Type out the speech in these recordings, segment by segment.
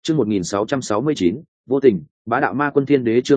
Chương 1669, vô tình, bá đạo ma quân thiên đế. Chương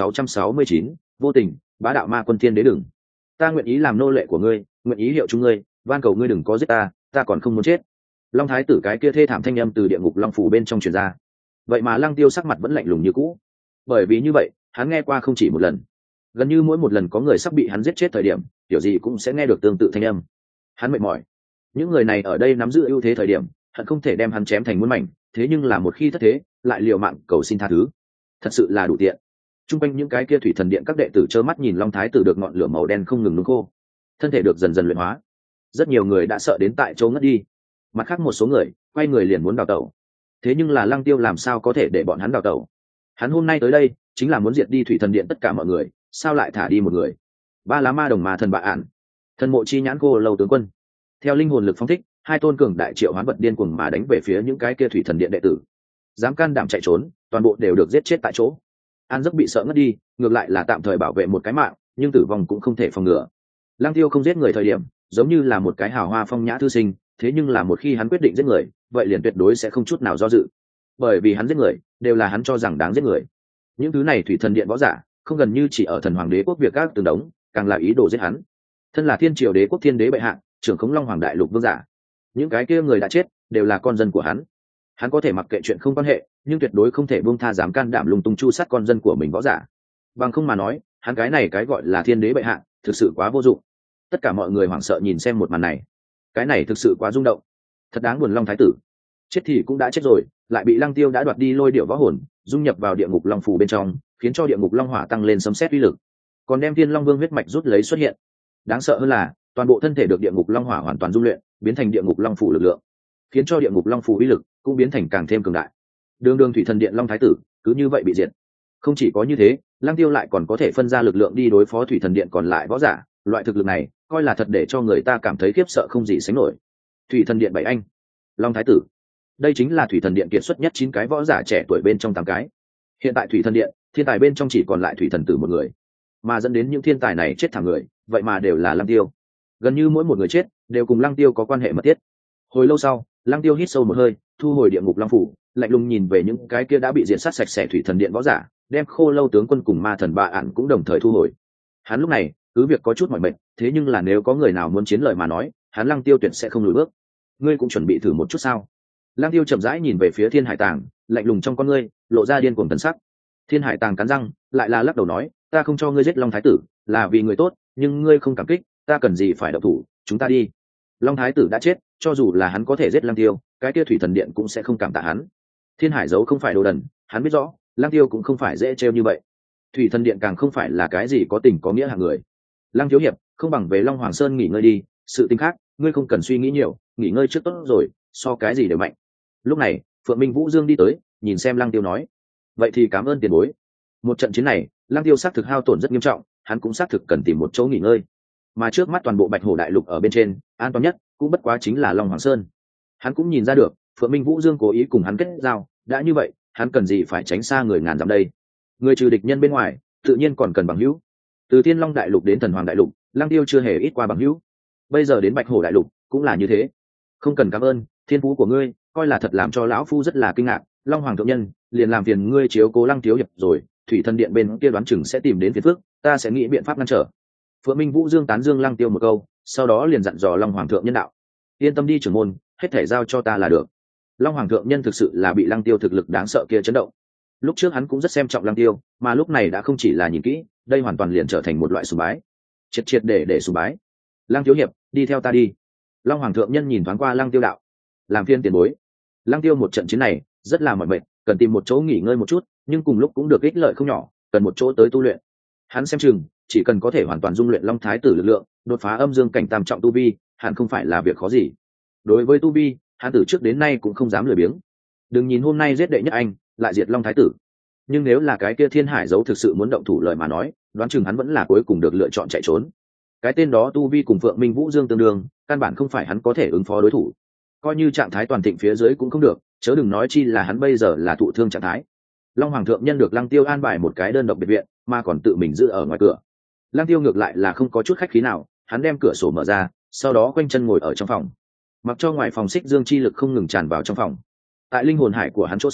1669, vô tình, bá đạo ma quân thiên đế. Đừng, ta nguyện ý làm nô lệ của ngươi, nguyện ý hiệu chúng ngươi, van cầu ngươi đừng có giết ta, ta còn không muốn chết. Long thái tử cái kia thê thảm thanh âm từ địa ngục long phủ bên trong truyền ra. Vậy mà Lăng Tiêu sắc mặt vẫn lạnh lùng như cũ. Bởi vì như vậy, hắn nghe qua không chỉ một lần. Gần như mỗi một lần có người sắp bị hắn giết chết thời điểm, kiểu gì cũng sẽ nghe được tương tự thanh âm. Hắn mệt mỏi. Những người này ở đây nắm giữ ưu thế thời điểm, hận không thể đem hắn chém thành muôn mảnh, thế nhưng là một khi thất thế, lại liều mạng cầu xin tha thứ. Thật sự là đủ tiện. Trung quanh những cái kia thủy thần điện các đệ tử trơ mắt nhìn Long thái tử được ngọn lửa màu đen không ngừng nung khô, thân thể được dần dần luyện hóa. Rất nhiều người đã sợ đến tại chỗ ngất đi. Mặt khác một số người quay người liền muốn đào tẩu. Thế nhưng là Lăng Tiêu làm sao có thể để bọn hắn đào tẩu? Hắn hôm nay tới đây chính là muốn diệt đi thủy thần điện tất cả mọi người, sao lại thả đi một người? Ba lá ma đồng ma thần bạ ản, thần mộ chi nhãn cô lâu tướng quân. Theo linh hồn lực phóng thích, hai tôn cường đại triệu hoán vật điên cuồng mà đánh về phía những cái kia thủy thần điện đệ tử. Dám can đảm chạy trốn, toàn bộ đều được giết chết tại chỗ. An giấc bị sợ ngất đi, ngược lại là tạm thời bảo vệ một cái mạng, nhưng tử vong cũng không thể phòng ngừa. Lăng Tiêu không giết người thời điểm, giống như là một cái hào hoa phong nhã thư sinh, thế nhưng là một khi hắn quyết định giết người, vậy liền tuyệt đối sẽ không chút nào do dự. Bởi vì hắn giết người, đều là hắn cho rằng đáng giết người. Những thứ này thủy thần điện võ giả, không gần như chỉ ở thần hoàng đế quốc việc các từng đống, càng là ý đồ giết hắn. Thân là thiên triều đế quốc thiên đế bệ hạ, trưởng khống long hoàng đại lục vương giả, những cái kia người đã chết, đều là con dân của hắn. Hắn có thể mặc kệ chuyện không quan hệ, nhưng tuyệt đối không thể buông tha dám can đảm lung tung chu sát con dân của mình võ giả. Bằng không mà nói, hắn cái này cái gọi là thiên đế bệ hạ, thực sự quá vô dụng. Tất cả mọi người hoảng sợ nhìn xem một màn này. Cái này thực sự quá rung động. Thật đáng buồn. Long thái tử chết thì cũng đã chết rồi, lại bị Lăng Tiêu đã đoạt đi lôi điệu võ hồn, dung nhập vào địa ngục long phủ bên trong, khiến cho địa ngục long hỏa tăng lên sấm sét uy lực, còn đem thiên long vương huyết mạch rút lấy xuất hiện. Đáng sợ hơn là toàn bộ thân thể được địa ngục long hỏa hoàn toàn dung luyện, biến thành địa ngục long phủ lực lượng, khiến cho địa ngục long phủ uy lực cũng biến thành càng thêm cường đại. Đường thủy thần điện long thái tử cứ như vậy bị diệt. Không chỉ có như thế, Lăng Tiêu lại còn có thể phân ra lực lượng đi đối phó thủy thần điện còn lại võ giả, loại thực lực này coi là thật để cho người ta cảm thấy khiếp sợ không gì sánh nổi. Thủy thần điện bảy anh, long thái tử, đây chính là thủy thần điện kiệt xuất nhất 9 cái võ giả trẻ tuổi bên trong 8 cái. Hiện tại thủy thần điện thiên tài bên trong chỉ còn lại thủy thần tử một người, mà dẫn đến những thiên tài này chết thảm người, vậy mà đều là Lăng Tiêu. Gần như mỗi một người chết đều cùng Lăng Tiêu có quan hệ mật thiết. Hồi lâu sau, Lăng Tiêu hít sâu một hơi, thu hồi địa ngục long phủ, lạnh lùng nhìn về những cái kia đã bị diệt sát sạch sẽ thủy thần điện võ giả, đem khô lâu tướng quân cùng ma thần bạ ản cũng đồng thời thu hồi. Hắn lúc này cứ việc có chút mỏi mệt, thế nhưng là nếu có người nào muốn chiến lợi mà nói, hắn Lăng Tiêu tuyệt sẽ không lùi bước. Ngươi cũng chuẩn bị thử một chút sao? Lăng Tiêu chậm rãi nhìn về phía Thiên Hải Tàng, lạnh lùng trong con ngươi lộ ra điên cuồng tần sắc. Thiên Hải Tàng cắn răng, lại là lắc đầu nói, ta không cho ngươi giết Long thái tử, là vì người tốt, nhưng ngươi không cảm kích, ta cần gì phải động thủ, chúng ta đi. Long thái tử đã chết, cho dù là hắn có thể giết Lăng Tiêu, cái kia thủy thần điện cũng sẽ không cảm tạ hắn. Thiên Hải giấu không phải đồ đần, hắn biết rõ, Lăng Tiêu cũng không phải dễ trêu như vậy. Thủy thần điện càng không phải là cái gì có tình có nghĩa hạng người. Lăng thiếu hiệp, không bằng về Long Hoàng Sơn nghỉ ngơi đi, sự tình khác ngươi không cần suy nghĩ nhiều, nghỉ ngơi trước tốt rồi, so cái gì đều mạnh. Lúc này Phượng Minh Vũ Dương đi tới, nhìn xem Lăng Tiêu nói, vậy thì cảm ơn tiền bối. Một trận chiến này Lăng Tiêu xác thực hao tổn rất nghiêm trọng, hắn cũng xác thực cần tìm một chỗ nghỉ ngơi, mà trước mắt toàn bộ Bạch Hổ đại lục ở bên trên an toàn nhất cũng bất quá chính là Long Hoàng Sơn. Hắn cũng nhìn ra được Phượng Minh Vũ Dương cố ý cùng hắn kết giao, đã như vậy hắn cần gì phải tránh xa người ngàn dặm đây. Người trừ địch nhân bên ngoài tự nhiên còn cần bằng hữu. Từ Thiên Long đại lục đến Thần Hoàng đại lục, Lăng Tiêu chưa hề ít qua bằng hữu, bây giờ đến Bạch Hổ đại lục cũng là như thế. Không cần cảm ơn, thiên phú của ngươi coi là thật làm cho lão phu rất là kinh ngạc. Long Hoàng thượng nhân liền làm phiền ngươi chiếu cố Lăng thiếu hiệp rồi, thủy thần điện bên kia đoán chừng sẽ tìm đến phiền phức, ta sẽ nghĩ biện pháp ngăn trở. Phượng Minh Vũ Dương tán dương Lăng Tiêu một câu, sau đó liền dặn dò Long Hoàng thượng nhân đạo, yên tâm đi trưởng môn, hết thể giao cho ta là được. Long Hoàng thượng nhân thực sự là bị Lăng Tiêu thực lực đáng sợ kia chấn động. Lúc trước hắn cũng rất xem trọng Lăng Tiêu, mà lúc này đã không chỉ là nhìn kỹ, đây hoàn toàn liền trở thành một loại sùng bái, triệt để sùng bái. Lăng thiếu hiệp, đi theo ta đi. Long Hoàng thượng nhân nhìn thoáng qua Lăng Tiêu đạo, làm phiên tiền bối. Lăng Tiêu một trận chiến này rất là mỏi mệt, cần tìm một chỗ nghỉ ngơi một chút, nhưng cùng lúc cũng được ích lợi không nhỏ, cần một chỗ tới tu luyện. Hắn xem chừng chỉ cần có thể hoàn toàn dung luyện Long thái tử lực lượng, đột phá âm dương cảnh tam trọng tu vi, hẳn không phải là việc khó gì. Đối với tu vi, hắn từ trước đến nay cũng không dám lười biếng. Đừng nhìn hôm nay giết đệ nhất anh, lại diệt Long thái tử, nhưng nếu là cái kia Thiên Hải giấu thực sự muốn động thủ lời mà nói, đoán chừng hắn vẫn là cuối cùng được lựa chọn chạy trốn. Cái tên đó tu vi cùng Phượng Minh Vũ Dương tương đương, căn bản không phải hắn có thể ứng phó đối thủ. Coi như trạng thái toàn thịnh phía dưới cũng không được, chớ đừng nói chi là hắn bây giờ là thụ thương trạng thái. Long Hoàng thượng nhân được Lăng Tiêu an bài một cái đơn độc biệt viện, mà còn tự mình giữ ở ngoài cửa. Lăng Tiêu ngược lại là không có chút khách khí nào, hắn đem cửa sổ mở ra, sau đó quanh chân ngồi ở trong phòng, mặc cho ngoài phòng xích dương chi lực không ngừng tràn vào trong phòng. Tại linh hồn hải của hắn chỗ sâu,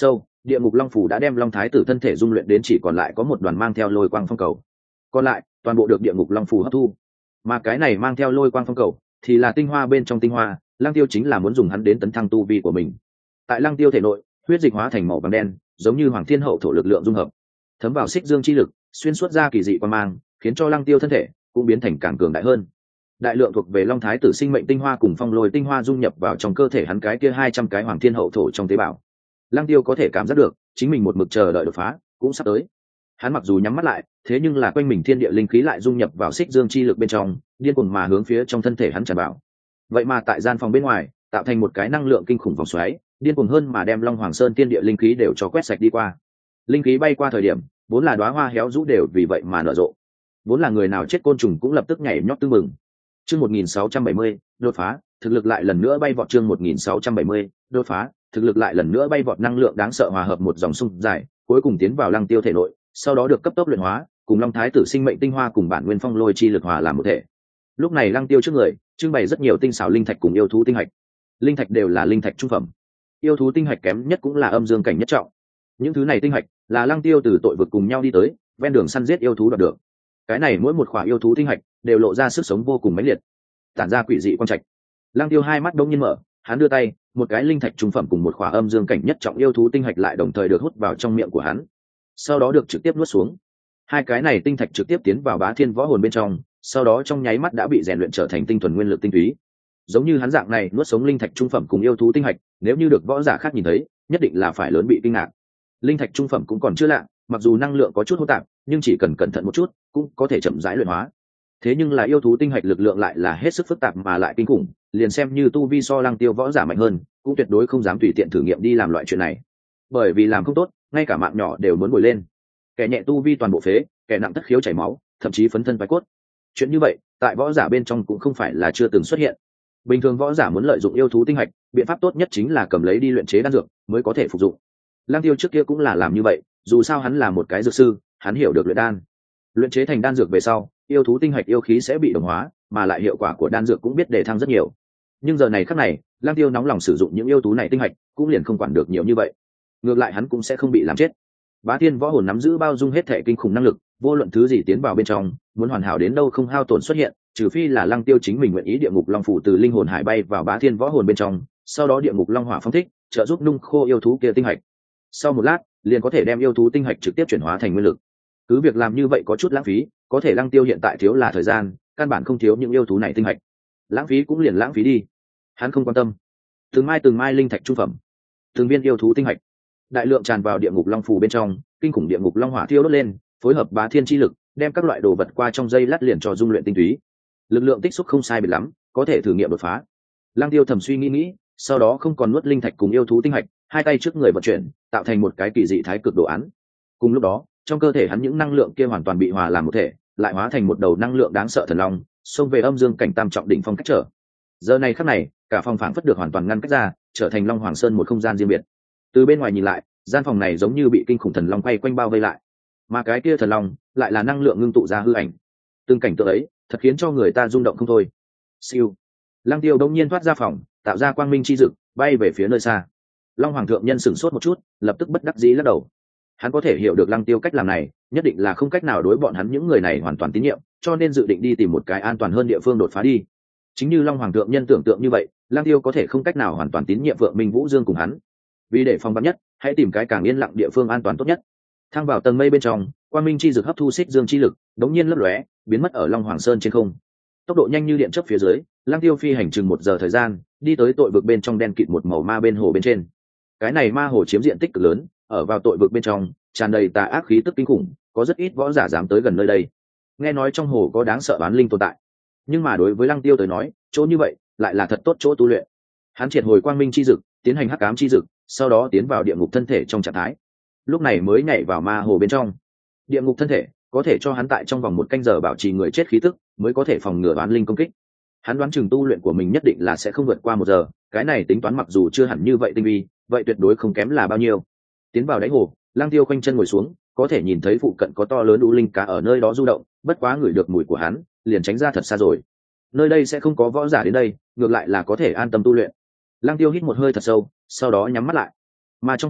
địa ngục long phủ đã đem long thái tử thân thể dung luyện đến chỉ còn lại có một đoàn mang theo lôi quang phong cầu, còn lại toàn bộ được địa ngục long phủ hấp thu. Mà cái này mang theo lôi quang phong cầu thì là tinh hoa bên trong tinh hoa, Lăng Tiêu chính là muốn dùng hắn đến tấn thăng tu vi của mình. Tại Lăng Tiêu thể nội, huyết dịch hóa thành màu vàng đen, giống như hoàng thiên hậu thổ lực lượng dung hợp, thấm vào xích dương chi lực, xuyên suốt ra kỳ dị quang mang, khiến cho Lăng Tiêu thân thể cũng biến thành càng cường đại hơn. Đại lượng thuộc về long thái tử sinh mệnh tinh hoa cùng phong lôi tinh hoa dung nhập vào trong cơ thể hắn cái kia 200 cái hoàng thiên hậu thổ trong tế bào. Lăng Tiêu có thể cảm giác được chính mình một mực chờ đợi đột phá cũng sắp tới. Hắn mặc dù nhắm mắt lại, thế nhưng là quanh mình thiên địa linh khí lại dung nhập vào xích dương chi lực bên trong, điên cuồng mà hướng phía trong thân thể hắn tràn vào. Vậy mà tại gian phòng bên ngoài, tạo thành một cái năng lượng kinh khủng vòng xoáy, điên cuồng hơn mà đem Long Hoàng Sơn thiên địa linh khí đều cho quét sạch đi qua. Linh khí bay qua thời điểm, vốn là đóa hoa héo rũ đều vì vậy mà nở rộ. Vốn là người nào chết côn trùng cũng lập tức nhảy nhót tưng mừng. Chương 1670, đột phá, thực lực lại lần nữa bay vọt. Chương 1670, đột phá, thực lực lại lần nữa bay vọt. Năng lượng đáng sợ hòa hợp một dòng sông dài, cuối cùng tiến vào Lăng Tiêu thể nội, sau đó được cấp tốc luyện hóa, cùng Long Thái tử sinh mệnh tinh hoa cùng bản nguyên phong lôi chi lực hòa làm một thể. Lúc này Lăng Tiêu trước người trưng bày rất nhiều tinh xảo linh thạch cùng yêu thú tinh hạch. Linh thạch đều là linh thạch trung phẩm, yêu thú tinh hạch kém nhất cũng là âm dương cảnh nhất trọng. Những thứ này tinh hạch là Lăng Tiêu từ tội vực cùng nhau đi tới, ven đường săn giết yêu thú đoạt được. Cái này mỗi một khỏa yêu thú tinh hạch đều lộ ra sức sống vô cùng mãnh liệt, tản ra quỷ dị quang trạch. Lăng Tiêu hai mắt đông nhiên mở, hắn đưa tay, một cái linh thạch trung phẩm cùng một khỏa âm dương cảnh nhất trọng yêu thú tinh hạch lại đồng thời được hút vào trong miệng của hắn, sau đó được trực tiếp nuốt xuống. Hai cái này tinh thạch trực tiếp tiến vào Bá Thiên võ hồn bên trong, sau đó trong nháy mắt đã bị rèn luyện trở thành tinh thuần nguyên lực tinh túy. Giống như hắn dạng này nuốt sống linh thạch trung phẩm cùng yêu thú tinh hạch, nếu như được võ giả khác nhìn thấy, nhất định là phải lớn bị kinh ngạc. Linh thạch trung phẩm cũng còn chưa lạ, mặc dù năng lượng có chút hỗn tạp, nhưng chỉ cần cẩn thận một chút, cũng có thể chậm rãi luyện hóa. Thế nhưng là yêu thú tinh hạch lực lượng lại là hết sức phức tạp mà lại kinh khủng, liền xem như tu vi so Lăng Tiêu võ giả mạnh hơn, cũng tuyệt đối không dám tùy tiện thử nghiệm đi làm loại chuyện này. Bởi vì làm không tốt, ngay cả mạng nhỏ đều muốn bồi lên. Kẻ nhẹ tu vi toàn bộ phế, kẻ nặng tất khiếu chảy máu, thậm chí phấn thân phái cốt. Chuyện như vậy, tại võ giả bên trong cũng không phải là chưa từng xuất hiện. Bình thường võ giả muốn lợi dụng yêu thú tinh hạch, biện pháp tốt nhất chính là cầm lấy đi luyện chế đan dược mới có thể phục dụng. Lăng Tiêu trước kia cũng là làm như vậy, dù sao hắn là một cái dược sư, hắn hiểu được luyện đan. Luyện chế thành đan dược về sau, yêu thú tinh hạch yêu khí sẽ bị đồng hóa, mà lại hiệu quả của đan dược cũng biết để thăng rất nhiều. Nhưng giờ này khắc này, Lăng Tiêu nóng lòng sử dụng những yêu thú này tinh hạch, cũng liền không quản được nhiều như vậy. Ngược lại hắn cũng sẽ không bị làm chết. Bá Thiên võ hồn nắm giữ bao dung hết thể kinh khủng năng lực, vô luận thứ gì tiến vào bên trong, muốn hoàn hảo đến đâu không hao tổn xuất hiện, trừ phi là Lăng Tiêu chính mình nguyện ý địa ngục long phủ từ linh hồn hải bay vào Bá Thiên võ hồn bên trong, sau đó địa ngục long hỏa phong thích, trợ giúp nung khô yêu thú kia tinh hạch. Sau một lát, liền có thể đem yêu thú tinh hạch trực tiếp chuyển hóa thành nguyên lực. Cứ việc làm như vậy có chút lãng phí, có thể Lăng Tiêu hiện tại thiếu là thời gian, căn bản không thiếu những yêu thú này tinh hạch. Lãng phí cũng liền lãng phí đi, hắn không quan tâm. Từng mai linh thạch trung phẩm, từng viên yêu thú tinh hạch, đại lượng tràn vào địa ngục long phủ bên trong, kinh khủng địa ngục long hỏa thiêu đốt lên, phối hợp Bá Thiên chi lực, đem các loại đồ vật qua trong dây lát liền cho dung luyện tinh túy. Lực lượng tích xúc không sai biệt lắm, có thể thử nghiệm đột phá. Lăng Tiêu thầm suy nghĩ, sau đó không còn nuốt linh thạch cùng yêu thú tinh hạch, hai tay trước người vận chuyển, tạo thành một cái kỳ dị thái cực đồ án. Cùng lúc đó, trong cơ thể hắn những năng lượng kia hoàn toàn bị hòa làm một thể, lại hóa thành một đầu năng lượng đáng sợ thần long, xông về âm dương cảnh tam trọng đỉnh phong cách trở. Giờ này khắc này, cả phòng phảng phất được hoàn toàn ngăn cách ra, trở thành Long Hoàng Sơn một không gian riêng biệt. Từ bên ngoài nhìn lại, gian phòng này giống như bị kinh khủng thần long quay quanh bao vây lại, mà cái kia thần long lại là năng lượng ngưng tụ ra hư ảnh. Từng cảnh tượng ấy thật khiến cho người ta rung động không thôi. Siêu, Lăng Tiêu đông nhiên thoát ra phòng, tạo ra quang minh chi dực, bay về phía nơi xa. Long Hoàng thượng nhân sửng sốt một chút, lập tức bất đắc dĩ lắc đầu. Hắn có thể hiểu được Lăng Tiêu cách làm này, nhất định là không cách nào đối bọn hắn những người này hoàn toàn tín nhiệm, cho nên dự định đi tìm một cái an toàn hơn địa phương đột phá đi. Chính như Long Hoàng thượng nhân tưởng tượng như vậy, Lăng Tiêu có thể không cách nào hoàn toàn tín nhiệm Vượng Minh Vũ Dương cùng hắn. Vì để phòng vắn nhất, hãy tìm cái càng yên lặng địa phương an toàn tốt nhất. Thăng vào tầng mây bên trong, quang minh chi dược hấp thu xích dương chi lực, đống nhiên lấp lóe, biến mất ở Long Hoàng Sơn trên không. Tốc độ nhanh như điện chớp phía dưới, Lăng Tiêu phi hành chừng 1 giờ thời gian, đi tới tội vực bên trong đen kịt một màu ma bên hồ bên trên. Cái này ma hồ chiếm diện tích cực lớn, ở vào tội vực bên trong, tràn đầy tà ác khí tức kinh khủng, có rất ít võ giả dám tới gần nơi đây. Nghe nói trong hồ có đáng sợ oán linh tồn tại, nhưng mà đối với Lăng Tiêu tới nói, chỗ như vậy lại là thật tốt chỗ tu luyện. Hắn triệt hồi quang minh chi dực, tiến hành hắc ám chi dực, sau đó tiến vào địa ngục thân thể trong trạng thái. Lúc này mới nhảy vào ma hồ bên trong. Địa ngục thân thể có thể cho hắn tại trong vòng 1 canh giờ bảo trì người chết khí tức, mới có thể phòng ngừa oán linh công kích. Hắn đoán chừng tu luyện của mình nhất định là sẽ không vượt qua 1 giờ, cái này tính toán mặc dù chưa hẳn như vậy tinh vi, vậy tuyệt đối không kém là bao nhiêu. Tiến vào đáy hồ, Lăng Tiêu khoanh chân ngồi xuống, có thể nhìn thấy phụ cận có to lớn u linh cá ở nơi đó du động, bất quá ngửi được mùi của hắn, liền tránh ra thật xa rồi. Nơi đây sẽ không có võ giả đến đây, ngược lại là có thể an tâm tu luyện. Lăng Tiêu hít một hơi thật sâu, sau đó nhắm mắt lại. Mà trong hồ,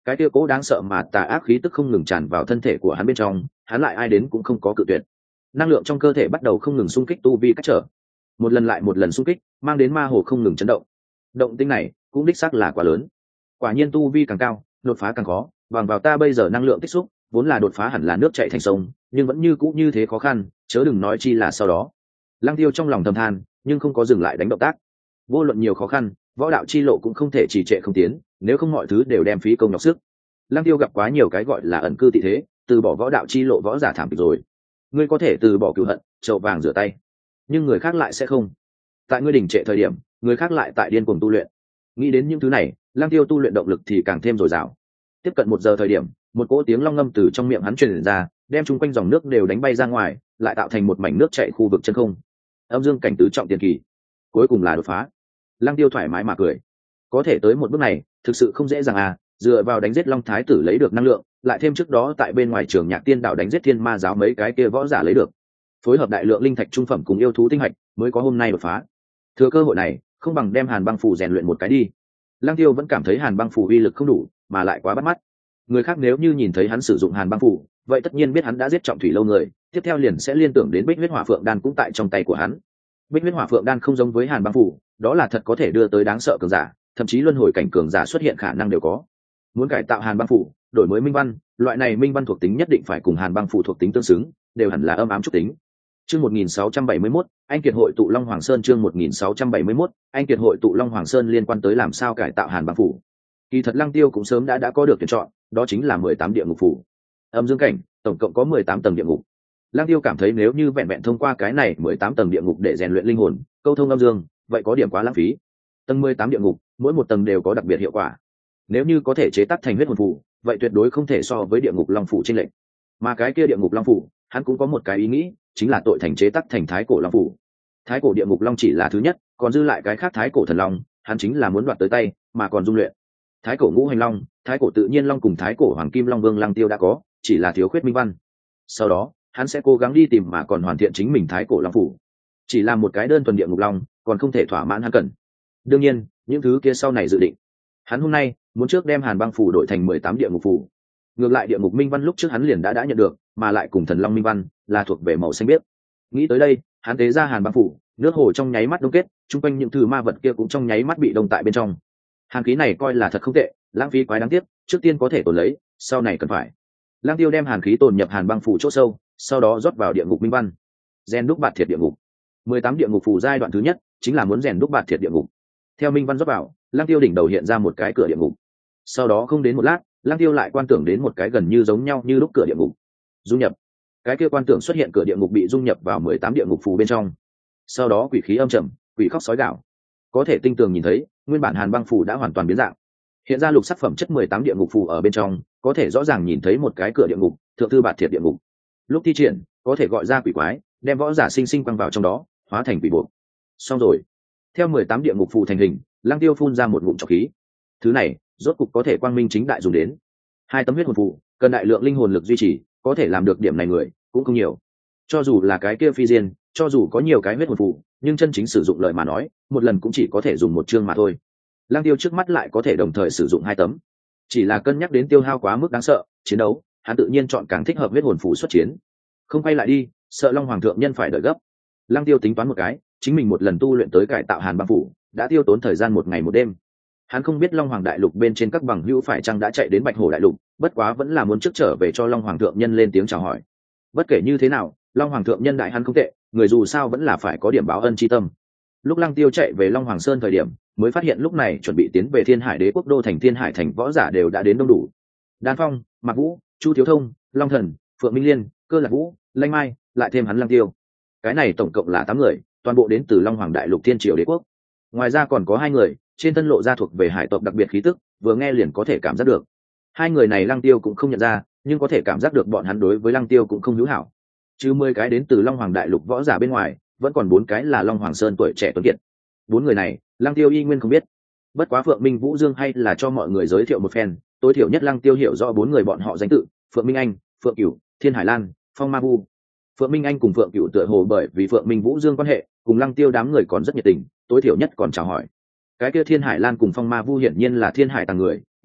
cái kia cố đáng sợ mà tà ác khí tức không ngừng tràn vào thân thể của hắn bên trong, hắn lại ai đến cũng không có cự tuyệt. Năng lượng trong cơ thể bắt đầu không ngừng xung kích tu vi cách trở, một lần lại một lần xung kích mang đến ma hồ không ngừng chấn động. Động tĩnh này cũng đích xác là quá lớn. Quả nhiên tu vi càng cao đột phá càng khó, bằng vào ta bây giờ năng lượng tích xúc vốn là đột phá hẳn là nước chảy thành sông, nhưng vẫn như cũ như thế khó khăn, chớ đừng nói chi là sau đó. Lăng Tiêu trong lòng thầm than nhưng không có dừng lại đánh động tác. Vô luận nhiều khó khăn, võ đạo chi lộ cũng không thể trì trệ không tiến, nếu không mọi thứ đều đem phí công nhọc sức. Lăng Tiêu gặp quá nhiều cái gọi là ẩn cư tị thế, từ bỏ võ đạo chi lộ võ giả thảm kịch rồi. Ngươi có thể từ bỏ cừu hận, chậu vàng rửa tay, nhưng người khác lại sẽ không. Tại ngươi đỉnh trệ thời điểm, người khác lại tại điên cuồng tu luyện. Nghĩ đến những thứ này, Lăng Tiêu tu luyện động lực thì càng thêm dồi dào. Tiếp cận 1 giờ thời điểm, một cỗ tiếng long ngâm từ trong miệng hắn truyền ra, đem chung quanh dòng nước đều đánh bay ra ngoài, lại tạo thành một mảnh nước chảy khu vực chân không. Âm dương cảnh tứ trọng tiền kỳ, cuối cùng là đột phá. Lăng Tiêu thoải mái mà cười. Có thể tới một bước này, thực sự không dễ dàng à, dựa vào đánh giết Long Thái tử lấy được năng lượng, lại thêm trước đó tại bên ngoài Trường Nhạc Tiên Đạo đánh giết Thiên Ma giáo mấy cái kia võ giả lấy được, phối hợp đại lượng linh thạch trung phẩm cùng yêu thú tinh hạch, mới có hôm nay đột phá. Thừa cơ hội này, không bằng đem Hàn Băng Phù rèn luyện một cái đi. Lăng Tiêu vẫn cảm thấy Hàn Băng Phù uy lực không đủ, mà lại quá bắt mắt. Người khác nếu như nhìn thấy hắn sử dụng Hàn Băng Phù, vậy tất nhiên biết hắn đã giết trọng thủy lâu người, tiếp theo liền sẽ liên tưởng đến Bích Huyết Hỏa Phượng Đan cũng tại trong tay của hắn. Bích Huyết Hỏa Phượng Đan không giống với Hàn Băng Phù, đó là thật có thể đưa tới đáng sợ cường giả, thậm chí luân hồi cảnh cường giả xuất hiện khả năng đều có. Muốn cải tạo Hàn Băng Phù, đổi mới minh văn, loại này minh văn thuộc tính nhất định phải cùng Hàn Băng Phù thuộc tính tương xứng, đều hẳn là âm ám trúc tính. Chương 1671, anh kiệt hội tụ Long Hoàng Sơn. Chương 1671, anh kiệt hội tụ Long Hoàng Sơn liên quan tới làm sao cải tạo Hàn Băng Phù. Kỳ thật Lăng Tiêu cũng sớm đã có được tuyển chọn, đó chính là 18 địa ngục phù. Âm dương cảnh, tổng cộng có 18 tầng địa ngục. Lăng Tiêu cảm thấy nếu như vẹn vẹn thông qua cái này 18 tầng địa ngục để rèn luyện linh hồn, câu thông âm dương, vậy có điểm quá lãng phí. Tầng 18 địa ngục, mỗi một tầng đều có đặc biệt hiệu quả. Nếu như có thể chế tác thành huyết hồn phù, vậy tuyệt đối không thể so với địa ngục long phù chênh lệch. Mà cái kia địa ngục long phù, hắn cũng có một cái ý nghĩ, chính là tội thành chế tác thành thái cổ long phù. Thái cổ địa ngục long chỉ là thứ nhất, còn dư lại cái khác thái cổ thần long, hắn chính là muốn đoạt tới tay, mà còn dung luyện. Thái cổ ngũ hành long, thái cổ tự nhiên long cùng thái cổ hoàng kim long vương Lăng Tiêu đã có, chỉ là thiếu khuyết minh văn. Sau đó, hắn sẽ cố gắng đi tìm mà còn hoàn thiện chính mình thái cổ long phù. Chỉ là một cái đơn thuần địa ngục long, còn không thể thỏa mãn hắn cần. Đương nhiên, những thứ kia sau này dự định. Hắn hôm nay muốn trước đem Hàn Băng Phù đổi thành 18 địa ngục phù. Ngược lại địa ngục minh văn lúc trước hắn liền đã nhận được, mà lại cùng thần long minh văn là thuộc về màu xanh biếc. Nghĩ tới đây, hắn tế ra Hàn Băng Phù, nước hồ trong nháy mắt đông kết, chung quanh những thứ ma vật kia cũng trong nháy mắt bị đông tại bên trong. Hàn khí này coi là thật không tệ, lãng phí quái đáng tiếc, trước tiên có thể tồn lấy, sau này cần phải. Lăng Tiêu đem hàn khí tồn nhập Hàn Băng Phù chỗ sâu, sau đó rót vào địa ngục minh văn. Rèn đúc bạt thiệt địa ngục. 18 địa ngục phù giai đoạn thứ nhất chính là muốn rèn đúc bạt thiệt địa ngục. Theo minh văn rót vào, Lăng Tiêu đỉnh đầu hiện ra một cái cửa địa ngục. Sau đó không đến một lát, Lăng Tiêu lại quan tưởng đến một cái gần như giống nhau như lúc cửa địa ngục. Dung nhập. Cái kia quan tưởng xuất hiện cửa địa ngục bị dung nhập vào 18 địa ngục phù bên trong. Sau đó quỷ khí âm trầm, quỷ khóc sói gào. Có thể tinh tường nhìn thấy, nguyên bản Hàn Băng Phù đã hoàn toàn biến dạng. Hiện ra lục sắc phẩm chất 18 địa ngục phù ở bên trong, có thể rõ ràng nhìn thấy một cái cửa địa ngục, thượng thư bạt thiệt địa ngục. Lúc thi triển, có thể gọi ra quỷ quái, đem võ giả sinh sinh quăng vào trong đó, hóa thành quỷ buộc. Xong rồi. Theo 18 địa ngục phù thành hình, Lăng Tiêu phun ra một ngụm trọc khí. Thứ này, rốt cục có thể quang minh chính đại dùng đến. 2 tấm huyết hồn phù, cần đại lượng linh hồn lực duy trì, có thể làm được điểm này người cũng không nhiều. Cho dù là cái kia phi diên, cho dù có nhiều cái huyết hồn phù, nhưng chân chính sử dụng lời mà nói, một lần cũng chỉ có thể dùng một chương mà thôi. Lăng Tiêu trước mắt lại có thể đồng thời sử dụng 2 tấm, chỉ là cân nhắc đến tiêu hao quá mức đáng sợ, chiến đấu, hắn tự nhiên chọn càng thích hợp huyết hồn phù xuất chiến. Không quay lại đi, sợ Long Hoàng thượng nhân phải đợi gấp. Lăng Tiêu tính toán một cái, chính mình một lần tu luyện tới cải tạo Hàn Băng Phù, đã tiêu tốn thời gian 1 ngày 1 đêm. Hắn không biết Long Hoàng đại lục bên trên các bằng hữu phải chăng đã chạy đến Bạch Hổ đại lục, bất quá vẫn là muốn trước trở về cho Long Hoàng thượng nhân lên tiếng chào hỏi. Bất kể như thế nào, Long Hoàng thượng nhân đại hắn không tệ, người dù sao vẫn là phải có điểm báo ân chi tâm. Lúc Lăng Tiêu chạy về Long Hoàng Sơn thời điểm, mới phát hiện lúc này chuẩn bị tiến về Thiên Hải Đế quốc đô thành Thiên Hải thành võ giả đều đã đến đông đủ. Đan Phong, Mạc Vũ, Chu Thiếu Thông, Long Thần, Phượng Minh Liên, Cơ Lạc Vũ, Lanh Mai, lại thêm hắn Lăng Tiêu. Cái này tổng cộng là 8 người, toàn bộ đến từ Long Hoàng đại lục Thiên Triều Đế quốc. Ngoài ra còn có 2 người, trên thân lộ ra thuộc về hải tộc đặc biệt khí tức, vừa nghe liền có thể cảm giác được. 2 người này Lăng Tiêu cũng không nhận ra, nhưng có thể cảm giác được bọn hắn đối với Lăng Tiêu cũng không hữu hảo. Chứ 10 cái đến từ Long Hoàng đại lục võ giả bên ngoài, vẫn còn 4 cái là Long Hoàng Sơn tuổi trẻ tuấn kiệt. 4 người này, Lăng Tiêu y nguyên không biết. Bất quá Phượng Minh Vũ Dương hay là cho mọi người giới thiệu một phen, tối thiểu nhất Lăng Tiêu hiểu rõ 4 người bọn họ danh tự: Phượng Minh Anh, Phượng Cửu, Thiên Hải Lan, Phong Ma Vu. Phượng Minh Anh cùng Phượng Cửu tựa hồ bởi vì Phượng Minh Vũ Dương quan hệ, cùng Lăng Tiêu đám người còn rất nhiệt tình, tối thiểu nhất còn chào hỏi. Cái kia Thiên Hải Lan cùng Phong Ma Vu hiển nhiên là Thiên Hải tàng người,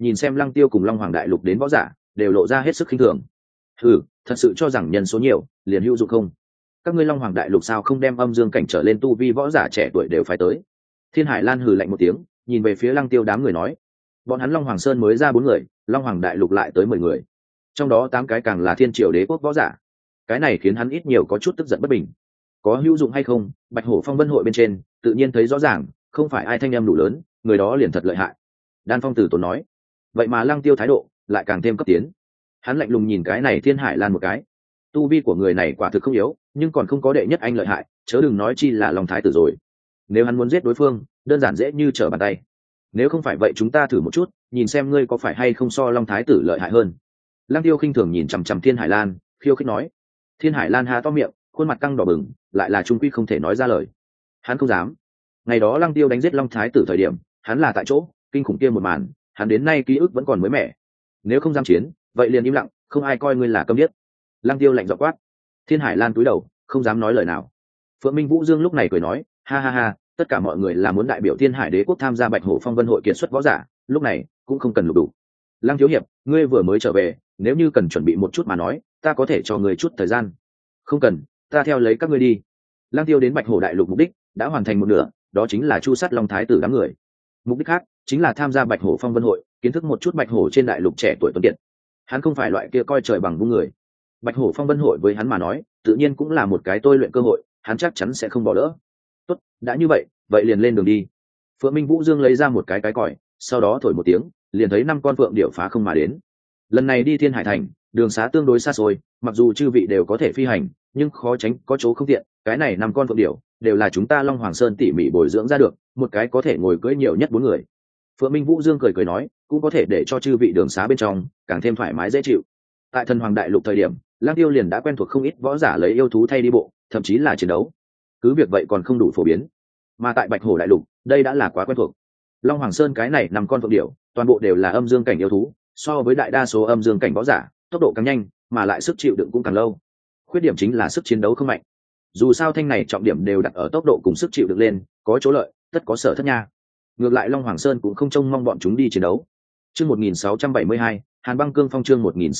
nhìn xem Lăng Tiêu cùng Long Hoàng đại lục đến võ giả đều lộ ra hết sức khinh thường. Thật sự cho rằng nhân số nhiều liền hữu dụng không? Các ngươi Long Hoàng đại lục sao không đem âm dương cảnh trở lên tu vi võ giả trẻ tuổi đều phải tới? Thiên Hải Lan hừ lạnh một tiếng, nhìn về phía Lăng Tiêu đám người nói, bọn hắn Long Hoàng Sơn mới ra 4 người, Long Hoàng đại lục lại tới 10 người, trong đó 8 cái càng là thiên triều đế quốc võ giả. Cái này khiến hắn ít nhiều có chút tức giận bất bình. Có hữu dụng hay không, Bạch Hổ Phong Vân hội bên trên tự nhiên thấy rõ ràng, không phải ai thanh em đủ lớn, người đó liền thật lợi hại. Đan Phong Tử Tốn nói. Vậy mà Lăng Tiêu thái độ lại càng thêm cấp tiến. Hắn lạnh lùng nhìn cái này Thiên Hải Lan một cái. Tu vi của người này quả thực không yếu, nhưng còn không có đệ nhất anh lợi hại, chớ đừng nói chi là Long thái tử rồi. Nếu hắn muốn giết đối phương, đơn giản dễ như trở bàn tay. Nếu không phải vậy chúng ta thử một chút, nhìn xem ngươi có phải hay không so Long thái tử lợi hại hơn. Lăng Tiêu khinh thường nhìn chằm chằm Thiên Hải Lan, khiêu khích nói. Thiên Hải Lan há to miệng, khuôn mặt căng đỏ bừng, lại là trung quy không thể nói ra lời. Hắn không dám. Ngày đó Lăng Tiêu đánh giết Long thái tử thời điểm, hắn là tại chỗ, kinh khủng kia một màn, hắn đến nay ký ức vẫn còn mới mẻ. Nếu không dám chiến, vậy liền im lặng, không ai coi ngươi là câm điếc. Lăng Tiêu lạnh giọng quát. Thiên Hải Lan cúi đầu, không dám nói lời nào. Phượng Minh Vũ Dương lúc này cười nói, ha ha ha, tất cả mọi người là muốn đại biểu Thiên Hải Đế quốc tham gia Bạch Hổ Phong Vân hội kiệt xuất võ giả, lúc này cũng không cần lục đủ. Lăng thiếu hiệp, ngươi vừa mới trở về, nếu như cần chuẩn bị một chút mà nói, ta có thể cho ngươi chút thời gian. Không cần, ta theo lấy các ngươi đi. Lăng Tiêu đến Bạch Hổ đại lục mục đích đã hoàn thành một nửa, đó chính là chu sát Long thái tử đám người. Mục đích khác chính là tham gia Bạch Hổ Phong Vân hội, kiến thức một chút Bạch Hổ trên đại lục trẻ tuổi tuấn kiệt. Hắn không phải loại kia coi trời bằng vung người. Bạch Hổ Phong Vân hội với hắn mà nói, tự nhiên cũng là một cái tôi luyện cơ hội, hắn chắc chắn sẽ không bỏ lỡ. Tốt, đã như vậy, vậy liền lên đường đi. Phượng Minh Vũ Dương lấy ra một cái còi, sau đó thổi một tiếng, liền thấy 5 con phượng điểu phá không mà đến. Lần này đi Thiên Hải thành, đường xá tương đối xa xôi, mặc dù chư vị đều có thể phi hành, nhưng khó tránh có chỗ không tiện. Cái này 5 con phượng điểu đều là chúng ta Long Hoàng Sơn tỉ mỉ bồi dưỡng ra được, một cái có thể ngồi cưỡi nhiều nhất 4 người. Phượng Minh Vũ Dương cười nói, cũng có thể để cho chư vị đường xá bên trong càng thêm thoải mái dễ chịu. Tại Thần Hoàng đại lục thời điểm, Lăng Tiêu liền đã quen thuộc không ít võ giả lấy yêu thú thay đi bộ, thậm chí là chiến đấu. Cứ việc vậy còn không đủ phổ biến, mà tại Bạch Hổ đại lục, đây đã là quá quen thuộc. Long Hoàng Sơn cái này 5 con phượng điểu, toàn bộ đều là âm dương cảnh yêu thú, so với đại đa số âm dương cảnh võ giả, tốc độ càng nhanh, mà lại sức chịu đựng cũng càng lâu. Khuyết điểm chính là sức chiến đấu không mạnh. Dù sao thanh này trọng điểm đều đặt ở tốc độ cùng sức chịu đựng lên, có chỗ lợi, tất có sở thất nha. Ngược lại Long Hoàng Sơn cũng không trông mong bọn chúng đi chiến đấu. Chương 1672, Hàn Băng Cương Phong chương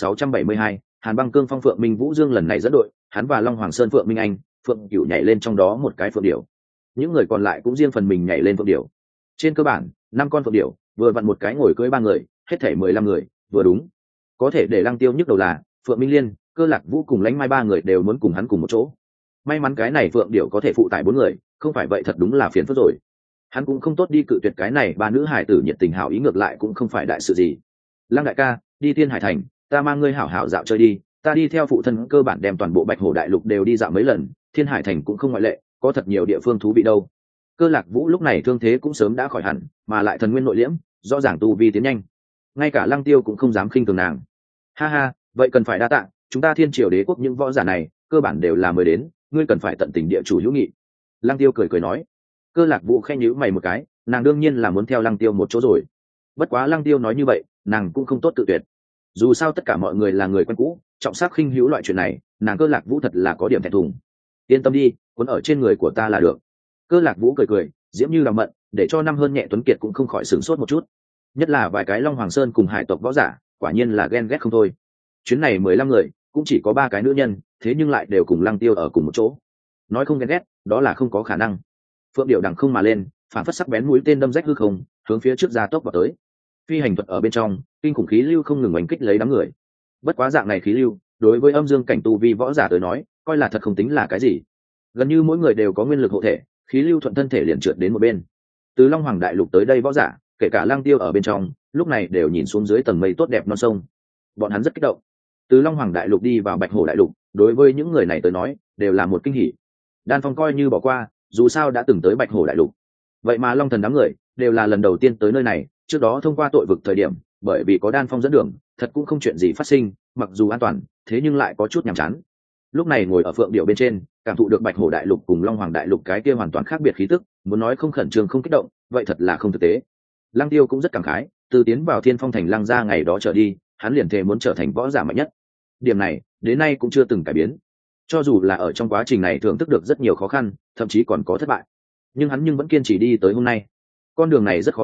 1672, Hàn Băng Cương Phong. Phượng Minh Vũ Dương lần này dẫn đội, hắn và Long Hoàng Sơn Phượng Minh Anh, Phượng Cửu nhảy lên trong đó một cái phượng điểu. Những người còn lại cũng riêng phần mình nhảy lên phượng điểu. Trên cơ bản, 5 con phượng điểu, vừa vặn một cái ngồi cưỡi 3 người, hết thảy 15 người, vừa đúng. Có thể để Lăng Tiêu nhức đầu là, Phượng Minh Liên, Cơ Lạc Vũ cùng Lãnh Mai 3 người đều muốn cùng hắn cùng một chỗ. May mắn cái này phượng điểu có thể phụ tải 4 người, không phải vậy thật đúng là phiền phức rồi. Hắn cũng không tốt đi cự tuyệt cái này 3 nữ hải tử nhiệt tình hảo ý, ngược lại cũng không phải đại sự gì. Lăng đại ca, đi Thiên Hải thành, ta mang ngươi hảo hảo dạo chơi đi, ta đi theo phụ thân cơ bản đem toàn bộ Bạch Hổ đại lục đều đi dạo mấy lần, Thiên Hải thành cũng không ngoại lệ, có thật nhiều địa phương thú vị đâu. Cơ Lạc Vũ lúc này thương thế cũng sớm đã khỏi hẳn, mà lại thần nguyên nội liễm, rõ ràng tu vi tiến nhanh. Ngay cả Lăng Tiêu cũng không dám khinh thường nàng. Ha ha, vậy cần phải đa tạ, chúng ta Thiên Triều Đế quốc những võ giả này, cơ bản đều là mới đến, ngươi cần phải tận tình địa chủ hữu nghị. Lăng Tiêu cười nói. Cơ Lạc Vũ khẽ nhíu mày một cái, nàng đương nhiên là muốn theo Lăng Tiêu một chỗ rồi. Bất quá Lăng Tiêu nói như vậy, nàng cũng không tốt tự tuyệt. Dù sao tất cả mọi người là người quen cũ, trọng sắc khinh hữu loại chuyện này, nàng Cơ Lạc Vũ thật là có điểm thẹn thùng. Yên tâm đi, cuốn ở trên người của ta là được. Cơ Lạc Vũ cười, diễm như làm mận, để cho năm hơn nhẹ tuấn kiệt cũng không khỏi sửng sốt một chút. Nhất là vài cái Long Hoàng Sơn cùng hải tộc võ giả, quả nhiên là ghen ghét không thôi. Chuyến này 15 người, cũng chỉ có 3 cái nữ nhân, thế nhưng lại đều cùng Lăng Tiêu ở cùng một chỗ. Nói không ghen ghét, đó là không có khả năng. Phượng điệu đằng không mà lên, phản phất sắc bén mũi tên đâm rách hư không, hướng phía trước gia tốc vào tới. Phi hành thuật ở bên trong, kinh khủng khí lưu không ngừng oanh kích lấy đám người. Bất quá dạng này khí lưu, đối với âm dương cảnh tu vi võ giả tới nói, coi là thật không tính là cái gì. Gần như mỗi người đều có nguyên lực hộ thể, khí lưu thuận thân thể liền trượt đến một bên. Từ Long Hoàng đại lục tới đây võ giả, kể cả Lăng Tiêu ở bên trong, lúc này đều nhìn xuống dưới tầng mây tốt đẹp non sông. Bọn hắn rất kích động. Từ Long Hoàng đại lục đi vào Bạch Hổ đại lục, đối với những người này tới nói, đều là một kinh hỉ. Đan Phong coi như bỏ qua, dù sao đã từng tới Bạch Hổ đại lục. Vậy mà Long Thần đám người đều là lần đầu tiên tới nơi này, trước đó thông qua tội vực thời điểm, bởi vì có Đan Phong dẫn đường, thật cũng không chuyện gì phát sinh, mặc dù an toàn, thế nhưng lại có chút nhàm chán. Lúc này ngồi ở phượng điệu bên trên, cảm thụ được Bạch Hổ đại lục cùng Long Hoàng đại lục cái kia hoàn toàn khác biệt khí tức, muốn nói không khẩn trương không kích động, vậy thật là không thực tế. Lăng Tiêu cũng rất cảm khái, từ tiến vào Thiên Phong thành Lăng gia ngày đó trở đi, hắn liền thề muốn trở thành võ giả mạnh nhất. Điểm này, đến nay cũng chưa từng cải biến. Cho dù là ở trong quá trình này thưởng thức được rất nhiều khó khăn, thậm chí còn có thất bại, nhưng hắn vẫn kiên trì đi tới hôm nay. Con đường này rất khó đi,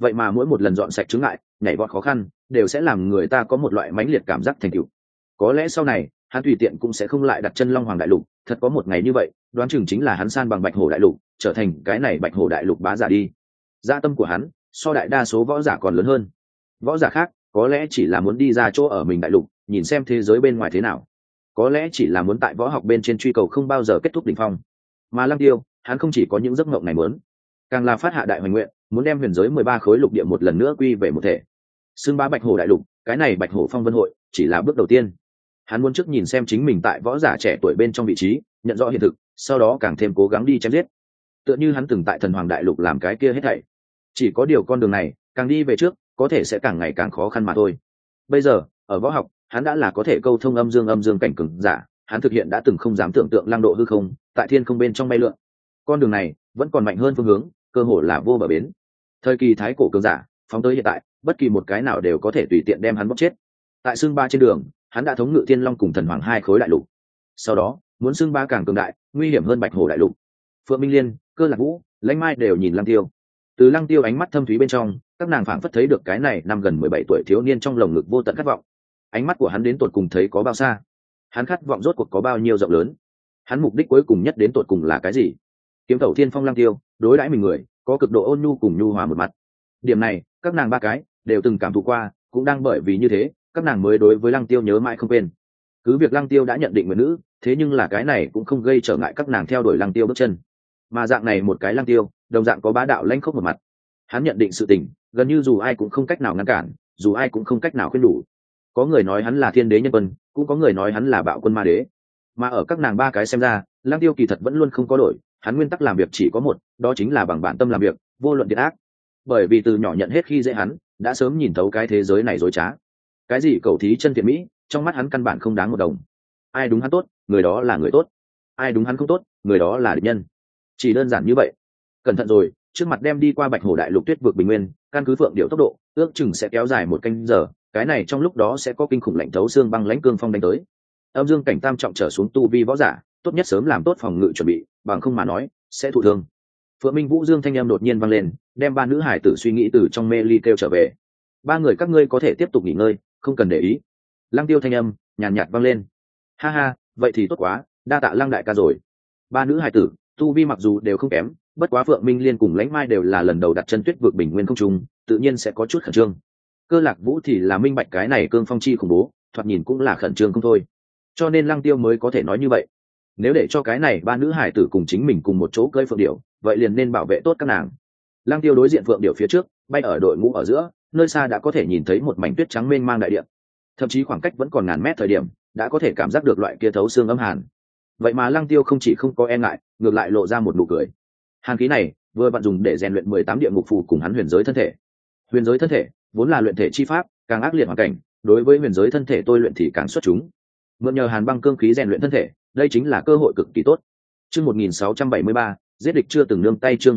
vậy mà mỗi một lần dọn sạch chướng ngại nhảy vọt khó khăn đều sẽ làm người ta có một loại mãnh liệt cảm giác thành tựu. Có lẽ sau này hắn tùy tiện cũng sẽ không lại đặt chân Long Hoàng đại lục, thật có một ngày như vậy đoán chừng chính là hắn san bằng Bạch Hổ đại lục, trở thành cái này Bạch Hổ đại lục bá giả đi. Dạ tâm của hắn so đại đa số võ giả còn lớn hơn. Võ giả khác có lẽ chỉ là muốn đi ra chỗ ở mình đại lục, nhìn xem thế giới bên ngoài thế nào, có lẽ chỉ là muốn tại võ học bên trên truy cầu không bao giờ kết thúc đỉnh phong. Mà Lăng Tiêu, hắn không chỉ có những giấc mộng này muốn, càng là phát hạ đại hoành nguyện, muốn đem huyền giới 13 khối lục địa một lần nữa quy về một thể. Xưng bá Bạch Hổ đại lục, cái này Bạch Hổ Phong Vân hội chỉ là bước đầu tiên. Hắn muốn trước nhìn xem chính mình tại võ giả trẻ tuổi bên trong vị trí, nhận rõ hiện thực, sau đó càng thêm cố gắng đi chém giết. Tựa như hắn từng tại Thần Hoàng đại lục làm cái kia hết thảy. Chỉ có điều con đường này, càng đi về trước, có thể sẽ càng ngày càng khó khăn mà thôi. Bây giờ, ở võ học, hắn đã là có thể câu thông âm dương cảnh cường giả, hắn thực hiện đã từng không dám tưởng tượng lăng độ hư không, tại thiên không bên trong bay lượn. Con đường này vẫn còn mạnh hơn phương hướng, cơ hội là vô bờ bến. Thời kỳ thái cổ cường giả, phóng tới hiện tại, bất kỳ một cái nào đều có thể tùy tiện đem hắn bóc chết. Tại xương ba trên đường, hắn đã thống ngự Thiên Long cùng Thần Hoàng hai khối đại lục. Sau đó, muốn xương ba càng cường đại, nguy hiểm hơn Bạch Hổ đại lục. Phượng Minh Liên, Cơ Lạc Vũ, Lãnh Mai đều nhìn Lăng Tiêu. Từ Lăng Tiêu ánh mắt thâm thúy bên trong, các nàng phảng phất thấy được cái này năm gần 17 tuổi thiếu niên trong lồng ngực vô tận khát vọng. Ánh mắt của hắn đến tột cùng thấy có bao xa, hắn khát vọng rốt cuộc có bao nhiêu rộng lớn, hắn mục đích cuối cùng nhất đến tột cùng là cái gì. Kiếm Tẩu Thiên Phong Lăng Tiêu đối đãi mình người có cực độ ôn nhu cùng nhu hòa một mặt. Điểm này các nàng ba cái đều từng cảm thụ qua, cũng đang bởi vì như thế các nàng mới đối với Lăng Tiêu nhớ mãi không quên. Cứ việc Lăng Tiêu đã nhận định người nữ, thế nhưng là cái này cũng không gây trở ngại các nàng theo đuổi Lăng Tiêu bước chân. Mà dạng này một cái Lăng Tiêu đồng dạng có bá đạo lãnh khốc một mặt. Hắn nhận định sự tình gần như dù ai cũng không cách nào ngăn cản, dù ai cũng không cách nào khuyên đủ. Có người nói hắn là thiên đế nhân quân, cũng có người nói hắn là bạo quân ma đế. Mà ở các nàng ba cái xem ra, Lăng Tiêu kỳ thật vẫn luôn không có đổi, hắn nguyên tắc làm việc chỉ có một, đó chính là bằng bản tâm làm việc, vô luận thiện ác. Bởi vì từ nhỏ nhận hết khi dễ hắn, đã sớm nhìn thấu cái thế giới này dối trá. Cái gì cầu thí chân thiện mỹ, trong mắt hắn căn bản không đáng một đồng. Ai đúng hắn tốt, người đó là người tốt. Ai đúng hắn không tốt, người đó là địch nhân. Chỉ đơn giản như vậy. Cẩn thận rồi, trước mặt đem đi qua Bạch Hổ đại lục tuyết vực bình nguyên, căn cứ Phượng Điểu tốc độ, ước chừng sẽ kéo dài 1 canh giờ, cái này trong lúc đó sẽ có kinh khủng lạnh thấu xương băng lãnh cương phong đánh tới. Âm dương cảnh tam trọng trở xuống tu vi võ giả, tốt nhất sớm làm tốt phòng ngự chuẩn bị, bằng không mà nói sẽ thụ thương. Phượng Minh Vũ Dương thanh âm đột nhiên vang lên, đem ba nữ hải tử suy nghĩ từ trong mê ly kêu trở về. Ba người các ngươi có thể tiếp tục nghỉ ngơi, không cần để ý. Lăng Tiêu thanh âm nhàn nhạt vang lên. Ha ha, vậy thì tốt quá, đa tạ Lăng đại ca rồi. Ba nữ hải tử tu vi mặc dù đều không kém, bất quá Phượng Minh Liên cùng Lãnh Mai đều là lần đầu đặt chân tuyết vực bình nguyên không trung, tự nhiên sẽ có chút khẩn trương. Cơ Lạc Vũ thì là minh bạch cái này cương phong chi khủng bố, thoạt nhìn cũng là khẩn trương không thôi. Cho nên Lăng Tiêu mới có thể nói như vậy. Nếu để cho cái này ba nữ hải tử cùng chính mình cùng một chỗ cưỡi phượng điểu, vậy liền nên bảo vệ tốt các nàng. Lăng Tiêu đối diện phượng điểu phía trước, bay ở đội ngũ ở giữa, nơi xa đã có thể nhìn thấy một mảnh tuyết trắng mênh mang đại địa. Thậm chí khoảng cách vẫn còn ngàn mét thời điểm, đã có thể cảm giác được loại kia thấu xương âm hàn. Vậy mà Lăng Tiêu không chỉ không có e ngại, ngược lại lộ ra một nụ cười. Hàn khí này vừa vặn dùng để rèn luyện 18 địa ngục phù cùng hắn huyền giới thân thể. Huyền giới thân thể vốn là luyện thể chi pháp, càng ác liệt hoàn cảnh, đối với huyền giới thân thể tôi luyện thì càng xuất chúng. Mượn nhờ hàn băng cương khí rèn luyện thân thể, đây chính là cơ hội cực kỳ tốt. Chương 1673, giết địch chưa từng nương tay. Chương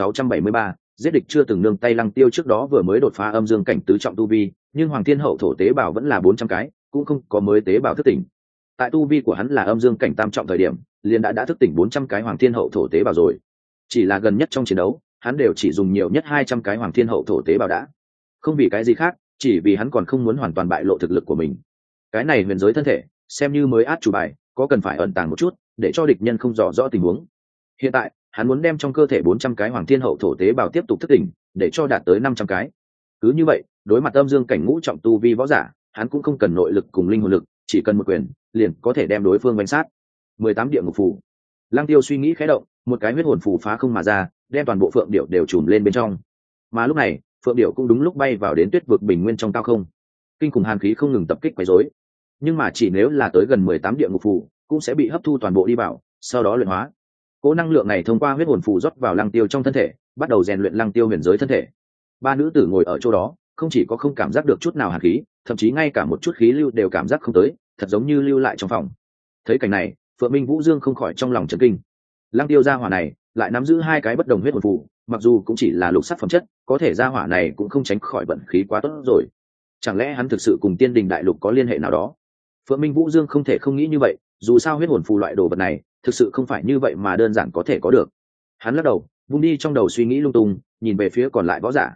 1673, giết địch chưa từng nương tay. Lăng Tiêu trước đó vừa mới đột phá âm dương cảnh tứ trọng tu vi, nhưng Hoàng Thiên Hậu thổ tế bào vẫn là 400 cái, cũng không có mới tế bào thức tỉnh. Tại tu vi của hắn là âm dương cảnh tam trọng thời điểm, liền đã thức tỉnh 400 cái Hoàng Thiên Hậu thổ tế bào rồi. Chỉ là gần nhất trong chiến đấu, hắn đều chỉ dùng nhiều nhất 200 cái Hoàng Thiên Hậu thổ tế bào đã. Không vì cái gì khác, chỉ vì hắn còn không muốn hoàn toàn bại lộ thực lực của mình. Cái này huyền giới thân thể, xem như mới át chủ bài, có cần phải ẩn tàng một chút, để cho địch nhân không rõ rõ tình huống. Hiện tại, hắn muốn đem trong cơ thể 400 cái Hoàng Thiên Hậu thổ tế bào tiếp tục thức tỉnh, để cho đạt tới 500 cái. Cứ như vậy, đối mặt âm dương cảnh ngũ trọng tu vi võ giả, hắn cũng không cần nội lực cùng linh hồn lực, chỉ cần một quyền, liền có thể đem đối phương đánh sát. 18 địa ngục phù. Lăng Tiêu suy nghĩ khẽ động, một cái huyết hồn phù phá không mà ra, đem toàn bộ phượng điểu đều trùm lên bên trong. Mà lúc này, phượng điểu cũng đúng lúc bay vào đến tuyết vực bình nguyên trong cao không. Kinh khủng hàn khí không ngừng tập kích quấy rối. Nhưng mà chỉ nếu là tới gần 18 địa ngục phù, cũng sẽ bị hấp thu toàn bộ đi vào, sau đó luyện hóa. Cố năng lượng này thông qua huyết hồn phù rót vào Lăng Tiêu trong thân thể, bắt đầu rèn luyện Lăng Tiêu huyền giới thân thể. Ba nữ tử ngồi ở chỗ đó, không chỉ có không cảm giác được chút nào hàn khí, thậm chí ngay cả một chút khí lưu đều cảm giác không tới, thật giống như lưu lại trong phòng. Thấy cảnh này, Phượng Minh Vũ Dương không khỏi trong lòng chấn kinh. Lăng Tiêu gia hỏa này lại nắm giữ 2 cái bất đồng huyết hồn phù, mặc dù cũng chỉ là lục sắc phẩm chất, có thể gia hỏa này cũng không tránh khỏi vận khí quá tốt rồi. Chẳng lẽ hắn thực sự cùng Tiên Đình đại lục có liên hệ nào đó? Phượng Minh Vũ Dương không thể không nghĩ như vậy, dù sao huyết hồn phù loại đồ vật này thực sự không phải như vậy mà đơn giản có thể có được. Hắn lắc đầu, vung đi trong đầu suy nghĩ lung tung, nhìn về phía còn lại võ giả.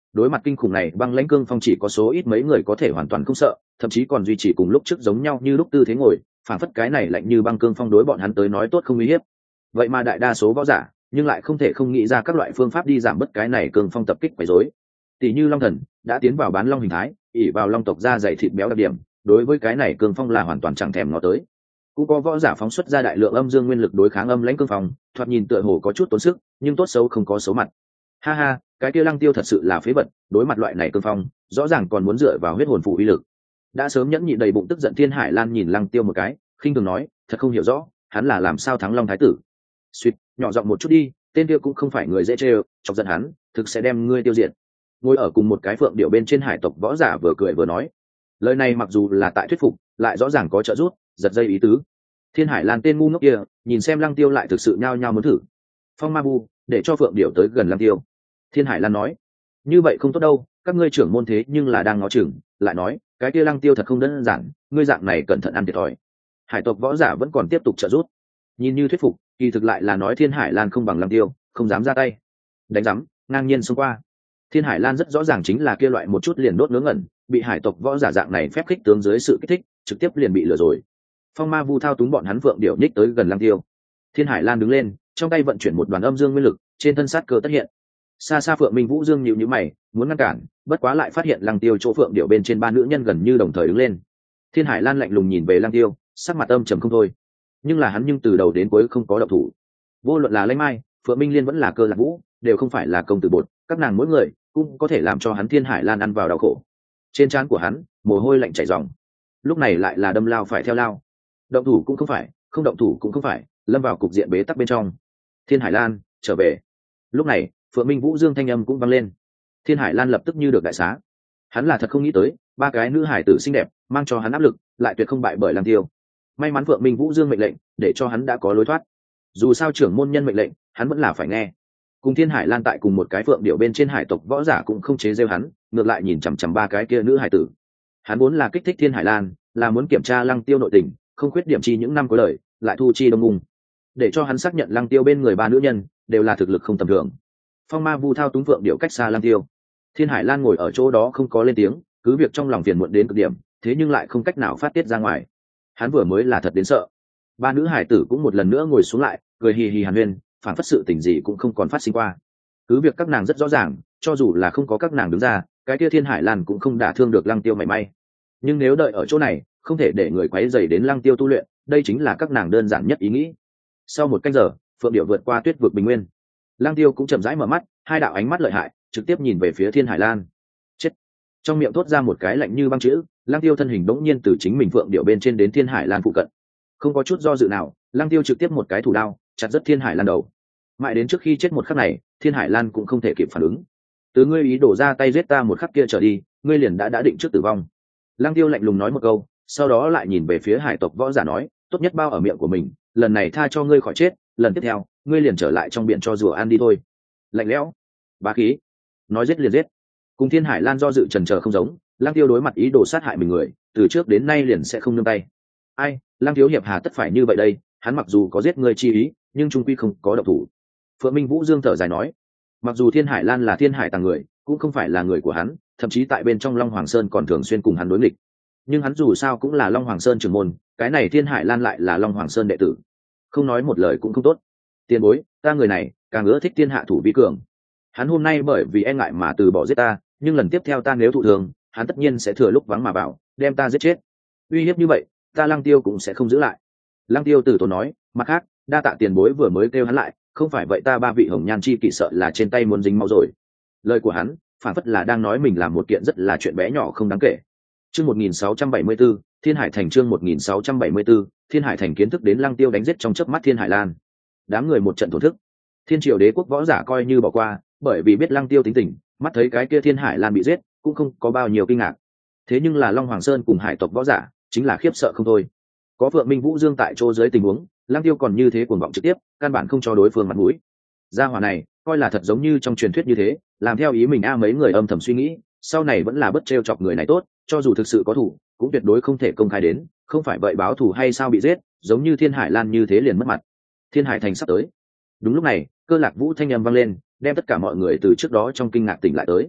đối mặt kinh khủng này băng lãnh cương phong chỉ có số ít mấy người có thể hoàn toàn không sợ, thậm chí còn duy trì cùng lúc trước giống nhau như lúc tư thế ngồi, phản phất cái này lạnh như băng cương phong đối bọn hắn tới nói tốt không uy hiếp. Vậy mà đại đa số võ giả nhưng lại không thể không nghĩ ra các loại phương pháp đi giảm bớt cái này cương phong tập kích quấy rối. Tỷ như long thần đã tiến vào bán long hình thái, ỉ vào long tộc da dày thịt béo đặc điểm, đối với cái này cương phong là hoàn toàn chẳng thèm ngó tới. Cũng có võ giả phóng xuất ra đại lượng âm dương nguyên lực đối kháng âm lãnh cương phong, thoạt nhìn tựa hồ có chút tốn sức, nhưng tốt xấu không có xấu mặt. Ha ha, cái kia Lăng Tiêu thật sự là phế vật, đối mặt loại này cương phong, rõ ràng còn muốn dựa vào huyết hồn phụ uy lực. Đã sớm nhẫn nhịn đầy bụng tức giận Thiên Hải Lan nhìn Lăng Tiêu một cái, khinh thường nói, thật không hiểu rõ, hắn là làm sao thắng Long Thái tử. Suýt, nhỏ giọng một chút đi, tên kia cũng không phải người dễ trêu, chọc giận hắn, thực sẽ đem ngươi tiêu diệt. Ngồi ở cùng một cái phượng điệu bên trên hải tộc võ giả vừa cười vừa nói, lời này mặc dù là tại thuyết phục, lại rõ ràng có trợ giúp, giật dây ý tứ. Thiên Hải Lan tên ngu ngốc kia, nhìn xem Lăng Tiêu lại thực sự nhao nhao muốn thử. Phong Ma Vu, để cho phượng điệu tới gần Lăng Tiêu. Thiên Hải Lan nói, như vậy không tốt đâu, các ngươi trưởng môn thế nhưng là đang ngó chừng, lại nói, cái kia Lăng Tiêu thật không đơn giản, ngươi dạng này cẩn thận ăn thiệt thòi. Hải tộc võ giả vẫn còn tiếp tục trợ giúp, nhìn như thuyết phục, kỳ thực lại là nói Thiên Hải Lan không bằng Lăng Tiêu, không dám ra tay. Đánh rắm, ngang nhiên xông qua. Thiên Hải Lan rất rõ ràng chính là kia loại một chút liền đốt ngớ ngẩn, bị hải tộc võ giả dạng này phép khích tướng dưới sự kích thích, trực tiếp liền bị lừa rồi. Phong Ma Vu thao túng bọn hắn vượng điệu nhích tới gần Lăng Tiêu. Thiên Hải Lan đứng lên, trong tay vận chuyển một đoàn âm dương nguyên lực, trên thân sát cơ tất hiện. Xa xa Phượng Minh Vũ Dương nhíu nhíu mày, muốn ngăn cản, bất quá lại phát hiện Lăng Tiêu chỗ phượng điệu bên trên ba nữ nhân gần như đồng thời đứng lên. Thiên Hải Lan lạnh lùng nhìn về Lăng Tiêu, sắc mặt âm trầm không thôi. Nhưng là hắn từ đầu đến cuối không có động thủ. Vô luận là Lãnh Mai, Phượng Minh Liên vẫn là Cơ Lạc Vũ, đều không phải là công tử bột, các nàng mỗi người cũng có thể làm cho hắn Thiên Hải Lan ăn vào đau khổ. Trên trán của hắn, mồ hôi lạnh chảy ròng. Lúc này lại là đâm lao phải theo lao. Động thủ cũng không phải, không động thủ cũng không phải, lâm vào cục diện bế tắc bên trong. Thiên Hải Lan, trở về. Lúc này, Phượng Minh Vũ Dương thanh âm cũng vang lên. Thiên Hải Lan lập tức như được đại xá. Hắn là thật không nghĩ tới, ba cái nữ hải tử xinh đẹp, mang cho hắn áp lực, lại tuyệt không bại bởi Lăng Tiêu. May mắn Phượng Minh Vũ Dương mệnh lệnh, để cho hắn đã có lối thoát. Dù sao trưởng môn nhân mệnh lệnh, hắn vẫn là phải nghe. Cùng Thiên Hải Lan tại cùng một cái phượng điệu bên trên hải tộc võ giả cũng không chế giễu hắn, ngược lại nhìn chằm chằm ba cái kia nữ hải tử. Hắn vốn là kích thích Thiên Hải Lan, là muốn kiểm tra Lăng Tiêu nội tình, không khuyết điểm chi những năm cuối đời, lại thu chi đông ngung, để cho hắn xác nhận Lăng Tiêu bên người ba nữ nhân đều là thực lực không tầm thường. Phong Ma Vu thao túng phượng điệu cách xa Lăng Tiêu. Thiên Hải Lan ngồi ở chỗ đó không có lên tiếng, cứ việc trong lòng phiền muộn đến cực điểm, thế nhưng lại không cách nào phát tiết ra ngoài. Hắn vừa mới là thật đến sợ. Ba nữ hải tử cũng một lần nữa ngồi xuống lại, cười hì hì hàn huyên, phản phất sự tình gì cũng không còn phát sinh qua. Cứ việc các nàng rất rõ ràng, cho dù là không có các nàng đứng ra, cái kia Thiên Hải Lan cũng không đả thương được Lăng Tiêu mảy may. Nhưng nếu đợi ở chỗ này, không thể để người quấy rầy đến Lăng Tiêu tu luyện, đây chính là các nàng đơn giản nhất ý nghĩ. Sau một canh giờ, phượng điệu vượt qua tuyết vực bình nguyên. Lăng Tiêu cũng chậm rãi mở mắt, hai đạo ánh mắt lợi hại, trực tiếp nhìn về phía Thiên Hải Lan. Chết! Trong miệng thốt ra một cái lạnh như băng chữ, Lăng Tiêu thân hình bỗng nhiên từ chính mình phượng điệu bên trên đến Thiên Hải Lan phụ cận. Không có chút do dự nào, Lăng Tiêu trực tiếp một cái thủ đao, chặt rất Thiên Hải Lan đầu. Mãi đến trước khi chết một khắc này, Thiên Hải Lan cũng không thể kịp phản ứng. Từ ngươi ý đổ ra tay giết ta một khắc kia trở đi, ngươi liền đã định trước tử vong. Lăng Tiêu lạnh lùng nói một câu, sau đó lại nhìn về phía hải tộc võ giả nói, tốt nhất bao ở miệng của mình, lần này tha cho ngươi khỏi chết, lần tiếp theo, ngươi liền trở lại trong biển cho rùa ăn đi thôi. Lạnh lẽo, bá khí, nói giết liền giết. Cùng Thiên Hải Lan do dự chần chờ không giống, Lăng Tiêu đối mặt ý đồ sát hại mình người, từ trước đến nay liền sẽ không nương tay. Ai, Lăng thiếu hiệp hà tất phải như vậy đây, hắn mặc dù có giết ngươi chi ý, nhưng trung quy không có động thủ. Phượng Minh Vũ Dương thở dài nói, mặc dù Thiên Hải Lan là Thiên Hải tàng người, cũng không phải là người của hắn, thậm chí tại bên trong Long Hoàng Sơn còn thường xuyên cùng hắn đối nghịch. Nhưng hắn dù sao cũng là Long Hoàng Sơn trưởng môn, cái này Thiên Hải Lan lại là Long Hoàng Sơn đệ tử, không nói một lời cũng không tốt. Tiền bối, ta người này càng ưa thích thiên hạ thủ vi cường. Hắn hôm nay bởi vì e ngại mà từ bỏ giết ta, nhưng lần tiếp theo ta nếu thụ thường, hắn tất nhiên sẽ thừa lúc vắng mà vào, đem ta giết chết. Uy hiếp như vậy, ta Lăng Tiêu cũng sẽ không giữ lại. Lăng Tiêu từ tốn nói, mặt khác, đa tạ tiền bối vừa mới kêu hắn lại, không phải vậy ta ba vị hồng nhan chi kỵ sợ là trên tay muốn dính máu rồi. Lời của hắn, phản phất là đang nói mình làm một kiện rất là chuyện bé nhỏ không đáng kể. Chương 1674, Thiên Hải Thành chương 1674, Thiên Hải Thành kiến thức đến Lăng Tiêu đánh giết trong chớp mắt Thiên Hải Lan. Đám người một trận thổ thức. Thiên Triều Đế quốc võ giả coi như bỏ qua, bởi vì biết Lăng Tiêu tính tình, mắt thấy cái kia Thiên Hải Lan bị giết, cũng không có bao nhiêu kinh ngạc. Thế nhưng là Long Hoàng Sơn cùng hải tộc võ giả, chính là khiếp sợ không thôi. Có Phượng Minh Vũ Dương tại chỗ dưới tình huống, Lăng Tiêu còn như thế cuồng vọng trực tiếp, căn bản không cho đối phương mặt mũi. Gia hỏa này, coi là thật giống như trong truyền thuyết như thế, làm theo ý mình mấy người âm thầm suy nghĩ, sau này vẫn là bất trêu chọc người này tốt, cho dù thực sự có thủ, cũng tuyệt đối không thể công khai đến, không phải vậy báo thù hay sao bị giết, giống như Thiên Hải Lan như thế liền mất mặt. Thiên Hải Thành sắp tới. Đúng lúc này, Cơ Lạc Vũ thanh âm vang lên, đem tất cả mọi người từ trước đó trong kinh ngạc tỉnh lại tới.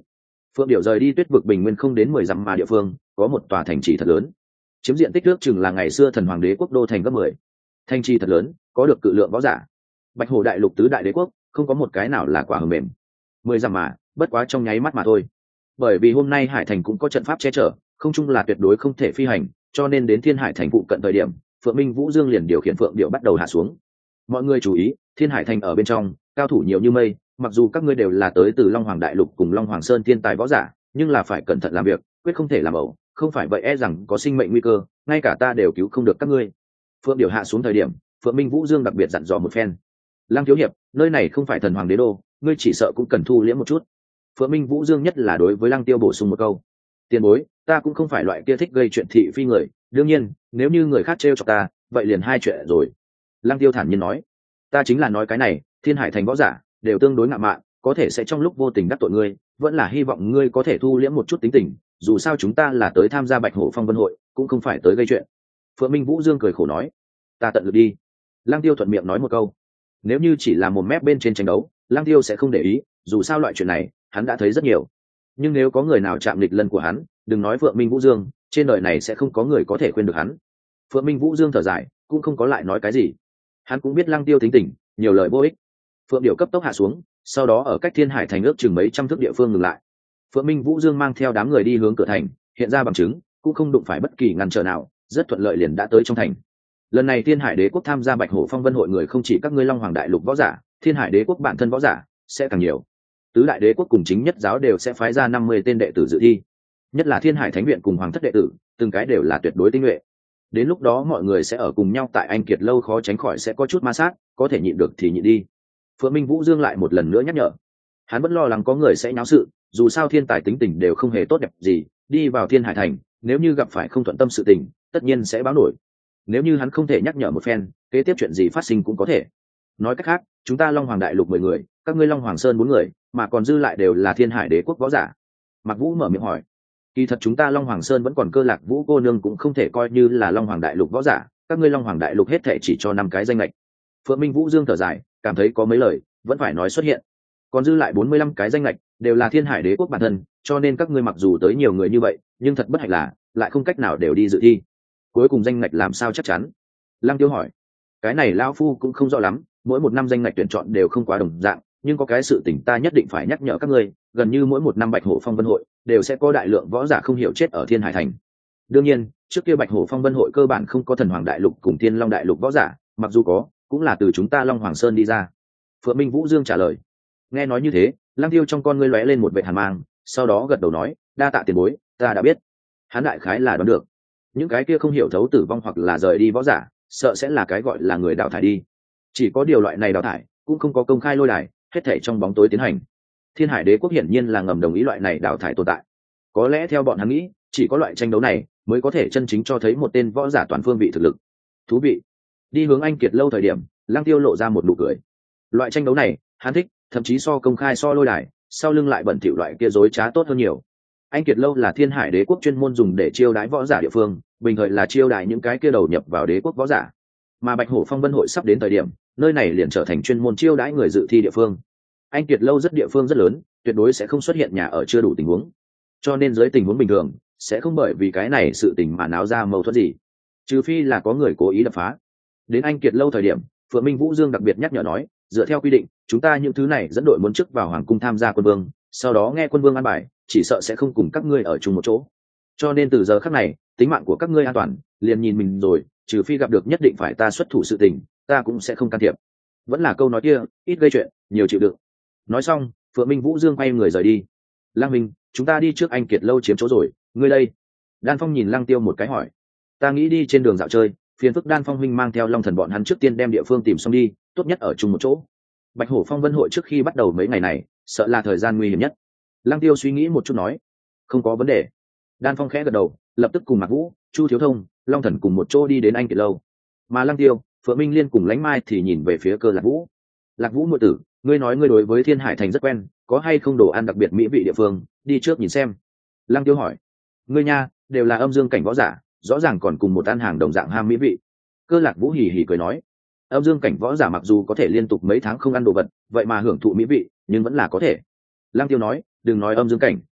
Phượng Điểu rời đi Tuyết vực bình nguyên không đến 10 dặm mà địa phương có một tòa thành trì thật lớn, chiếm diện tích nước chừng là ngày xưa thần hoàng đế quốc đô thành gấp 10. Thành trì thật lớn, có được cự lượng võ giả. Bạch Hổ đại lục tứ đại đế quốc, không có một cái nào là quả hờ mềm. 10 dặm mà, bất quá trong nháy mắt mà thôi. Bởi vì hôm nay Hải Thành cũng có trận pháp che chở, không chung là tuyệt đối không thể phi hành, cho nên đến Thiên Hải Thành phụ cận thời điểm, Phượng Minh Vũ Dương liền điều khiển Phượng Điểu bắt đầu hạ xuống. Mọi người chú ý, Thiên Hải Thành ở bên trong, cao thủ nhiều như mây, mặc dù các ngươi đều là tới từ Long Hoàng đại lục cùng Long Hoàng Sơn thiên tài võ giả, nhưng là phải cẩn thận làm việc, quyết không thể làm ẩu, không phải vậy e rằng có sinh mệnh nguy cơ, ngay cả ta đều cứu không được các ngươi. Phượng Điểu hạ xuống thời điểm, Phượng Minh Vũ Dương đặc biệt dặn dò một phen. Lăng thiếu hiệp, nơi này không phải thần hoàng đế đô, ngươi chỉ sợ cũng cần thu liễm một chút. Phượng Minh Vũ Dương nhất là đối với Lăng Tiêu bổ sung một câu. Tiền bối, ta cũng không phải loại kia thích gây chuyện thị phi người, đương nhiên, nếu như người khác trêu chọc ta, vậy liền hai chuyện rồi. Lăng Tiêu thản nhiên nói, ta chính là nói cái này, Thiên Hải Thành võ giả đều tương đối ngạo mạn, có thể sẽ trong lúc vô tình đắc tội ngươi, vẫn là hy vọng ngươi có thể thu liễm một chút tính tình, dù sao chúng ta là tới tham gia Bạch Hổ Phong Vân hội, cũng không phải tới gây chuyện. Phượng Minh Vũ Dương cười khổ nói, ta tận lực đi. Lăng Tiêu thuận miệng nói một câu. Nếu như chỉ là một mép bên trên tranh đấu, Lăng Tiêu sẽ không để ý, dù sao loại chuyện này hắn đã thấy rất nhiều. Nhưng nếu có người nào chạm nghịch lân của hắn, đừng nói Phượng Minh Vũ Dương, trên đời này sẽ không có người có thể khuyên được hắn. Phượng Minh Vũ Dương thở dài, cũng không có lại nói cái gì. Hắn cũng biết Lăng Tiêu tính tình, nhiều lời vô ích. Phượng Điểu cấp tốc hạ xuống, sau đó ở cách Thiên Hải Thành ước chừng mấy trăm thước địa phương ngừng lại. Phượng Minh Vũ Dương mang theo đám người đi hướng cửa thành, hiện ra bằng chứng, cũng không đụng phải bất kỳ ngăn trở nào, rất thuận lợi liền đã tới trong thành. Lần này Thiên Hải Đế quốc tham gia Bạch Hổ Phong Vân hội người không chỉ các ngươi Long Hoàng đại lục võ giả, Thiên Hải Đế quốc bản thân võ giả sẽ càng nhiều. Tứ đại đế quốc cùng chính nhất giáo đều sẽ phái ra 50 tên đệ tử dự thi. Nhất là Thiên Hải Thánh viện cùng Hoàng thất đệ tử, từng cái đều là tuyệt đối tinh nhuệ. Đến lúc đó mọi người sẽ ở cùng nhau tại Anh Kiệt lâu, khó tránh khỏi sẽ có chút ma sát, có thể nhịn được thì nhịn đi. Phượng Minh Vũ Dương lại một lần nữa nhắc nhở. Hắn vẫn lo lắng có người sẽ nháo sự, dù sao thiên tài tính tình đều không hề tốt đẹp gì, đi vào Thiên Hải Thành, nếu như gặp phải không thuận tâm sự tình, tất nhiên sẽ báo nổi. Nếu như hắn không thể nhắc nhở một phen, kế tiếp chuyện gì phát sinh cũng có thể. Nói cách khác, chúng ta Long Hoàng đại lục 10 người, các ngươi Long Hoàng Sơn 4 người, mà còn dư lại đều là Thiên Hải Đế quốc võ giả. Mạc Vũ mở miệng hỏi. Kỳ thật chúng ta Long Hoàng Sơn vẫn còn Cơ Lạc Vũ cô nương cũng không thể coi như là Long Hoàng đại lục võ giả, các ngươi Long Hoàng đại lục hết thể chỉ cho 5 cái danh lệch. Phượng Minh Vũ Dương thở dài, cảm thấy có mấy lời vẫn phải nói xuất hiện. Còn dư lại 45 cái danh lệch đều là Thiên Hải Đế quốc bản thân, cho nên các ngươi mặc dù tới nhiều người như vậy, nhưng thật bất hạnh là lại không cách nào đều đi dự thi. Cuối cùng danh ngạch làm sao chắc chắn? Lăng Tiêu hỏi. Cái này lão phu cũng không rõ lắm, mỗi một năm danh ngạch tuyển chọn đều không quá đồng dạng, nhưng có cái sự tình ta nhất định phải nhắc nhở các ngươi, gần như mỗi một năm Bạch Hổ Phong Vân hội đều sẽ có đại lượng võ giả không hiểu chết ở Thiên Hải Thành. Đương nhiên, trước kia Bạch Hổ Phong Vân hội cơ bản không có Thần Hoàng đại lục cùng Thiên Long đại lục võ giả, mặc dù có, cũng là từ chúng ta Long Hoàng Sơn đi ra. Phượng Minh Vũ Dương trả lời. Nghe nói như thế, Lăng Tiêu trong con ngươi lóe lên một vệt hàn mang, sau đó gật đầu nói, đa tạ tiền bối, ta đã biết. Hắn đại khái là đoán được, những cái kia không hiểu thấu tử vong hoặc là rời đi võ giả, sợ sẽ là cái gọi là người đào thải đi. Chỉ có điều loại này đào thải cũng không có công khai lôi đài, hết thảy trong bóng tối tiến hành. Thiên Hải Đế quốc hiển nhiên là ngầm đồng ý loại này đào thải tồn tại. Có lẽ theo bọn hắn nghĩ, chỉ có loại tranh đấu này mới có thể chân chính cho thấy một tên võ giả toàn phương vị thực lực. Thú vị. Đi hướng Anh Kiệt lâu thời điểm, Lăng Tiêu lộ ra một nụ cười. Loại tranh đấu này, hắn thích, thậm chí so công khai so lôi đài, sau lưng lại bẩn thỉu loại kia dối trá tốt hơn nhiều. Anh Kiệt lâu là Thiên Hải Đế quốc chuyên môn dùng để chiêu đãi võ giả địa phương, bình thời là chiêu đãi những cái kia đầu nhập vào đế quốc võ giả. Mà Bạch Hổ Phong Vân hội sắp đến thời điểm, nơi này liền trở thành chuyên môn chiêu đãi người dự thi địa phương. Anh Kiệt lâu rất địa phương rất lớn, tuyệt đối sẽ không xuất hiện nhà ở chưa đủ tình huống. Cho nên dưới tình huống bình thường, sẽ không bởi vì cái này sự tình mà náo ra mâu thuẫn gì. Trừ phi là có người cố ý đập phá. Đến Anh Kiệt lâu thời điểm, Phượng Minh Vũ Dương đặc biệt nhắc nhở nói, dựa theo quy định, chúng ta những thứ này dẫn đội muốn trước vào hoàng cung tham gia quân vương, sau đó nghe quân vương an bài, chỉ sợ sẽ không cùng các ngươi ở chung một chỗ. Cho nên từ giờ khắc này, tính mạng của các ngươi an toàn, liền nhìn mình rồi, trừ phi gặp được nhất định phải ta xuất thủ sự tình, ta cũng sẽ không can thiệp. Vẫn là câu nói kia, ít gây chuyện, nhiều chịu đựng. Nói xong, Phượng Minh Vũ Dương quay người rời đi. Lang Minh, chúng ta đi trước Anh Kiệt lâu chiếm chỗ rồi, ngươi đây. Đan Phong nhìn Lăng Tiêu một cái hỏi. Ta nghĩ đi trên đường dạo chơi, phiền phức Đan Phong huynh mang theo Long Thần bọn hắn trước tiên đem địa phương tìm xong đi, tốt nhất ở chung một chỗ. Bạch Hổ Phong Vân hội trước khi bắt đầu mấy ngày này, sợ là thời gian nguy hiểm nhất. Lăng Tiêu suy nghĩ một chút nói, không có vấn đề. Đan Phong khẽ gật đầu, lập tức cùng Mạc Vũ, Chu Thiếu Thông, Long Thần cùng một chỗ đi đến Anh Kiệt lâu. Mà Lăng Tiêu, Phượng Minh Liên cùng Lãnh Mai thì nhìn về phía Cơ Lạc Vũ. Lạc Vũ muội tử, ngươi nói ngươi đối với Thiên Hải Thành rất quen, có hay không đồ ăn đặc biệt mỹ vị địa phương, đi trước nhìn xem. Lăng Tiêu hỏi. Ngươi nha, đều là âm dương cảnh võ giả, rõ ràng còn cùng một ăn hàng đồng dạng ham mỹ vị. Cơ Lạc Vũ hì hì cười nói. Âm dương cảnh võ giả mặc dù có thể liên tục mấy tháng không ăn đồ vật, vậy mà hưởng thụ mỹ vị, nhưng vẫn là có thể. Lăng Tiêu nói, đừng nói âm dương cảnh,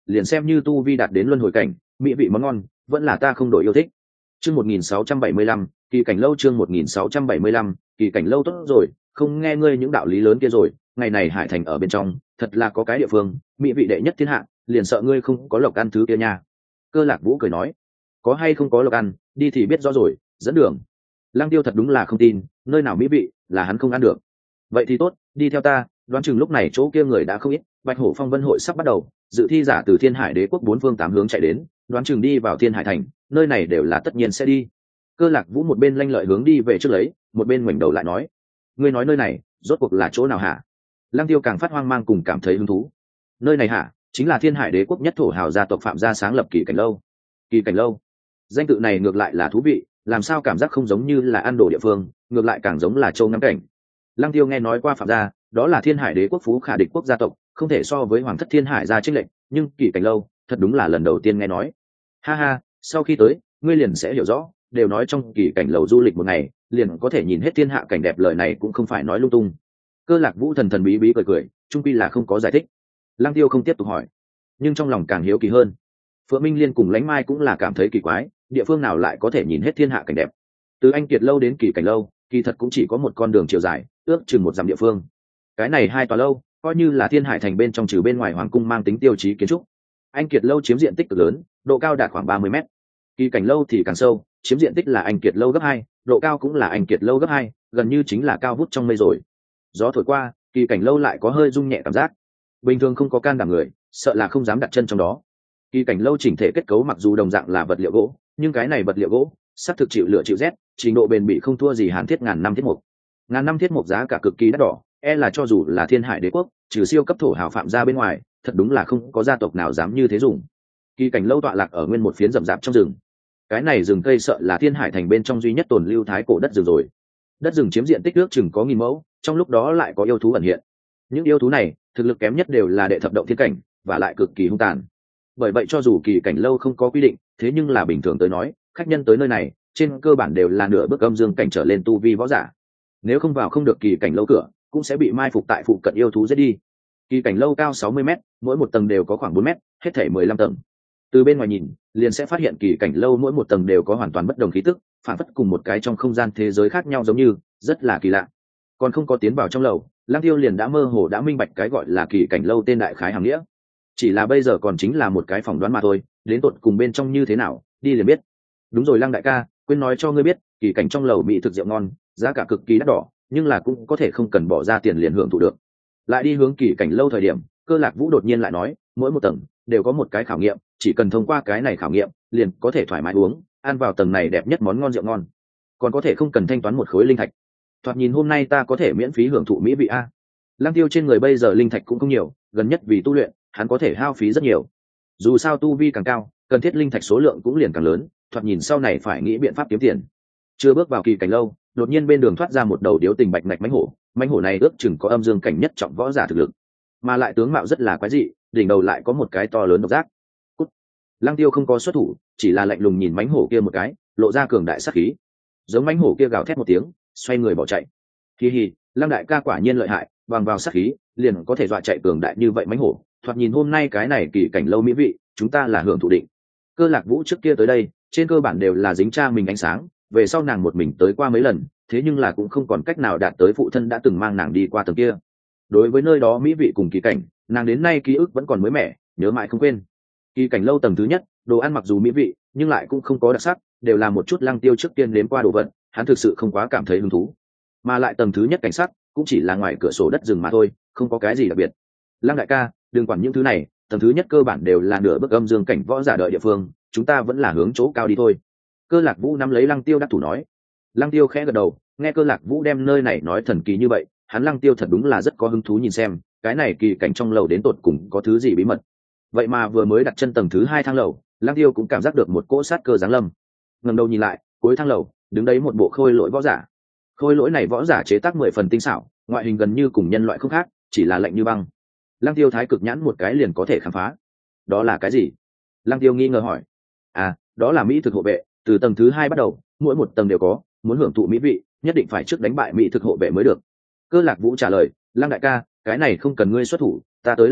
liền xem như tu vi đạt đến luân hồi cảnh, mỹ vị món ngon vẫn là ta không đổi yêu thích. Chương 1675, kỳ cảnh lâu. Chương 1675, kỳ cảnh lâu. Tốt rồi, không nghe ngươi những đạo lý lớn kia rồi, ngày này Hải Thành ở bên trong thật là có cái địa phương mỹ vị đệ nhất thiên hạ, liền sợ ngươi không có lộc ăn thứ kia nha. Cơ Lạc Vũ cười nói, có hay không có lộc ăn đi thì biết rõ rồi, dẫn đường. Lăng Tiêu thật đúng là không tin nơi nào mỹ vị là hắn không ăn được. Vậy thì tốt, đi theo ta. Đoán chừng lúc này chỗ kia người đã không ít, Bạch Hổ Phong Vân hội sắp bắt đầu, dự thi giả từ Thiên Hải Đế quốc bốn phương tám hướng chạy đến, đoán chừng đi vào Thiên Hải thành, nơi này đều là tất nhiên sẽ đi. Cơ Lạc Vũ một bên lanh lợi hướng đi về trước lấy, một bên ngoảnh đầu lại nói, ngươi nói nơi này rốt cuộc là chỗ nào hả? Lăng Tiêu càng phát hoang mang cùng cảm thấy hứng thú. Nơi này hả, chính là Thiên Hải Đế quốc nhất thổ hào gia tộc Phạm gia sáng lập Kỳ Cảnh lâu. Kỳ Cảnh lâu, danh tự này ngược lại là thú vị, làm sao cảm giác không giống như là ăn đồ địa phương, ngược lại càng giống là châu ngắm cảnh. Lăng Tiêu nghe nói qua Phạm gia, đó là Thiên Hải Đế quốc phú khả địch quốc gia tộc, không thể so với Hoàng thất Thiên Hải gia chênh lệch, nhưng Kỳ Cảnh lâu thật đúng là lần đầu tiên nghe nói. Ha ha, sau khi tới ngươi liền sẽ hiểu rõ, đều nói trong Kỳ Cảnh lầu du lịch một ngày liền có thể nhìn hết thiên hạ cảnh đẹp, lời này cũng không phải nói lung tung. Cơ Lạc Vũ thần thần bí bí cười cười, trung quy là không có giải thích. Lăng Tiêu không tiếp tục hỏi, nhưng trong lòng càng hiếu kỳ hơn. Phượng Minh Liên cùng Lãnh Mai cũng là cảm thấy kỳ quái, địa phương nào lại có thể nhìn hết thiên hạ cảnh đẹp. Từ Anh Kiệt lâu đến Kỳ Cảnh lâu kỳ thật cũng chỉ có một con đường chiều dài, ước chừng một dặm địa phương. Cái này hai tòa lâu coi như là Thiên Hải thành bên trong trừ bên ngoài hoàng cung mang tính tiêu chí kiến trúc. Anh Kiệt lâu chiếm diện tích cực lớn, độ cao đạt khoảng 30 mét. Kỳ Cảnh lâu thì càng sâu, chiếm diện tích là Anh Kiệt lâu gấp 2, độ cao cũng là Anh Kiệt lâu gấp 2, gần như chính là cao vút trong mây rồi. Gió thổi qua, Kỳ Cảnh lâu lại có hơi rung nhẹ cảm giác. Bình thường không có can đảm người, sợ là không dám đặt chân trong đó. Kỳ Cảnh lâu chỉnh thể kết cấu mặc dù đồng dạng là vật liệu gỗ, nhưng cái này vật liệu gỗ sắp thực chịu lửa chịu rét, trình độ bền bỉ không thua gì Hàn Thiết ngàn năm thiết mục. Ngàn năm thiết mục giá cả cực kỳ đắt đỏ, là cho dù là Thiên Hải Đế quốc, trừ siêu cấp thổ hào Phạm gia bên ngoài, thật đúng là không có gia tộc nào dám như thế dùng. Kỳ Cảnh lâu tọa lạc ở nguyên một phiến rậm rạp trong rừng. Cái này rừng cây sợ là Thiên Hải thành bên trong duy nhất tồn lưu thái cổ đất rừng rồi. Đất rừng chiếm diện tích ước chừng có 1000 mẫu, trong lúc đó lại có yêu thú ẩn hiện. Những yêu thú này thực lực kém nhất đều là đệ thập động thiên cảnh, và lại cực kỳ hung tàn. Bởi vậy cho dù Kỳ Cảnh lâu không có quy định, thế nhưng là bình thường tới nói, khách nhân tới nơi này trên cơ bản đều là nửa bước âm dương cảnh trở lên tu vi võ giả. Nếu không vào không được Kỳ Cảnh lâu cửa, cũng sẽ bị mai phục tại phụ cận yêu thú giết đi. Kỳ Cảnh lâu cao 60 mét, mỗi một tầng đều có khoảng 4 mét, hết thảy 15 tầng. Từ bên ngoài nhìn, liền sẽ phát hiện Kỳ Cảnh lâu mỗi một tầng đều có hoàn toàn bất đồng khí tức, phản phất cùng một cái trong không gian thế giới khác nhau giống như, rất là kỳ lạ. Còn không có tiến vào trong lầu, Lăng Tiêu liền đã mơ hồ đã minh bạch cái gọi là Kỳ Cảnh lâu tên đại khái hàm nghĩa. Chỉ là bây giờ còn chính là một cái phỏng đoán mà thôi, đến tột cùng bên trong như thế nào, đi liền biết. Đúng rồi Lăng đại ca, quên nói cho ngươi biết, Kỳ Cảnh trong lầu mỹ thực rượu ngon, giá cả cực kỳ đắt đỏ, nhưng là cũng có thể không cần bỏ ra tiền liền hưởng thụ được. Lại đi hướng Kỳ Cảnh lâu thời điểm, Cơ Lạc Vũ đột nhiên lại nói, mỗi một tầng đều có một cái khảo nghiệm, chỉ cần thông qua cái này khảo nghiệm, liền có thể thoải mái uống, ăn vào tầng này đẹp nhất món ngon rượu ngon, còn có thể không cần thanh toán một khối linh thạch. Thoạt nhìn hôm nay ta có thể miễn phí hưởng thụ mỹ vị a. Lăng Tiêu trên người bây giờ linh thạch cũng không nhiều, gần nhất vì tu luyện, hắn có thể hao phí rất nhiều. Dù sao tu vi càng cao, cần thiết linh thạch số lượng cũng liền càng lớn, thoạt nhìn sau này phải nghĩ biện pháp kiếm tiền. Chưa bước vào Kỳ Cảnh lâu, đột nhiên bên đường thoát ra một đầu điếu tình bạch ngạch mãnh hổ này ước chừng có âm dương cảnh nhất trọng võ giả thực lực, mà lại tướng mạo rất là quái dị, đỉnh đầu lại có một cái to lớn độc giác. Cút. Lăng Tiêu không có xuất thủ, chỉ là lạnh lùng nhìn mãnh hổ kia một cái, lộ ra cường đại sát khí. Giống mãnh hổ kia gào thét một tiếng, xoay người bỏ chạy. Hi hi, Lăng đại ca quả nhiên lợi hại, bằng vào sát khí, liền có thể dọa chạy cường đại như vậy mãnh hổ. Thoạt nhìn hôm nay cái này Kỳ Cảnh lâu mỹ vị, chúng ta là hưởng thụ định. Cơ Lạc Vũ trước kia tới đây, trên cơ bản đều là dính cha mình ánh sáng, về sau nàng một mình tới qua mấy lần, thế nhưng là cũng không còn cách nào đạt tới phụ thân đã từng mang nàng đi qua tầng kia. Đối với nơi đó mỹ vị cùng kỳ cảnh, nàng đến nay ký ức vẫn còn mới mẻ, nhớ mãi không quên. Kỳ Cảnh lâu tầng thứ nhất, đồ ăn mặc dù mỹ vị, nhưng lại cũng không có đặc sắc, đều là một chút Lăng Tiêu trước tiên nếm qua đồ vật, hắn thực sự không quá cảm thấy hứng thú. Mà lại tầng thứ nhất cảnh sắc, cũng chỉ là ngoài cửa sổ đất rừng mà thôi, không có cái gì đặc biệt. Lăng đại ca, đừng quản những thứ này, tầng thứ nhất cơ bản đều là nửa bước âm dương cảnh võ giả đợi địa phương, chúng ta vẫn là hướng chỗ cao đi thôi. Cơ Lạc Vũ nắm lấy Lăng Tiêu đắc thủ nói. Lăng Tiêu khẽ gật đầu, nghe Cơ Lạc Vũ đem nơi này nói thần kỳ như vậy, hắn Lăng Tiêu thật đúng là rất có hứng thú nhìn xem, cái này kỳ cảnh trong lầu đến tột cùng có thứ gì bí mật. Vậy mà vừa mới đặt chân tầng thứ 2 thang lầu, Lăng Tiêu cũng cảm giác được một cỗ sát cơ giáng lâm. Ngẩng đầu nhìn lại, cuối thang lầu, đứng đấy một bộ khôi lỗi võ giả. Khôi lỗi này võ giả chế tác 10 phần tinh xảo, ngoại hình gần như cùng nhân loại không khác, chỉ là lạnh như băng. Lăng Tiêu thái cực nhãn một cái liền có thể khám phá. Đó là cái gì? Lăng Tiêu nghi ngờ hỏi. À, đó là mỹ thực hộ vệ, từ tầng thứ 2 bắt đầu, mỗi một tầng đều có, muốn hưởng thụ mỹ vị, nhất định phải trước đánh bại mỹ thực hộ vệ mới được. Cơ Lạc Vũ trả lời, Lăng đại ca, cái này không cần ngươi xuất thủ, ta tới là được,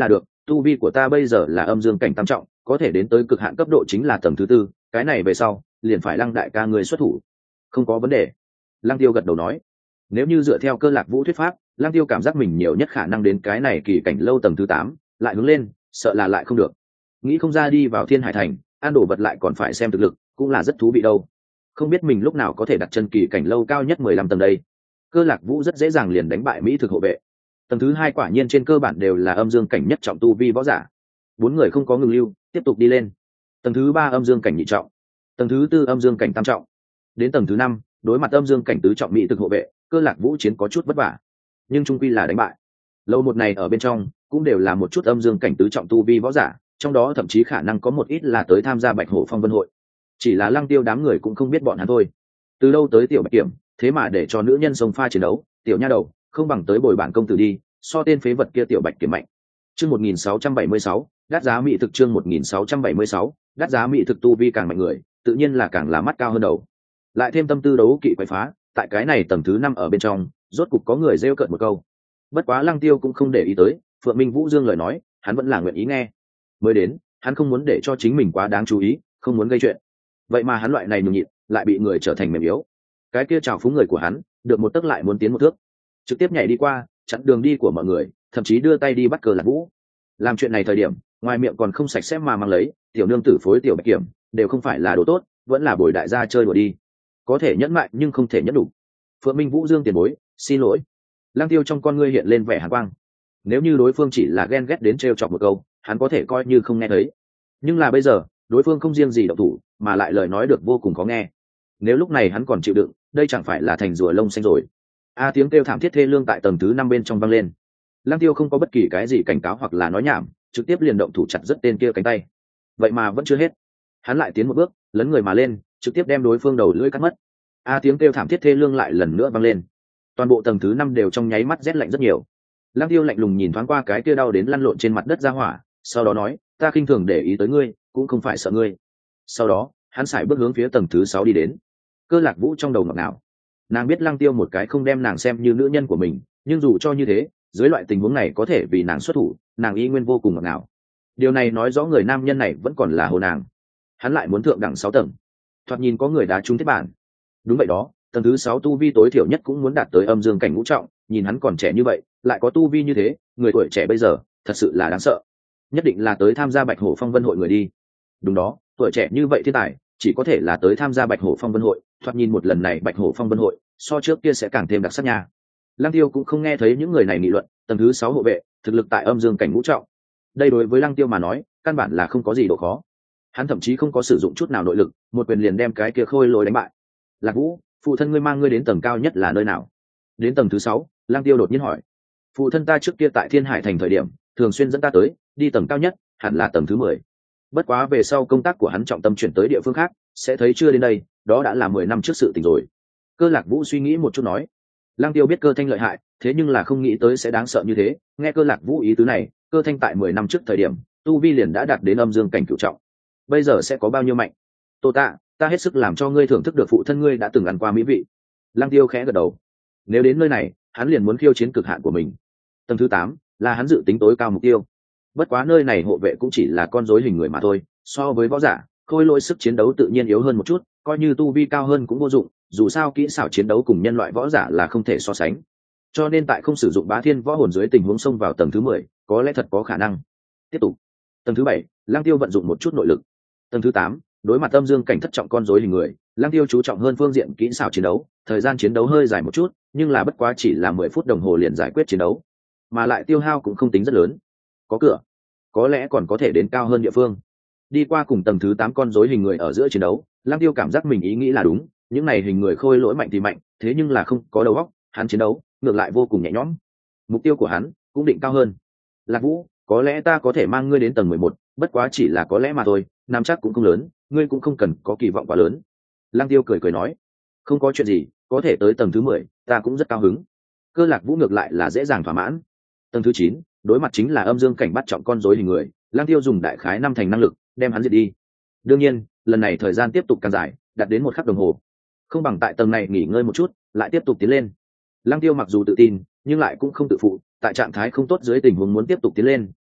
tu vi của ta bây giờ là âm dương cảnh tam trọng, có thể đến tới cực hạn cấp độ chính là tầng thứ tư, cái này về sau liền phải Lăng đại ca người xuất thủ. Không có vấn đề. Lăng Tiêu gật đầu nói. Nếu như dựa theo Cơ Lạc Vũ thuyết pháp, Lăng Tiêu cảm giác mình nhiều nhất khả năng đến cái này kỳ cảnh lâu tầng thứ 8, lại hướng lên, sợ là lại không được. Nghĩ không ra đi vào Thiên Hải Thành, an đổ vật lại còn phải xem thực lực, cũng là rất thú vị đâu. Không biết mình lúc nào có thể đặt chân kỳ cảnh lâu cao nhất 15 tầng đây. Cơ Lạc Vũ rất dễ dàng liền đánh bại Mỹ thực hộ vệ. Tầng thứ 2 quả nhiên trên cơ bản đều là âm dương cảnh nhất trọng tu vi võ giả. 4 người không có ngừng lưu, tiếp tục đi lên. Tầng thứ 3 âm dương cảnh nhị trọng, tầng thứ 4 âm dương cảnh tam trọng, đến tầng thứ 5, đối mặt âm dương cảnh tứ trọng Mỹ thực hộ vệ, Cơ Lạc Vũ chiến có chút vất vả, nhưng trung quy là đánh bại. Lâu một này ở bên trong cũng đều là một chút âm dương cảnh tứ trọng tu vi võ giả, trong đó thậm chí khả năng có một ít là tới tham gia Bạch Hổ Phong Vân hội. Chỉ là Lăng Tiêu đám người cũng không biết bọn hắn thôi. Từ đâu tới tiểu Bạch Kiểm, thế mà để cho nữ nhân sông pha chiến đấu, tiểu nha đầu, không bằng tới bồi bản công tử đi, so tên phế vật kia tiểu Bạch Kiểm mạnh. Chương 1676, đắt giá mỹ thực chương 1676, đắt giá mỹ thực tu vi càng mạnh người, tự nhiên là càng là mắt cao hơn đầu. Lại thêm tâm tư đấu kỵ quậy phá, tại cái này tầng thứ 5 ở bên trong, rốt cục có người rêu cợt một câu. Bất quá Lăng Tiêu cũng không để ý tới, Phượng Minh Vũ Dương lời nói, hắn vẫn là nguyện ý nghe. Mới đến, hắn không muốn để cho chính mình quá đáng chú ý, không muốn gây chuyện. Vậy mà hắn loại này nhường nhịn, lại bị người trở thành mềm yếu. Cái kia trào phúng người của hắn, được một tấc lại muốn tiến một thước, trực tiếp nhảy đi qua, chặn đường đi của mọi người, thậm chí đưa tay đi bắt Cơ Lạc Vũ. Làm chuyện này thời điểm, ngoài miệng còn không sạch sẽ mà mang lấy, tiểu nương tử phối tiểu Bạch Kiểm, đều không phải là đồ tốt, vẫn là bồi đại gia chơi đùa đi. Có thể nhẫn mại nhưng không thể nhẫn đủ. Phượng Minh Vũ Dương tiền bối, xin lỗi. Lăng Tiêu trong con ngươi hiện lên vẻ hàn quang. Nếu như đối phương chỉ là ghen ghét đến trêu chọc một câu, hắn có thể coi như không nghe thấy. Nhưng là bây giờ, đối phương không riêng gì động thủ, mà lại lời nói được vô cùng khó nghe. Nếu lúc này hắn còn chịu đựng, đây chẳng phải là thành rùa lông xanh rồi. Tiếng kêu thảm thiết thê lương tại tầng thứ 5 bên trong vang lên. Lăng Tiêu không có bất kỳ cái gì cảnh cáo hoặc là nói nhảm, trực tiếp liền động thủ chặt rất tên kia cánh tay. Vậy mà vẫn chưa hết, hắn lại tiến một bước, lấn người mà lên, trực tiếp đem đối phương đầu lưỡi cắt mất. Tiếng kêu thảm thiết thê lương lại lần nữa vang lên. Toàn bộ tầng thứ 5 đều trong nháy mắt rét lạnh rất nhiều. Lăng Tiêu lạnh lùng nhìn thoáng qua cái kia đau đến lăn lộn trên mặt đất ra hỏa, sau đó nói, ta khinh thường để ý tới ngươi, cũng không phải sợ ngươi. Sau đó, hắn sải bước hướng phía tầng thứ 6 đi đến. Cơ Lạc Vũ trong đầu ngọt ngào. Nàng biết Lăng Tiêu một cái không đem nàng xem như nữ nhân của mình, nhưng dù cho như thế, dưới loại tình huống này có thể vì nàng xuất thủ, nàng y nguyên vô cùng ngọt ngào. Điều này nói rõ người nam nhân này vẫn còn là hồ nàng. Hắn lại muốn thượng đẳng 6 tầng. Thoạt nhìn có người đá trúng thiết bản. Đúng vậy đó, tầng thứ 6 tu vi tối thiểu nhất cũng muốn đạt tới âm dương cảnh ngũ trọng, nhìn hắn còn trẻ như vậy, lại có tu vi như thế, người tuổi trẻ bây giờ, thật sự là đáng sợ. Nhất định là tới tham gia Bạch Hổ Phong Vân hội người đi. Đúng đó, tuổi trẻ như vậy thiên tài, chỉ có thể là tới tham gia Bạch Hổ Phong Vân hội, thoạt nhìn một lần này Bạch Hổ Phong Vân hội, so trước kia sẽ càng thêm đặc sắc nha. Lăng Tiêu cũng không nghe thấy những người này nghị luận, tầng thứ 6 hộ vệ, thực lực tại âm dương cảnh ngũ trọng. Đây đối với Lăng Tiêu mà nói, căn bản là không có gì độ khó. Hắn thậm chí không có sử dụng chút nào nội lực, một quyền liền đem cái kia khôi lỗi đánh bại. Lạc Vũ, phụ thân ngươi mang ngươi đến tầng cao nhất là nơi nào? Đến tầng thứ 6, Lăng Tiêu đột nhiên hỏi. Phụ thân ta trước kia tại Thiên Hải thành thời điểm, thường xuyên dẫn ta tới, đi tầng cao nhất, hẳn là tầng thứ 10. Bất quá về sau công tác của hắn trọng tâm chuyển tới địa phương khác, sẽ thấy chưa đến đây, đó đã là 10 năm trước sự tình rồi. Cơ Lạc Vũ suy nghĩ một chút nói. Lăng Tiêu biết Cơ Thanh lợi hại, thế nhưng là không nghĩ tới sẽ đáng sợ như thế, nghe Cơ Lạc Vũ ý tứ này, Cơ Thanh tại 10 năm trước thời điểm, tu vi liền đã đạt đến âm dương cảnh cửu trọng. Bây giờ sẽ có bao nhiêu mạnh? Tô Tạ, ta hết sức làm cho ngươi thưởng thức được phụ thân ngươi đã từng ăn qua mỹ vị. Lăng Tiêu khẽ gật đầu. Nếu đến nơi này, hắn liền muốn khiêu chiến cực hạn của mình. Tầng thứ 8 là hắn dự tính tối cao mục tiêu. Bất quá nơi này hộ vệ cũng chỉ là con rối hình người mà thôi, so với võ giả, khôi lỗi sức chiến đấu tự nhiên yếu hơn một chút, coi như tu vi cao hơn cũng vô dụng, dù sao kỹ xảo chiến đấu cùng nhân loại võ giả là không thể so sánh. Cho nên tại không sử dụng bá thiên võ hồn dưới tình huống xông vào tầng thứ 10, có lẽ thật có khả năng. Tiếp tục. Tầng thứ 7, Lăng Tiêu vận dụng một chút nội lực. Tầng thứ 8, đối mặt âm dương cảnh thất trọng con rối hình người, Lăng Tiêu chú trọng hơn phương diện kỹ xảo chiến đấu, thời gian chiến đấu hơi dài một chút, nhưng là bất quá chỉ là 10 phút đồng hồ liền giải quyết chiến đấu, mà lại tiêu hao cũng không tính rất lớn. Có cửa, có lẽ còn có thể đến cao hơn địa phương. Đi qua cùng tầng thứ 8 con rối hình người ở giữa chiến đấu, Lăng Tiêu cảm giác mình ý nghĩ là đúng, những này hình người khôi lỗi mạnh thì mạnh, thế nhưng là không có đầu óc, hắn chiến đấu ngược lại vô cùng nhẹ nhõm. Mục tiêu của hắn cũng định cao hơn. Lạc Vũ, có lẽ ta có thể mang ngươi đến tầng 11, bất quá chỉ là có lẽ mà thôi, nắm chắc cũng không lớn, ngươi cũng không cần có kỳ vọng quá lớn. Lăng Tiêu cười cười nói, không có chuyện gì, có thể tới tầng thứ 10, ta cũng rất cao hứng. Cơ Lạc Vũ ngược lại là dễ dàng thỏa mãn. Tầng thứ 9, đối mặt chính là âm dương cảnh bắt trọng con rối hình người, Lăng Tiêu dùng đại khái 5 thành năng lực đem hắn diệt đi. Đương nhiên, lần này thời gian tiếp tục càng dài, đạt đến 1 khắc đồng hồ. Không bằng tại tầng này nghỉ ngơi một chút, lại tiếp tục tiến lên. Lăng Tiêu mặc dù tự tin, nhưng lại cũng không tự phụ, tại trạng thái không tốt dưới tình huống muốn tiếp tục tiến lên,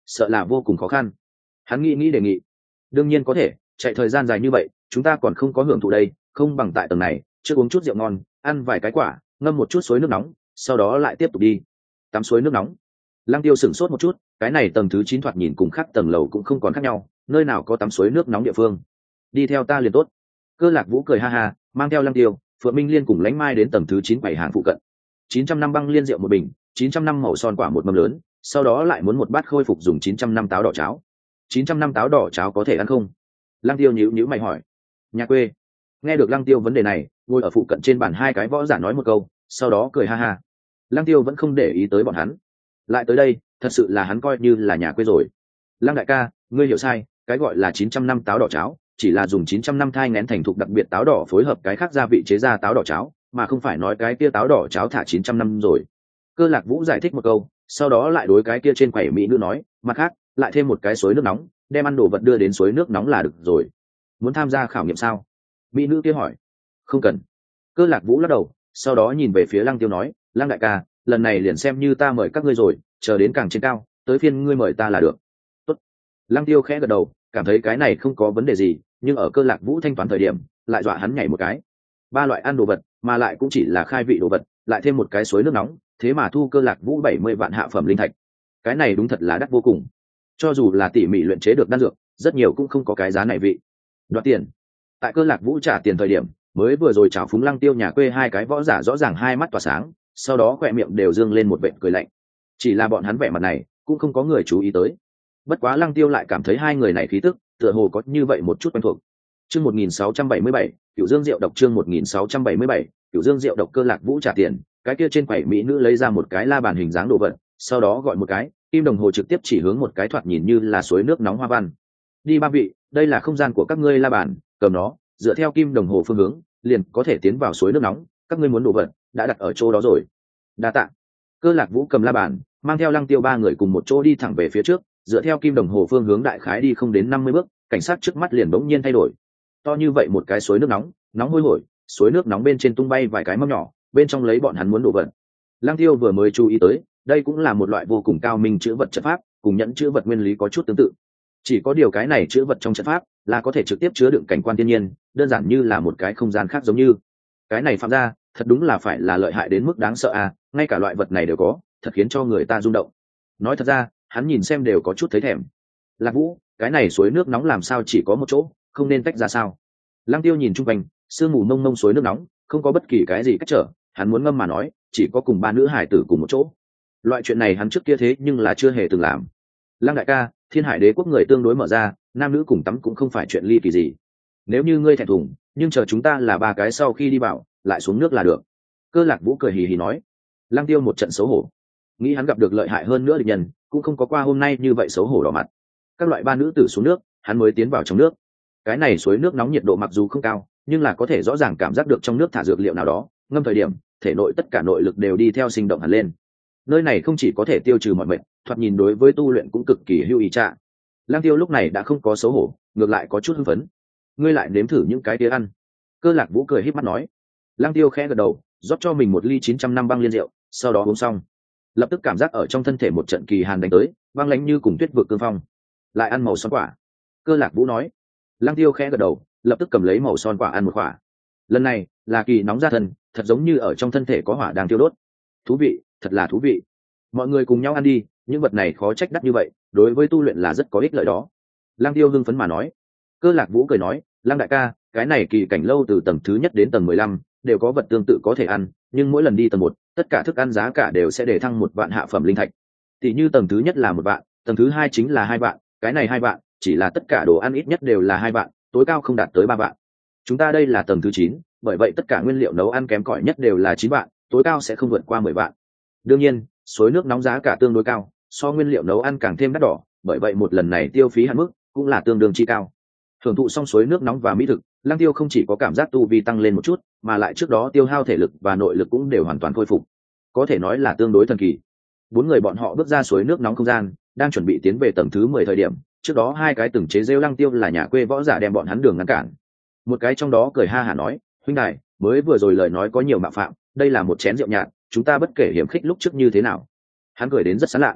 sợ là vô cùng khó khăn. Hắn nghĩ đề nghị. Đương nhiên có thể, chạy thời gian dài như vậy chúng ta còn không có hưởng thụ đây, không bằng tại tầng này trước uống chút rượu ngon, ăn vài cái quả, ngâm một chút suối nước nóng, sau đó lại tiếp tục đi tắm suối nước nóng. Lăng Tiêu sửng sốt một chút, cái này tầng thứ 9 thoạt nhìn cùng khác tầng lầu cũng không còn khác nhau, nơi nào có tắm suối nước nóng địa phương. Đi theo ta liền tốt. Cơ Lạc Vũ cười ha ha, mang theo Lăng Tiêu, Phượng Minh Liên cùng Lãnh Mai đến tầng thứ 9 quầy hàng phụ cận. 900 năm băng liên rượu một bình, 900 năm màu son quả một mâm lớn, sau đó lại muốn một bát khôi phục dùng 900 năm táo đỏ cháo. 900 năm táo đỏ cháo có thể ăn không? Lăng Tiêu nhíu mày hỏi. Nhà quê. Nghe được Lăng Tiêu vấn đề này, ngồi ở phụ cận trên bàn hai cái võ giả nói một câu, sau đó cười ha ha. Lăng Tiêu vẫn không để ý tới bọn hắn. Lại tới đây, thật sự là hắn coi như là nhà quê rồi. Lăng đại ca, ngươi hiểu sai, cái gọi là 900 năm táo đỏ cháo chỉ là dùng 900 năm thai nghén thành thục đặc biệt táo đỏ phối hợp cái khác gia vị chế ra táo đỏ cháo, mà không phải nói cái kia táo đỏ cháo thả 900 năm rồi. Cơ Lạc Vũ giải thích một câu, sau đó lại đối cái kia trên quầy mỹ nữ nói, mặt khác lại thêm một cái suối nước nóng, đem ăn đồ vật đưa đến suối nước nóng là được rồi. Muốn tham gia khảo nghiệm sao? Mỹ nữ kia hỏi. Không cần. Cơ Lạc Vũ lắc đầu, sau đó nhìn về phía Lăng Tiêu nói, Lăng đại ca, lần này liền xem như ta mời các ngươi rồi, chờ đến càng trên cao tới phiên ngươi mời ta là được. Tốt. Lăng Tiêu khẽ gật đầu, cảm thấy cái này không có vấn đề gì, nhưng ở Cơ Lạc Vũ thanh toán thời điểm lại dọa hắn nhảy một cái. 3 loại ăn đồ vật mà lại cũng chỉ là khai vị đồ vật, lại thêm một cái suối nước nóng, thế mà thu Cơ Lạc Vũ 70 vạn hạ phẩm linh thạch. Cái này đúng thật là đắt vô cùng, cho dù là tỉ mỉ luyện chế được đan dược rất nhiều cũng không có cái giá này vị. Đoạt tiền. Tại Cơ Lạc Vũ trả tiền thời điểm, mới vừa rồi chào phúng Lăng Tiêu nhà quê hai cái võ giả rõ ràng hai mắt tỏa sáng, sau đó khỏe miệng đều dương lên một vệt cười lạnh. Chỉ là bọn hắn vẻ mặt này cũng không có người chú ý tới. Bất quá Lăng Tiêu lại cảm thấy hai người này khí tức tựa hồ có như vậy một chút quen thuộc. Chương 1677, Cửu Dương Diệu độc. Chương 1677, Cửu Dương Diệu độc. Cơ Lạc Vũ trả tiền, cái kia trên quầy mỹ nữ lấy ra một cái la bàn hình dáng đồ vật, sau đó gọi một cái kim đồng hồ trực tiếp chỉ hướng một cái thoạt nhìn như là suối nước nóng hoa văn. Đi ba vị, đây là không gian của các ngươi la bàn, cầm nó, dựa theo kim đồng hồ phương hướng liền có thể tiến vào suối nước nóng, các ngươi muốn đồ vật đã đặt ở chỗ đó rồi. Đa tạ. Cơ Lạc Vũ cầm la bàn, mang theo Lăng Tiêu ba người cùng một chỗ đi thẳng về phía trước, dựa theo kim đồng hồ phương hướng đại khái đi không đến 50 bước, cảnh sát trước mắt liền bỗng nhiên thay đổi. To như vậy một cái suối nước nóng, nóng hôi hổi, suối nước nóng bên trên tung bay vài cái mâm nhỏ, bên trong lấy bọn hắn muốn đồ vật. Lăng Tiêu vừa mới chú ý tới, đây cũng là một loại vô cùng cao minh chữ vật trận pháp, cùng nhẫn chữ vật nguyên lý có chút tương tự. Chỉ có điều cái này chữ vật trong trận pháp là có thể trực tiếp chứa đựng cảnh quan thiên nhiên, đơn giản như là một cái không gian khác giống như. Cái này phạm ra, thật đúng là phải là lợi hại đến mức đáng sợ à, ngay cả loại vật này đều có, thật khiến cho người ta rung động. Nói thật ra, hắn nhìn xem đều có chút thấy thèm. Lạc Vũ, cái này suối nước nóng làm sao chỉ có một chỗ, không nên tách ra sao? Lăng Tiêu nhìn chung quanh, sương mù mông mông suối nước nóng, không có bất kỳ cái gì cách trở, hắn muốn ngâm mà nói, chỉ có cùng ba nữ hải tử cùng một chỗ. Loại chuyện này hắn trước kia thế nhưng là chưa hề từng làm. Lăng đại ca, Thiên Hải Đế quốc người tương đối mở ra, nam nữ cùng tắm cũng không phải chuyện ly kỳ gì. Nếu như ngươi thẹn thùng, nhưng chờ chúng ta là 3 cái sau khi đi vào, lại xuống nước là được. Cơ Lạc Vũ cười hì hì nói. Lăng Tiêu một trận xấu hổ, nghĩ hắn gặp được lợi hại hơn nữa địch nhân, cũng không có qua hôm nay như vậy xấu hổ đỏ mặt. Các loại ba nữ tử xuống nước, hắn mới tiến vào trong nước. Cái này suối nước nóng nhiệt độ mặc dù không cao, nhưng là có thể rõ ràng cảm giác được trong nước thả dược liệu nào đó, ngâm thời điểm thể nội tất cả nội lực đều đi theo sinh động hẳn lên. Nơi này không chỉ có thể tiêu trừ mọi bệnh, thoạt nhìn đối với tu luyện cũng cực kỳ hữu ý trạ. Lăng Tiêu lúc này đã không có xấu hổ, ngược lại có chút hưng phấn. Ngươi lại nếm thử những cái tía ăn. Cơ Lạc Vũ cười híp mắt nói. Lăng Tiêu khẽ gật đầu, rót cho mình một ly 900 năm băng liên rượu, sau đó uống xong, lập tức cảm giác ở trong thân thể một trận kỳ hàn đánh tới, băng lãnh như cùng tuyết vượt cương phong. Lại ăn màu son quả. Cơ Lạc Vũ nói. Lăng Tiêu khẽ gật đầu, lập tức cầm lấy màu son quả ăn một quả. Lần này là kỳ nóng ra thân, thật giống như ở trong thân thể có hỏa đang tiêu đốt. Thú vị, thật là thú vị. Mọi người cùng nhau ăn đi, những vật này khó trách đắt như vậy, đối với tu luyện là rất có ích lợi đó. Lăng Tiêu hưng phấn mà nói. Cơ Lạc Vũ cười nói, Lăng đại ca, cái này kỳ cảnh lâu từ tầng thứ nhất đến tầng 15, đều có vật tương tự có thể ăn, nhưng mỗi lần đi tầng 1, tất cả thức ăn giá cả đều sẽ để thăng 1 vạn hạ phẩm linh thạch. Tỷ như tầng thứ nhất là 1 vạn, tầng thứ 2 chính là 2 vạn, cái này 2 vạn, chỉ là tất cả đồ ăn ít nhất đều là 2 vạn, tối cao không đạt tới 3 vạn. Chúng ta đây là tầng thứ 9, bởi vậy tất cả nguyên liệu nấu ăn kém cỏi nhất đều là 9 vạn, tối cao sẽ không vượt qua 10 vạn. Đương nhiên, suối nước nóng giá cả tương đối cao, so nguyên liệu nấu ăn càng thêm đắt đỏ, bởi vậy một lần này tiêu phí hạn mức cũng là tương đương chi cao. Thưởng thụ xong suối nước nóng và mỹ thực, Lăng Tiêu không chỉ có cảm giác tu vi tăng lên một chút, mà lại trước đó tiêu hao thể lực và nội lực cũng đều hoàn toàn khôi phục, có thể nói là tương đối thần kỳ. 4 người bọn họ bước ra suối nước nóng không gian, đang chuẩn bị tiến về tầng thứ 10 thời điểm, trước đó 2 cái từng chế rêu Lăng Tiêu là nhà quê võ giả đem bọn hắn đường ngăn cản. Một cái trong đó cười ha hả nói, huynh đài, mới vừa rồi lời nói có nhiều mạo phạm, đây là một chén rượu nhạt, chúng ta bất kể hiểm khích lúc trước như thế nào. Hắn cười đến rất sán lạ.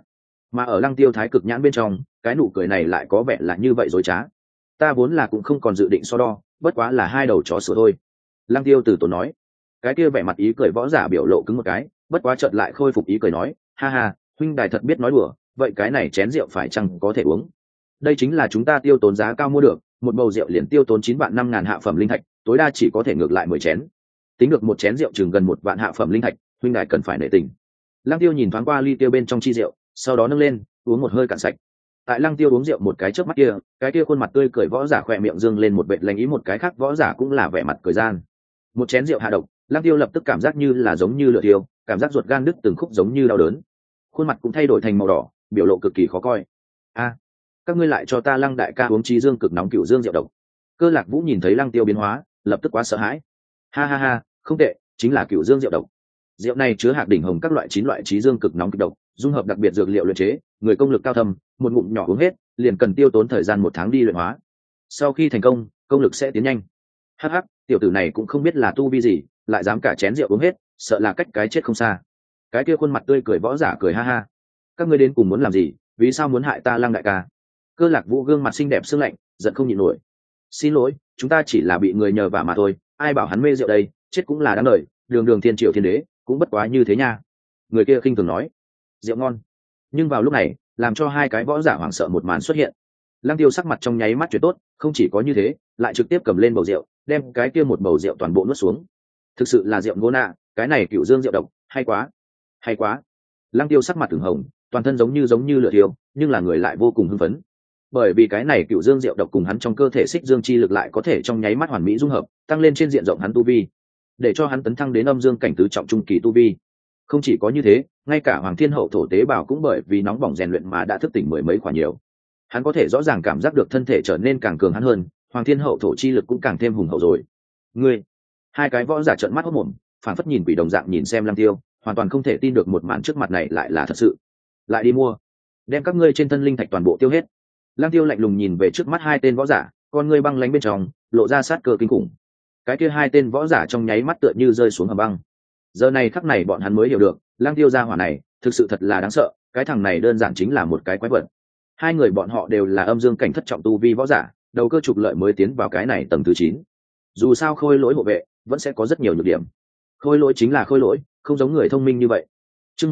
mà ở lăng tiêu thái cực nhãn bên trong cái nụ cười này lại có vẻ là như vậy dối trá. Ta vốn là cũng không còn dự định so đo, bất quá là hai đầu chó sửa thôi. Lăng tiêu từ tốn nói. Cái kia vẻ mặt ý cười võ giả biểu lộ cứng một cái, bất quá chợt lại khôi phục ý cười nói, ha ha, huynh đài thật biết nói đùa, vậy cái này chén rượu phải chăng có thể uống? Đây chính là chúng ta tiêu tốn giá cao mua được, một bầu rượu liền tiêu tốn 9 vạn 5.000 hạ phẩm linh thạch, tối đa chỉ có thể ngược lại 10 chén. Tính được một chén rượu chừng gần 1 vạn hạ phẩm linh thạch, huynh đài cần phải nể tình. Lăng tiêu nhìn thoáng qua ly tiêu bên trong chi rượu, sau đó nâng lên uống một hơi cạn sạch. Tại Lăng tiêu uống rượu một cái chớp mắt kia, cái kia khuôn mặt tươi cười võ giả khỏe miệng dương lên một vệt lành ý, một cái khác võ giả cũng là vẻ mặt cười gian. Một chén rượu hạ độc, Lăng tiêu lập tức cảm giác như là giống như lửa thiêu, cảm giác ruột gan đứt từng khúc giống như đau đớn, khuôn mặt cũng thay đổi thành màu đỏ, biểu lộ cực kỳ khó coi. A, các ngươi lại cho ta Lăng đại ca uống trí dương cực nóng cửu dương rượu độc. Cơ Lạc Vũ nhìn thấy Lăng tiêu biến hóa, lập tức quá sợ hãi. Ha ha ha, không tệ, chính là cửu dương rượu độc. Rượu này chứa hạt đỉnh hồng các loại 9 loại trí dương cực nóng kịch độc, dung hợp đặc biệt dược liệu luyện chế, người công lực cao thâm, một ngụm nhỏ uống hết, liền cần tiêu tốn thời gian 1 tháng đi luyện hóa. Sau khi thành công, công lực sẽ tiến nhanh. Hắc hắc, tiểu tử này cũng không biết là tu vi gì, lại dám cả chén rượu uống hết, sợ là cách cái chết không xa. Cái kia khuôn mặt tươi cười võ giả cười ha ha. Các ngươi đến cùng muốn làm gì, vì sao muốn hại ta Lăng đại ca? Cơ Lạc Vũ gương mặt xinh đẹp sương lạnh, giận không nhịn nổi. Xin lỗi, chúng ta chỉ là bị người nhờ vả mà thôi, ai bảo hắn mê rượu đây, chết cũng là đáng đời, đường đường thiên triệu thiên đế, cũng bất quá như thế nha. Người kia khinh thường nói. Rượu ngon. Nhưng vào lúc này, làm cho hai cái võ giả hoảng sợ một màn xuất hiện. Lăng tiêu sắc mặt trong nháy mắt chuyển tốt, không chỉ có như thế, lại trực tiếp cầm lên bầu rượu, đem cái kia một bầu rượu toàn bộ nuốt xuống. Thực sự là rượu ngô nạ, cái này cửu dương rượu độc, hay quá, hay quá. Lăng tiêu sắc mặt ửng hồng, toàn thân giống như lửa thiêu, nhưng là người lại vô cùng hưng phấn. Bởi vì cái này cửu dương rượu độc cùng hắn trong cơ thể xích dương chi lực lại có thể trong nháy mắt hoàn mỹ dung hợp, tăng lên trên diện rộng hắn tu vi, để cho hắn tấn thăng đến âm dương cảnh tứ trọng trung kỳ tu vi. Không chỉ có như thế, ngay cả Hoàng Thiên Hậu thổ tế bào cũng bởi vì nóng bỏng rèn luyện mà đã thức tỉnh mười mấy quả nhiều. Hắn có thể rõ ràng cảm giác được thân thể trở nên càng cường hắn hơn, Hoàng Thiên Hậu thổ chi lực cũng càng thêm hùng hậu rồi. Ngươi, hai cái võ giả trợn mắt hốt mồm, phảng phất nhìn quỷ đồng dạng nhìn xem Lăng Tiêu, hoàn toàn không thể tin được một màn trước mặt này lại là thật sự. Lại đi mua, đem các ngươi trên thân linh thạch toàn bộ tiêu hết. Lăng Tiêu lạnh lùng nhìn về trước mắt hai tên võ giả, con ngươi băng lãnh bên trong lộ ra sát cơ kinh khủng. Cái kia hai tên võ giả trong nháy mắt tựa như rơi xuống hầm băng. Giờ này khắc này bọn hắn mới hiểu được, Lăng Tiêu gia hỏa này thực sự thật là đáng sợ, cái thằng này đơn giản chính là một cái quái vật. Hai người bọn họ đều là âm dương cảnh thất trọng tu vi võ giả, đầu cơ trục lợi mới tiến vào cái này tầng thứ 9. Dù sao khôi lỗi hộ vệ vẫn sẽ có rất nhiều nhược điểm. Khôi lỗi chính là khôi lỗi, không giống người thông minh như vậy. Chương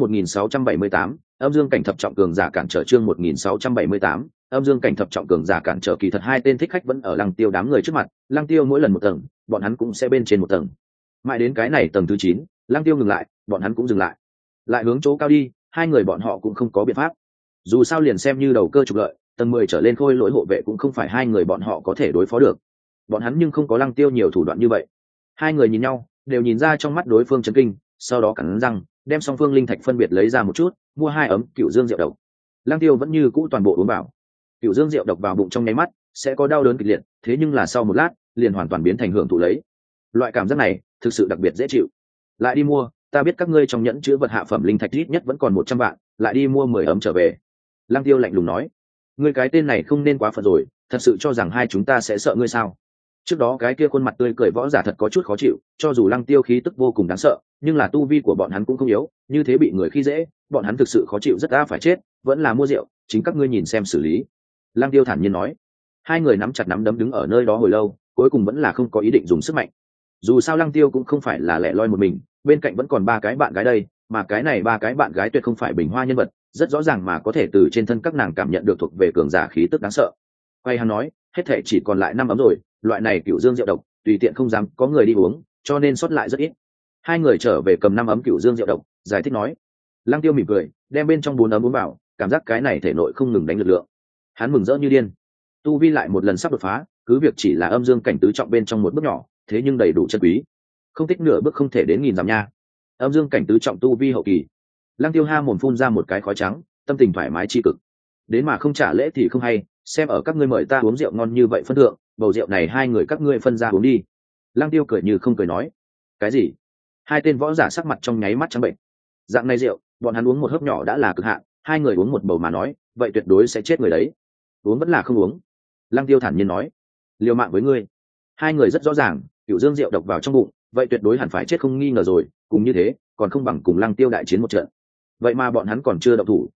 1678, âm dương cảnh thập trọng cường giả cản trở. Chương 1678, âm dương cảnh thập trọng cường giả cản trở. Kỳ thật hai tên thích khách vẫn ở Lăng Tiêu đám người trước mặt, Lăng Tiêu mỗi lần một tầng, bọn hắn cũng sẽ bên trên một tầng. Mãi đến cái này tầng thứ 9, Lăng Tiêu ngừng lại, bọn hắn cũng dừng lại. Lại hướng chỗ cao đi, hai người bọn họ cũng không có biện pháp. Dù sao liền xem như đầu cơ trục lợi, tầng 10 trở lên khôi lỗi hộ vệ cũng không phải hai người bọn họ có thể đối phó được. Bọn hắn nhưng không có Lăng Tiêu nhiều thủ đoạn như vậy. Hai người nhìn nhau, đều nhìn ra trong mắt đối phương chấn kinh, sau đó cắn răng, đem song phương linh thạch phân biệt lấy ra một chút, mua 2 ấm cựu dương rượu độc. Lăng Tiêu vẫn như cũ toàn bộ uống vào. Cựu dương rượu độc vào bụng trong nháy mắt, sẽ có đau đớn kịch liệt, thế nhưng là sau một lát, liền hoàn toàn biến thành hưởng thụ lấy. Loại cảm giác này, thực sự đặc biệt dễ chịu. Lại đi mua, ta biết các ngươi trong nhẫn chứa vật hạ phẩm linh thạch ít nhất vẫn còn 100 vạn, lại đi mua 10 ấm trở về. Lăng Tiêu lạnh lùng nói, ngươi cái tên này không nên quá phận rồi, thật sự cho rằng hai chúng ta sẽ sợ ngươi sao? Trước đó cái kia khuôn mặt tươi cười võ giả thật có chút khó chịu, cho dù Lăng Tiêu khí tức vô cùng đáng sợ, nhưng là tu vi của bọn hắn cũng không yếu, như thế bị người khi dễ, bọn hắn thực sự khó chịu rất đã phải chết, vẫn là mua rượu, chính các ngươi nhìn xem xử lý. Lăng Tiêu thản nhiên nói. Hai người nắm chặt nắm đấm đứng ở nơi đó hồi lâu, cuối cùng vẫn là không có ý định dùng sức mạnh. Dù sao Lăng Tiêu cũng không phải là lẻ loi một mình, bên cạnh vẫn còn 3 cái bạn gái đây, mà cái này 3 cái bạn gái tuyệt không phải bình hoa nhân vật, rất rõ ràng mà có thể từ trên thân các nàng cảm nhận được thuộc về cường giả khí tức đáng sợ. Quay hắn nói, hết thể chỉ còn lại 5 ấm rồi, loại này cựu dương rượu độc, tùy tiện không dám có người đi uống, cho nên sót lại rất ít. Hai người trở về cầm 5 ấm cựu dương rượu độc, giải thích nói. Lăng Tiêu mỉm cười, đem bên trong 4 ấm uống vào, cảm giác cái này thể nội không ngừng đánh lực lượng. Hắn mừng rỡ như điên. Tu vi lại một lần sắp đột phá, cứ việc chỉ là âm dương cảnh tứ trọng bên trong một bước nhỏ, thế nhưng đầy đủ chân quý. Không tích nửa bước không thể đến nghìn dặm nha. Âm dương cảnh tứ trọng tu vi hậu kỳ. Lăng Tiêu ha mồm phun ra một cái khói trắng, tâm tình thoải mái chi cực. Đến mà không trả lễ thì không hay, xem ở các ngươi mời ta uống rượu ngon như vậy phân thượng, bầu rượu này hai người các ngươi phân ra uống đi. Lăng Tiêu cười như không cười nói. Cái gì? Hai tên võ giả sắc mặt trong nháy mắt trắng bệnh. Dạng này rượu, bọn hắn uống một hớp nhỏ đã là cực hạn, hai người uống một bầu mà nói, vậy tuyệt đối sẽ chết người đấy. Uống vẫn là không uống. Lăng Tiêu thản nhiên nói. Liều mạng với ngươi. Hai người rất rõ ràng, cựu dương rượu độc vào trong bụng, vậy tuyệt đối hẳn phải chết không nghi ngờ rồi, cùng như thế, còn không bằng cùng Lăng Tiêu đại chiến một trận. Vậy mà bọn hắn còn chưa động thủ,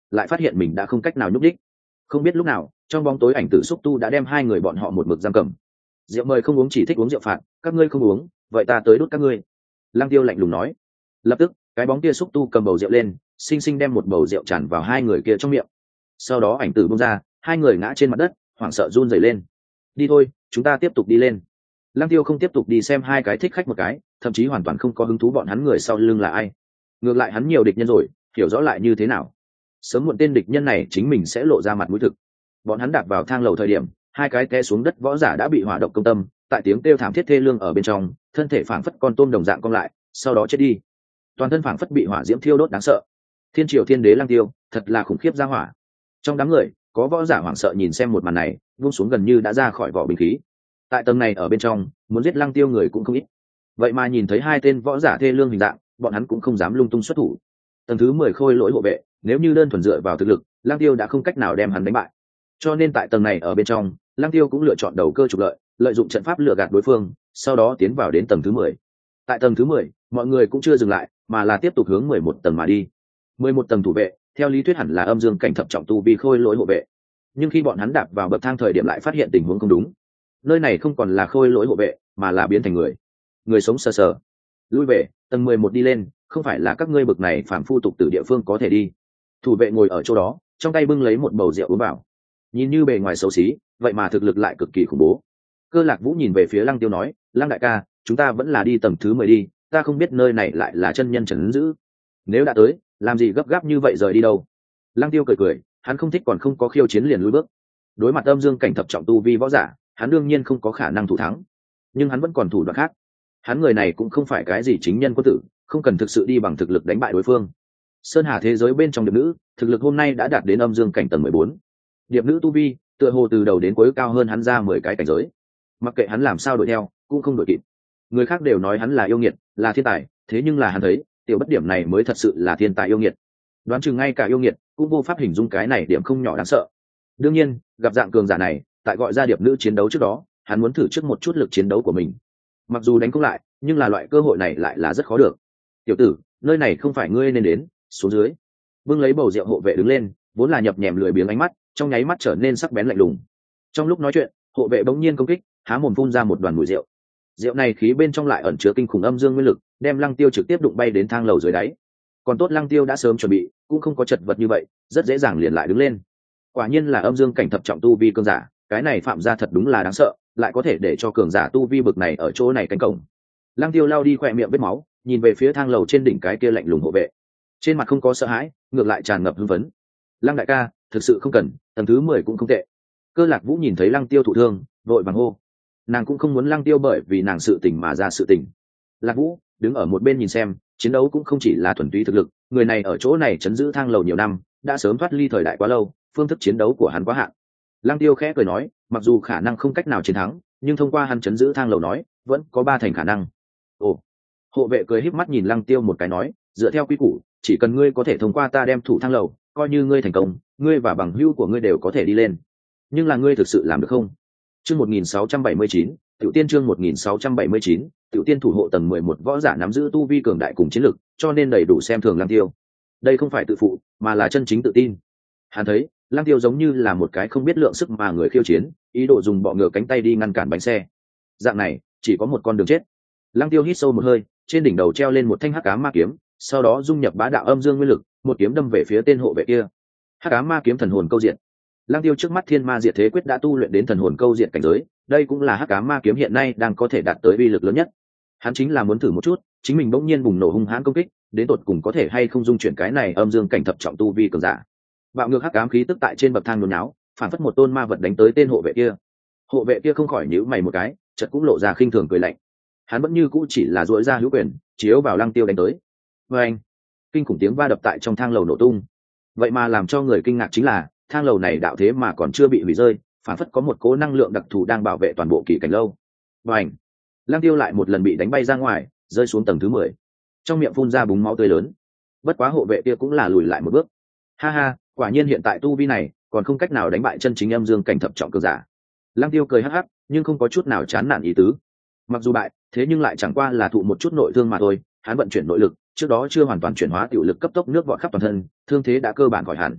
lại phát hiện mình đã không cách nào nhúc đích. Không biết lúc nào trong bóng tối ảnh tử xúc tu đã đem hai người bọn họ một mực giam cầm. Rượu mời không uống, chỉ thích uống rượu phạt, các ngươi không uống vậy ta tới đốt các ngươi. Lăng Tiêu lạnh lùng nói. Lập tức cái bóng kia xúc tu cầm bầu rượu lên, xinh xinh đem một bầu rượu tràn vào hai người kia trong miệng. Sau đó ảnh tử bung ra, hai người ngã trên mặt đất, hoảng sợ run rẩy lên. Đi thôi, chúng ta tiếp tục đi lên. Lăng Tiêu không tiếp tục đi xem hai cái thích khách một cái, thậm chí hoàn toàn không có hứng thú bọn hắn người sau lưng là ai. Ngược lại hắn nhiều địch nhân rồi, hiểu rõ lại như thế nào. Sớm muộn tên địch nhân này chính mình sẽ lộ ra mặt mũi thực. Bọn hắn đạp vào thang lầu thời điểm, hai cái té xuống đất võ giả đã bị hỏa độc công tâm, tại tiếng kêu thảm thiết thê lương ở bên trong, thân thể phảng phất con tôm đồng dạng cong lại, sau đó chết đi. Toàn thân phảng phất bị hỏa diễm thiêu đốt đáng sợ. Thiên triều thiên đế Lăng Tiêu, thật là khủng khiếp ra hỏa. Trong đám người, có võ giả hoảng sợ nhìn xem một màn này, buông xuống gần như đã ra khỏi vỏ binh khí. Tại tầng này ở bên trong, muốn giết Lăng Tiêu người cũng không ít. Vậy mà nhìn thấy hai tên võ giả thê lương hình dạng, bọn hắn cũng không dám lung tung xuất thủ. Tầng thứ 10 khôi lỗi hộ vệ, nếu như đơn thuần dựa vào thực lực, Lăng Tiêu đã không cách nào đem hắn đánh bại. Cho nên tại tầng này ở bên trong, Lăng Tiêu cũng lựa chọn đầu cơ trục lợi, lợi dụng trận pháp lừa gạt đối phương, sau đó tiến vào đến tầng thứ 10. Tại tầng thứ 10, mọi người cũng chưa dừng lại, mà là tiếp tục hướng 11 tầng mà đi. 11 tầng thủ vệ, theo lý thuyết hẳn là âm dương cảnh thập trọng tu vi khôi lỗi hộ vệ. Nhưng khi bọn hắn đạp vào bậc thang thời điểm lại phát hiện tình huống không đúng. Nơi này không còn là khôi lỗi hộ vệ, mà là biến thành người. Người sống sờ sờ. Lui về, tầng 11 đi lên, không phải là các ngươi bậc này phàm phu tục tử địa phương có thể đi. Thủ vệ ngồi ở chỗ đó, trong tay bưng lấy một bầu rượu uống vào. Nhìn như bề ngoài xấu xí, vậy mà thực lực lại cực kỳ khủng bố. Cơ Lạc Vũ nhìn về phía Lăng Tiêu nói, Lăng đại ca, chúng ta vẫn là đi tầng thứ 10 đi, ta không biết nơi này lại là chân nhân trấn giữ. Nếu đã tới, làm gì gấp gáp như vậy rời đi đâu? Lăng Tiêu cười cười, hắn không thích còn không có khiêu chiến liền lùi bước. Đối mặt âm dương cảnh thập trọng tu vi võ giả, hắn đương nhiên không có khả năng thủ thắng, nhưng hắn vẫn còn thủ đoạn khác. Hắn người này cũng không phải cái gì chính nhân quân tử, không cần thực sự đi bằng thực lực đánh bại đối phương. Sơn Hà thế giới bên trong điệp nữ, thực lực hôm nay đã đạt đến âm dương cảnh tầng 14. Điệp nữ tu vi, tựa hồ từ đầu đến cuối cao hơn hắn ra 10 cái cảnh giới. Mặc kệ hắn làm sao đuổi theo, cũng không đuổi kịp. Người khác đều nói hắn là yêu nghiệt, là thiên tài, thế nhưng là hắn thấy, tiểu bất điểm này mới thật sự là thiên tài yêu nghiệt. Đoán chừng ngay cả yêu nghiệt cũng vô pháp hình dung cái này điểm không nhỏ đáng sợ. Đương nhiên, gặp dạng cường giả này, tại gọi ra điệp nữ chiến đấu trước đó, hắn muốn thử trước một chút lực chiến đấu của mình. Mặc dù đánh không lại, nhưng là loại cơ hội này lại là rất khó được. Tiểu tử, nơi này không phải ngươi nên đến, xuống dưới. Bưng lấy bầu rượu hộ vệ đứng lên, vốn là nhập nhèm lười biếng ánh mắt, trong nháy mắt trở nên sắc bén lạnh lùng. Trong lúc nói chuyện, hộ vệ bỗng nhiên công kích, há mồm phun ra một đoàn mùi rượu. Rượu này khí bên trong lại ẩn chứa kinh khủng âm dương nguyên lực, đem Lăng Tiêu trực tiếp đụng bay đến thang lầu dưới đáy. Còn tốt Lăng Tiêu đã sớm chuẩn bị, cũng không có chật vật như vậy, rất dễ dàng liền lại đứng lên. Quả nhiên là âm dương cảnh thập trọng tu vi cường giả, cái này phạm ra thật đúng là đáng sợ, lại có thể để cho cường giả tu vi bực này ở chỗ này cánh cổng. Lăng Tiêu lao đi khỏe miệng vết máu, nhìn về phía thang lầu trên đỉnh cái kia lạnh lùng hộ vệ, trên mặt không có sợ hãi, ngược lại tràn ngập hưng phấn. Lăng đại ca, thực sự không cần, tầng thứ 10 cũng không tệ. Cơ Lạc Vũ nhìn thấy Lăng Tiêu thụ thương, vội vàng hô. Nàng cũng không muốn Lăng Tiêu bởi vì nàng sự tình mà ra sự tình. Lạc Vũ đứng ở một bên nhìn xem, chiến đấu cũng không chỉ là thuần túy thực lực, người này ở chỗ này chấn giữ thang lầu nhiều năm, đã sớm thoát ly thời đại quá lâu, phương thức chiến đấu của hắn quá hạn. Lăng Tiêu khẽ cười nói, mặc dù khả năng không cách nào chiến thắng, nhưng thông qua hắn chấn giữ thang lầu nói, vẫn có 3 thành khả năng. Ồ. Hộ vệ cười híp mắt nhìn Lăng Tiêu một cái nói, dựa theo quy củ, chỉ cần ngươi có thể thông qua ta đem thủ thang lầu, coi như ngươi thành công, ngươi và bằng hữu của ngươi đều có thể đi lên. Nhưng là ngươi thực sự làm được không? Chương 1679, Tiểu Tiên chương 1679, Tiểu Tiên thủ hộ tầng 11 võ giả nắm giữ tu vi cường đại cùng chiến lực, cho nên đầy đủ xem thường Lăng Tiêu. Đây không phải tự phụ, mà là chân chính tự tin. Hắn thấy, Lăng Tiêu giống như là một cái không biết lượng sức mà người khiêu chiến, ý đồ dùng bọ ngựa cánh tay đi ngăn cản bánh xe. Dạng này, chỉ có một con đường chết. Lăng Tiêu hít sâu một hơi, trên đỉnh đầu treo lên một thanh hắc ám ma kiếm, sau đó dung nhập bá đạo âm dương nguyên lực, một kiếm đâm về phía tên hộ vệ kia. Hắc ám ma kiếm thần hồn câu diện. Lăng Tiêu trước mắt Thiên Ma Diệt Thế Quyết đã tu luyện đến thần hồn câu diện cảnh giới, đây cũng là hắc ám ma kiếm hiện nay đang có thể đạt tới uy lực lớn nhất. Hắn chính là muốn thử một chút, chính mình bỗng nhiên bùng nổ hung hãn công kích, đến tột cùng có thể hay không dung chuyển cái này âm dương cảnh thập trọng tu vi cường giả. Bạo ngược hắc ám khí tức tại trên bậc thang nhốn nháo, phản phất một tôn ma vật đánh tới tên hộ vệ kia. Hộ vệ kia không khỏi nhíu mày một cái, chợt cũng lộ ra khinh thường cười lạnh. Hắn vẫn như cũ chỉ là duỗi ra hữu quyền, chiếu vào Lăng Tiêu đánh tới. Và anh, kinh khủng tiếng va đập tại trong thang lầu nổ tung. Vậy mà làm cho người kinh ngạc chính là, thang lầu này đạo thế mà còn chưa bị hủy rơi, phản phất có một cố năng lượng đặc thù đang bảo vệ toàn bộ kỳ cảnh lâu. Và anh, Lăng Tiêu lại một lần bị đánh bay ra ngoài, rơi xuống tầng thứ 10. Trong miệng phun ra búng máu tươi lớn. Bất quá hộ vệ kia cũng là lùi lại một bước. Ha ha, quả nhiên hiện tại tu vi này còn không cách nào đánh bại chân chính âm dương cảnh thập trọng cường giả. Lăng Tiêu cười hắc hắc, nhưng không có chút nào chán nản ý tứ. Mặc dù bại, thế nhưng lại chẳng qua là thụ một chút nội thương mà thôi. Hắn vận chuyển nội lực, trước đó chưa hoàn toàn chuyển hóa tiểu lực cấp tốc nước vọt khắp toàn thân, thương thế đã cơ bản khỏi hẳn.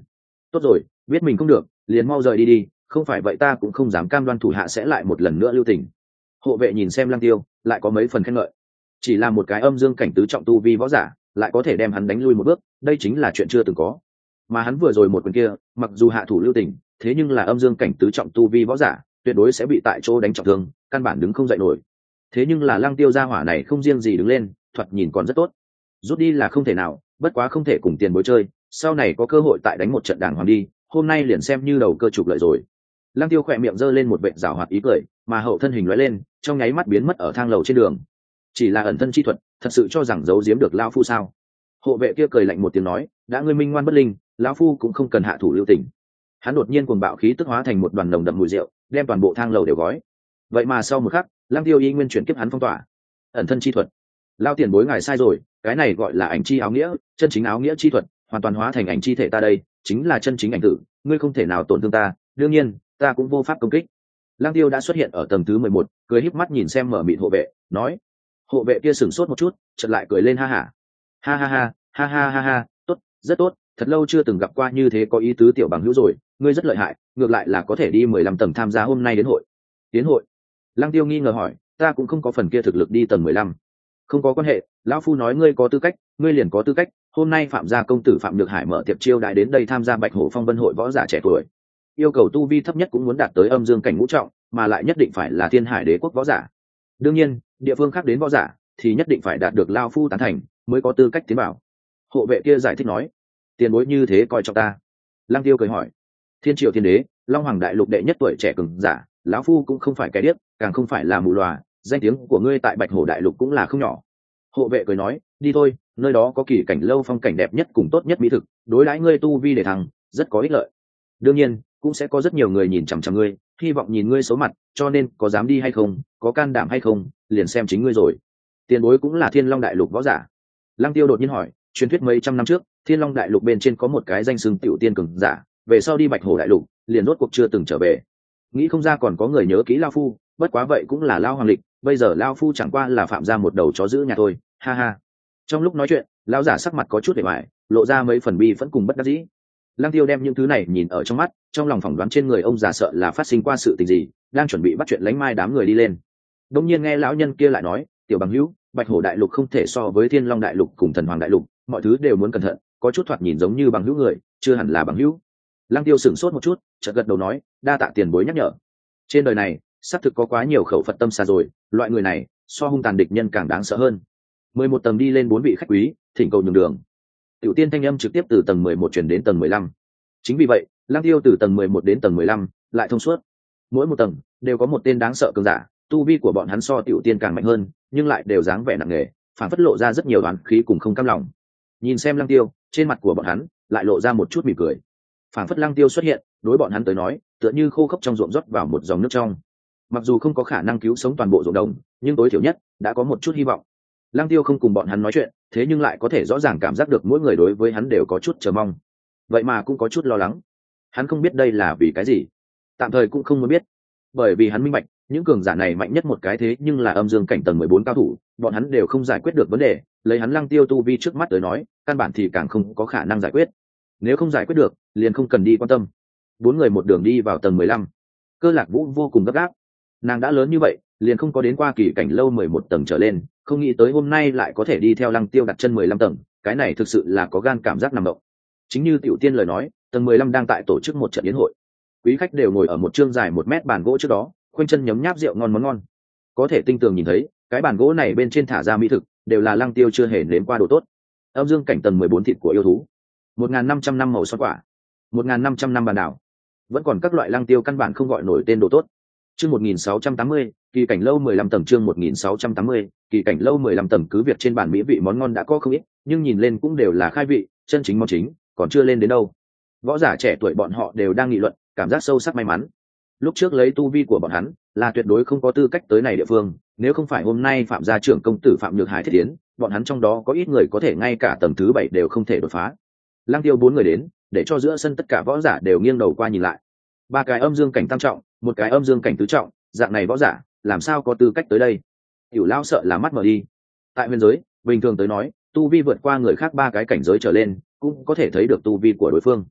tốt rồi, biết mình không được liền mau rời đi đi, không phải vậy ta cũng không dám cam đoan thủ hạ sẽ lại một lần nữa lưu tình. Hộ vệ nhìn xem Lăng Tiêu lại có mấy phần khen ngợi, chỉ là một cái âm dương cảnh tứ trọng tu vi võ giả lại có thể đem hắn đánh lui một bước, đây chính là chuyện chưa từng có. Mà hắn vừa rồi một quyền kia mặc dù hạ thủ lưu tình, thế nhưng là âm dương cảnh tứ trọng tu vi võ giả tuyệt đối sẽ bị tại chỗ đánh trọng thương, căn bản đứng không dậy nổi. Thế nhưng là Lăng Tiêu gia hỏa này không riêng gì đứng lên, thoạt nhìn còn rất tốt. Rút đi là không thể nào, bất quá không thể cùng tiền bối chơi, sau này có cơ hội tại đánh một trận đàng hoàng đi, hôm nay liền xem như đầu cơ trục lợi rồi. Lăng Tiêu khỏe miệng giơ lên một vệt giảo hoạt ý cười, mà hậu thân hình lóe lên, trong nháy mắt biến mất ở thang lầu trên đường. Chỉ là ẩn thân chi thuật, thật sự cho rằng giấu giếm được lão phu sao? Hộ vệ kia cười lạnh một tiếng nói, đã ngươi minh ngoan bất linh, lão phu cũng không cần hạ thủ lưu tình. Hắn đột nhiên cuồng bạo khí tức hóa thành một đoàn nồng đậm mùi rượu, đem toàn bộ thang lầu đều gói. Vậy mà sau một khắc, Lăng Tiêu y nguyên chuyển kiếp hắn phong tỏa. Ẩn thân chi thuật. Lão tiền bối ngài sai rồi, cái này gọi là ảnh chi áo nghĩa, chân chính áo nghĩa chi thuật, hoàn toàn hóa thành ảnh chi thể ta đây, chính là chân chính ảnh tử, ngươi không thể nào tổn thương ta, đương nhiên, ta cũng vô pháp công kích. Lăng Tiêu đã xuất hiện ở tầng thứ 11, cười híp mắt nhìn xem mở mịt hộ vệ, nói. Hộ vệ kia sửng sốt một chút, chợt lại cười lên ha hả. Ha ha ha, ha ha ha ha, tốt, rất tốt, thật lâu chưa từng gặp qua như thế có ý tứ tiểu bằng hữu rồi, ngươi rất lợi hại, ngược lại là có thể đi 15 tầng tham gia hôm nay đến hội. Tiến hội? Lăng Tiêu nghi ngờ hỏi, ta cũng không có phần kia thực lực đi tầng 15. Không có quan hệ, lão phu nói ngươi có tư cách, ngươi liền có tư cách, hôm nay Phạm gia công tử Phạm Nhược Hải mở tiệc chiêu đãi đến đây tham gia Bạch Hổ Phong Vân hội võ giả trẻ tuổi. Yêu cầu tu vi thấp nhất cũng muốn đạt tới âm dương cảnh ngũ trọng, mà lại nhất định phải là Thiên Hải Đế quốc võ giả. Đương nhiên, địa phương khác đến võ giả thì nhất định phải đạt được lão phu tán thành mới có tư cách tiến vào. Hộ vệ kia giải thích nói, tiền bối như thế coi trọng ta. Lăng Tiêu cười hỏi, Thiên Triệu Thiên Đế, Long Hoàng đại lục đệ nhất tuổi trẻ cường giả, lão phu cũng không phải kẻ điếc, càng không phải là mù lòa, danh tiếng của ngươi tại Bạch Hổ đại lục cũng là không nhỏ. Hộ vệ cười nói, đi thôi, nơi đó có kỳ cảnh lâu phong cảnh đẹp nhất cùng tốt nhất mỹ thực, đối đãi ngươi tu vi để thăng rất có ích lợi. Đương nhiên cũng sẽ có rất nhiều người nhìn chằm chằm ngươi, hy vọng nhìn ngươi xấu mặt, cho nên có dám đi hay không, có can đảm hay không, liền xem chính ngươi rồi. Tiền bối cũng là Thiên Long đại lục võ giả. Lăng Tiêu đột nhiên hỏi, truyền thuyết mấy trăm năm trước Thiên Long đại lục bên trên có một cái danh xưng tiểu tiên cường giả, về sau đi Bạch Hổ đại lục liền rốt cuộc chưa từng trở về. Nghĩ không ra còn có người nhớ kỹ lão phu, bất quá vậy cũng là lão hoàng lịch, bây giờ lão phu chẳng qua là phạm ra một đầu chó giữ nhà thôi, ha ha. Trong lúc nói chuyện, lão giả sắc mặt có chút vẻ vải, lộ ra mấy phần bi phẫn cùng bất đắc dĩ. Lăng Tiêu đem những thứ này nhìn ở trong mắt, trong lòng phỏng đoán trên người ông già sợ là phát sinh qua sự tình gì, đang chuẩn bị bắt chuyện lánh mai đám người đi lên. Đột nhiên nghe lão nhân kia lại nói, tiểu bằng hữu, Bạch Hổ đại lục không thể so với Thiên Long đại lục cùng Thần Hoàng đại lục, mọi thứ đều muốn cẩn thận, có chút thoạt nhìn giống như bằng hữu người, chưa hẳn là bằng hữu. Lăng Tiêu sửng sốt một chút, chợt gật đầu nói, đa tạ tiền bối nhắc nhở. Trên đời này xác thực có quá nhiều khẩu Phật tâm xa rồi, loại người này so hung tàn địch nhân càng đáng sợ hơn. 11 tầng đi lên 4 vị khách quý, thỉnh cầu nhường đường. Tiểu tiên thanh âm trực tiếp từ tầng 11 truyền đến tầng 15. Chính vì vậy, Lăng Tiêu từ tầng 11 đến tầng 15 lại thông suốt. Mỗi một tầng đều có một tên đáng sợ cường giả, tu vi của bọn hắn so tiểu tiên càng mạnh hơn, nhưng lại đều dáng vẻ nặng nề, phản phất lộ ra rất nhiều oán khí cùng không cam lòng. Nhìn xem Lăng Tiêu, trên mặt của bọn hắn lại lộ ra một chút mỉm cười. Phản phất Lăng Tiêu xuất hiện, đối bọn hắn tới nói, tựa như khô khốc trong ruộng rót vào một dòng nước trong. Mặc dù không có khả năng cứu sống toàn bộ ruộng đồng, nhưng tối thiểu nhất đã có một chút hy vọng. Lăng Tiêu không cùng bọn hắn nói chuyện, thế nhưng lại có thể rõ ràng cảm giác được mỗi người đối với hắn đều có chút chờ mong. Vậy mà cũng có chút lo lắng. Hắn không biết đây là vì cái gì, tạm thời cũng không muốn biết, bởi vì hắn minh bạch, những cường giả này mạnh nhất một cái thế nhưng là âm dương cảnh tầng 14 cao thủ, bọn hắn đều không giải quyết được vấn đề, lấy hắn Lăng Tiêu tu vi trước mắt tới nói, căn bản thì càng không có khả năng giải quyết. Nếu không giải quyết được, liền không cần đi quan tâm. 4 người một đường đi vào tầng 15. Cơ Lạc Vũ vô cùng gấp gáp. Nàng đã lớn như vậy, liền không có đến qua kỳ cảnh lâu 11 tầng trở lên, không nghĩ tới hôm nay lại có thể đi theo Lăng Tiêu đặt chân 15 tầng, cái này thực sự là có gan cảm giác nằm động. Chính như tiểu tiên lời nói, tầng 15 đang tại tổ chức một trận yến hội. Quý khách đều ngồi ở một chương dài 1 mét bàn gỗ trước đó, khoanh chân nhấm nháp rượu ngon món ngon. Có thể tinh tường nhìn thấy, cái bàn gỗ này bên trên thả ra mỹ thực, đều là Lăng Tiêu chưa hề nếm qua đồ tốt. Âm dương cảnh tầng 14 thịt của yêu thú, 1500 năm màu xoan quả, 1500 năm bàn đảo, vẫn còn các loại Lăng Tiêu căn bản không gọi nổi tên đồ tốt. Chương 1680, kỳ cảnh lâu 15 tầng. Chương 1680, kỳ cảnh lâu 15 tầng. Cứ việc trên bàn mỹ vị món ngon đã có không ít, nhưng nhìn lên cũng đều là khai vị, chân chính món chính còn chưa lên đến đâu. Võ giả trẻ tuổi bọn họ đều đang nghị luận, cảm giác sâu sắc may mắn. Lúc trước lấy tu vi của bọn hắn, là tuyệt đối không có tư cách tới này địa phương, nếu không phải hôm nay Phạm gia trưởng công tử Phạm Nhược Hải thiết tiến, bọn hắn trong đó có ít người có thể ngay cả tầng thứ 7 đều không thể đột phá. Lăng Tiêu 4 người đến, để cho giữa sân tất cả võ giả đều nghiêng đầu qua nhìn lại. 3 cái âm dương cảnh tam trọng, 1 cái âm dương cảnh tứ trọng, dạng này võ giả làm sao có tư cách tới đây? Tiểu lão sợ là mắt mở đi. Tại huyền giới, bình thường tới nói, tu vi vượt qua người khác 3 cái cảnh giới trở lên, cũng có thể thấy được tu vi của đối phương.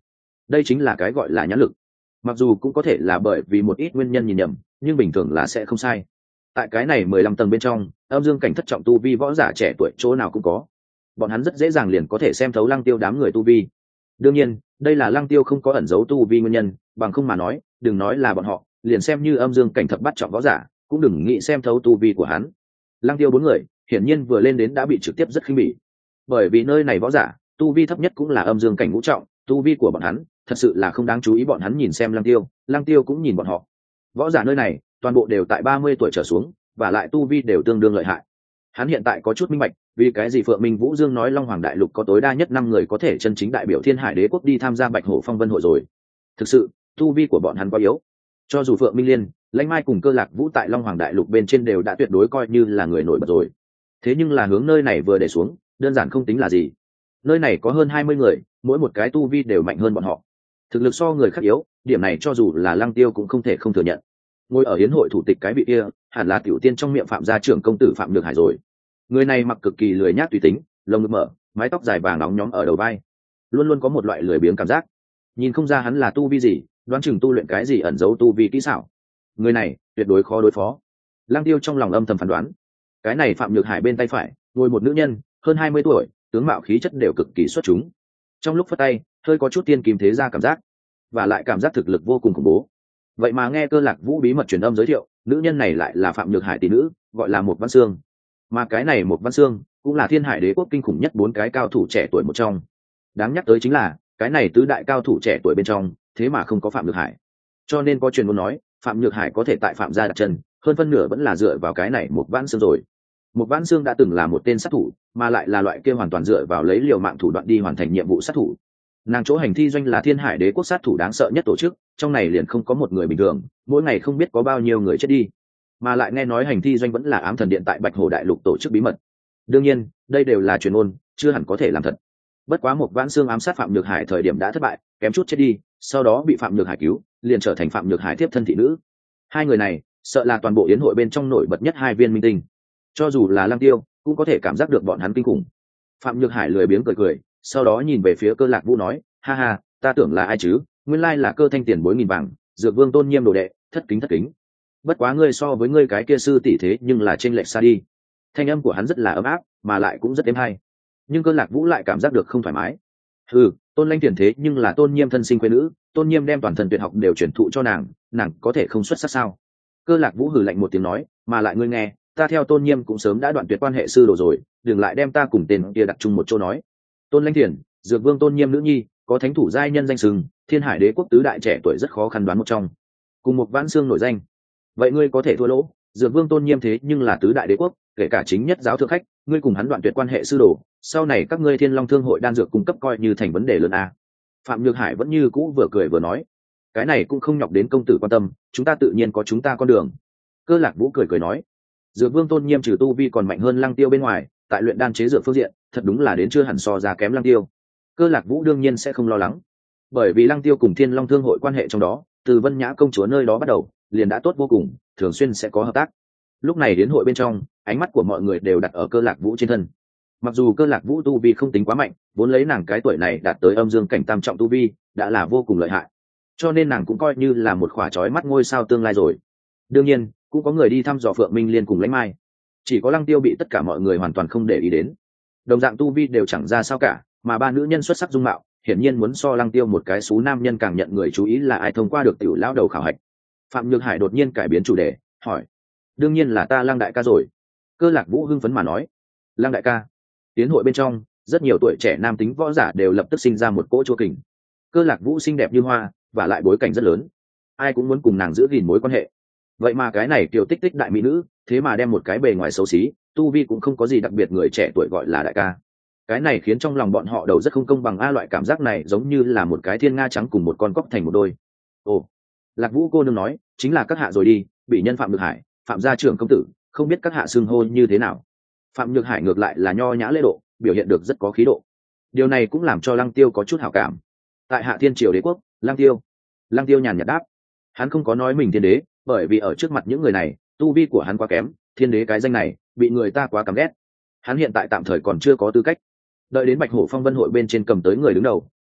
đây chính là cái gọi là nhãn lực. Mặc dù cũng có thể là bởi vì một ít nguyên nhân nhìn nhầm, nhưng bình thường là sẽ không sai. Tại cái này 15 tầng bên trong, âm dương cảnh thất trọng tu vi võ giả trẻ tuổi chỗ nào cũng có, bọn hắn rất dễ dàng liền có thể xem thấu Lăng Tiêu đám người tu vi. Đương nhiên đây là Lăng Tiêu không có ẩn giấu tu vi nguyên nhân, bằng không mà nói đừng nói là bọn họ, liền xem như âm dương cảnh thập bát trọng võ giả cũng đừng nghĩ xem thấu tu vi của hắn. Lăng Tiêu bốn người hiển nhiên vừa lên đến đã bị trực tiếp rất khinh bỉ, bởi vì nơi này võ giả tu vi thấp nhất cũng là âm dương cảnh ngũ trọng, tu vi của bọn hắn thật sự là không đáng chú ý. Bọn hắn nhìn xem Lăng Tiêu cũng nhìn bọn họ. Võ giả nơi này toàn bộ đều tại 30 tuổi trở xuống, và lại tu vi đều tương đương lợi hại. Hắn hiện tại có chút minh bạch vì cái gì Phượng Minh Vũ Dương nói Long Hoàng Đại Lục có tối đa nhất 5 người có thể chân chính đại biểu Thiên Hải Đế quốc đi tham gia Bạch Hổ Phong Vân hội rồi. Thực sự tu vi của bọn hắn quá yếu, cho dù Phượng Minh Liên, Lãnh Mai cùng Cơ Lạc Vũ tại Long Hoàng Đại Lục bên trên đều đã tuyệt đối coi như là người nổi bật rồi. Thế nhưng là hướng nơi này vừa để xuống, đơn giản không tính là gì. Nơi này có hơn 20 người, mỗi một cái tu vi đều mạnh hơn bọn họ, thực lực so người khác yếu, điểm này cho dù là Lăng Tiêu cũng không thể không thừa nhận. Ngồi ở hiến hội thủ tịch cái vị kia hẳn là tiểu tiên trong miệng Phạm gia trưởng công tử Phạm Nhược Hải rồi. Người này mặc cực kỳ lười nhác tùy tính, lông ngực mở, mái tóc dài vàng nóng nhóm ở đầu vai, luôn luôn có một loại lười biếng cảm giác. Nhìn không ra hắn là tu vi gì, đoán chừng tu luyện cái gì ẩn giấu tu vi kỹ xảo. Người này tuyệt đối khó đối phó. Lăng Tiêu trong lòng âm thầm phán đoán. Cái này Phạm Nhược Hải bên tay phải ngồi một nữ nhân hơn 20 tuổi, tướng mạo khí chất đều cực kỳ xuất chúng. Trong lúc phất tay hơi có chút tiên kim thế gia cảm giác, và lại cảm giác thực lực vô cùng khủng bố. Vậy mà nghe Cơ Lạc Vũ bí mật truyền âm giới thiệu, nữ nhân này lại là Phạm Nhược Hải tỷ nữ, gọi là Một Văn Xương. Mà cái này Một Văn Xương cũng là Thiên Hải Đế quốc kinh khủng nhất 4 cái cao thủ trẻ tuổi một trong. Đáng nhắc tới chính là cái này tứ đại cao thủ trẻ tuổi bên trong thế mà không có Phạm Nhược Hải, cho nên có truyền ngôn nói Phạm Nhược Hải có thể tại Phạm gia đặt chân, hơn phân nửa vẫn là dựa vào cái này Một Văn Xương rồi. Một Văn Xương đã từng là một tên sát thủ, mà lại là loại kia hoàn toàn dựa vào lấy liều mạng thủ đoạn đi hoàn thành nhiệm vụ sát thủ. Nàng chỗ hành thi doanh là Thiên Hải Đế quốc sát thủ đáng sợ nhất tổ chức, trong này liền không có một người bình thường, mỗi ngày không biết có bao nhiêu người chết đi, mà lại nghe nói hành thi doanh vẫn là ám thần điện tại Bạch Hồ Đại Lục tổ chức bí mật. Đương nhiên đây đều là truyền ngôn, chưa hẳn có thể làm thật. Bất quá Một Vãn Xương ám sát Phạm Nhược Hải thời điểm đã thất bại, kém chút chết đi, sau đó bị Phạm Nhược Hải cứu, liền trở thành Phạm Nhược Hải tiếp thân thị nữ. Hai người này sợ là toàn bộ yến hội bên trong nổi bật nhất hai viên minh tinh, cho dù là Lăng Tiêu cũng có thể cảm giác được bọn hắn kinh khủng. Phạm Nhược Hải lười biếng cười cười, sau đó nhìn về phía Cơ Lạc Vũ nói, ha ha, ta tưởng là ai chứ, nguyên lai là Cơ Thanh tiền bối nghìn vàng, Dược Vương Tôn Nhiêm đồ đệ, thất kính. Bất quá ngươi so với ngươi cái kia sư tỷ thế nhưng là chênh lệch xa đi. Thanh âm của hắn rất là ấm áp, mà lại cũng rất êm hay. Nhưng Cơ Lạc Vũ lại cảm giác được không thoải mái. Ừ, Tôn Lanh tiền thế nhưng là Tôn Nhiêm thân sinh quê nữ, Tôn Nhiêm đem toàn thân tuyệt học đều truyền thụ cho nàng có thể không xuất sắc sao? Cơ Lạc Vũ hừ lạnh một tiếng nói, mà lại ngươi nghe, ta theo Tôn Nhiêm cũng sớm đã đoạn tuyệt quan hệ sư đồ rồi, đừng lại đem ta cùng tên kia đặt chung một chỗ nói. Tôn Lanh Thiền, Dược Vương Tôn Nhiêm nữ nhi, có thánh thủ giai nhân danh sừng, Thiên Hải Đế quốc tứ đại trẻ tuổi rất khó khăn đoán một trong, cùng Một Vãn Xương nổi danh. Vậy ngươi có thể thua lỗ, Dược Vương Tôn Nhiêm thế nhưng là tứ đại đế quốc, kể cả chính nhất giáo thượng khách, ngươi cùng hắn đoạn tuyệt quan hệ sư đồ, sau này các ngươi Thiên Long Thương hội đan dược cung cấp coi như thành vấn đề lớn a. Phạm Nhược Hải vẫn như cũ vừa cười vừa nói, cái này cũng không nhọc đến công tử quan tâm, chúng ta tự nhiên có chúng ta con đường. Cơ Lạc Vũ cười nói, Dược Vương Tôn Nhiêm trừ tu vi còn mạnh hơn Lăng Tiêu bên ngoài, tại luyện đan chế dược phương diện thật đúng là đến chưa hẳn so ra kém Lăng Tiêu. Cơ Lạc Vũ đương nhiên sẽ không lo lắng, bởi vì Lăng Tiêu cùng Thiên Long Thương hội quan hệ trong đó từ Vân Nhã công chúa nơi đó bắt đầu liền đã tốt vô cùng, thường xuyên sẽ có hợp tác. Lúc này đến hội bên trong, ánh mắt của mọi người đều đặt ở Cơ Lạc Vũ trên thân. Mặc dù Cơ Lạc Vũ tu vi không tính quá mạnh, vốn lấy nàng cái tuổi này đạt tới âm dương cảnh tam trọng tu vi đã là vô cùng lợi hại, cho nên nàng cũng coi như là một khỏa chói mắt ngôi sao tương lai rồi. Đương nhiên cũng có người đi thăm dò Phượng Minh Liên cùng Lãnh Mai, chỉ có Lăng Tiêu bị tất cả mọi người hoàn toàn không để ý đến. Đồng dạng tu vi đều chẳng ra sao cả, mà ba nữ nhân xuất sắc dung mạo hiển nhiên muốn so Lăng Tiêu một cái số nam nhân càng nhận người chú ý là ai thông qua được tiểu lão đầu khảo hạch. Phạm Nhược Hải đột nhiên cải biến chủ đề, hỏi, đương nhiên là ta Lăng đại ca rồi. Cơ Lạc Vũ hưng phấn mà nói, Lăng đại ca. Tiến hội bên trong rất nhiều tuổi trẻ nam tính võ giả đều lập tức sinh ra một cỗ chua kình. Cơ Lạc Vũ xinh đẹp như hoa, và lại bối cảnh rất lớn, ai cũng muốn cùng nàng giữ gìn mối quan hệ. Vậy mà cái này kiều tích tích đại mỹ nữ thế mà đem một cái bề ngoài xấu xí, tu vi cũng không có gì đặc biệt người trẻ tuổi gọi là đại ca. Cái này khiến trong lòng bọn họ đầu rất không công bằng a, loại cảm giác này giống như là một cái thiên nga trắng cùng một con cóc thành một đôi. Ồ, Lạc Vũ cô nương nói, chính là các hạ rồi đi, bị nhân Phạm Nhược Hải, Phạm gia trưởng công tử, không biết các hạ xưng hô như thế nào. Phạm Nhược Hải ngược lại là nho nhã lễ độ, biểu hiện được rất có khí độ. Điều này cũng làm cho Lăng Tiêu có chút hảo cảm. Tại Hạ Thiên Triều Đế quốc, Lăng Tiêu nhàn nhạt đáp. Hắn không có nói mình thiên đế, bởi vì ở trước mặt những người này tu vi của hắn quá kém, thiên đế cái danh này bị người ta quá căm ghét. Hắn hiện tại tạm thời còn chưa có tư cách, đợi đến Bạch Hổ Phong Vân hội bên trên cầm tới người đứng đầu,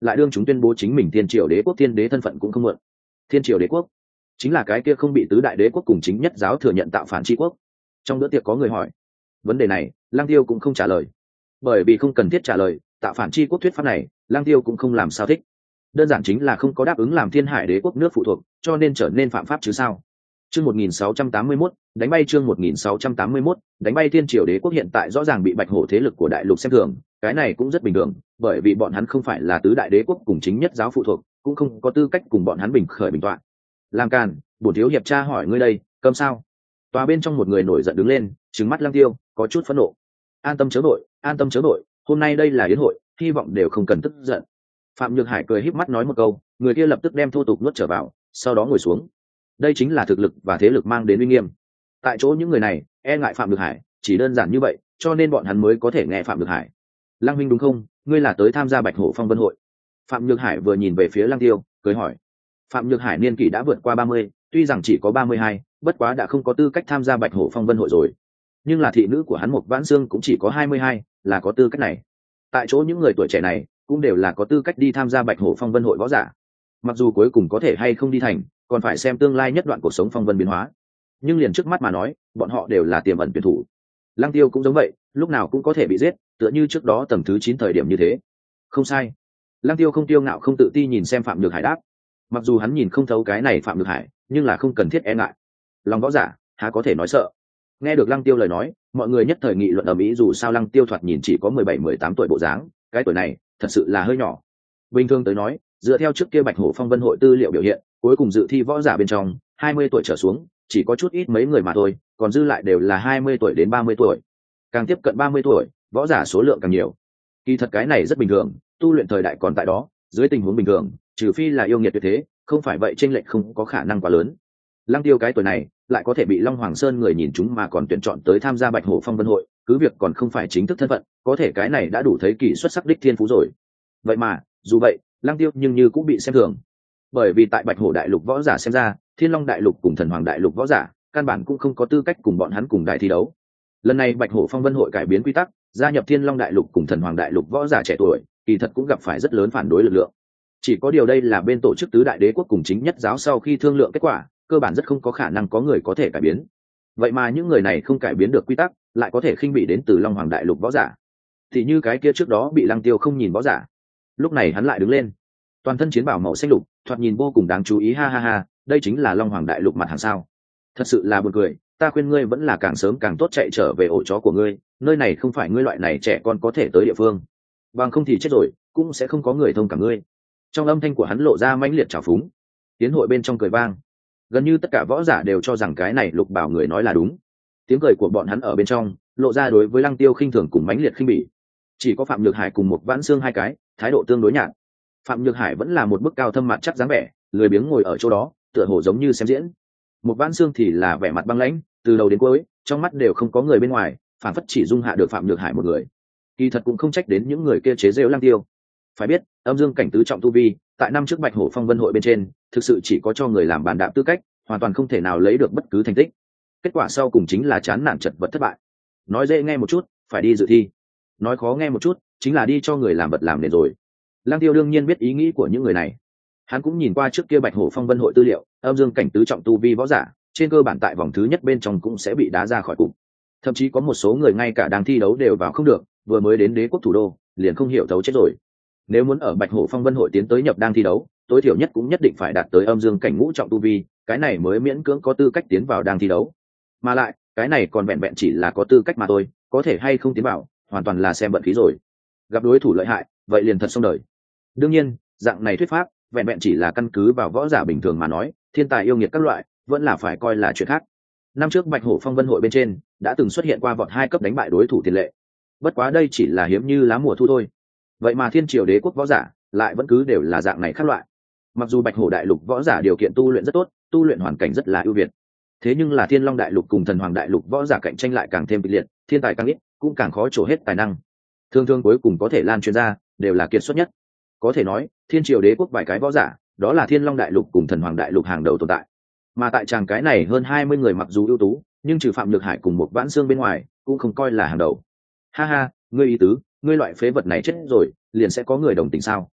lại đương chúng tuyên bố chính mình thiên triều đế quốc thiên đế thân phận cũng không muộn. Thiên triều đế quốc chính là cái kia không bị tứ đại đế quốc cùng chính nhất giáo thừa nhận tạo phản tri quốc. Trong bữa tiệc có người hỏi vấn đề này, Lăng Tiêu cũng không trả lời, bởi vì không cần thiết trả lời. Tạo phản tri quốc thuyết pháp này, Lăng Tiêu cũng không làm sao thích. Đơn giản chính là không có đáp ứng làm Thiên Hải đế quốc nước phụ thuộc, cho nên trở nên phạm pháp chứ sao. Chương 1681, đánh bay chương 1681, đánh bay Thiên Triều đế quốc hiện tại rõ ràng bị Bạch Hổ thế lực của đại lục xem thường, cái này cũng rất bình thường, bởi vì bọn hắn không phải là tứ đại đế quốc cùng chính nhất giáo phụ thuộc, cũng không có tư cách cùng bọn hắn bình khởi bình tọa. Làm càn, bổn thiếu hiệp tra hỏi ngươi đây, câm sao? Tòa bên trong một người nổi giận đứng lên, trừng mắt Lăng Tiêu, có chút phẫn nộ. An tâm chớ nội, an tâm chớ nội, hôm nay đây là yến hội, hy vọng đều không cần tức giận. Phạm Nhược Hải cười híp mắt nói một câu, người kia lập tức đem thô tục nuốt trở vào, sau đó ngồi xuống. Đây chính là thực lực và thế lực mang đến uy nghiêm. Tại chỗ những người này e ngại Phạm Nhược Hải, chỉ đơn giản như vậy, cho nên bọn hắn mới có thể nghe Phạm Nhược Hải. Lăng Minh đúng không? Ngươi là tới tham gia Bạch Hổ Phong Vân hội? Phạm Nhược Hải vừa nhìn về phía Lăng Tiêu, cười hỏi. Phạm Nhược Hải niên kỷ đã vượt qua 30, tuy rằng chỉ có 32, bất quá đã không có tư cách tham gia Bạch Hổ Phong Vân hội rồi. Nhưng là thị nữ của hắn Mộc Vãn Sương cũng chỉ có 22, là có tư cách này. Tại chỗ những người tuổi trẻ này cũng đều là có tư cách đi tham gia Bạch Hổ Phong Vân hội võ giả. Mặc dù cuối cùng có thể hay không đi thành, còn phải xem tương lai nhất đoạn cuộc sống phong vân biến hóa. Nhưng liền trước mắt mà nói, bọn họ đều là tiềm ẩn tuyển thủ. Lăng Tiêu cũng giống vậy, lúc nào cũng có thể bị giết, tựa như trước đó tầng thứ 9 thời điểm như thế. Không sai. Lăng Tiêu không tiêu ngạo không tự ti nhìn xem Phạm Nhược Hải đáp. Mặc dù hắn nhìn không thấu cái này Phạm Nhược Hải, nhưng là không cần thiết e ngại. Lòng võ giả, há có thể nói sợ. Nghe được Lăng Tiêu lời nói, mọi người nhất thời nghị luận ầm ĩ, dù sao Lăng Tiêu thoạt nhìn chỉ có 17-18 tuổi bộ dáng, cái tuổi này thật sự là hơi nhỏ. Bình thường tới nói, dựa theo trước kia Bạch Hổ Phong Vân hội tư liệu biểu hiện, cuối cùng dự thi võ giả bên trong 20 tuổi trở xuống chỉ có chút ít mấy người mà thôi, còn dư lại đều là 20 tuổi đến 30 tuổi. Càng tiếp cận 30 tuổi, võ giả số lượng càng nhiều. Kỳ thật cái này rất bình thường, tu luyện thời đại còn tại đó, dưới tình huống bình thường, trừ phi là yêu nghiệt tuyệt thế, không phải vậy chênh lệch không có khả năng quá lớn. Lăng Tiêu cái tuổi này lại có thể bị Long Hoàng Sơn người nhìn chúng mà còn tuyển chọn tới tham gia Bạch Hổ Phong Vân hội, cứ việc còn không phải chính thức thân phận, có thể cái này đã đủ thấy kỳ xuất sắc đích thiên phú rồi. Vậy mà, dù vậy, Lăng Tiêu nhưng như cũng bị xem thường. Bởi vì tại Bạch Hổ đại lục võ giả xem ra, Thiên Long đại lục cùng Thần Hoàng đại lục võ giả, căn bản cũng không có tư cách cùng bọn hắn cùng đại thi đấu. Lần này Bạch Hổ Phong Vân hội cải biến quy tắc, gia nhập Thiên Long đại lục cùng Thần Hoàng đại lục võ giả trẻ tuổi, kỳ thật cũng gặp phải rất lớn phản đối lực lượng. Chỉ có điều đây là bên tổ chức tứ đại đế quốc cùng chính nhất giáo sau khi thương lượng kết quả, cơ bản rất không có khả năng có người có thể cải biến. Vậy mà những người này không cải biến được quy tắc, lại có thể khinh bị đến từ Long Hoàng đại lục võ giả. Thì như cái kia trước đó bị Lăng Tiêu không nhìn võ giả, lúc này hắn lại đứng lên, toàn thân chiến bảo màu xanh lục, thoạt nhìn vô cùng đáng chú ý, ha ha ha, đây chính là Long Hoàng đại lục mặt hàng sao? Thật sự là buồn cười, ta khuyên ngươi vẫn là càng sớm càng tốt chạy trở về ổ chó của ngươi, nơi này không phải ngươi loại này trẻ con có thể tới địa phương. Bằng không thì chết rồi, cũng sẽ không có người thông cảm ngươi. Trong âm thanh của hắn lộ ra mãnh liệt trào phúng. Tiến hội bên trong cười vang, gần như tất cả võ giả đều cho rằng cái này Lục Bảo người nói là đúng. Tiếng cười của bọn hắn ở bên trong lộ ra đối với Lăng Tiêu khinh thường cùng mãnh liệt khinh bỉ. Chỉ có Phạm Nhược Hải cùng một Vãn Xương hai cái thái độ tương đối nhạt. Phạm Nhược Hải vẫn là một bức cao thâm mặt chắc dáng vẻ, lười biếng ngồi ở chỗ đó, tựa hồ giống như xem diễn. Một Vãn Xương thì là vẻ mặt băng lãnh, từ đầu đến cuối trong mắt đều không có người bên ngoài, phản phất chỉ dung hạ được Phạm Nhược Hải một người. Kỳ thật cũng không trách đến những người kia chế giễu Lăng Tiêu. Phải biết, âm dương cảnh tứ trọng tu vi, tại năm trước Bạch Hổ Phong Vân hội bên trên, thực sự chỉ có cho người làm bàn đạp tư cách, hoàn toàn không thể nào lấy được bất cứ thành tích. Kết quả sau cùng chính là chán nản chật vật thất bại. Nói dễ nghe một chút, phải đi dự thi. Nói khó nghe một chút, chính là đi cho người làm vật làm nền rồi. Lăng Tiêu đương nhiên biết ý nghĩ của những người này. Hắn cũng nhìn qua trước kia Bạch Hổ Phong Vân hội tư liệu, âm dương cảnh tứ trọng tu vi võ giả, trên cơ bản tại vòng thứ nhất bên trong cũng sẽ bị đá ra khỏi cục. Thậm chí có một số người ngay cả đang thi đấu đều vào không được, vừa mới đến đế quốc thủ đô, liền không hiểu thấu chết rồi. Nếu muốn ở Bạch Hổ Phong Vân hội tiến tới nhập đang thi đấu, tối thiểu nhất cũng nhất định phải đạt tới âm dương cảnh ngũ trọng tu vi, cái này mới miễn cưỡng có tư cách tiến vào đang thi đấu. Mà lại, cái này còn vẹn vẹn chỉ là có tư cách mà thôi, có thể hay không tiến vào, hoàn toàn là xem vận khí rồi. Gặp đối thủ lợi hại, vậy liền thật xong đời. Đương nhiên, dạng này thuyết pháp, vẹn vẹn chỉ là căn cứ vào võ giả bình thường mà nói, thiên tài yêu nghiệt các loại, vẫn là phải coi là chuyện khác. Năm trước Bạch Hổ Phong Vân hội bên trên, đã từng xuất hiện qua vọt 2 cấp đánh bại đối thủ tiền lệ. Bất quá đây chỉ là hiếm như lá mùa thu thôi. Vậy mà Thiên Triều đế quốc võ giả lại vẫn cứ đều là dạng này khác loại. Mặc dù Bạch Hổ đại lục võ giả điều kiện tu luyện rất tốt, tu luyện hoàn cảnh rất là ưu việt, thế nhưng là Thiên Long đại lục cùng Thần Hoàng đại lục võ giả cạnh tranh lại càng thêm kịch liệt, thiên tài càng ít, cũng càng khó trổ hết tài năng. Thường thường cuối cùng có thể lan truyền ra, đều là kiệt xuất nhất. Có thể nói, Thiên Triều đế quốc vài cái võ giả, đó là Thiên Long đại lục cùng Thần Hoàng đại lục hàng đầu tồn tại. Mà tại tràng cái này hơn 20 người mặc dù ưu tú, nhưng trừ Phạm Nhược Hải cùng một Vãn Xương bên ngoài, cũng không coi là hàng đầu. Ha ha, ngươi ý tứ, ngươi loại phế vật này chết rồi, liền sẽ có người đồng tình sao?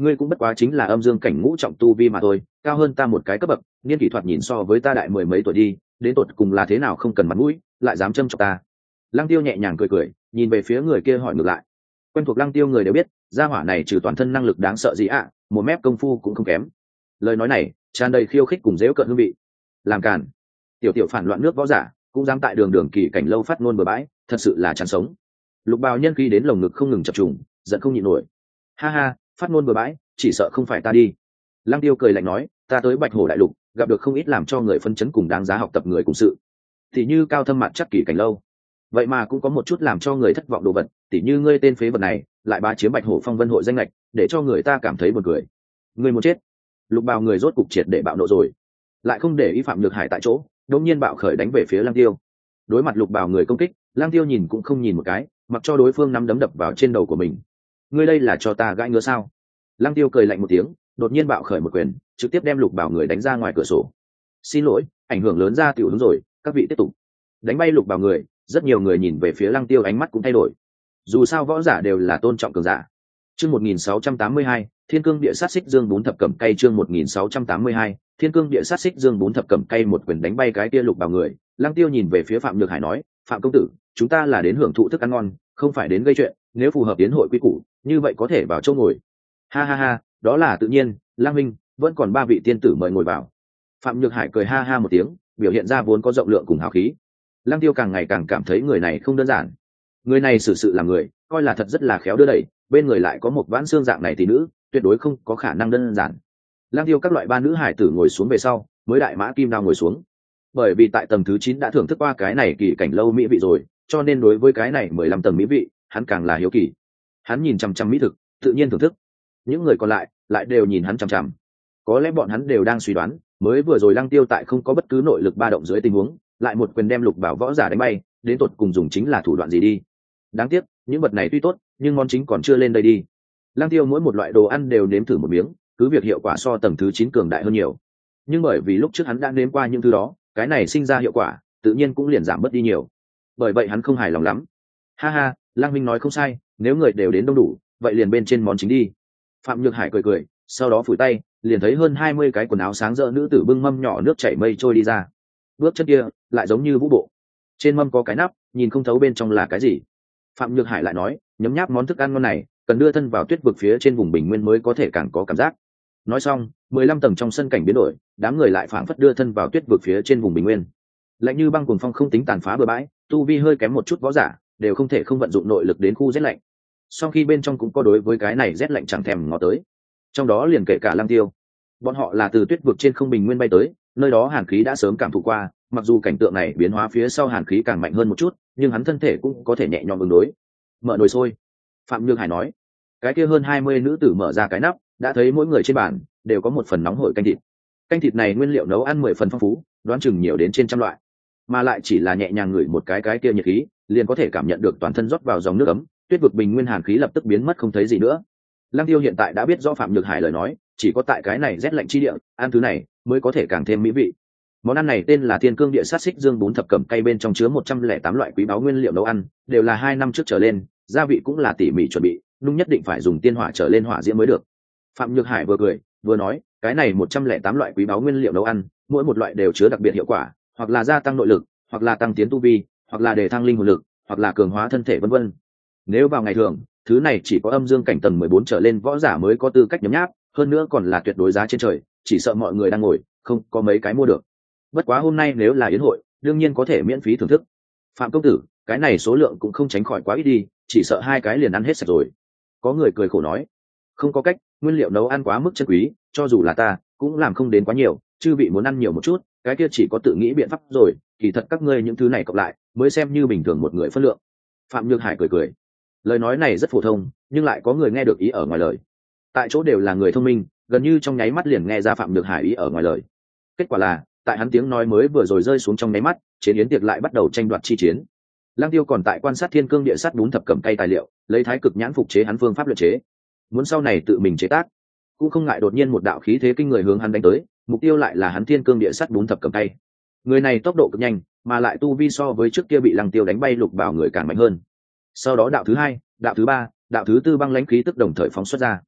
ngươi cũng bất quá chính là âm dương cảnh ngũ trọng tu vi mà thôi, cao hơn ta một cái cấp bậc, niên kỷ thuật nhìn so với ta đại mười mấy tuổi đi, đến tột cùng là thế nào không cần mặt mũi, lại dám châm chọc ta. Lăng Tiêu nhẹ nhàng cười cười, nhìn về phía người kia hỏi ngược lại. Quen thuộc Lăng Tiêu người đều biết, gia hỏa này trừ toàn thân năng lực đáng sợ gì ạ, một mép công phu cũng không kém. Lời nói này tràn đầy khiêu khích cùng dễu cợt hương vị. Làm càn, tiểu tiểu phản loạn nước võ giả, cũng dám tại đường kỳ cảnh lâu phát ngôn bừa bãi, thật sự là chán sống. Lục Bào nhân khí đến lồng ngực không ngừng chập trùng, giận không nhịn nổi. Ha ha, phát ngôn bừa bãi, chỉ sợ không phải ta đi. Lăng Tiêu cười lạnh nói, ta tới Bạch Hổ đại lục, gặp được không ít làm cho người phân chấn cùng đáng giá học tập người cùng sự. Thì như cao thâm mặt chắc kỳ cảnh lâu, vậy mà cũng có một chút làm cho người thất vọng đồ vật, tỉ như ngươi tên phế vật này lại bá chiếm Bạch Hổ Phong Vân hội danh lệch, để cho người ta cảm thấy buồn cười. Ngươi muốn chết. Lục Bào người rốt cục triệt để bạo nộ rồi, lại không để ý Phạm Nhược Hải tại chỗ, đột nhiên bạo khởi đánh về phía Lăng Tiêu. Đối mặt Lục Bào người công kích, Lăng Tiêu nhìn cũng không nhìn một cái, mặc cho đối phương nắm đấm đập vào trên đầu của mình. Ngươi đây là cho ta gãi ngứa sao? Lăng Tiêu cười lạnh một tiếng, đột nhiên bạo khởi một quyền, trực tiếp đem Lục Bào người đánh ra ngoài cửa sổ. Xin lỗi, ảnh hưởng lớn ra tiểu hướng rồi, các vị tiếp tục. Đánh bay Lục Bào người, rất nhiều người nhìn về phía Lăng Tiêu ánh mắt cũng thay đổi. Dù sao võ giả đều là tôn trọng cường giả. Chương 1682, Thiên Cương Địa Sát Xích Dương bốn thập cẩm cây. Chương 1682, Thiên Cương Địa Sát Xích Dương bốn thập cẩm cây. Một quyền đánh bay cái kia Lục Bào người, Lăng Tiêu nhìn về phía Phạm Nhược Hải nói, Phạm công tử, chúng ta là đến hưởng thụ thức ăn ngon, không phải đến gây chuyện, nếu phù hợp tiến hội quy củ, như vậy có thể vào chỗ ngồi. Ha ha ha, đó là tự nhiên, Lang Minh, vẫn còn ba vị tiên tử mời ngồi vào. Phạm Nhược Hải cười ha ha một tiếng, biểu hiện ra vốn có rộng lượng cùng hào khí. Lăng Tiêu càng ngày càng cảm thấy người này không đơn giản. Người này xử sự là người, coi là thật rất là khéo đưa đẩy, bên người lại có một vãn xương dạng này thì nữ, tuyệt đối không có khả năng đơn giản. Lăng Tiêu các loại ba nữ hải tử ngồi xuống về sau, mới đại mã kim đao ngồi xuống. Bởi vì tại tầng thứ 9 đã thưởng thức qua cái này kỳ cảnh lâu mỹ vị rồi, cho nên đối với cái này 15 tầng mỹ vị, hắn càng là hiếu kỳ. Hắn nhìn chằm chằm mỹ thực, tự nhiên thưởng thức. Những người còn lại đều nhìn hắn chằm chằm. Có lẽ bọn hắn đều đang suy đoán, mới vừa rồi Lăng Tiêu tại không có bất cứ nội lực ba động dưới tình huống, lại một quyền đem Lục Bảo võ giả đánh bay, đến tột cùng dùng chính là thủ đoạn gì đi. Đáng tiếc, những vật này tuy tốt, nhưng món chính còn chưa lên đây đi. Lăng Tiêu mỗi một loại đồ ăn đều nếm thử một miếng, cứ việc hiệu quả so tầng thứ 9 cường đại hơn nhiều. Nhưng bởi vì lúc trước hắn đã nếm qua những thứ đó, cái này sinh ra hiệu quả, tự nhiên cũng liền giảm bớt đi nhiều. Bởi vậy hắn không hài lòng lắm. Ha ha, Lăng Minh nói không sai, nếu người đều đến đông đủ, vậy liền bên trên món chính đi. Phạm Nhược Hải cười cười, sau đó phủi tay, liền thấy hơn 20 cái quần áo sáng rỡ nữ tử bưng mâm nhỏ nước chảy mây trôi đi ra. Bước chân kia lại giống như vũ bộ, trên mâm có cái nắp, nhìn không thấu bên trong là cái gì. Phạm Nhược Hải lại nói, nhấm nháp món thức ăn ngon này, cần đưa thân vào tuyết vực phía trên vùng bình nguyên mới có thể càng có cảm giác. Nói xong, 15 tầng trong sân cảnh biến đổi, đám người lại phảng phất đưa thân vào tuyết vực phía trên vùng bình nguyên. Lạnh như băng cuồng phong không tính tàn phá bừa bãi, tu vi hơi kém một chút võ giả, đều không thể không vận dụng nội lực đến khu rét lạnh. Sau khi bên trong cũng có đối với cái này rét lạnh chẳng thèm ngó tới. Trong đó liền kể cả Lăng Tiêu. Bọn họ là từ tuyết vực trên không bình nguyên bay tới, nơi đó hàn khí đã sớm cảm thụ qua, mặc dù cảnh tượng này biến hóa phía sau hàn khí càng mạnh hơn một chút, nhưng hắn thân thể cũng có thể nhẹ nhõm ứng đối. Mở nồi sôi. Phạm Nhược Hải nói. Cái kia hơn 20 nữ tử mở ra cái nắp, đã thấy mỗi người trên bàn đều có một phần nóng hổi canh thịt. Canh thịt này nguyên liệu nấu ăn 10 phần phong phú, đoán chừng nhiều đến trên trăm loại, mà lại chỉ là nhẹ nhàng ngửi một cái kia nhiệt khí, liền có thể cảm nhận được toàn thân rót vào dòng nước ấm, tuyết vực bình nguyên hàn khí lập tức biến mất không thấy gì nữa. Lăng Tiêu hiện tại đã biết rõ Phạm Nhược Hải lời nói, chỉ có tại cái này rét lạnh chi địa, ăn thứ này mới có thể càng thêm mỹ vị. Món ăn này tên là Thiên Cương Địa Sát Xích Dương bốn thập cẩm cây, bên trong chứa 108 loại quý báu nguyên liệu nấu ăn, đều là 2 năm trước trở lên, gia vị cũng là tỉ mỉ chuẩn bị, nung nhất định phải dùng tiên hỏa trở lên hỏa diễm mới được. Phạm Nhược Hải vừa cười, vừa nói, cái này 108 loại quý báu nguyên liệu nấu ăn, mỗi một loại đều chứa đặc biệt hiệu quả, hoặc là gia tăng nội lực, hoặc là tăng tiến tu vi, hoặc là đề thăng linh hồn lực, hoặc là cường hóa thân thể vân vân. Nếu vào ngày thường, thứ này chỉ có âm dương cảnh tầng 14 trở lên võ giả mới có tư cách nhấm nháp, hơn nữa còn là tuyệt đối giá trên trời, chỉ sợ mọi người đang ngồi, không có mấy cái mua được. Bất quá hôm nay nếu là yến hội, đương nhiên có thể miễn phí thưởng thức. Phạm công tử, cái này số lượng cũng không tránh khỏi quá ít đi, chỉ sợ 2 cái liền ăn hết sạch rồi. Có người cười khổ nói, không có cách, nguyên liệu nấu ăn quá mức chân quý, cho dù là ta cũng làm không đến quá nhiều, chư vị muốn ăn nhiều một chút, cái kia chỉ có tự nghĩ biện pháp rồi, kỳ thật các ngươi những thứ này cộng lại mới xem như bình thường một người phân lượng. Phạm Nhược Hải cười cười, lời nói này rất phổ thông, nhưng lại có người nghe được ý ở ngoài lời. Tại chỗ đều là người thông minh, gần như trong nháy mắt liền nghe ra Phạm Nhược Hải ý ở ngoài lời. Kết quả là, tại hắn tiếng nói mới vừa rồi rơi xuống trong nháy mắt, chiến yến tiệc lại bắt đầu tranh đoạt chi chiến. Lăng Tiêu còn tại quan sát Thiên Cương Địa Sát bốn thập cẩm cây tài liệu, lấy thái cực nhãn phục chế hắn phương pháp luyện chế. Muốn sau này tự mình chế tác, cũng không ngại đột nhiên một đạo khí thế kinh người hướng hắn đánh tới, mục tiêu lại là hắn Thiên Cương Địa Sát bốn thập cẩm cây. Người này tốc độ cực nhanh, mà lại tu vi so với trước kia bị Lăng Tiêu đánh bay Lục Bảo người càng mạnh hơn. Sau đó đạo thứ 2, đạo thứ 3, đạo thứ 4 băng lãnh khí tức đồng thời phóng xuất ra.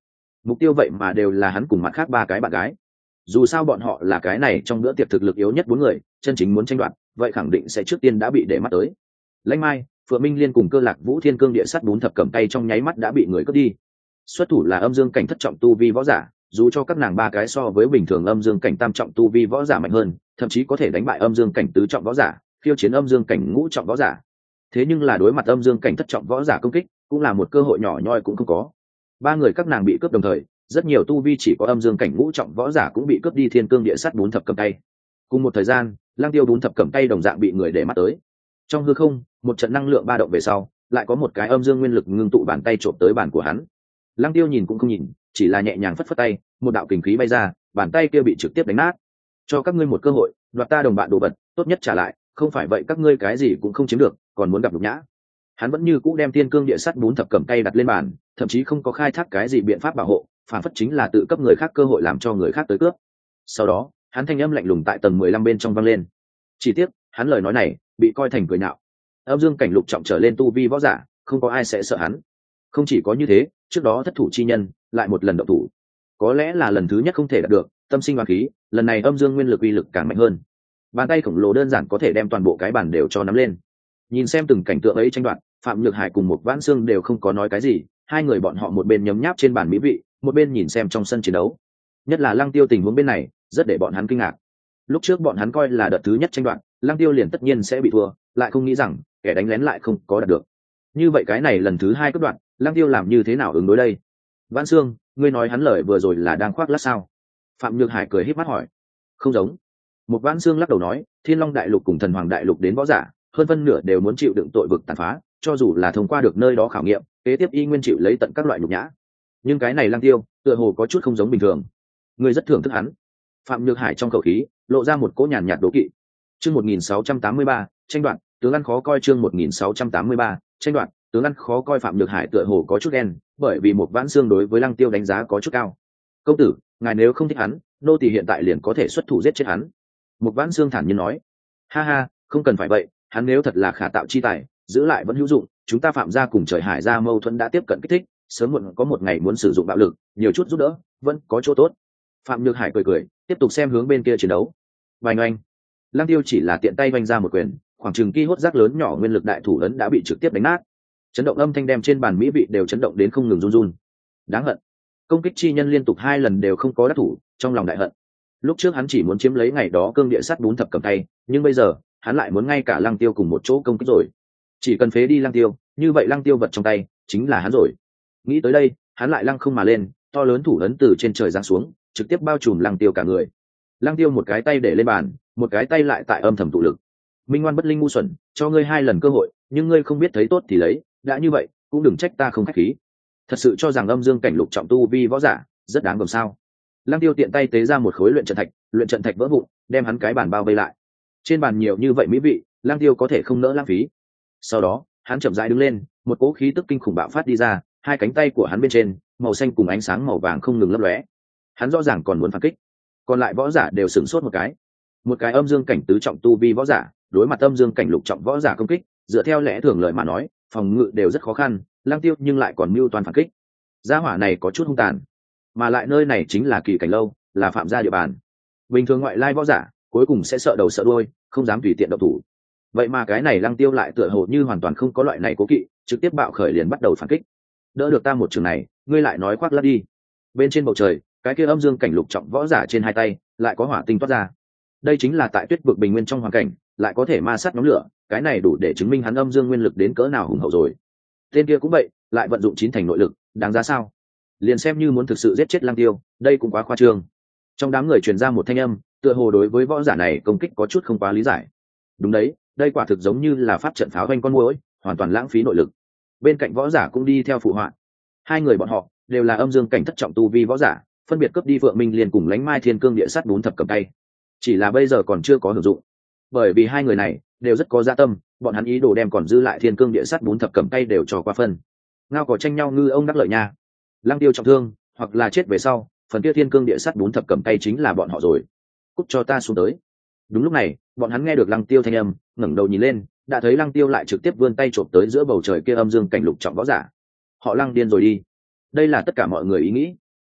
mục tiêu vậy mà đều là hắn cùng mặt khác ba cái bạn gái. Dù sao bọn họ là cái này trong bữa tiệc thực lực yếu nhất bốn người, chân chính muốn tranh đoạt vậy khẳng định sẽ trước tiên đã bị để mắt tới. Lãnh Mai, Phượng Minh Liên cùng Cơ Lạc Vũ Thiên Cương Địa Sắt Bún Thập Cẩm Tay trong nháy mắt đã bị người cướp đi. Xuất thủ là âm dương cảnh thất trọng tu vi võ giả, dù cho các nàng ba cái so với bình thường âm dương cảnh tam trọng tu vi võ giả mạnh hơn, thậm chí có thể đánh bại âm dương cảnh tứ trọng võ giả, khiêu chiến âm dương cảnh ngũ trọng võ giả. Thế nhưng là đối mặt âm dương cảnh thất trọng võ giả công kích, cũng là một cơ hội nhỏ nhoi cũng không có. Ba người các nàng bị cướp đồng thời, rất nhiều tu vi chỉ có âm dương cảnh ngũ trọng võ giả cũng bị cướp đi Thiên Cương Địa Sắt Bún Thập Cẩm Tay. Cùng một thời gian, Lăng Tiêu Bún Thập Cẩm Tay đồng dạng bị người để mắt tới. Trong hư không, một trận năng lượng ba động về sau, lại có một cái âm dương nguyên lực ngưng tụ bàn tay trộm tới bàn của hắn. Lăng Tiêu nhìn cũng không nhìn, chỉ là nhẹ nhàng phất phất tay, một đạo kình khí bay ra, bàn tay kia bị trực tiếp đánh nát. Cho các ngươi một cơ hội, đoạt ta đồng bạn đồ vật, tốt nhất trả lại, không phải vậy các ngươi cái gì cũng không chiếm được, còn muốn gặp nhục nhã. Hắn vẫn như cũ đem Thiên Cương Địa Sắt Bún Thập Cẩm Tay đặt lên bàn, thậm chí không có khai thác cái gì biện pháp bảo hộ, phản phất chính là tự cấp người khác cơ hội làm cho người khác tới cướp. Sau đó, hắn thanh âm lạnh lùng tại tầng 15 bên trong vang lên. Chỉ tiếc, hắn lời nói này bị coi thành cười nhạo. Âm dương cảnh lục trọng trở lên tu vi võ giả, không có ai sẽ sợ hắn. Không chỉ có như thế, trước đó thất thủ chi nhân lại một lần động thủ. Có lẽ là lần thứ nhất không thể đạt được, tâm sinh oán khí, lần này âm dương nguyên lực uy lực càng mạnh hơn. Bàn tay khổng lồ đơn giản có thể đem toàn bộ cái bàn đều cho nắm lên. Nhìn xem từng cảnh tượng ấy tranh đoạt, Phạm Nhược Hải cùng một Vãn Xương đều không có nói cái gì, hai người bọn họ một bên nhấm nháp trên bàn mỹ vị, một bên nhìn xem trong sân chiến đấu. Nhất là Lăng Tiêu tình huống bên này, rất để bọn hắn kinh ngạc. Lúc trước bọn hắn coi là đợt thứ nhất tranh đoạt, Lăng Tiêu liền tất nhiên sẽ bị thua, lại không nghĩ rằng kẻ đánh lén lại không có đạt được. Như vậy cái này lần thứ hai cấp đoạn, Lăng Tiêu làm như thế nào ứng đối đây? Vãn Xương, ngươi nói hắn lời vừa rồi là đang khoác lác sao? Phạm Nhược Hải cười híp mắt hỏi. Không giống. Một Vãn Xương lắc đầu nói, Thiên Long Đại Lục cùng Thần Hoàng Đại Lục đến võ giả, hơn phân nửa đều muốn chịu đựng tội vực tàn phá, cho dù là thông qua được nơi đó khảo nghiệm, kế tiếp y nguyên chịu lấy tận các loại nhục nhã. Nhưng cái này Lăng Tiêu, tựa hồ có chút không giống bình thường. Ngươi rất thưởng thức hắn. Phạm Nhược Hải trong khẩu khí lộ ra một cỗ nhàn nhạt đố kỵ. Chương 1683, tranh đoạt, tướng ăn khó coi. Chương 1683, tranh đoạt, tướng ăn khó coi. Phạm Nhược Hải tựa hồ có chút đen, bởi vì một Vãn Xương đối với Lăng Tiêu đánh giá có chút cao. Công tử, ngài nếu không thích hắn, nô tỳ hiện tại liền có thể xuất thủ giết chết hắn. Một Vãn Xương thản nhiên nói. Ha ha, không cần phải vậy, hắn nếu thật là khả tạo chi tài, giữ lại vẫn hữu dụng. Chúng ta Phạm gia cùng Trời Hải gia mâu thuẫn đã tiếp cận kích thích, sớm muộn có một ngày muốn sử dụng bạo lực, nhiều chút giúp đỡ, vẫn có chỗ tốt. Phạm Nhược Hải cười cười, tiếp tục xem hướng bên kia chiến đấu. Vành oanh, Lăng Tiêu chỉ là tiện tay vanh ra một quyền, khoảng chừng ki hốt rác lớn nhỏ nguyên lực đại thủ ấn đã bị trực tiếp đánh nát. Chấn động âm thanh đem trên bàn mỹ vị đều chấn động đến không ngừng run run. Đáng hận, công kích chi nhân liên tục hai lần đều không có đắc thủ, trong lòng đại hận. Lúc trước hắn chỉ muốn chiếm lấy ngày đó Cương Địa Sắt Bún Thập Cẩm Tay, nhưng bây giờ hắn lại muốn ngay cả Lăng Tiêu cùng một chỗ công kích rồi. Chỉ cần phế đi Lăng Tiêu, như vậy Lăng Tiêu vật trong tay chính là hắn rồi. Nghĩ tới đây, hắn lại lăng không mà lên, to lớn thủ ấn từ trên trời giáng xuống, trực tiếp bao trùm Lăng Tiêu cả người. Lăng Tiêu một cái tay để lên bàn, một cái tay lại tại âm thầm tụ lực. Minh ngoan bất linh ngu xuẩn, cho ngươi hai lần cơ hội, nhưng ngươi không biết thấy tốt thì lấy, đã như vậy, cũng đừng trách ta không khách khí. Thật sự cho rằng âm dương cảnh lục trọng tu vi võ giả rất đáng gờm sao? Lăng Tiêu tiện tay tế ra một khối luyện trận thạch vỡ vụn, đem hắn cái bàn bao vây lại. Trên bàn nhiều như vậy mỹ vị, Lăng Tiêu có thể không nỡ lãng phí. Sau đó, hắn chậm rãi đứng lên, một cỗ khí tức kinh khủng bạo phát đi ra, hai cánh tay của hắn bên trên, màu xanh cùng ánh sáng màu vàng không ngừng lấp lóe. Hắn rõ ràng còn muốn phản kích, còn lại võ giả đều sửng sốt một cái âm dương cảnh tứ trọng tu vi võ giả đối mặt âm dương cảnh lục trọng võ giả công kích, dựa theo lẽ thường lời mà nói, phòng ngự đều rất khó khăn, Lăng Tiêu nhưng lại còn mưu toàn phản kích. Gia hỏa này có chút hung tàn, mà lại nơi này chính là Kỳ Cảnh lâu, là Phạm gia địa bàn. Bình thường ngoại lai võ giả cuối cùng sẽ sợ đầu sợ đuôi, không dám tùy tiện động thủ. Vậy mà cái này Lăng Tiêu lại tựa hồ như hoàn toàn không có loại này cố kỵ, trực tiếp bạo khởi liền bắt đầu phản kích. Đỡ được ta một trường này, ngươi lại nói khoác lác đi. Bên trên bầu trời, cái kia âm dương cảnh lục trọng võ giả trên hai tay lại có hỏa tinh toát ra. Đây chính là tại Tuyết vực bình nguyên trong hoàn cảnh, lại có thể ma sát nhóm lửa, cái này đủ để chứng minh hắn âm dương nguyên lực đến cỡ nào hùng hậu rồi. Tên kia cũng vậy, lại vận dụng chín thành nội lực, đáng giá sao? Liền xem như muốn thực sự giết chết Lăng Tiêu, đây cũng quá khoa trương. Trong đám người truyền ra một thanh âm, tựa hồ đối với võ giả này công kích có chút không quá lý giải. Đúng đấy, đây quả thực giống như là pháp trận pháo vanh con muỗi, hoàn toàn lãng phí nội lực. Bên cạnh võ giả cũng đi theo phụ họa. Hai người bọn họ đều là âm dương cảnh thất trọng tu vi võ giả, phân biệt cướp đi Phượng Minh liền cùng Lãnh Mai Thiên Cương Địa Sắt Bún Thập Cẩm Tay. Chỉ là bây giờ còn chưa có hữu dụng, bởi vì hai người này đều rất có dạ tâm, bọn hắn ý đồ đem còn dư lại Thiên Cương Địa Sắt Bún Thập Cẩm Tay đều cho qua phân. Ngao có tranh nhau ngư ông đắc lợi nha. Lăng Tiêu trọng thương, hoặc là chết về sau, phần kia Thiên Cương Địa Sắt Bún Thập Cẩm Tay chính là bọn họ rồi. Cút cho ta xuống tới. Đúng lúc này, bọn hắn nghe được Lăng Tiêu thanh âm, ngẩng đầu nhìn lên, đã thấy Lăng Tiêu lại trực tiếp vươn tay chộp tới giữa bầu trời kia âm dương cảnh lục trọng võ giả. Họ Lăng điên rồi đi. Đây là tất cả mọi người ý nghĩ.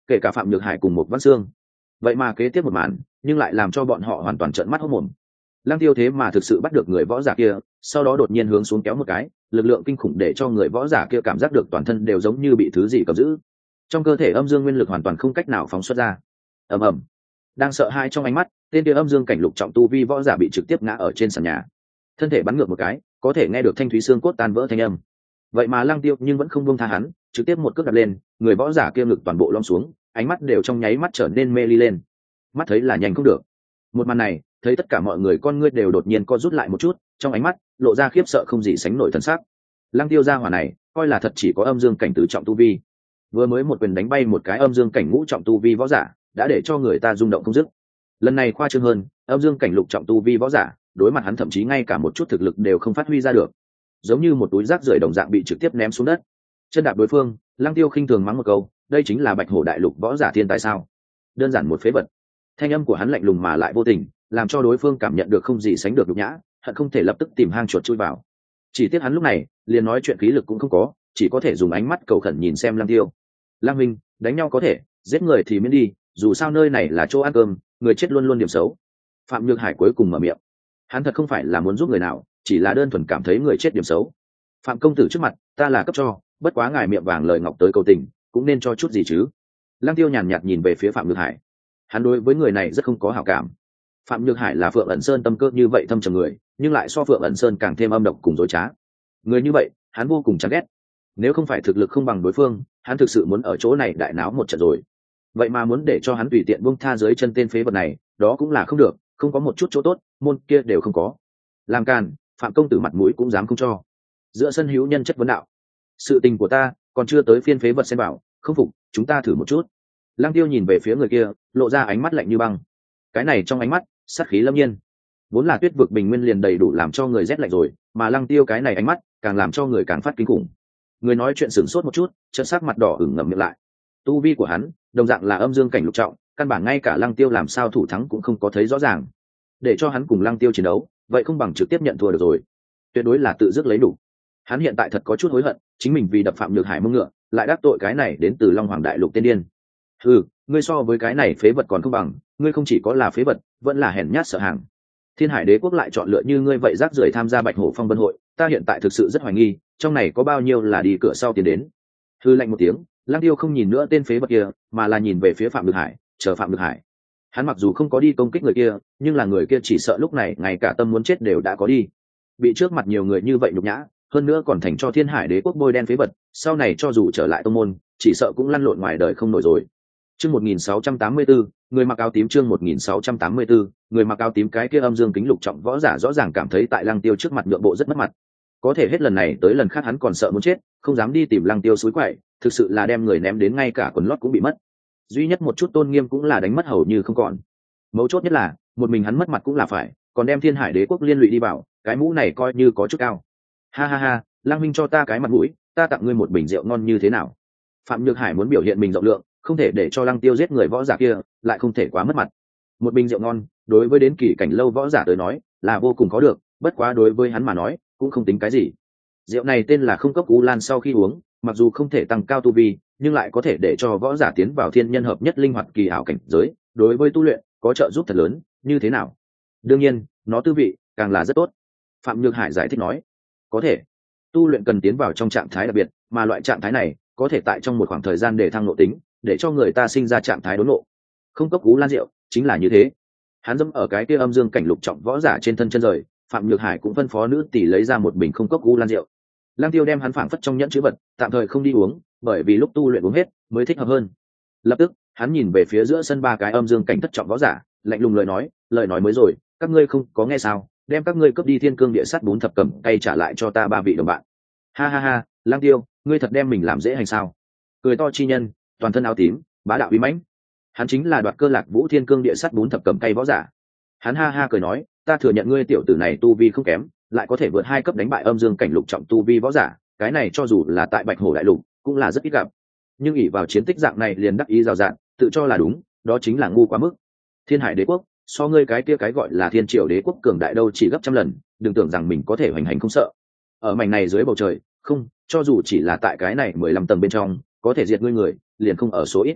kể cả Phạm Nhược Hải cùng một Văn Xương. Vậy mà kế tiếp một màn nhưng lại làm cho bọn họ hoàn toàn trợn mắt hốt mồm. Lăng Tiêu thế mà thực sự bắt được người võ giả kia, sau đó đột nhiên hướng xuống kéo một cái, lực lượng kinh khủng để cho người võ giả kia cảm giác được toàn thân đều giống như bị thứ gì cầm giữ. Trong cơ thể âm dương nguyên lực hoàn toàn không cách nào phóng xuất ra. Ầm ầm. Đang sợ hãi trong ánh mắt, tên kia âm dương cảnh lục trọng tu vi võ giả bị trực tiếp ngã ở trên sàn nhà. Thân thể bắn ngược một cái, có thể nghe được thanh thúy xương cốt tan vỡ thanh âm. Vậy mà Lăng Tiêu nhưng vẫn không buông tha hắn, trực tiếp một cước đạp lên, người võ giả kia ngực toàn bộ lõm xuống, ánh mắt đều trong nháy mắt trở nên mê ly lên. Mắt thấy là nhanh không được. Một màn này, thấy tất cả mọi người con ngươi đều đột nhiên co rút lại một chút, trong ánh mắt lộ ra khiếp sợ không gì sánh nổi thần sắc. Lăng Tiêu gia hỏa này, coi là thật chỉ có âm dương cảnh tứ trọng tu vi. Vừa mới một quyền đánh bay một cái âm dương cảnh ngũ trọng tu vi võ giả, đã để cho người ta rung động không dứt. Lần này khoa trương hơn, âm dương cảnh lục trọng tu vi võ giả, đối mặt hắn thậm chí ngay cả một chút thực lực đều không phát huy ra được, giống như một túi rác rưởi đồng dạng bị trực tiếp ném xuống đất. Chân đạp đối phương, Lăng Tiêu khinh thường mắng một câu, đây chính là Bạch Hổ đại lục võ giả thiên tài sao? Đơn giản một phế vật. Thanh âm của hắn lạnh lùng mà lại vô tình, làm cho đối phương cảm nhận được không gì sánh được nhục nhã, hận không thể lập tức tìm hang chuột chui vào. Chỉ tiếc hắn lúc này liền nói chuyện khí lực cũng không có, chỉ có thể dùng ánh mắt cầu khẩn nhìn xem Lăng Tiêu. Lăng Minh, đánh nhau có thể, giết người thì miễn đi, dù sao nơi này là chỗ ăn cơm, người chết luôn luôn điểm xấu. Phạm Nhược Hải cuối cùng mở miệng. Hắn thật không phải là muốn giúp người nào, chỉ là đơn thuần cảm thấy người chết điểm xấu. Phạm công tử trước mặt, ta là cấp cho, bất quá ngài miệng vàng lời ngọc tới cầu tình, cũng nên cho chút gì chứ. Lăng Tiêu nhàn nhạt nhìn về phía Phạm Nhược Hải. Hắn đối với người này rất không có hảo cảm. Phạm Nhược Hải là Phượng ẩn sơn tâm cơ như vậy thâm trầm người, nhưng lại so Phượng ẩn sơn càng thêm âm độc cùng dối trá. Người như vậy, hắn vô cùng chán ghét. Nếu không phải thực lực không bằng đối phương, hắn thực sự muốn ở chỗ này đại náo một trận rồi. Vậy mà muốn để cho hắn tùy tiện buông tha dưới chân tên phế vật này, đó cũng là không được, không có một chút chỗ tốt, môn kia đều không có. Làm càn, Phạm công tử mặt mũi cũng dám không cho. Giữa sân hữu nhân chất vấn đạo. Sự tình của ta còn chưa tới phiên phế vật xem bảo, không phục, chúng ta thử một chút. Lăng Tiêu nhìn về phía người kia, lộ ra ánh mắt lạnh như băng. Cái này trong ánh mắt, sát khí lâm nhiên. Vốn là tuyết vực bình nguyên liền đầy đủ làm cho người rét lạnh rồi, mà Lăng Tiêu cái này ánh mắt, càng làm cho người càng phát kinh khủng. Người nói chuyện sửng sốt một chút, chân sắc mặt đỏ ửng ngậm miệng lại. Tu vi của hắn, đồng dạng là âm dương cảnh lục trọng, căn bản ngay cả Lăng Tiêu làm sao thủ thắng cũng không có thấy rõ ràng. Để cho hắn cùng Lăng Tiêu chiến đấu, vậy không bằng trực tiếp nhận thua được rồi. Tuyệt đối là tự dứt lấy đủ. Hắn hiện tại thật có chút hối hận, chính mình vì đập Phạm Nhược Hải mông ngựa, lại đắc tội cái này đến từ Long Hoàng đại lục tiên điên. Ngươi so với cái này phế vật còn không bằng, ngươi không chỉ có là phế vật, vẫn là hèn nhát sợ hàng. Thiên Hải Đế quốc lại chọn lựa như ngươi vậy rác rưởi tham gia Bạch Hổ Phong Vân hội, ta hiện tại thực sự rất hoài nghi, trong này có bao nhiêu là đi cửa sau tiến đến. Lạnh một tiếng, Lăng Tiêu không nhìn nữa tên phế vật kia, mà là nhìn về phía Phạm Nhược Hải, chờ Phạm Nhược Hải. Hắn mặc dù không có đi công kích người kia, nhưng là người kia chỉ sợ lúc này ngay cả tâm muốn chết đều đã có đi. Bị trước mặt nhiều người như vậy nhục nhã, hơn nữa còn thành cho Thiên Hải Đế quốc bôi đen phế vật, sau này cho dù trở lại tông môn, chỉ sợ cũng lăn lộn ngoài đời không nổi rồi. Chương 1684, người mặc áo tím. Chương 1684, người mặc áo tím. Cái kia âm dương kính lục trọng võ giả rõ ràng cảm thấy tại Lăng Tiêu trước mặt nhượng bộ rất mất mặt. Có thể hết lần này tới lần khác hắn còn sợ muốn chết, không dám đi tìm Lăng Tiêu suối quậy, thực sự là đem người ném đến ngay cả quần lót cũng bị mất. Duy nhất một chút tôn nghiêm cũng là đánh mất hầu như không còn. Mấu chốt nhất là, một mình hắn mất mặt cũng là phải, còn đem Thiên Hải Đế quốc liên lụy đi vào, cái mũ này coi như có chút cao. Ha ha ha, Lăng Minh cho ta cái mặt mũi, ta tặng ngươi một bình rượu ngon như thế nào? Phạm Nhược Hải muốn biểu hiện mình rộng lượng, không thể để cho Lăng Tiêu giết người võ giả kia, lại không thể quá mất mặt. Một bình rượu ngon, đối với đến kỳ cảnh lâu võ giả tới nói, là vô cùng có được, bất quá đối với hắn mà nói, cũng không tính cái gì. Rượu này tên là Không Cốc U Lan, sau khi uống, mặc dù không thể tăng cao tu vi, nhưng lại có thể để cho võ giả tiến vào thiên nhân hợp nhất linh hoạt kỳ ảo cảnh giới, đối với tu luyện có trợ giúp thật lớn, như thế nào? Đương nhiên, nó tư vị càng là rất tốt. Phạm Nhược Hải giải thích nói, có thể tu luyện cần tiến vào trong trạng thái đặc biệt, mà loại trạng thái này có thể tại trong một khoảng thời gian để thăng nội tính, để cho người ta sinh ra trạng thái đốn nộ. Không Cốc Ú Lan rượu chính là như thế. Hắn dẫm ở cái kia âm dương cảnh lục trọng võ giả trên thân chân rời, Phạm Nhược Hải cũng phân phó nữ tỷ lấy ra một bình Không Cốc Ú Lan rượu. Lăng Tiêu đem hắn phảng phất trong nhẫn chứa vật, tạm thời không đi uống, bởi vì lúc tu luyện uống hết mới thích hợp hơn. Lập tức, hắn nhìn về phía giữa sân ba cái âm dương cảnh thất trọng võ giả, lạnh lùng lời nói mới rồi, các ngươi không có nghe sao? Đem các ngươi cướp đi thiên cương địa sắt 4 thập cầm tay trả lại cho ta 3 vị đồng bạn. Ha ha ha, Lăng Tiêu, ngươi thật đem mình làm dễ hành sao? Cười to chi nhân, toàn thân áo tím, bá đạo uy mãnh. Hắn chính là Đoạt Cơ Lạc Vũ thiên cương địa sắt 4 thập cầm tay võ giả. Hắn ha ha cười nói, ta thừa nhận ngươi tiểu tử này tu vi không kém, lại có thể vượt 2 cấp đánh bại âm dương cảnh lục trọng tu vi võ giả, cái này cho dù là tại Bạch Hổ đại lục cũng là rất ít gặp. Nhưng ỷ vào chiến tích dạng này liền đắc ý rào rạt, tự cho là đúng, đó chính là ngu quá mức. Thiên Hải Đế quốc, so ngươi cái kia cái gọi là Thiên Triều Đế quốc cường đại đâu chỉ gấp trăm lần, đừng tưởng rằng mình có thể hoành hành không sợ. Ở mảnh này dưới bầu trời, không, cho dù chỉ là tại cái này 15 tầng bên trong, có thể diệt ngươi người, liền không ở số ít.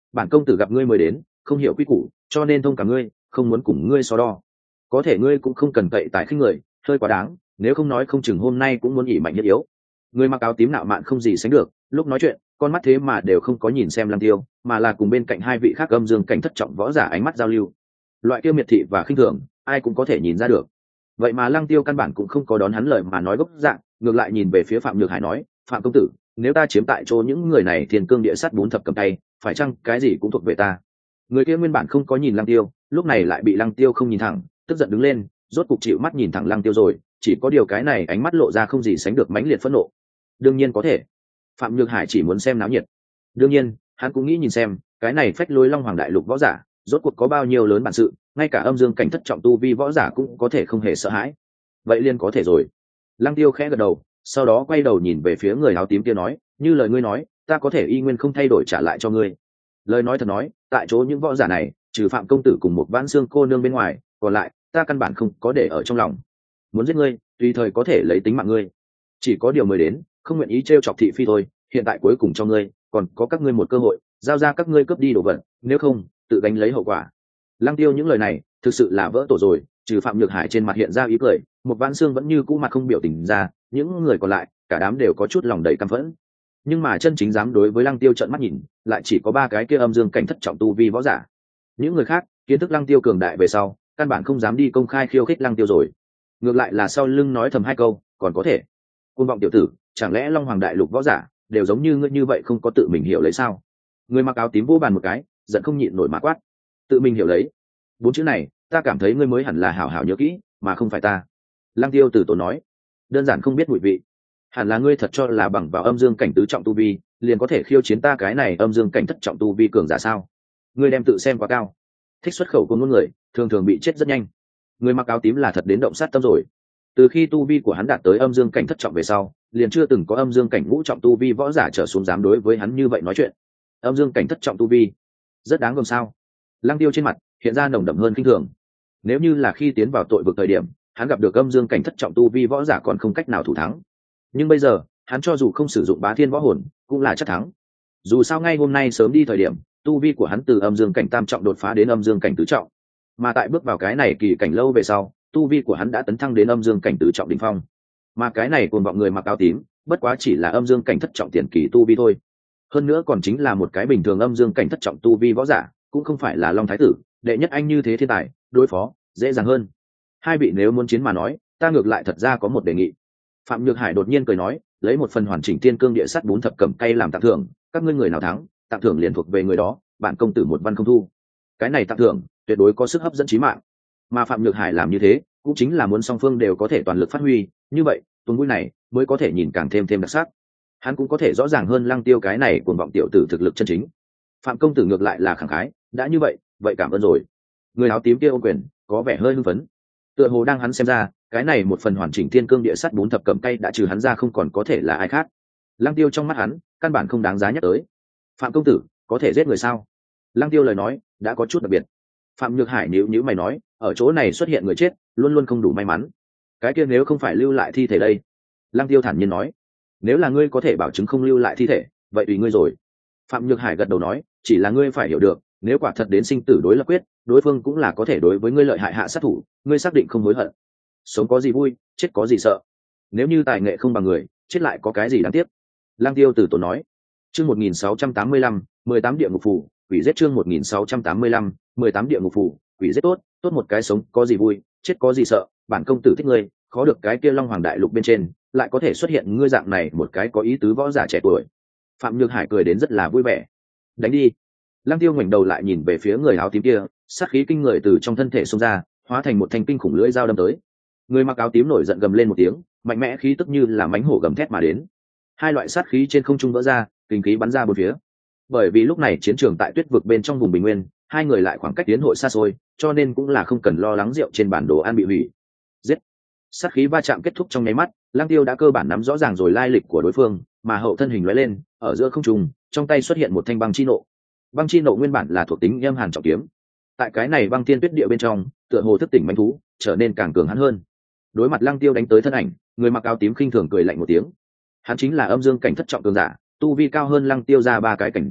bản công tử gặp ngươi mới đến, không hiểu quy củ, cho nên thông cả ngươi, không muốn cùng ngươi so đo. Có thể ngươi cũng không cần cậy tại khinh người, hơi quá đáng, nếu không nói không chừng hôm nay cũng muốn ỉ mạnh nhất yếu. Người mặc áo tím nạo mạn không gì sánh được, lúc nói chuyện con mắt thế mà đều không có nhìn xem Lăng Tiêu, mà là cùng bên cạnh hai vị khác âm dương cảnh thất trọng võ giả ánh mắt giao lưu. Loại kia miệt thị và khinh thường ai cũng có thể nhìn ra được. Vậy mà Lăng Tiêu căn bản cũng không có đón hắn lời mà nói gốc dạng, ngược lại nhìn về phía Phạm Nhược Hải nói, Phạm công tử, nếu ta chiếm tại chỗ những người này thiên cương địa sắt bốn thập cầm tay, phải chăng cái gì cũng thuộc về ta? Người kia nguyên bản không có nhìn Lăng Tiêu, lúc này lại bị Lăng Tiêu không nhìn thẳng, tức giận đứng lên, rốt cục chịu mắt nhìn thẳng Lăng Tiêu rồi, chỉ có điều cái này ánh mắt lộ ra không gì sánh được mãnh liệt phẫn nộ. Đương nhiên có thể. Phạm Nhược Hải chỉ muốn xem náo nhiệt. Đương nhiên hắn cũng nghĩ nhìn xem cái này phách lối Long Hoàng đại lục võ giả rốt cuộc có bao nhiêu lớn bản sự, ngay cả âm dương cảnh thất trọng tu vi võ giả cũng có thể không hề sợ hãi. Vậy liền có thể rồi. Lăng Tiêu khẽ gật đầu, sau đó quay đầu nhìn về phía người áo tím kia nói, như lời ngươi nói, ta có thể y nguyên không thay đổi trả lại cho ngươi. Lời nói thật nói, tại chỗ những võ giả này trừ Phạm công tử cùng một vãn xương cô nương bên ngoài, còn lại ta căn bản không có để ở trong lòng. Muốn giết ngươi tùy thời có thể lấy tính mạng ngươi, chỉ có điều mới đến không nguyện ý trêu chọc thị phi thôi. Hiện tại cuối cùng cho ngươi còn có các ngươi một cơ hội, giao ra các ngươi cướp đi đồ vật, nếu không tự gánh lấy hậu quả. Lăng Tiêu những lời này thực sự là vỡ tổ rồi, trừ Phạm Nhược Hải trên mặt hiện ra ý cười, một vãn xương vẫn như cũ mặt không biểu tình ra, những người còn lại cả đám đều có chút lòng đầy căm phẫn. Nhưng mà chân chính dám đối với Lăng Tiêu trợn mắt nhìn lại chỉ có ba cái kia âm dương cảnh thất trọng tu vi võ giả. Những người khác kiến thức Lăng Tiêu cường đại về sau căn bản không dám đi công khai khiêu khích Lăng Tiêu rồi, ngược lại là sau lưng nói thầm hai câu còn có thể. Côn vọng tiểu tử, chẳng lẽ Long Hoàng đại lục võ giả đều giống như ngươi như vậy không có tự mình hiểu lấy sao? Người mặc áo tím vô bàn một cái, giận không nhịn nổi mà quát, tự mình hiểu lấy, bốn chữ này ta cảm thấy ngươi mới hẳn là hảo hảo nhớ kỹ, mà không phải ta. Lăng Tiêu từ tốn nói, đơn giản không biết mùi vị, hẳn là ngươi thật cho là bằng vào âm dương cảnh tứ trọng tu vi liền có thể khiêu chiến ta cái này âm dương cảnh thất trọng tu vi cường giả sao? Ngươi đem tự xem quá cao. Thích xuất khẩu của ngôn người thường thường bị chết rất nhanh. Người mặc áo tím là thật đến động sát tâm rồi. Từ khi tu vi của hắn đạt tới âm dương cảnh thất trọng về sau, liền chưa từng có âm dương cảnh ngũ trọng tu vi võ giả trở xuống dám đối với hắn như vậy nói chuyện. Âm dương cảnh thất trọng tu vi rất đáng gờm sao? Lăng Tiêu trên mặt hiện ra nồng đậm hơn kinh thường. Nếu như là khi tiến vào tội vực thời điểm hắn gặp được âm dương cảnh thất trọng tu vi võ giả còn không cách nào thủ thắng, nhưng bây giờ hắn cho dù không sử dụng bá thiên võ hồn cũng là chắc thắng. Dù sao ngay hôm nay sớm đi thời điểm tu vi của hắn từ âm dương cảnh tam trọng đột phá đến âm dương cảnh tứ trọng, mà tại bước vào cái này kỳ cảnh lâu về sau tu vi của hắn đã tấn thăng đến âm dương cảnh tứ trọng đỉnh phong. Mà cái này cuồng vọng người mặc áo tím bất quá chỉ là âm dương cảnh thất trọng tiền kỳ tu vi thôi, hơn nữa còn chính là một cái bình thường âm dương cảnh thất trọng tu vi võ giả, cũng không phải là Long Thái tử đệ nhất anh như thế thiên tài, đối phó dễ dàng hơn. Hai vị nếu muốn chiến mà nói ta ngược lại thật ra có một đề nghị. Phạm Nhược Hải đột nhiên cười nói, lấy một phần hoàn chỉnh tiên cương địa sắt bốn thập cẩm cây làm tặng thưởng, các ngươi người nào thắng tặng thưởng liền thuộc về người đó, bản công tử một văn không thu. Cái này tặng thưởng tuyệt đối có sức hấp dẫn chí mạng, mà Phạm Nhược Hải làm như thế cũng chính là muốn song phương đều có thể toàn lực phát huy, như vậy tuần vui này mới có thể nhìn càng thêm đặc sắc. Hắn cũng có thể rõ ràng hơn Lăng Tiêu cái này cuồng vọng tiểu tử thực lực chân chính. Phạm công tử ngược lại là khẳng khái, đã như vậy vậy cảm ơn rồi. Người áo tím kia ôm quyền có vẻ hơi hưng phấn, tựa hồ đang hắn xem ra cái này một phần hoàn chỉnh thiên cương địa sắt bốn thập cẩm cây đã trừ hắn ra không còn có thể là ai khác. Lăng Tiêu trong mắt hắn căn bản không đáng giá nhắc tới. Phạm công tử có thể giết người sao? Lăng Tiêu lời nói đã có chút đặc biệt. Phạm Nhược Hải nhíu mày nói, ở chỗ này xuất hiện người chết luôn luôn không đủ may mắn, cái kia nếu không phải lưu lại thi thể đây? Lăng Tiêu thản nhiên nói, nếu là ngươi có thể bảo chứng không lưu lại thi thể vậy tùy ngươi rồi. Phạm Nhược Hải gật đầu nói, chỉ là ngươi phải hiểu được, nếu quả thật đến sinh tử đối lập quyết, đối phương cũng là có thể đối với ngươi lợi hại hạ sát thủ, ngươi xác định không hối hận. Sống có gì vui, chết có gì sợ. Nếu như tài nghệ không bằng người, chết lại có cái gì đáng tiếc. Lăng Tiêu từ tốn nói. Chương 1685, 18 địa ngục phù, quỷ giết. Chương 1685, 18 địa ngục phù, quỷ giết. Tốt, tốt một cái sống có gì vui, chết có gì sợ, bản công tử thích ngươi, khó được cái kia Long Hoàng đại lục bên trên lại có thể xuất hiện ngươi dạng này một cái có ý tứ võ giả trẻ tuổi. Phạm Nhược Hải cười đến rất là vui vẻ. Đánh đi. Lăng Tiêu ngoảnh đầu lại nhìn về phía người áo tím kia, sát khí kinh người từ trong thân thể xông ra, hóa thành một thanh kinh khủng lưỡi dao đâm tới. Người mặc áo tím nổi giận gầm lên một tiếng, mạnh mẽ khí tức như là mãnh hổ gầm thét mà đến. Hai loại sát khí trên không trung vỡ ra, kinh khí bắn ra bốn phía. Bởi vì lúc này chiến trường tại tuyết vực bên trong vùng bình nguyên, hai người lại khoảng cách tiến hội xa xôi, cho nên cũng là không cần lo lắng rượu trên bản đồ ăn bị hủy. Giết. Sát khí va chạm kết thúc trong nháy mắt, Lăng Tiêu đã cơ bản nắm rõ ràng rồi lai lịch của đối phương, mà hậu thân hình lóe lên, ở giữa không trung, trong tay xuất hiện một thanh băng chi nộ. Băng chi nộ nguyên bản là thuộc tính âm hàn trọng kiếm, tại cái này băng thiên tuyết địa bên trong, tựa hồ thức tỉnh manh thú, trở nên càng cường hãn hơn. Đối mặt Lăng Tiêu đánh tới thân ảnh, người mặc áo tím khinh thường cười lạnh một tiếng. Hắn chính là âm dương cảnh thất trọng cường giả, tu vi cao hơn Lăng Tiêu ra ba cái cảnh giới,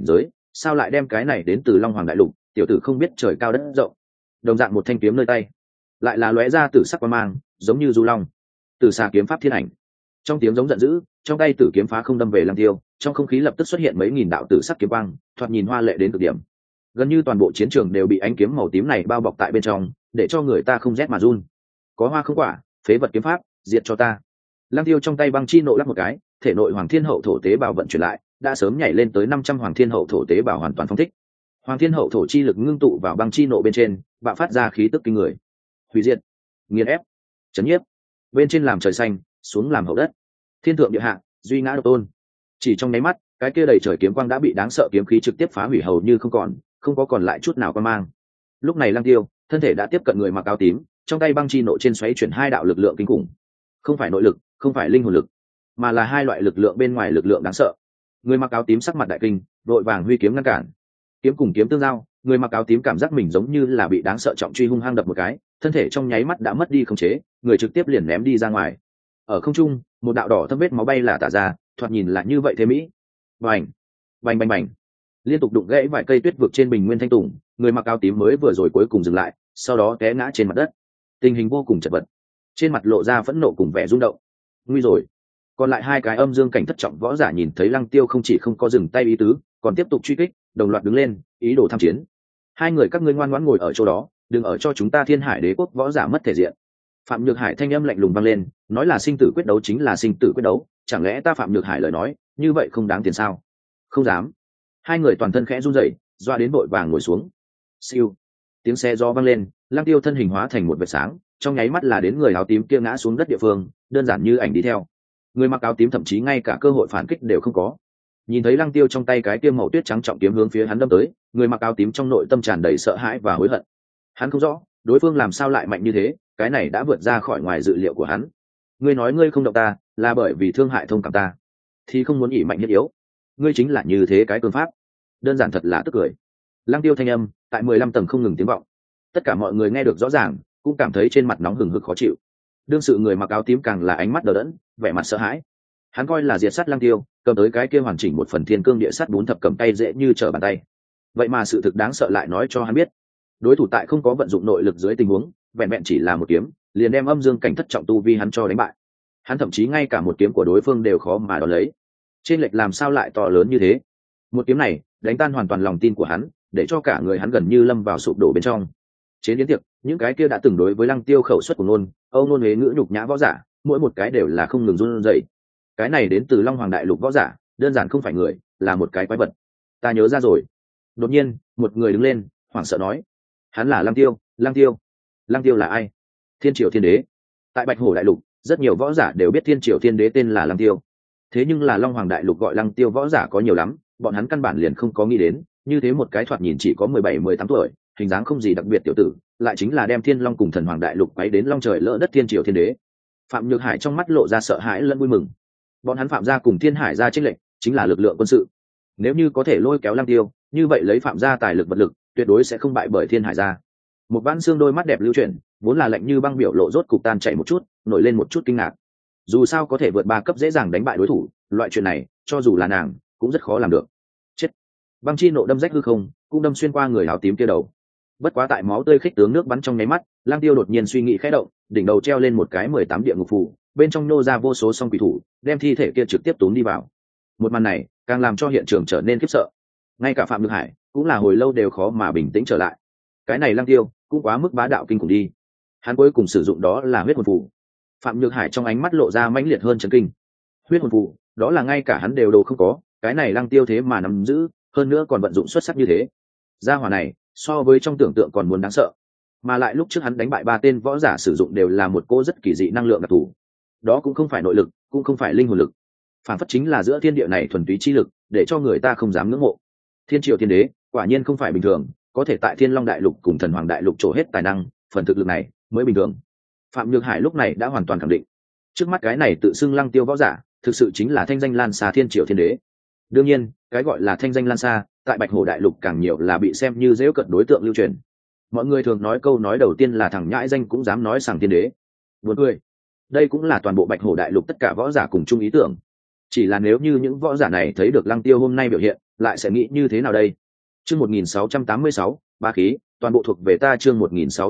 sao lại đem cái này đến từ long hoàng đại lục, tiểu tử không biết trời cao đất rộng. Đồng dạng một thanh kiếm nơi tay, lại là lóe ra tử sắc quang mang, giống như du long. Tử xà kiếm pháp thiên ảnh. Trong tiếng giống giận dữ, trong tay tử kiếm phá không đâm về Lăng Tiêu, trong không khí lập tức xuất hiện mấy nghìn đạo tử sắc kiếm quang, thoạt nhìn hoa lệ đến cực điểm. Gần như toàn bộ chiến trường đều bị ánh kiếm màu tím này bao bọc tại bên trong, để cho người ta không rét mà run. Có hoa không quả, phế vật kiếm pháp, diệt cho ta. Lăng Tiêu trong tay băng chi nộ lắc một cái, thể nội Hoàng Thiên Hậu thổ tế bào vận chuyển lại, đã sớm nhảy lên tới 500 Hoàng Thiên Hậu thổ tế bào hoàn toàn phong thích. Hoàng Thiên Hậu thổ chi lực ngưng tụ vào băng chi nộ bên trên, bạo phát ra khí tức kinh người. Hủy diệt, nghiền ép, chấn nhiếp. Bên trên làm trời xanh, xuống làm hậu đất. Thiên thượng địa hạ, duy ngã độc tôn. Chỉ trong nháy mắt, cái kia đầy trời kiếm quang đã bị đáng sợ kiếm khí trực tiếp phá hủy hầu như không còn, không có còn lại chút nào quan mang. Lúc này Lăng Tiêu, thân thể đã tiếp cận người mặc áo tím, trong tay băng chi nộ trên xoáy chuyển hai đạo lực lượng kinh khủng. Không phải nội lực, không phải linh hồn lực, mà là hai loại lực lượng bên ngoài lực lượng đáng sợ. Người mặc áo tím sắc mặt đại kinh, đội vàng huy kiếm ngăn cản. Kiếm cùng kiếm tương giao, người mặc áo tím cảm giác mình giống như là bị đáng sợ trọng truy hung hăng đập một cái, thân thể trong nháy mắt đã mất đi khống chế, người trực tiếp liền ném đi ra ngoài. Ở không trung, một đạo đỏ thâm vết máu bay là tả ra, thoạt nhìn là như vậy thế mỹ. Bành, bành bành bành, liên tục đụng gãy vài cây tuyết vực trên bình nguyên thanh tùng, người mặc áo tím mới vừa rồi cuối cùng dừng lại, sau đó té ngã trên mặt đất, tình hình vô cùng chật vật, trên mặt lộ ra phẫn nộ cùng vẻ rung động. Nguy rồi. Còn lại hai cái âm dương cảnh thất trọng võ giả nhìn thấy Lăng Tiêu không chỉ không có dừng tay ý tứ, còn tiếp tục truy kích, đồng loạt đứng lên, ý đồ tham chiến. Hai người các ngươi ngoan ngoãn ngồi ở chỗ đó, đừng ở cho chúng ta Thiên Hải Đế quốc võ giả mất thể diện. Phạm Nhược Hải thanh âm lạnh lùng vang lên, nói là sinh tử quyết đấu chính là sinh tử quyết đấu, chẳng lẽ ta Phạm Nhược Hải lời nói như vậy không đáng tiền sao? Không dám. Hai người toàn thân khẽ run rẩy, doa đến vội vàng ngồi xuống. Siêu, tiếng xe gió vang lên, Lăng Tiêu thân hình hóa thành một vệt sáng, trong nháy mắt là đến người áo tím kia ngã xuống đất địa phương, đơn giản như ảnh đi theo. Người mặc áo tím thậm chí ngay cả cơ hội phản kích đều không có. Nhìn thấy Lăng Tiêu trong tay cái tiêm màu tuyết trắng trọng kiếm hướng phía hắn đâm tới, người mặc áo tím trong nội tâm tràn đầy sợ hãi và hối hận. Hắn không rõ đối phương làm sao lại mạnh như thế, cái này đã vượt ra khỏi ngoài dự liệu của hắn. Ngươi nói ngươi không động ta, là bởi vì thương hại thông cảm ta, thì không muốn ỷ mạnh nhất yếu. Ngươi chính là như thế cái phương pháp, đơn giản thật là tức cười. Lăng Tiêu thanh âm tại 15 tầng không ngừng tiếng vọng, tất cả mọi người nghe được rõ ràng, cũng cảm thấy trên mặt nóng hừng hực khó chịu. Đương sự người mặc áo tím càng là ánh mắt đờ đẫn, vẻ mặt sợ hãi. Hắn coi là diệt sát Lăng Tiêu, cầm tới cái kia hoàn chỉnh một phần thiên cương địa sát 4 thập cầm tay dễ như trở bàn tay. Vậy mà sự thực đáng sợ lại nói cho hắn biết, đối thủ tại không có vận dụng nội lực dưới tình huống, vẹn vẹn chỉ là một kiếm, liền đem âm dương cảnh thất trọng tu vi hắn cho đánh bại. Hắn thậm chí ngay cả một kiếm của đối phương đều khó mà đón lấy. Trên lệch làm sao lại to lớn như thế? Một kiếm này đánh tan hoàn toàn lòng tin của hắn, để cho cả người hắn gần như lâm vào sụp đổ bên trong. Trên yến tiệc, những cái kia đã từng đối với Lăng Tiêu khẩu suất của ngôn, âu ngôn huế ngữ nhục nhã võ giả, mỗi một cái đều là không ngừng run rẩy. Cái này đến từ Long Hoàng đại lục võ giả, đơn giản không phải người, là một cái quái vật. Ta nhớ ra rồi. Đột nhiên, một người đứng lên, hoảng sợ nói: hắn là Lăng Tiêu. Lăng Tiêu? Lăng Tiêu là ai? Thiên Triều Thiên Đế. Tại Bạch Hổ đại lục, rất nhiều võ giả đều biết Thiên Triều Thiên Đế tên là Lăng Tiêu. Thế nhưng là Long Hoàng đại lục gọi Lăng Tiêu võ giả có nhiều lắm, bọn hắn căn bản liền không có nghĩ đến, như thế một cái thoạt nhìn chỉ có 17-18 tuổi, hình dáng không gì đặc biệt tiểu tử, lại chính là đem Thiên Long cùng Thần Hoàng đại lục quấy đến long trời lỡ đất Thiên Triều Thiên Đế. Phạm Nhược Hải trong mắt lộ ra sợ hãi lẫn vui mừng. Bọn hắn Phạm gia cùng Thiên Hải gia chênh lệch, chính là lực lượng quân sự. Nếu như có thể lôi kéo Lăng Tiêu, như vậy lấy Phạm gia tài lực vật lực, tuyệt đối sẽ không bại bởi Thiên Hải gia. Một Vãn Xương đôi mắt đẹp lưu chuyển, vốn là lạnh như băng biểu lộ rốt cục tan chảy một chút, nổi lên một chút kinh ngạc. Dù sao có thể vượt 3 cấp dễ dàng đánh bại đối thủ, loại chuyện này, cho dù là nàng, cũng rất khó làm được. Chết! Băng chi nộ đâm rách hư không, cũng đâm xuyên qua người áo tím kia đầu. Bất quá tại máu tươi khích tướng nước bắn trong nháy mắt, Lăng Tiêu đột nhiên suy nghĩ khẽ động, đỉnh đầu treo lên một cái 18 địa ngục phù, bên trong nô ra vô số song quỷ thủ, đem thi thể kia trực tiếp túm đi vào. Một màn này, càng làm cho hiện trường trở nên khiếp sợ. Ngay cả Phạm Nhược Hải, cũng là hồi lâu đều khó mà bình tĩnh trở lại. Cái này Lăng Tiêu, cũng quá mức bá đạo kinh khủng đi. Hắn cuối cùng sử dụng đó là huyết hồn phù. Phạm Nhược Hải trong ánh mắt lộ ra mãnh liệt hơn chấn kinh. Huyết hồn phù, đó là ngay cả hắn đều đồ không có, cái này Lăng Tiêu thế mà nắm giữ, hơn nữa còn vận dụng xuất sắc như thế. Gia hỏa này, so với trong tưởng tượng còn muốn đáng sợ. Mà lại lúc trước hắn đánh bại 3 tên võ giả sử dụng đều là một cô rất kỳ dị năng lượng đặc thù. Đó cũng không phải nội lực, cũng không phải linh hồn lực, phản phất chính là giữa thiên địa này thuần túy chi lực, để cho người ta không dám ngưỡng mộ. Thiên Triều Thiên Đế, quả nhiên không phải bình thường, có thể tại Thiên Long đại lục cùng Thần Hoàng đại lục trổ hết tài năng, phần thực lực này mới bình thường. Phạm Nhược Hải lúc này đã hoàn toàn khẳng định, trước mắt cái này tự xưng Lăng Tiêu võ giả, thực sự chính là thanh danh lan xa Thiên Triều Thiên Đế. Đương nhiên, cái gọi là thanh danh lan xa, tại Bạch Hổ đại lục càng nhiều là bị xem như giễu cợt đối tượng lưu truyền. Mọi người thường nói câu nói đầu tiên là thằng nhãi danh cũng dám nói sằng Thiên Đế. Buồn cười. Đây cũng là toàn bộ Bạch Hổ đại lục tất cả võ giả cùng chung ý tưởng. Chỉ là nếu như những võ giả này thấy được Lăng Tiêu hôm nay biểu hiện, lại sẽ nghĩ như thế nào đây? Chương 1686, bá khí, toàn bộ thuộc về ta. Chương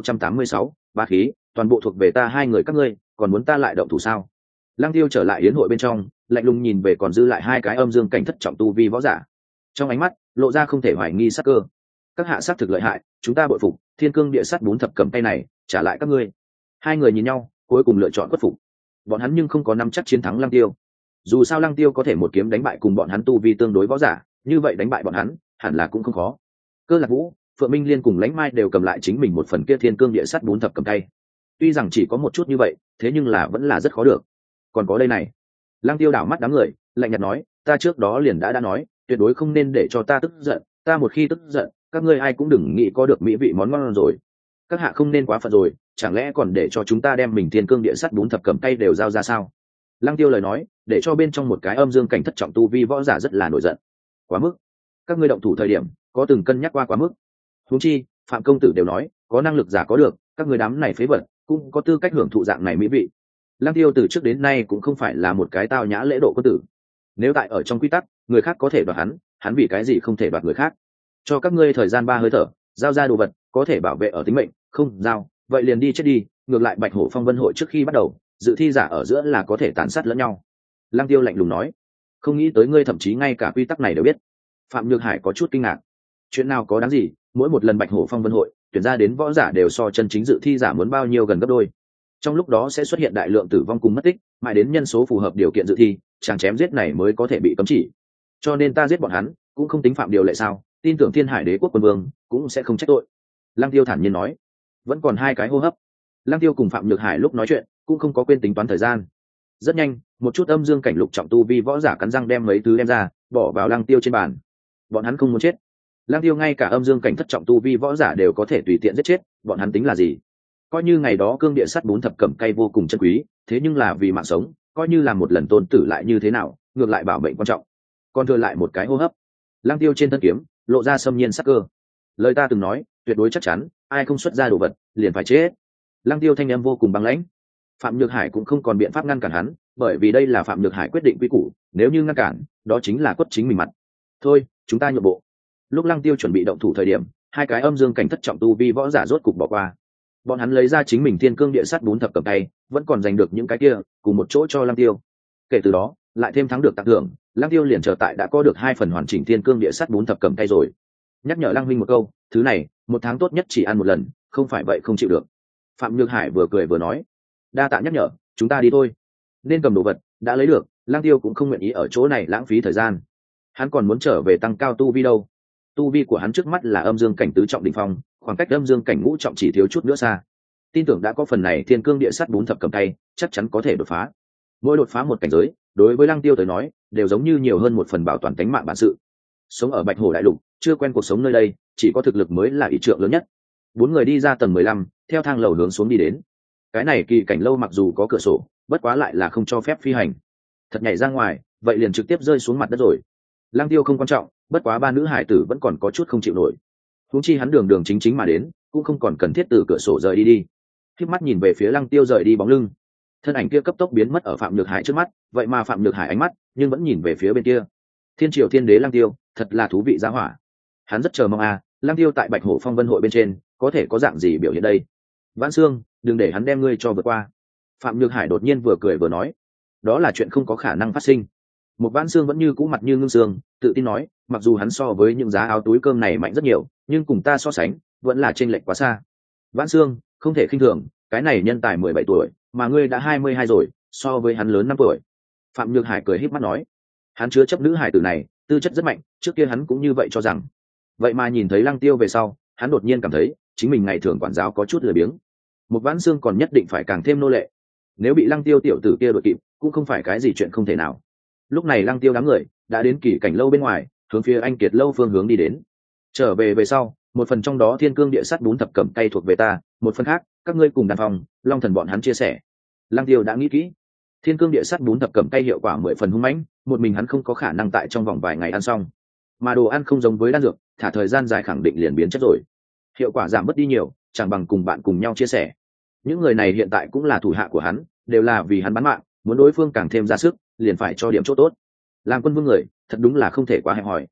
1686, bá khí, toàn bộ thuộc về ta. Hai người các ngươi còn muốn ta lại động thủ sao? Lăng Tiêu trở lại yến hội bên trong, lạnh lùng nhìn về còn dư lại hai cái âm dương cảnh thất trọng tu vi võ giả, trong ánh mắt lộ ra không thể hoài nghi sắc cơ. Các hạ sát thực lợi hại, chúng ta bội phục, thiên cương địa sát bốn thập cầm tay này trả lại các ngươi. Hai người nhìn nhau, cuối cùng lựa chọn khuất phục. Bọn hắn nhưng không có nắm chắc chiến thắng Lăng Tiêu. Dù sao Lăng Tiêu có thể một kiếm đánh bại cùng bọn hắn tu vi tương đối võ giả, như vậy đánh bại bọn hắn hẳn là cũng không khó. Cơ Lạc Vũ, Phượng Minh Liên cùng Lãnh Mai đều cầm lại chính mình một phần kia thiên cương địa sát bốn thập cầm tay. Tuy rằng chỉ có một chút như vậy, thế nhưng là vẫn là rất khó được. Còn có đây này. Lăng Tiêu đảo mắt đám người, lạnh nhạt nói, ta trước đó liền đã nói, tuyệt đối không nên để cho ta tức giận, ta một khi tức giận, các ngươi ai cũng đừng nghĩ có được mỹ vị món ngon rồi. Các hạ không nên quá phận rồi, chẳng lẽ còn để cho chúng ta đem mình thiên cương địa sắt bốn thập cầm tay đều giao ra sao? Lăng Tiêu lời nói, để cho bên trong một cái âm dương cảnh thất trọng tu vi võ giả rất là nổi giận. Quá mức, các ngươi động thủ thời điểm có từng cân nhắc qua quá mức? Huống chi, Phạm công tử đều nói, có năng lực giả có được, các ngươi đám này phế vật, cũng có tư cách hưởng thụ dạng này mỹ vị. Lăng Tiêu từ trước đến nay cũng không phải là một cái tao nhã lễ độ quân tử. Nếu tại ở trong quy tắc, người khác có thể đoạt hắn vì cái gì không thể đoạt người khác? Cho các ngươi thời gian 3 hơi thở, giao ra đồ vật có thể bảo vệ ở tính mệnh, không giao, vậy liền đi chết đi. Ngược lại Bạch Hổ Phong Vân hội trước khi bắt đầu, dự thi giả ở giữa là có thể tàn sát lẫn nhau. Lăng Tiêu lạnh lùng nói, không nghĩ tới ngươi thậm chí ngay cả quy tắc này đều biết. Phạm Nhược Hải có chút kinh ngạc, chuyện nào có đáng gì, mỗi một lần Bạch Hổ Phong Vân hội tuyển ra đến võ giả đều so chân chính dự thi giả muốn bao nhiêu gần gấp đôi. Trong lúc đó sẽ xuất hiện đại lượng tử vong cùng mất tích, mãi đến nhân số phù hợp điều kiện dự thi, chàng chém giết này mới có thể bị cấm chỉ. Cho nên ta giết bọn hắn cũng không tính phạm điều lệ sao? Tin tưởng Thiên Hải Đế quốc quân vương cũng sẽ không trách tội. Lăng Tiêu thản nhiên nói. Vẫn còn 2 cái hô hấp. Lăng Tiêu cùng Phạm Nhược Hải lúc nói chuyện cũng không có quên tính toán thời gian. Rất nhanh, một chút âm dương cảnh lục trọng tu vi võ giả cắn răng đem mấy thứ đem ra, bỏ vào Lăng Tiêu trên bàn. Bọn hắn không muốn chết. Lăng Tiêu ngay cả âm dương cảnh thất trọng tu vi võ giả đều có thể tùy tiện giết chết, bọn hắn tính là gì? Coi như ngày đó cương địa sắt 4 thập cẩm cây vô cùng chân quý, thế nhưng là vì mạng sống, coi như là một lần tôn tử lại như thế nào, ngược lại bảo mệnh quan trọng. Còn thừa lại một cái hô hấp. Lăng Tiêu trên thân kiếm lộ ra xâm nhiên sắc cơ. Lời ta từng nói, tuyệt đối chắc chắn, ai không xuất ra đồ vật, liền phải chết. Lăng Tiêu thanh âm vô cùng băng lãnh. Phạm Nhược Hải cũng không còn biện pháp ngăn cản hắn, bởi vì đây là Phạm Nhược Hải quyết định quy củ, nếu như ngăn cản, đó chính là quất chính mình mặt. Thôi, chúng ta nhượng bộ. Lúc Lăng Tiêu chuẩn bị động thủ thời điểm, 2 cái âm dương cảnh thất trọng tu vi võ giả rốt cục bỏ qua. Bọn hắn lấy ra chính mình thiên cương địa sắt 4 thập cầm tay, vẫn còn giành được những cái kia, cùng một chỗ cho Lăng Tiêu. Kể từ đó, lại thêm thắng được tặng thưởng, Lăng Tiêu liền trở tại đã có được 2 phần hoàn chỉnh thiên cương địa sắt 4 thập cầm tay rồi. Nhắc nhở Lăng Minh một câu, thứ này, 1 tháng tốt nhất chỉ ăn 1 lần, không phải vậy không chịu được. Phạm Nhược Hải vừa cười vừa nói, đa tạ nhắc nhở, chúng ta đi thôi. Nên cầm đồ vật đã lấy được, Lăng Tiêu cũng không nguyện ý ở chỗ này lãng phí thời gian. Hắn còn muốn trở về tăng cao tu vi đâu. Tu vi của hắn trước mắt là âm dương cảnh tứ trọng đỉnh phong, khoảng cách âm dương cảnh ngũ trọng chỉ thiếu chút nữa xa. Tin tưởng đã có phần này thiên cương địa sắt 4 thập cầm tay, chắc chắn có thể đột phá. Mỗi đột phá một cảnh giới, đối với Lăng Tiêu tới nói, đều giống như nhiều hơn một phần bảo toàn tính mạng bản sự. Sống ở Bạch Hổ đại lục, chưa quen cuộc sống nơi đây, chỉ có thực lực mới là ý trượng lớn nhất. 4 người đi ra tầng 15, theo thang lầu hướng xuống đi đến. Cái này kỳ cảnh lâu mặc dù có cửa sổ, bất quá lại là không cho phép phi hành. Thật nhảy ra ngoài, vậy liền trực tiếp rơi xuống mặt đất rồi. Lăng Tiêu không quan trọng, bất quá 3 nữ hải tử vẫn còn có chút không chịu nổi. Huống chi hắn đường đường chính chính mà đến, cũng không còn cần thiết từ cửa sổ rời đi. Khép mắt nhìn về phía Lăng Tiêu rời đi bóng lưng, thân ảnh kia cấp tốc biến mất ở Phạm Nhược Hải trước mắt, vậy mà Phạm Nhược Hải ánh mắt nhưng vẫn nhìn về phía bên kia. Thiên Triều Thiên Đế Lăng Tiêu, thật là thú vị gia hỏa. Hắn rất chờ mong Lăng Tiêu tại Bạch Hổ Phong Vân hội bên trên có thể có dạng gì biểu hiện đây. Vãn Xương, đừng để hắn đem ngươi cho vượt qua. Phạm Nhược Hải đột nhiên vừa cười vừa nói, đó là chuyện không có khả năng phát sinh. Một Vãn Xương vẫn như cũ mặt như ngưng xương, tự tin nói, mặc dù hắn so với những giá áo túi cơm này mạnh rất nhiều, nhưng cùng ta so sánh, vẫn là chênh lệch quá xa. Vãn Xương, không thể khinh thường, cái này nhân tài 17 tuổi, mà ngươi đã 22 rồi, so với hắn lớn 5 tuổi. Phạm Nhược Hải cười híp mắt nói, hắn chứa chấp nữ hải tử này, tư chất rất mạnh, trước kia hắn cũng như vậy cho rằng. Vậy mà nhìn thấy Lăng Tiêu về sau, hắn đột nhiên cảm thấy, chính mình ngày thường quản giáo có chút lười biếng. Một Vãn Xương còn nhất định phải càng thêm nô lệ. Nếu bị Lăng Tiêu tiểu tử kia đuổi kịp, cũng không phải cái gì chuyện không thể nào. Lúc này Lăng Tiêu đám người đã đến kỳ cảnh lâu bên ngoài, hướng phía Anh Kiệt lâu phương hướng đi đến. Trở về sau, một phần trong đó thiên cương địa sắt 4 thập cẩm cây thuộc về ta, một phần khác, các ngươi cùng đàn phòng, Long Thần bọn hắn chia sẻ. Lăng Tiêu đã nghĩ kỹ, thiên cương địa sắt 4 thập cẩm cây hiệu quả 10 phần hung mãnh, một mình hắn không có khả năng tại trong vòng vài ngày ăn xong. Mà đồ ăn không giống với đan dược, thả thời gian dài khẳng định liền biến chất rồi. Hiệu quả giảm mất đi nhiều, chẳng bằng cùng bạn cùng nhau chia sẻ. Những người này hiện tại cũng là thủ hạ của hắn, đều là vì hắn bán mạng, muốn đối phương càng thêm ra sức, liền phải cho điểm chỗ tốt. Làm quân vương người, thật đúng là không thể quá hẹp hòi.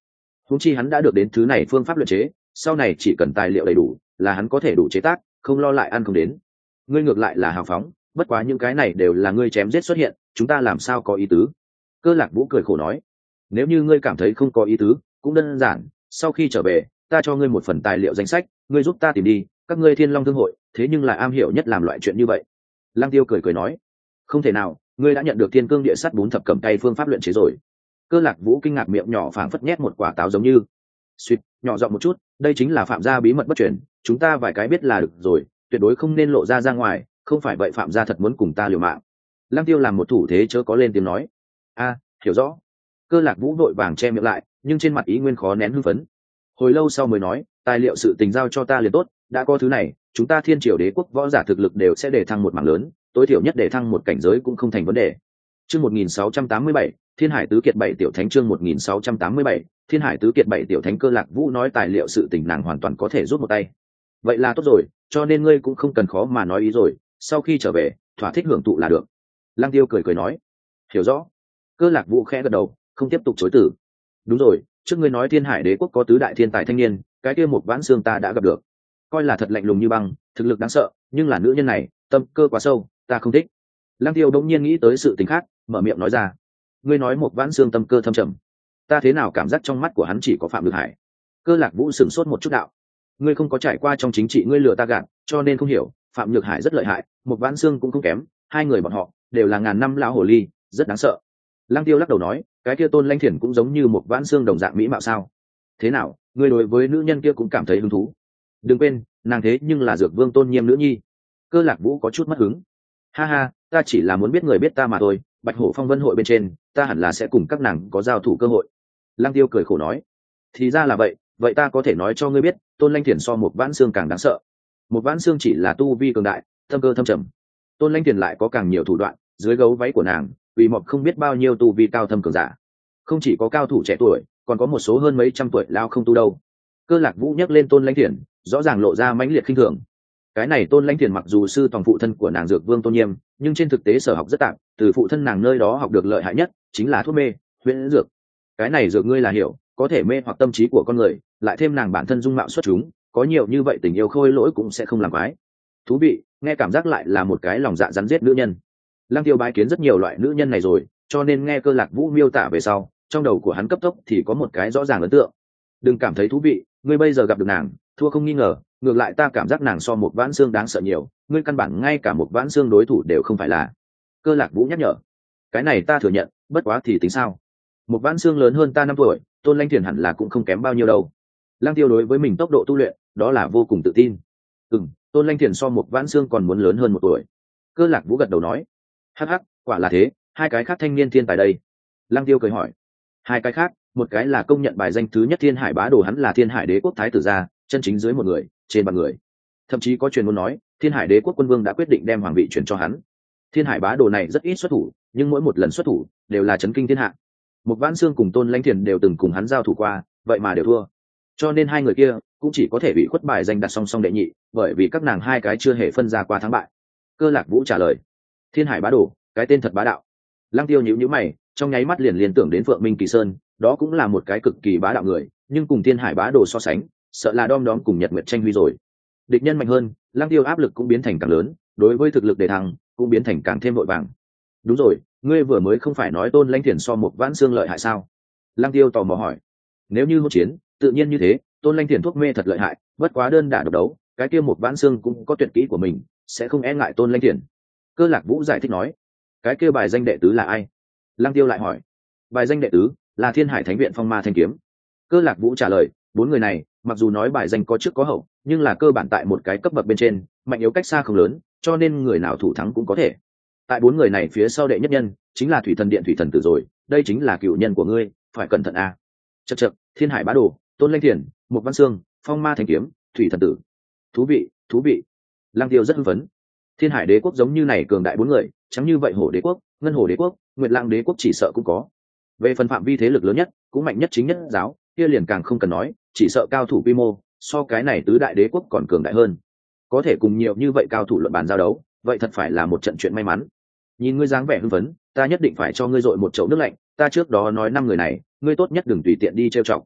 huống chi hắn đã được đến thứ này phương pháp luyện chế, sau này chỉ cần tài liệu đầy đủ là hắn có thể đủ chế tác, không lo lại ăn không đến. Ngươi ngược lại là hào phóng, bất quá những cái này đều là ngươi chém giết xuất hiện, chúng ta làm sao có ý tứ. Cơ Lạc Vũ cười khổ nói, nếu như ngươi cảm thấy không có ý tứ cũng đơn giản, sau khi trở về ta cho ngươi một phần tài liệu danh sách, ngươi giúp ta tìm đi, các ngươi Thiên Long thương hội thế nhưng là am hiểu nhất làm loại chuyện như vậy. Lăng Tiêu cười cười nói, không thể nào, ngươi đã nhận được Thiên Cương Địa Sắt 4 thập cẩm tay phương pháp luyện chế rồi. Cơ Lạc Vũ kinh ngạc, miệng nhỏ phảng phất nhét một quả táo giống như. Suýt, nhỏ giọng một chút, đây chính là phạm gia bí mật bất truyền, chúng ta vài cái biết là được rồi, tuyệt đối không nên lộ ra ngoài, không phải vậy phạm gia thật muốn cùng ta liều mạng. Lăng Tiêu làm một thủ thế chớ có lên tiếng nói. A, hiểu rõ. Cơ Lạc Vũ vội vàng che miệng lại, nhưng trên mặt ý nguyên khó nén hưng phấn. Hồi lâu sau mới nói, tài liệu sự tình giao cho ta liền tốt, đã có thứ này, chúng ta Thiên Triều Đế quốc võ giả thực lực đều sẽ để thăng một mảng lớn, tối thiểu nhất để thăng một cảnh giới cũng không thành vấn đề. Chương 1687, Thiên Hải tứ kiệt 7 tiểu thánh. Chương 1687, Thiên Hải tứ kiệt 7 tiểu thánh. Cơ Lạc Vũ nói tài liệu sự tình nàng hoàn toàn có thể giúp một tay. Vậy là tốt rồi, cho nên ngươi cũng không cần khó mà nói ý rồi, sau khi trở về thỏa thích hưởng thụ là được. Lăng Tiêu cười cười nói, hiểu rõ. Cơ Lạc Vũ khẽ gật đầu, không tiếp tục chối từ. Đúng rồi, trước ngươi nói Thiên Hải Đế quốc có tứ đại thiên tài thanh niên, cái kia một Vãn Xương ta đã gặp được, coi là thật lạnh lùng như băng, thực lực đáng sợ, nhưng là nữ nhân này tâm cơ quá sâu, ta không thích. Lăng Tiêu đống nhiên nghĩ tới sự tình khác, mở miệng nói ra, ngươi nói một Vãn Xương tâm cơ thâm trầm, ta thế nào cảm giác trong mắt của hắn chỉ có Phạm Nhược Hải. Cơ Lạc Vũ sửng sốt một chút đạo, ngươi không có trải qua trong chính trị, ngươi lừa ta gạt, cho nên không hiểu. Phạm Nhược Hải rất lợi hại, một Vãn Xương cũng không kém, hai người bọn họ đều là ngàn năm lão hồ ly, rất đáng sợ. Lăng Tiêu lắc đầu nói, cái kia Tôn Lãnh Thiển cũng giống như một Vãn Xương đồng dạng mỹ mạo sao? Thế nào, ngươi đối với nữ nhân kia cũng cảm thấy hứng thú? Đừng quên, nàng thế nhưng là Dược Vương Tôn Nhiêm nữ nhi. Cơ Lạc Vũ có chút mất hứng. Ha ha, ta chỉ là muốn biết người biết ta mà thôi, Bạch Hổ Phong Vân hội bên trên, ta hẳn là sẽ cùng các nàng có giao thủ cơ hội. Lăng Tiêu cười khổ nói, thì ra là vậy, vậy ta có thể nói cho ngươi biết, Tôn Lãnh Thiển so một Vãn Xương càng đáng sợ. Một Vãn Xương chỉ là tu vi cường đại, tâm cơ thâm trầm. Tôn Lãnh Thiển lại có càng nhiều thủ đoạn, dưới gấu váy của nàng vì mọc không biết bao nhiêu tu vi cao thâm cường giả, không chỉ có cao thủ trẻ tuổi, còn có một số hơn mấy trăm tuổi lao không tu đâu. Cơ Lạc Vũ nhắc lên Tôn Lãnh Thiển, rõ ràng lộ ra mãnh liệt khinh thường. Cái này Tôn Lãnh Thiển mặc dù sư tòng phụ thân của nàng Dược Vương Tôn Nhiêm, nhưng trên thực tế sở học rất tạm, từ phụ thân nàng nơi đó học được lợi hại nhất chính là thuốc mê, huyễn dược. Cái này dược ngươi là hiểu, có thể mê hoặc tâm trí của con người, lại thêm nàng bản thân dung mạo xuất chúng, có nhiều như vậy tình yêu khôi lỗi cũng sẽ không làm quái. Thú vị, nghe cảm giác lại là một cái lòng dạ rắn giết nữ nhân. Lăng Tiêu bái kiến rất nhiều loại nữ nhân này rồi, cho nên nghe Cơ Lạc Vũ miêu tả về sau, trong đầu của hắn cấp tốc thì có một cái rõ ràng ấn tượng. Đừng cảm thấy thú vị, ngươi bây giờ gặp được nàng, thua không nghi ngờ, ngược lại ta cảm giác nàng so một Vãn Xương đáng sợ nhiều, ngươi căn bản ngay cả một Vãn Xương đối thủ đều không phải là. Cơ Lạc Vũ nhắc nhở, cái này ta thừa nhận, bất quá thì tính sao? Một Vãn Xương lớn hơn ta 5 tuổi, Tôn Lãnh Thiển hẳn là cũng không kém bao nhiêu đâu. Lăng Tiêu đối với mình tốc độ tu luyện, đó là vô cùng tự tin. Tôn Lãnh Thiển so một Vãn Xương còn muốn lớn hơn 1 tuổi. Cơ Lạc Vũ gật đầu nói, hắc hắc, quả là thế, hai cái khác thanh niên thiên tài đây. Lăng Tiêu cười hỏi, hai cái khác, một cái là công nhận bài danh thứ nhất Thiên Hải bá đồ, hắn là Thiên Hải Đế quốc thái tử gia, chân chính dưới một người, trên bằng người. Thậm chí có truyền muốn nói, Thiên Hải Đế quốc quân vương đã quyết định đem hoàng vị chuyển cho hắn. Thiên Hải bá đồ này rất ít xuất thủ, nhưng mỗi một lần xuất thủ đều là chấn kinh thiên hạ. Một Vãn Xương cùng Tôn Lãnh Thiển đều từng cùng hắn giao thủ qua, vậy mà đều thua. Cho nên hai người kia cũng chỉ có thể bị khuất bài danh đặt song song đệ nhị, bởi vì các nàng hai cái chưa hề phân ra qua thắng bại. Cơ Lạc Vũ trả lời, Thiên Hải bá đồ, cái tên thật bá đạo. Lăng Tiêu nhíu nhíu mày, trong nháy mắt liền liên tưởng đến Phượng Minh Kỳ Sơn, đó cũng là một cái cực kỳ bá đạo người, nhưng cùng Thiên Hải bá đồ so sánh, sợ là đom đóm cùng Nhật Nguyệt tranh huy rồi. Địch nhân mạnh hơn, Lăng Tiêu áp lực cũng biến thành càng lớn, đối với thực lực đề thăng cũng biến thành càng thêm vội vàng. Đúng rồi, ngươi vừa mới không phải nói Tôn Lãnh Thiển so một Vãn Xương lợi hại sao? Lăng Tiêu tò mò hỏi. Nếu như hỗn chiến, tự nhiên như thế, Tôn Lãnh Thiển thuốc mê thật lợi hại, bất quá đơn đả độc đấu, cái kia một Vãn Xương cũng có tuyệt kỹ của mình, sẽ không e ngại Tôn Lãnh Thiển. Cơ Lạc Vũ giải thích nói, cái kia bài danh đệ tứ là ai? Lăng Tiêu lại hỏi. Bài danh đệ tứ là Thiên Hải Thánh viện Phong Ma Thanh Kiếm. Cơ Lạc Vũ trả lời, 4 người này mặc dù nói bài danh có trước có hậu, nhưng là cơ bản tại một cái cấp bậc bên trên, mạnh yếu cách xa không lớn, cho nên người nào thủ thắng cũng có thể. Tại 4 người này phía sau đệ nhất nhân chính là Thủy Thần Điện Thủy Thần Tử rồi, đây chính là cựu nhân của ngươi, phải cẩn thận a. Chậc chậc, Thiên Hải bá đồ, Tôn Lãnh Thiển, một Vãn Xương, Phong Ma Thanh Kiếm, Thủy Thần Tử. Thú vị, thú vị. Lăng Tiêu rất hưng phấn. Thiên Hải Đế quốc giống như này cường đại 4 người, chẳng như vậy Hổ Đế quốc, Ngân Hổ Đế quốc, Nguyệt Lang Đế quốc chỉ sợ cũng có. Về phần phạm vi thế lực lớn nhất, cũng mạnh nhất chính nhất giáo, kia liền càng không cần nói, chỉ sợ cao thủ quy mô, so cái này tứ đại đế quốc còn cường đại hơn. Có thể cùng nhiều như vậy cao thủ luận bàn giao đấu, vậy thật phải là một trận chuyện may mắn. Nhìn ngươi dáng vẻ hưng phấn, ta nhất định phải cho ngươi dội một chậu nước lạnh, ta trước đó nói 5 người này, ngươi tốt nhất đừng tùy tiện đi trêu chọc.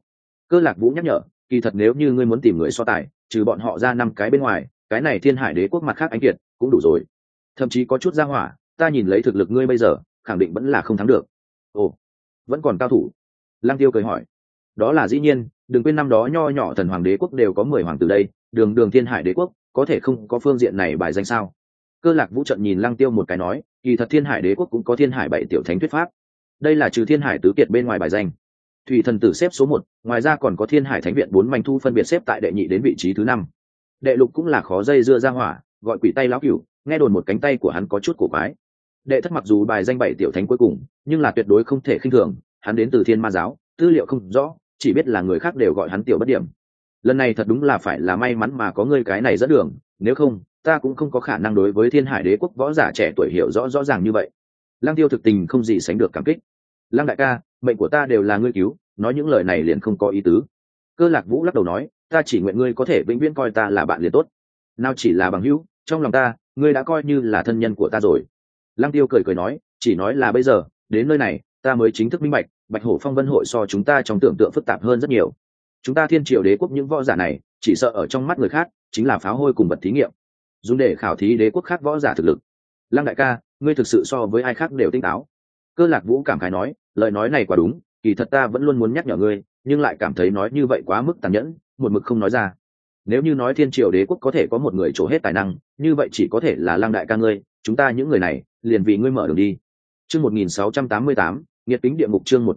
Cơ Lạc Vũ nhắc nhở, kỳ thật nếu như ngươi muốn tìm người so tài, trừ bọn họ ra 5 cái bên ngoài, cái này Thiên Hải Đế quốc mặt khác anh kiệt cũng đủ rồi. Thậm chí có chút ra hỏa, ta nhìn lấy thực lực ngươi bây giờ, khẳng định vẫn là không thắng được. Ồ, vẫn còn cao thủ? Lăng Tiêu cười hỏi. Đó là dĩ nhiên, đừng quên năm đó nho nhỏ Thần Hoàng Đế quốc đều có 10 hoàng tử đây, đường Thiên Hải Đế quốc có thể không có phương diện này bài danh sao? Cơ Lạc Vũ trận nhìn Lăng Tiêu một cái nói, kỳ thật Thiên Hải Đế quốc cũng có Thiên Hải 7 tiểu thánh thuyết pháp. Đây là trừ Thiên Hải tứ kiệt bên ngoài bài danh. Thủy thần tử xếp số 1, ngoài ra còn có Thiên Hải Thánh viện 4 manh thu phân biệt xếp tại đệ nhị đến vị trí thứ 5. Đệ lục cũng là khó dây dưa ra hỏa, gọi quỷ tay lão cửu, nghe đồn một cánh tay của hắn có chút cổ quái. Đệ thất mặc dù bài danh 7 tiểu thánh cuối cùng, nhưng là tuyệt đối không thể khinh thường, hắn đến từ Thiên Ma giáo, tư liệu không rõ, chỉ biết là người khác đều gọi hắn tiểu bất điểm. Lần này thật đúng là phải là may mắn mà có ngươi cái này dẫn đường, nếu không, ta cũng không có khả năng đối với Thiên Hải Đế quốc võ giả trẻ tuổi hiểu rõ ràng như vậy. Lăng Tiêu thực tình không gì sánh được cảm kích. Lăng đại ca, mệnh của ta đều là ngươi cứu, nói những lời này liền không có ý tứ. Cơ Lạc Vũ lắc đầu nói, ta chỉ nguyện ngươi có thể vĩnh viễn coi ta là bạn liền tốt. Nào chỉ là bằng hữu, trong lòng ta, ngươi đã coi như là thân nhân của ta rồi. Lăng Tiêu cười nói, chỉ nói là bây giờ, đến nơi này, ta mới chính thức minh bạch, Bạch Hổ Phong Vân hội so chúng ta trong tưởng tượng phức tạp hơn rất nhiều. Chúng ta Thiên Triều Đế quốc những võ giả này, chỉ sợ ở trong mắt người khác, chính là pháo hôi cùng vật thí nghiệm, dùng để khảo thí đế quốc khác võ giả thực lực. Lăng đại ca, ngươi thực sự so với ai khác đều tinh táo. Cơ Lạc Vũ cảm khái nói, lời nói này quả đúng, kỳ thật ta vẫn luôn muốn nhắc nhở ngươi, nhưng lại cảm thấy nói như vậy quá mức tàn nhẫn, một mực không nói ra. Nếu như nói Thiên Triều Đế quốc có thể có một người trổ hết tài năng, như vậy chỉ có thể là Lăng đại ca ngươi, chúng ta những người này, liền vì ngươi mở đường đi. Chương 1688, Nghiệt tính địa ngục. Chương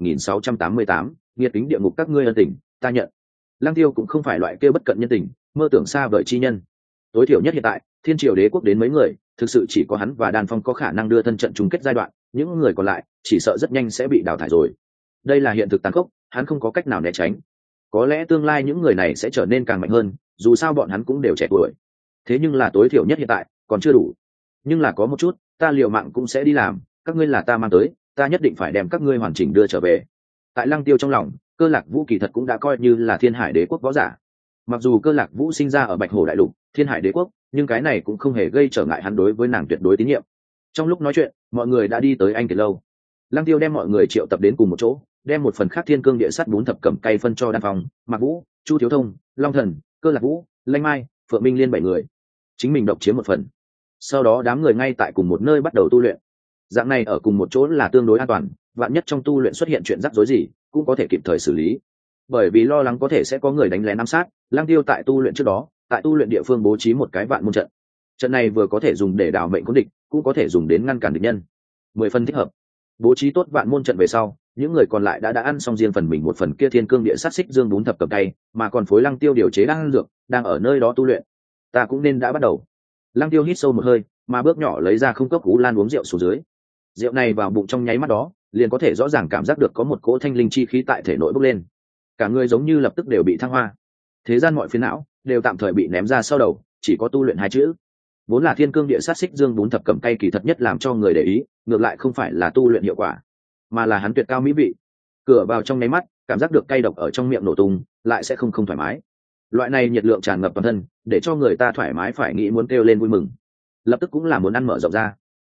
1688, Nghiệt tính địa ngục. Các ngươi ân tình, ta nhận. Lăng Tiêu cũng không phải loại kia bất cận nhân tình, mơ tưởng xa vời chi nhân. Tối thiểu nhất hiện tại, Thiên Triều Đế quốc đến mấy người, thực sự chỉ có hắn và Đan Phong có khả năng đưa thân trận chung kết giai đoạn, những người còn lại chỉ sợ rất nhanh sẽ bị đào thải rồi. Đây là hiện thực tàn khốc, hắn không có cách nào né tránh. Có lẽ tương lai những người này sẽ trở nên càng mạnh hơn, dù sao bọn hắn cũng đều trẻ tuổi. Thế nhưng là tối thiểu nhất hiện tại còn chưa đủ. Nhưng là có một chút, ta liều mạng cũng sẽ đi làm, các ngươi là ta mang tới, ta nhất định phải đem các ngươi hoàn chỉnh đưa trở về. Tại Lăng Tiêu trong lòng, Cơ Lạc Vũ kỳ thật cũng đã coi như là Thiên Hải Đế quốc võ giả. Mặc dù Cơ Lạc Vũ sinh ra ở Bạch Hổ đại lục, Thiên Hải Đế quốc, nhưng cái này cũng không hề gây trở ngại hắn đối với nàng tuyệt đối tín nhiệm. Trong lúc nói chuyện, mọi người đã đi tới Anh Kiệt lâu. Lăng Tiêu đem mọi người triệu tập đến cùng một chỗ, đem một phần khác Thiên Cương địa sắt 4 thập cẩm cay phân cho Đan Phong, Mạc Vũ, Chu Thiếu Thông, Long Thần, Cơ Lạc Vũ, Lanh Mai, Phượng Minh Liên 7 người, chính mình độc chiếm một phần. Sau đó đám người ngay tại cùng một nơi bắt đầu tu luyện. Dạng này ở cùng một chỗ là tương đối an toàn, vạn nhất trong tu luyện xuất hiện chuyện rắc rối gì, cũng có thể kịp thời xử lý. Bởi vì lo lắng có thể sẽ có người đánh lén ám sát, Lăng Tiêu tại tu luyện trước đó, tại tu luyện địa phương bố trí một cái vạn môn trận. Trận này vừa có thể dùng để đảo mệnh khốn địch, cũng có thể dùng đến ngăn cản địch nhân. 10 phần thích hợp. Bố trí tốt vạn môn trận về sau, những người còn lại đã ăn xong riêng phần mình một phần kia Thiên Cương địa sát xích dương 4 thập cẩm cay, mà còn phối Lăng Tiêu điều chế đang dược, đang ở nơi đó tu luyện. Ta cũng nên đã bắt đầu. Lăng Tiêu hít sâu một hơi, mà bước nhỏ lấy ra không cốc Ú Lan uống rượu xuống dưới. Rượu này vào bụng trong nháy mắt đó, liền có thể rõ ràng cảm giác được có một cỗ thanh linh chi khí tại thể nội bốc lên. Cả người giống như lập tức đều bị thăng hoa. Thế gian mọi phiền não đều tạm thời bị ném ra sau đầu, chỉ có tu luyện 2 chữ. Vốn là Thiên Cương địa sát xích dương 4 thập cẩm cay kỳ thật nhất làm cho người để ý, ngược lại không phải là tu luyện hiệu quả, mà là hắn tuyệt cao mỹ vị. Cửa vào trong nháy mắt, cảm giác được cay độc ở trong miệng nổ tung, lại sẽ không thoải mái. Loại này nhiệt lượng tràn ngập toàn thân, để cho người ta thoải mái phải nghĩ muốn kêu lên vui mừng. Lập tức cũng là muốn ăn mở rộng ra.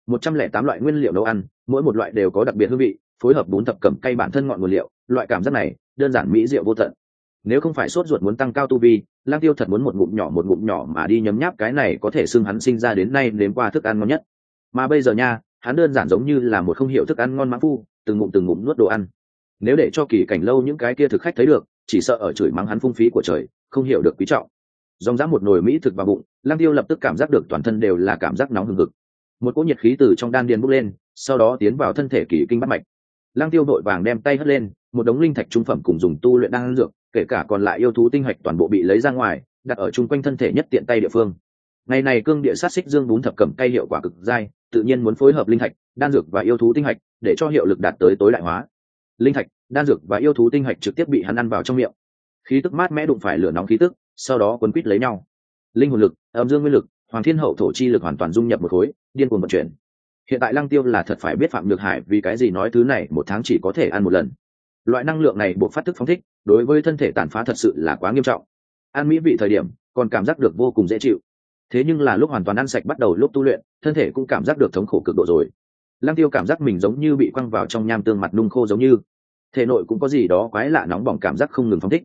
108 loại nguyên liệu nấu ăn, mỗi một loại đều có đặc biệt hương vị, phối hợp 4 thập cẩm cay bản thân ngọn nguồn liệu, loại cảm giác này đơn giản mỹ diệu vô tận. Nếu không phải sốt ruột muốn tăng cao tu vi, Lăng Tiêu thật muốn một ngụm nhỏ mà đi nhấm nháp cái này có thể xưng hắn sinh ra đến nay nếm qua thức ăn ngon nhất. Mà bây giờ nha, hắn đơn giản giống như là một không hiểu thức ăn ngon mãng phu, từng ngụm nuốt đồ ăn. Nếu để cho Kỳ Cảnh lâu những cái kia thực khách thấy được, chỉ sợ ở chửi mắng hắn phung phí của trời, không hiểu được quý trọng. Dòng dã một nồi mỹ thực vào bụng, Lăng Tiêu lập tức cảm giác được toàn thân đều là cảm giác nóng hừng hực. Một cỗ nhiệt khí từ trong đan điền bốc lên, sau đó tiến vào thân thể Kỳ kinh bát mạch. Lăng Tiêu vội vàng đem tay hất lên, một đống linh thạch trung phẩm cùng dùng tu luyện đan dược, kể cả còn lại yêu thú tinh hạch toàn bộ bị lấy ra ngoài, đặt ở chung quanh thân thể nhất tiện tay địa phương. Ngày này cương địa sát xích dương 4 thập cẩm cay hiệu quả cực dai, tự nhiên muốn phối hợp linh thạch, đan dược và yêu thú tinh hạch, để cho hiệu lực đạt tới tối đại hóa. Linh thạch, đan dược và yêu thú tinh hạch trực tiếp bị hắn ăn vào trong miệng. Khí tức mát mẽ đụng phải lửa nóng khí tức, sau đó quấn quýt lấy nhau. Linh hồn lực, âm dương nguyên lực, hoàng thiên hậu thổ chi lực hoàn toàn dung nhập một khối, điên cuồng vận chuyển. Hiện tại Lăng Tiêu là thật phải biết Phạm Nhược Hải vì cái gì nói thứ này một tháng chỉ có thể ăn một lần. Loại năng lượng này buộc phát thức phóng thích, đối với thân thể tàn phá thật sự là quá nghiêm trọng. Ăn mỹ vị thời điểm, còn cảm giác được vô cùng dễ chịu. Thế nhưng là lúc hoàn toàn ăn sạch bắt đầu lúc tu luyện, thân thể cũng cảm giác được thống khổ cực độ rồi. Lăng Tiêu cảm giác mình giống như bị quăng vào trong nham tương mặt nung khô giống như. Thể nội cũng có gì đó quái lạ nóng bỏng cảm giác không ngừng phóng thích.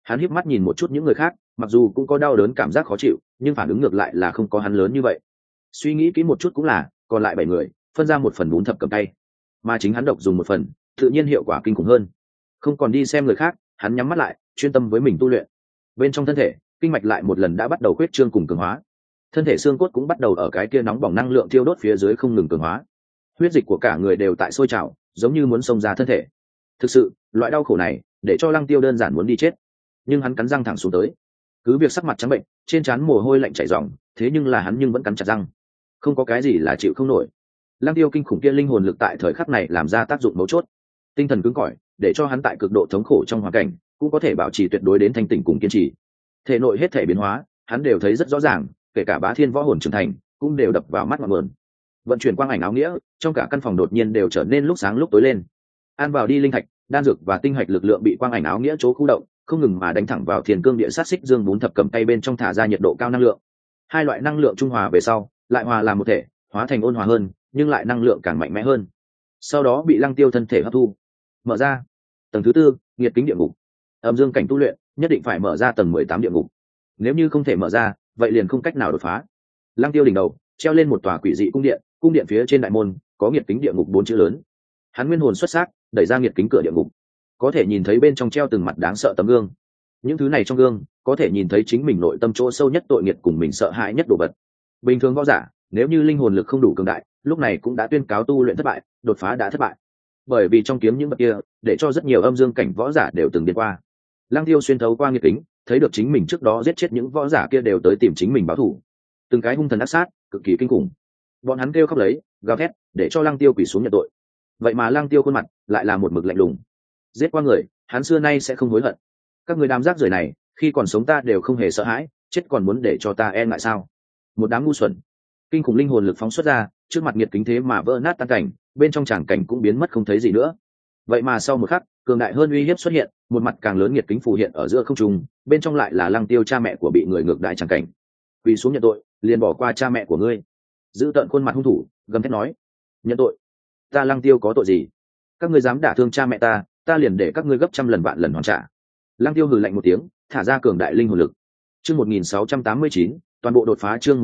Hắn híp mắt nhìn một chút những người khác, mặc dù cũng có đau đớn cảm giác khó chịu, nhưng phản ứng ngược lại là không có hắn lớn như vậy. Suy nghĩ kỹ một chút cũng là, còn lại 7 người phân ra 1 phần 4 thập cầm tay, mà chính hắn độc dùng 1 phần, tự nhiên hiệu quả kinh khủng hơn. Không còn đi xem người khác, hắn nhắm mắt lại, chuyên tâm với mình tu luyện. Bên trong thân thể, kinh mạch lại một lần đã bắt đầu huyết trương cùng cường hóa. Thân thể xương cốt cũng bắt đầu ở cái kia nóng bỏng năng lượng thiêu đốt phía dưới không ngừng cường hóa. Huyết dịch của cả người đều tại sôi trào, giống như muốn xông ra thân thể. Thực sự, loại đau khổ này, để cho Lăng Tiêu đơn giản muốn đi chết. Nhưng hắn cắn răng thẳng xuống tới. Cứ việc sắc mặt trắng bệnh, trên trán mồ hôi lạnh chảy ròng, thế nhưng là hắn vẫn cắn chặt răng. Không có cái gì là chịu không nổi. Lăng Tiêu kinh khủng kia linh hồn lực tại thời khắc này làm ra tác dụng mấu chốt. Tinh thần cứng cỏi, để cho hắn tại cực độ thống khổ trong hoàn cảnh, cũng có thể bảo trì tuyệt đối đến thanh tỉnh cùng kiên trì. Thể nội hết thể biến hóa, hắn đều thấy rất rõ ràng, kể cả bá thiên võ hồn trưởng thành, cũng đều đập vào mắt ngọn nguồn. Vận chuyển quang ảnh áo nghĩa, trong cả căn phòng đột nhiên đều trở nên lúc sáng lúc tối lên. Ăn vào đi linh thạch, đan dược và tinh hạch lực lượng bị quang ảnh áo nghĩa chỗ khu động, không ngừng mà đánh thẳng vào thiên cương địa sát xích dương 4 thập cầm tay bên trong thả ra nhiệt độ cao năng lượng. Hai loại năng lượng trung hòa về sau, lại hòa làm một thể, hóa thành ôn hòa hơn, nhưng lại năng lượng càng mạnh mẽ hơn. Sau đó bị Lăng Tiêu thân thể hấp thu. Mở ra tầng thứ 4, nghiệt kính địa ngục. Âm dương cảnh tu luyện, nhất định phải mở ra tầng 18 địa ngục. Nếu như không thể mở ra, vậy liền không cách nào đột phá. Lăng Tiêu đỉnh đầu treo lên một tòa quỷ dị cung điện phía trên đại môn có nghiệt kính địa ngục 4 chữ lớn. Hắn nguyên hồn xuất sắc, đẩy ra nghiệt kính cửa địa ngục, có thể nhìn thấy bên trong treo từng mặt đáng sợ tấm gương. Những thứ này trong gương có thể nhìn thấy chính mình nội tâm chỗ sâu nhất tội nghiệp cùng mình sợ hãi nhất đồ vật. Bình thường võ giả, nếu như linh hồn lực không đủ cường đại, lúc này cũng đã tuyên cáo tu luyện thất bại, đột phá đã thất bại. Bởi vì trong kiếm những vật kia, để cho rất nhiều âm dương cảnh võ giả đều từng đi qua. Lăng Tiêu xuyên thấu qua nghiệt kính, thấy được chính mình trước đó giết chết những võ giả kia đều tới tìm chính mình báo thù. Từng cái hung thần ác sát, cực kỳ kinh khủng. Bọn hắn kêu khóc lấy, gào thét, để cho Lăng Tiêu quỳ xuống nhận tội. Vậy mà Lăng Tiêu khuôn mặt lại là một mực lạnh lùng. Giết qua người, hắn xưa nay sẽ không hối hận. Các người đám rác rưởi này, khi còn sống ta đều không hề sợ hãi, chết còn muốn để cho ta e ngại sao? Một đám ngu xuẩn. Kinh khủng linh hồn lực phóng xuất ra, trước mặt nghiệt kính thế mà vỡ nát tan cảnh, bên trong tràng cảnh cũng biến mất không thấy gì nữa. Vậy mà sau một khắc, cường đại hơn uy hiếp xuất hiện, một mặt càng lớn nghiệt kính phù hiện ở giữa không trung, bên trong lại là Lăng Tiêu cha mẹ của bị người ngược đại tràng cảnh. Quỳ xuống nhận tội, liền bỏ qua cha mẹ của ngươi. Giữ tận khuôn mặt hung thủ, gầm thét nói: nhận tội? Ta Lăng Tiêu có tội gì? Các ngươi dám đả thương cha mẹ ta liền để các ngươi gấp trăm lần vạn lần hoàn trả. Lăng Tiêu hừ lạnh một tiếng, thả ra cường đại linh hồn lực. Chương 1689, toàn bộ đột phá. Chương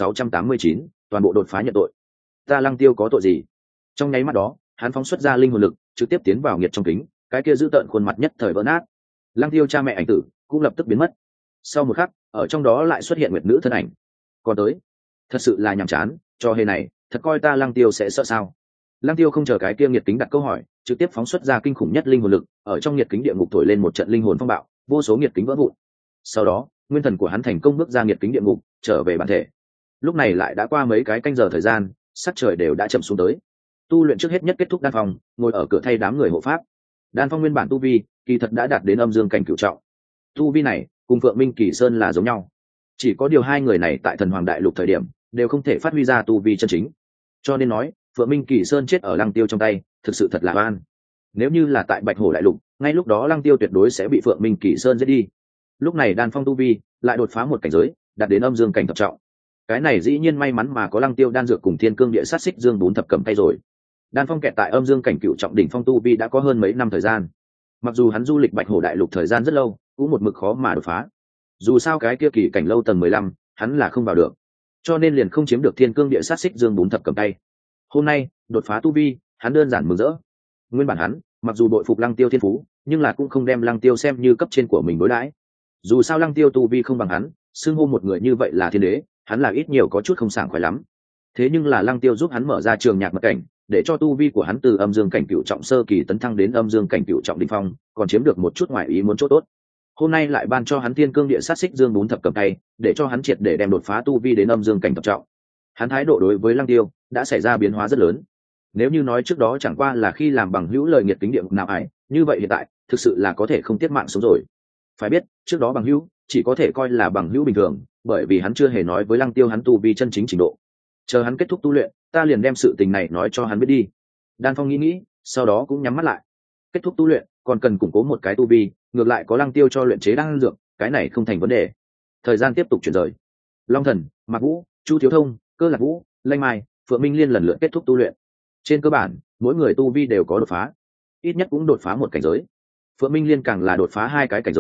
1689, toàn bộ đột phá nhận tội. Ta Lăng Tiêu có tội gì? Trong nháy mắt đó, hắn phóng xuất ra linh hồn lực, trực tiếp tiến vào nghiệt trong kính, cái kia giữ tợn khuôn mặt nhất thời vỡ nát. Lăng Tiêu cha mẹ ảnh tử cũng lập tức biến mất. Sau một khắc, ở trong đó lại xuất hiện nguyệt nữ thân ảnh. Còn tới, thật sự là nhàm chán, cho hề này, thật coi ta Lăng Tiêu sẽ sợ sao? Lăng Tiêu không chờ cái kia nghiệt kính đặt câu hỏi, trực tiếp phóng xuất ra kinh khủng nhất linh hồn lực, ở trong nghiệt kính địa ngục thổi lên một trận linh hồn phong bạo, vô số nghiệt kính vỡ vụn. Sau đó, nguyên thần của hắn thành công bước ra nghiệt kính địa ngục, trở về bản thể. Lúc này lại đã qua mấy cái canh giờ thời gian, sắc trời đều đã chậm xuống tới. Tu luyện trước hết nhất kết thúc đan phong, ngồi ở cửa thay đám người hộ pháp. Đan phong nguyên bản tu vi, kỳ thật đã đạt đến âm dương cảnh cửu trọng. Tu vi này, cùng Phượng Minh Kỳ Sơn là giống nhau. Chỉ có điều hai người này tại Thần Hoàng Đại Lục thời điểm, đều không thể phát huy ra tu vi chân chính. Cho nên nói, Phượng Minh Kỳ Sơn chết ở Lăng Tiêu trong tay, thực sự thật là oan. Nếu như là tại Bạch Hổ Đại Lục, ngay lúc đó Lăng Tiêu tuyệt đối sẽ bị Phượng Minh Kỳ Sơn giết đi. Lúc này đan phong tu vi lại đột phá một cảnh giới, đạt đến âm dương cảnh thập trọng. Cái này dĩ nhiên may mắn mà có Lăng Tiêu đan dược cùng thiên cương địa sát xích dương 4 thập cầm tay rồi. Đan phong kẹt tại âm dương cảnh cựu trọng đỉnh phong tu vi đã có hơn mấy năm thời gian. Mặc dù hắn du lịch Bạch Hổ Đại Lục thời gian rất lâu, cũng một mực khó mà đột phá. Dù sao cái kia kỳ cảnh lâu tầng 15, hắn là không vào được, cho nên liền không chiếm được thiên cương địa sát xích dương 4 thập cầm tay. Hôm nay đột phá tu vi, hắn đơn giản mừng rỡ. Nguyên bản hắn mặc dù đội phục Lăng Tiêu thiên phú, nhưng là cũng không đem Lăng Tiêu xem như cấp trên của mình đối đãi. Dù sao Lăng Tiêu tu vi không bằng hắn, xưng hô một người như vậy là thiên đế, hắn là ít nhiều có chút không sảng khoái lắm. Thế nhưng là Lăng Tiêu giúp hắn mở ra trường nhạc mật cảnh, để cho tu vi của hắn từ âm dương cảnh cựu trọng sơ kỳ tấn thăng đến âm dương cảnh cựu trọng đỉnh phong, còn chiếm được một chút ngoại ý muốn chỗ tốt. Hôm nay lại ban cho hắn thiên cương địa sát xích dương 4 thập cầm tay, để cho hắn triệt để đem đột phá tu vi đến âm dương cảnh thập trọng. Hắn thái độ đối với Lăng Tiêu đã xảy ra biến hóa rất lớn. Nếu như nói trước đó chẳng qua là khi làm bằng hữu lời nghiệt kính địa nào ải, như vậy hiện tại thực sự là có thể không tiết mạng sống rồi. Phải biết, trước đó bằng hữu chỉ có thể coi là bằng hữu bình thường, bởi vì hắn chưa hề nói với Lăng Tiêu hắn tu vi chân chính trình độ. Chờ hắn kết thúc tu luyện, ta liền đem sự tình này nói cho hắn biết đi. Đan Phong nghĩ, sau đó cũng nhắm mắt lại. Kết thúc tu luyện, còn cần củng cố một cái tu vi, ngược lại có Lăng Tiêu cho luyện chế đan dược, cái này không thành vấn đề. Thời gian tiếp tục chuyển rời. Long Thần, Mạc Vũ, Chu Thiếu Thông, Cơ Lạc Vũ, Lanh Mai, Phượng Minh Liên lần lượt kết thúc tu luyện. Trên cơ bản, mỗi người tu vi đều có đột phá, ít nhất cũng đột phá một cảnh giới. Phượng Minh Liên càng là đột phá 2 cái cảnh giới,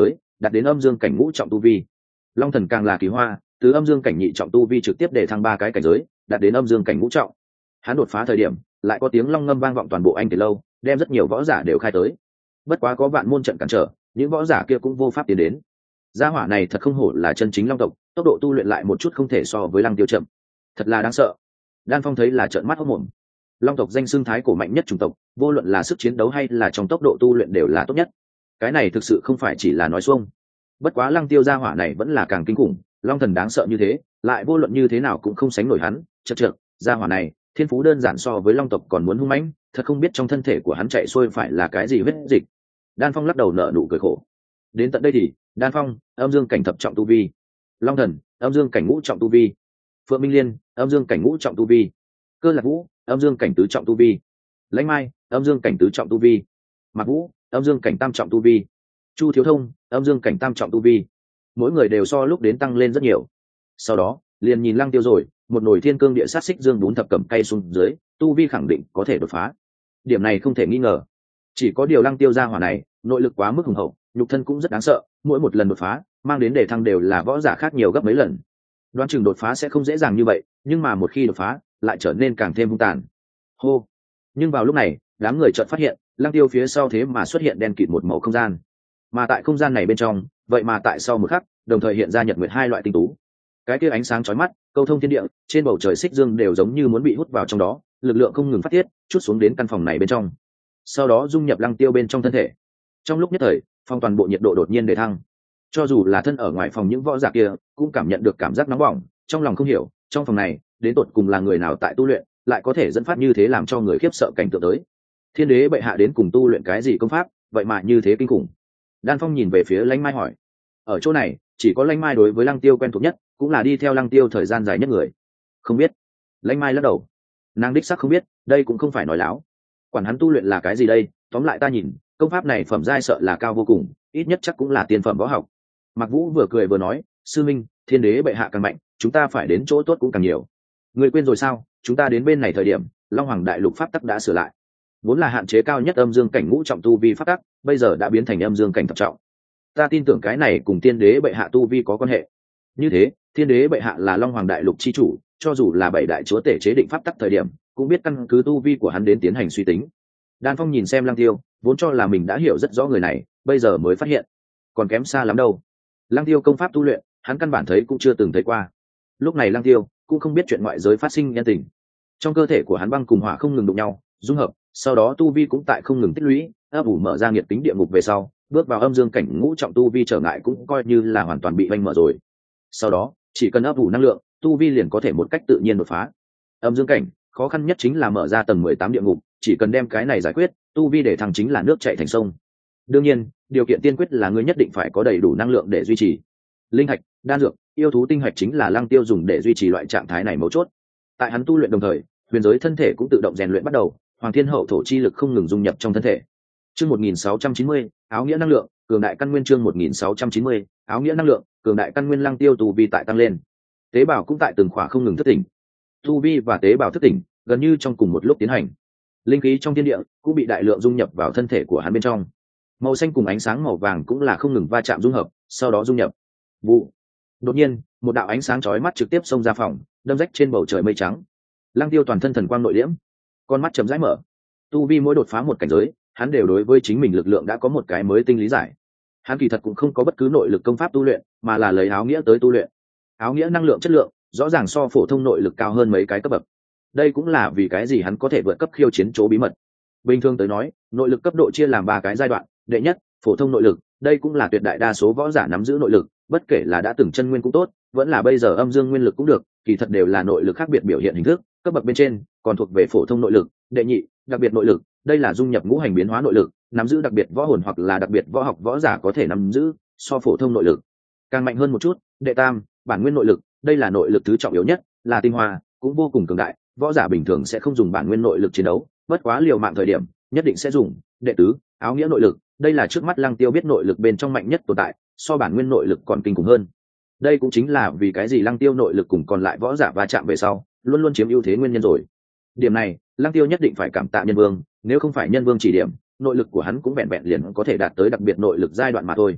đạt đến âm dương cảnh ngũ trọng tu vi. Long thần càng là kỳ hoa, từ âm dương cảnh nhị trọng tu vi trực tiếp để thăng 3 cái cảnh giới, đạt đến âm dương cảnh ngũ trọng. Hắn đột phá thời điểm lại có tiếng long ngâm vang vọng toàn bộ anh từ lâu, đem rất nhiều võ giả đều khai tới. Bất quá có vạn môn trận cản trở, những võ giả kia cũng vô pháp tiến đến. Gia hỏa này thật không hổ là chân chính long tộc, tốc độ tu luyện lại một chút không thể so với Lăng Tiêu chậm, thật là đáng sợ. Đan Phong thấy là trợn mắt hốt mồm. Long tộc danh xưng thái cổ mạnh nhất chủng tộc, vô luận là sức chiến đấu hay là trong tốc độ tu luyện đều là tốt nhất. Cái này thực sự không phải chỉ là nói xuông. Bất quá Lăng Tiêu gia hỏa này vẫn là càng kinh khủng, long thần đáng sợ như thế, lại vô luận như thế nào cũng không sánh nổi hắn. Chậc, gia hỏa này, thiên phú đơn giản so với long tộc còn muốn hung mãnh, thật không biết trong thân thể của hắn chạy xuôi phải là cái gì huyết dịch. Đan Phong lắc đầu nở nụ cười khổ. Đến tận đây thì, Đan Phong, âm dương cảnh thập trọng tu vi. Long thần, âm dương cảnh ngũ trọng tu vi. Phượng Minh Liên, âm dương cảnh ngũ trọng tu vi. Cơ Lạc Vũ, âm dương cảnh tứ trọng tu vi. Lãnh Mai, âm dương cảnh tứ trọng tu vi. Mạc Vũ, âm dương cảnh tam trọng tu vi. Chu Thiếu Thông, âm dương cảnh tam trọng tu vi. Mỗi người đều so lúc đến tăng lên rất nhiều. Sau đó liền nhìn Lăng Tiêu rồi, một nồi thiên cương địa sát xích dương bún thập cẩm cay xuống dưới, tu vi khẳng định có thể đột phá. Điểm này không thể nghi ngờ. Chỉ có điều Lăng Tiêu gia hỏa này, nội lực quá mức hùng hậu, nhục thân cũng rất đáng sợ, mỗi một lần đột phá mang đến đề thăng đều là võ giả khác nhiều gấp mấy lần. Đoán chừng đột phá sẽ không dễ dàng như vậy, nhưng mà một khi đột phá lại trở nên càng thêm hung tàn. Hô. Nhưng vào lúc này đám người chợt phát hiện Lăng Tiêu phía sau thế mà xuất hiện đen kịt một màu không gian, mà tại không gian này bên trong vậy mà tại sau một khắc đồng thời hiện ra nhật nguyệt 2 loại tinh tú. Cái kia ánh sáng chói mắt câu thông thiên địa, trên bầu trời xích dương đều giống như muốn bị hút vào trong đó, lực lượng không ngừng phát tiết chút xuống đến căn phòng này bên trong, sau đó dung nhập Lăng Tiêu bên trong thân thể. Trong lúc nhất thời phòng toàn bộ nhiệt độ đột nhiên đề thăng, cho dù là thân ở ngoài phòng những võ giả kia cũng cảm nhận được cảm giác nóng bỏng, trong lòng không hiểu trong phòng này đến tột cùng là người nào tại tu luyện, lại có thể dẫn phát như thế làm cho người khiếp sợ cảnh tượng tới. Thiên đế bệ hạ đến cùng tu luyện cái gì công pháp vậy mà như thế kinh khủng? Đan Phong nhìn về phía Lãnh Mai hỏi. Ở chỗ này chỉ có Lãnh Mai đối với Lăng Tiêu quen thuộc nhất, cũng là đi theo Lăng Tiêu thời gian dài nhất người. Không biết. Lãnh Mai lắc đầu. Nàng đích xác không biết, đây cũng không phải nói láo. Quản hắn tu luyện là cái gì đây, tóm lại ta nhìn công pháp này phẩm giai sợ là cao vô cùng, ít nhất chắc cũng là tiên phẩm võ học. Mạc Vũ vừa cười vừa nói, sư minh, thiên đế bệ hạ càng mạnh chúng ta phải đến chỗ tốt cũng càng nhiều. Người quên rồi sao, chúng ta đến bên này thời điểm Long Hoàng đại lục pháp tắc đã sửa lại, vốn là hạn chế cao nhất âm dương cảnh ngũ trọng tu vi pháp tắc, bây giờ đã biến thành âm dương cảnh thập trọng. Ta tin tưởng cái này cùng thiên đế bệ hạ tu vi có quan hệ. Như thế thiên đế bệ hạ là Long Hoàng đại lục chi chủ, cho dù là 7 đại chúa tể chế định pháp tắc thời điểm cũng biết căn cứ tu vi của hắn đến tiến hành suy tính. Đan Phong nhìn xem Lăng Tiêu, vốn cho là mình đã hiểu rất rõ người này, bây giờ mới phát hiện còn kém xa lắm đâu. Lăng Tiêu công pháp tu luyện hắn căn bản thấy cũng chưa từng thấy qua. Lúc này Lăng Tiêu cũng không biết chuyện ngoại giới phát sinh nhân tình, trong cơ thể của hắn băng cùng hỏa không ngừng đụng nhau dung hợp, sau đó tu vi cũng tại không ngừng tích lũy, ấp ủ mở ra nghiệt tính địa ngục về sau bước vào âm dương cảnh ngũ trọng tu vi trở ngại cũng coi như là hoàn toàn bị vanh mở rồi. Sau đó chỉ cần ấp ủ năng lượng, tu vi liền có thể một cách tự nhiên đột phá. Âm dương cảnh khó khăn nhất chính là mở ra tầng 18 địa ngục, chỉ cần đem cái này giải quyết, tu vi để thăng chính là nước chảy thành sông. Đương nhiên điều kiện tiên quyết là ngươi nhất định phải có đầy đủ năng lượng để duy trì. Linh hạch, đan dược, yêu thú tinh hạch chính là Lăng Tiêu dùng để duy trì loại trạng thái này mấu chốt. Tại hắn tu luyện đồng thời huyền giới thân thể cũng tự động rèn luyện bắt đầu, hoàng thiên hậu thổ chi lực không ngừng dung nhập trong thân thể. Chương 1690, áo nghĩa năng lượng, cường đại căn nguyên. Chương 1690, áo nghĩa năng lượng, cường đại căn nguyên. Lăng Tiêu tu vi tại tăng lên, tế bào cũng tại từng khỏa không ngừng thức tỉnh. Tu vi và tế bào thức tỉnh gần như trong cùng một lúc tiến hành. Linh khí trong thiên địa cũng bị đại lượng dung nhập vào thân thể của hắn bên trong. Màu xanh cùng ánh sáng màu vàng cũng là không ngừng va chạm dung hợp, sau đó dung nhập. Vụ. Đột nhiên, một đạo ánh sáng chói mắt trực tiếp xông ra phòng, đâm rách trên bầu trời mây trắng. Lăng Tiêu toàn thân thần quang nội liễm, con mắt chậm rãi mở. Tu vi mỗi đột phá một cảnh giới, hắn đều đối với chính mình lực lượng đã có một cái mới tinh lý giải. Hắn kỳ thật cũng không có bất cứ nội lực công pháp tu luyện, mà là lấy áo nghĩa tới tu luyện. Áo nghĩa năng lượng chất lượng rõ ràng so phổ thông nội lực cao hơn mấy cái cấp bậc. Đây cũng là vì cái gì hắn có thể vượt cấp khiêu chiến chỗ bí mật. Bình thường tới nói, nội lực cấp độ chia làm 3 cái giai đoạn. Đệ nhất, phổ thông nội lực, đây cũng là tuyệt đại đa số võ giả nắm giữ nội lực, bất kể là đã từng chân nguyên cũng tốt, vẫn là bây giờ âm dương nguyên lực cũng được, kỳ thật đều là nội lực khác biệt biểu hiện hình thức, cấp bậc bên trên còn thuộc về phổ thông nội lực. Đệ nhị, đặc biệt nội lực, đây là dung nhập ngũ hành biến hóa nội lực, nắm giữ đặc biệt võ hồn hoặc là đặc biệt võ học võ giả có thể nắm giữ, so phổ thông nội lực càng mạnh hơn một chút. Đệ tam, bản nguyên nội lực, đây là nội lực thứ trọng yếu nhất, là tinh hoa, cũng vô cùng cường đại, võ giả bình thường sẽ không dùng bản nguyên nội lực chiến đấu, bất quá liều mạng thời điểm nhất định sẽ dùng. Đệ tứ, áo nghĩa nội lực, đây là trước mắt Lăng Tiêu biết nội lực bên trong mạnh nhất tồn tại, so bản nguyên nội lực còn kinh khủng hơn. Đây cũng chính là vì cái gì Lăng Tiêu nội lực cùng còn lại võ giả va chạm về sau luôn luôn chiếm ưu thế nguyên nhân rồi. Điểm này Lăng Tiêu nhất định phải cảm tạ Nhân Vương, nếu không phải Nhân Vương chỉ điểm, nội lực của hắn cũng vẹn vẹn liền có thể đạt tới đặc biệt nội lực giai đoạn mà thôi.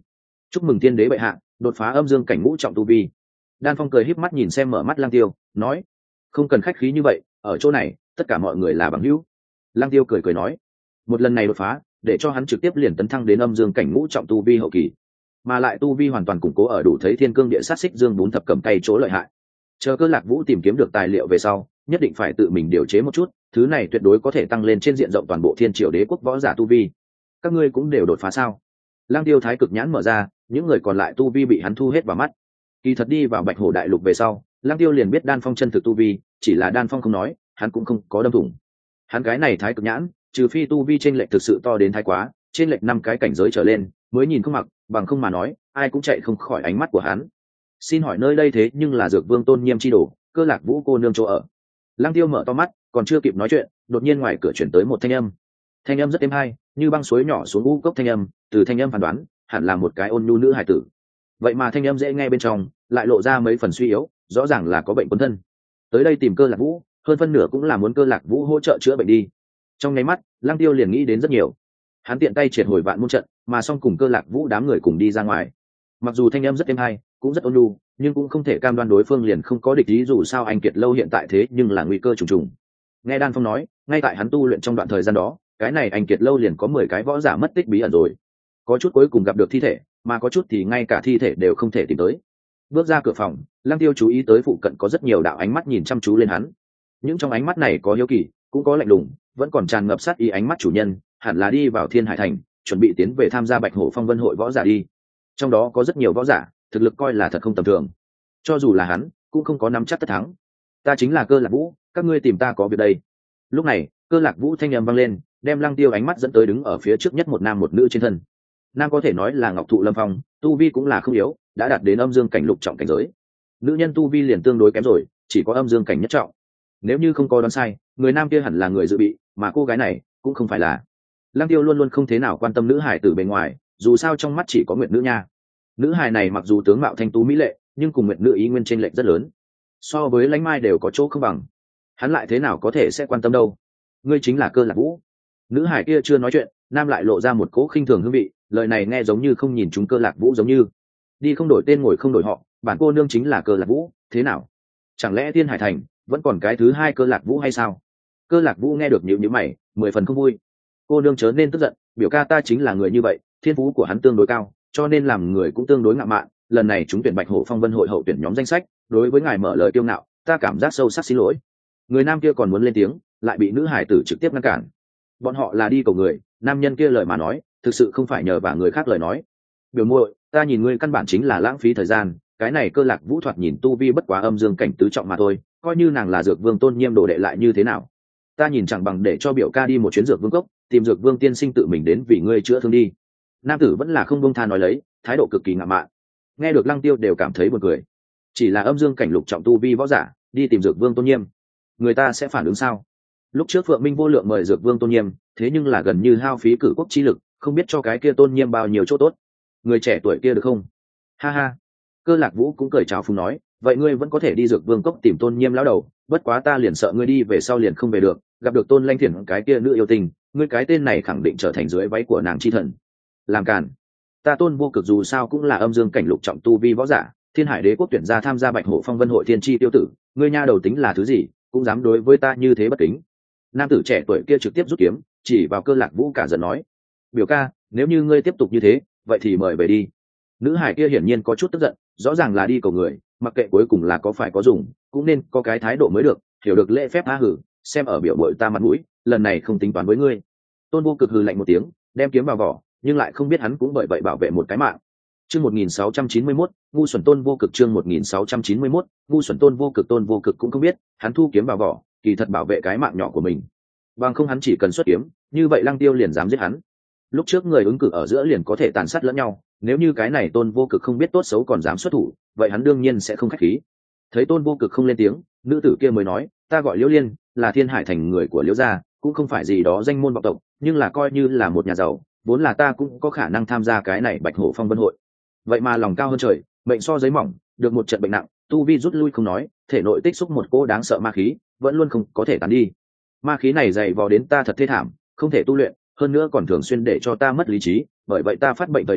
chúc mừng tiên đế bệ hạ đột phá âm dương cảnh ngũ trọng tu vi. Đan Phong cười híp mắt nhìn xem mở mắt Lăng Tiêu, nói: không cần khách khí như vậy, ở chỗ này tất cả mọi người là bằng hữu. Lăng Tiêu cười cười nói: một lần này đột phá để cho hắn trực tiếp liền tấn thăng đến âm dương cảnh ngũ trọng tu vi hậu kỳ, mà lại tu vi hoàn toàn củng cố ở đủ thấy thiên cương địa sát xích dương bún thập cầm cây chỗ lợi hại. Chờ Cơ Lạc Vũ tìm kiếm được tài liệu về sau, nhất định phải tự mình điều chế một chút, thứ này tuyệt đối có thể tăng lên trên diện rộng toàn bộ thiên triều đế quốc võ giả tu vi. Các ngươi cũng đều đột phá sao? Lăng Tiêu thái cực nhãn mở ra, những người còn lại tu vi bị hắn thu hết vào mắt. Kỳ thật đi vào Bạch Hổ đại lục về sau, Lăng Tiêu liền biết Đan Phong chân thực tu vi, chỉ là Đan Phong không nói, hắn cũng không có đâm thủng. Hắn cái này thái cực nhãn, trừ phi tu vi chênh lệch thực sự to đến thái quá, chênh lệch 5 cái cảnh giới trở lên, mới nhìn không mặc, bằng không mà nói, ai cũng chạy không khỏi ánh mắt của hắn. Xin hỏi nơi đây thế nhưng là Dược Vương Tôn Nghiêm chi đồ, Cơ Lạc Vũ cô nương chỗ ở. Lăng Tiêu mở to mắt, còn chưa kịp nói chuyện, đột nhiên ngoài cửa chuyển tới một thanh âm. Thanh âm rất êm hay, như băng suối nhỏ xuống u cốc thanh âm, từ thanh âm phán đoán, hẳn là một cái ôn nhu nữ hài tử. Vậy mà thanh âm dễ nghe bên trong, lại lộ ra mấy phần suy yếu, rõ ràng là có bệnh quấn thân. Tới đây tìm Cơ Lạc Vũ, hơn phân nửa cũng là muốn Cơ Lạc Vũ hỗ trợ chữa bệnh đi. Trong nháy mắt, Lăng Tiêu liền nghĩ đến rất nhiều. Hắn tiện tay triệt hồi vạn môn trận, mà xong cùng Cơ Lạc Vũ đám người cùng đi ra ngoài. Mặc dù thanh âm rất êm hay, cũng rất ôn nhu, nhưng cũng không thể cam đoan đối phương liền không có địch ý, dù sao anh Kiệt Lâu hiện tại thế nhưng là nguy cơ trùng trùng. Nghe Đan Phong nói, ngay tại hắn tu luyện trong đoạn thời gian đó, cái này anh Kiệt Lâu liền có 10 cái võ giả mất tích bí ẩn rồi. Có chút cuối cùng gặp được thi thể, mà có chút thì ngay cả thi thể đều không thể tìm tới. Bước ra cửa phòng, Lăng Tiêu chú ý tới phụ cận có rất nhiều đạo ánh mắt nhìn chăm chú lên hắn. Những trong ánh mắt này có hiếu kỳ, cũng có lạnh lùng, vẫn còn tràn ngập sát ý ánh mắt chủ nhân, hẳn là đi vào Thiên Hải Thành, chuẩn bị tiến về tham gia Bạch Hổ Phong Vân hội võ giả đi. Trong đó có rất nhiều võ giả, thực lực coi là thật không tầm thường. Cho dù là hắn, cũng không có nắm chắc tất thắng. Ta chính là Cơ Lạc Vũ, các ngươi tìm ta có việc đây. Lúc này, Cơ Lạc Vũ thanh âm vang lên, đem Lăng Tiêu ánh mắt dẫn tới đứng ở phía trước nhất một nam một nữ trên thân. Nam có thể nói là ngọc thụ lâm phong, tu vi cũng là không yếu, đã đạt đến âm dương cảnh lục trọng cảnh giới. Nữ nhân tu vi liền tương đối kém rồi, chỉ có âm dương cảnh nhất trọng. Nếu như không có đoán sai, người nam kia hẳn là người dự bị, mà cô gái này cũng không phải là. Lăng Tiêu luôn luôn không thế nào quan tâm nữ hải tử bề ngoài, dù sao trong mắt chỉ có nguyệt nữ nha. Nữ hài này mặc dù tướng mạo thanh tú mỹ lệ, nhưng cùng nguyệt nữ ý nguyên chênh lệch rất lớn, so với Lãnh Mai đều có chỗ không bằng. Hắn lại thế nào có thể sẽ quan tâm đâu? Ngươi chính là Cơ Lạc Vũ. Nữ hài kia chưa nói chuyện, nam lại lộ ra một cỗ khinh thường hương vị, lời này nghe giống như không nhìn chúng Cơ Lạc Vũ, giống như đi không đổi tên ngồi không đổi họ, bản cô nương chính là Cơ Lạc Vũ, thế nào? Chẳng lẽ Thiên Hải Thành vẫn còn cái thứ hai Cơ Lạc Vũ hay sao? Cơ Lạc Vũ nghe được nhíu nhíu mày, 10 phần không vui. Cô nương chớ nên tức giận, biểu ca ta chính là người như vậy, thiên phú của hắn tương đối cao, cho nên làm người cũng tương đối ngạo mạn. Lần này chúng tuyển Bạch Hổ Phong Vân hội hậu tuyển nhóm danh sách, đối với ngài mở lời kiêu ngạo, ta cảm giác sâu sắc xin lỗi. Người nam kia còn muốn lên tiếng, lại bị nữ hải tử trực tiếp ngăn cản. Bọn họ là đi cầu người, nam nhân kia lời mà nói, thực sự không phải nhờ vả người khác lời nói. Biểu muội, ta nhìn ngươi căn bản chính là lãng phí thời gian, cái này Cơ Lạc Vũ thoạt nhìn tu vi bất quá âm dương cảnh tứ trọng mà thôi, coi như nàng là Dược Vương Tôn Nghiêm đồ đệ lại như thế nào? Ta nhìn chẳng bằng để cho biểu ca đi một chuyến Dược Vương cốc, tìm Dược Vương tiên sinh tự mình đến vì ngươi chữa thương đi. Nam tử vẫn là không buông tha nói lấy, thái độ cực kỳ ngạo mạn. Nghe được Lăng Tiêu đều cảm thấy buồn cười. Chỉ là âm dương cảnh lục trọng tu vi võ giả, đi tìm Dược Vương Tôn Nghiêm, người ta sẽ phản ứng sao? Lúc trước Phượng Minh vô lượng mời Dược Vương Tôn Nghiêm, thế nhưng là gần như hao phí cử quốc chi lực, không biết cho cái kia Tôn Nghiêm bao nhiêu chỗ tốt. Người trẻ tuổi kia được không? Ha ha. Cơ Lạc Vũ cũng cười chào phúng nói, vậy ngươi vẫn có thể đi Dược Vương cốc tìm Tôn Nghiêm lão đầu, bất quá ta liền sợ ngươi đi về sau liền không về được, gặp được Tôn Lanh Thiển cái kia nữ yêu tình, ngươi cái tên này khẳng định trở thành dưới váy của nàng chi thần. Làm cản. Ta Tôn Vô Cực dù sao cũng là âm dương cảnh lục trọng tu vi võ giả, Thiên Hải Đế quốc tuyển ra tham gia Bạch Hổ Phong Vân hội thiên chi tiêu tử, ngươi nha đầu tính là thứ gì, cũng dám đối với ta như thế bất kính. Nam tử trẻ tuổi kia trực tiếp rút kiếm, chỉ vào Cơ Lạc Vũ cả giận nói, biểu ca, nếu như ngươi tiếp tục như thế, vậy thì mời về đi. Nữ hải kia hiển nhiên có chút tức giận, rõ ràng là đi cầu người, mặc kệ cuối cùng là có phải có dùng, cũng nên có cái thái độ mới được, hiểu được lễ phép há hử, xem ở biểu bội ta mặt mũi, lần này không tính toán với ngươi. Tôn Vô Cực hừ lạnh một tiếng, đem kiếm vào vỏ, nhưng lại không biết hắn cũng bởi vậy bảo vệ một cái mạng. Chương 1691, ngu xuẩn Tôn Vô Cực. Chương 1691, ngu xuẩn Tôn Vô Cực. Tôn Vô Cực cũng không biết, hắn thu kiếm vào vỏ, kỳ thật bảo vệ cái mạng nhỏ của mình. Bằng không hắn chỉ cần xuất kiếm, như vậy Lăng Tiêu liền dám giết hắn. Lúc trước người ứng cử ở giữa liền có thể tàn sát lẫn nhau, nếu như cái này Tôn Vô Cực không biết tốt xấu còn dám xuất thủ, vậy hắn đương nhiên sẽ không khách khí. Thấy Tôn Vô Cực không lên tiếng, nữ tử kia mới nói, ta gọi Liễu Liên, là Thiên Hải Thành người của Liễu gia, cũng không phải gì đó danh môn vọng tộc, nhưng là coi như là một nhà giàu, vốn là ta cũng có khả năng tham gia cái này Bạch Hổ Phong Vân hội. Vậy mà lòng cao hơn trời, mệnh so giấy mỏng, được một trận bệnh nặng, tu vi rút lui không nói, thể nội tích xúc một cỗ đáng sợ ma khí, vẫn luôn không có thể tán đi. Ma khí này dày vò đến ta thật thê thảm, không thể tu luyện, hơn nữa còn thường xuyên để cho ta mất lý trí, bởi vậy ta phát bệnh thời điểm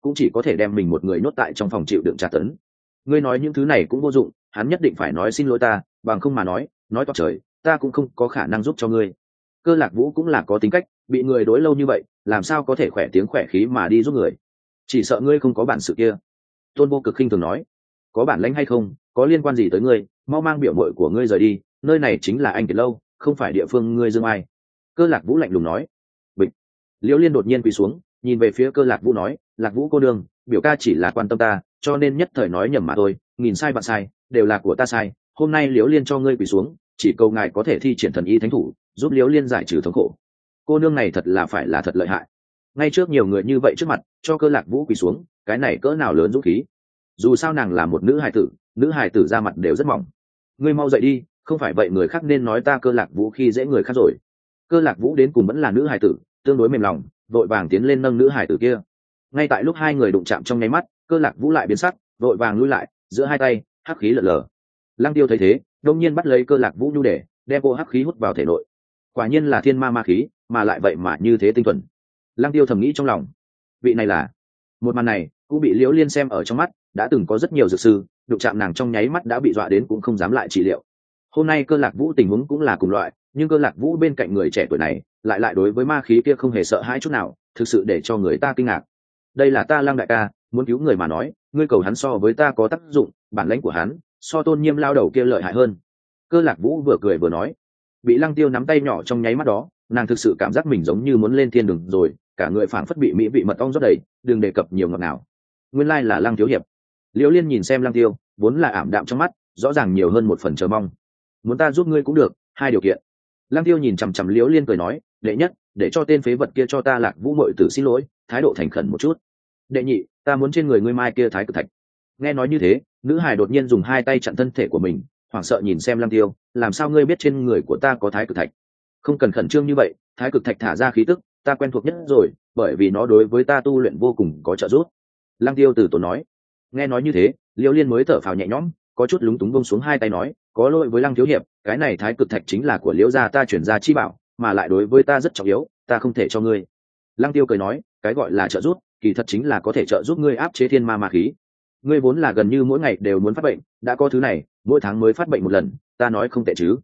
cũng chỉ có thể đem mình một người nhốt tại trong phòng chịu đựng tra tấn. Ngươi nói những thứ này cũng vô dụng, hắn nhất định phải nói xin lỗi ta, bằng không mà nói toạc trời, ta cũng không có khả năng giúp cho ngươi. Cơ Lạc Vũ cũng là có tính cách, bị người đối lâu như vậy, làm sao có thể khỏe tiếng khỏe khí mà đi giúp người. Chỉ sợ ngươi không có bản sự kia. Tôn Vô Cực khinh thường nói, có bản lãnh hay không, có liên quan gì tới ngươi, mau mang biểu muội của ngươi rời đi, nơi này chính là Anh Kiệt lâu, không phải địa phương ngươi dương ai. Cơ Lạc Vũ lạnh lùng nói. Bịch. Liễu Liên đột nhiên quỳ xuống, nhìn về phía Cơ Lạc Vũ nói, Lạc Vũ cô đương, biểu ca chỉ là quan tâm ta, cho nên nhất thời nói nhầm mà thôi, nghìn sai vạn sai, đều là của ta sai. Hôm nay Liễu Liên cho ngươi quỳ xuống, chỉ cầu ngài có thể thi triển thần y thánh thủ, giúp Liễu Liên giải trừ thống khổ. Cô nương này thật là phải là thật lợi hại. Ngay trước nhiều người như vậy trước mặt, cho Cơ Lạc Vũ quỳ xuống, cái này cỡ nào lớn dũng khí. Dù sao nàng là một nữ hài tử ra mặt đều rất mỏng. Ngươi mau dậy đi, không phải vậy người khác nên nói ta Cơ Lạc Vũ khi dễ người khác rồi. Cơ Lạc Vũ đến cùng vẫn là nữ hài tử, tương đối mềm lòng, vội vàng tiến lên nâng nữ hài tử kia. Ngay tại lúc hai người đụng chạm trong nháy mắt, Cơ Lạc Vũ lại biến sắc, vội vàng lui lại, giữa hai tay hắc khí lở lở. Lăng Tiêu thấy thế, đông nhiên bắt lấy Cơ Lạc Vũ nhu để đem cô hắc khí hút vào thể nội. Quả nhiên là thiên ma khí, mà lại vậy mà như thế tinh thuần. Lăng Tiêu thầm nghĩ trong lòng, vị này là. Một màn này cũng bị Liễu Liên xem ở trong mắt, đã từng có rất nhiều dược sư đụng chạm nàng trong nháy mắt đã bị dọa đến cũng không dám lại trị liệu. Hôm nay Cơ Lạc Vũ tình huống cũng là cùng loại, nhưng Cơ Lạc Vũ bên cạnh người trẻ tuổi này lại đối với ma khí kia không hề sợ hãi chút nào, thực sự để cho người ta kinh ngạc. Đây là ta Lăng đại ca, muốn cứu người mà nói, ngươi cầu hắn so với ta có tác dụng, bản lãnh của hắn so Tôn Nhiêm lao đầu kia lợi hại hơn. Cơ Lạc Vũ vừa cười vừa nói. Bị Lăng Tiêu nắm tay nhỏ trong nháy mắt đó, nàng thực sự cảm giác mình giống như muốn lên thiên đường rồi, cả người phảng phất bị mỹ vị mật ong rót đầy, đừng đề cập nhiều ngọt nào. Nguyên lai là Lăng thiếu hiệp. Liễu Liên nhìn xem Lăng Tiêu, vốn là ảm đạm trong mắt, rõ ràng nhiều hơn một phần chờ mong. Muốn ta giúp ngươi cũng được, hai điều kiện. Lăng Tiêu nhìn chằm chằm Liễu Liên cười nói, đệ nhất, để cho tên phế vật kia cho ta Lạc Vũ muội tử xin lỗi, thái độ thành khẩn một chút. Đệ nhị, ta muốn trên người ngươi mai kia thái cực thạch. Nghe nói như thế, nữ hài đột nhiên dùng hai tay chặn thân thể của mình, hoảng sợ nhìn xem Lăng Tiêu, làm sao ngươi biết trên người của ta có thái cực thạch? Không cần khẩn trương như vậy, thái cực thạch thả ra khí tức, ta quen thuộc nhất rồi, bởi vì nó đối với ta tu luyện vô cùng có trợ giúp. Lăng Tiêu từ tốn nói. Nghe nói như thế, Liễu Liên mới thở phào nhẹ nhõm, có chút lúng túng buông xuống hai tay nói, có lỗi với Lăng thiếu hiệp, cái này thái cực thạch chính là của Liễu gia ta chuyển ra chi bảo, mà lại đối với ta rất trọng yếu, ta không thể cho ngươi. Lăng Tiêu cười nói, cái gọi là trợ giúp, kỳ thật chính là có thể trợ giúp ngươi áp chế thiên ma khí. Ngươi vốn là gần như mỗi ngày đều muốn phát bệnh, đã có thứ này, mỗi tháng mới phát bệnh một lần, ta nói không tệ chứ.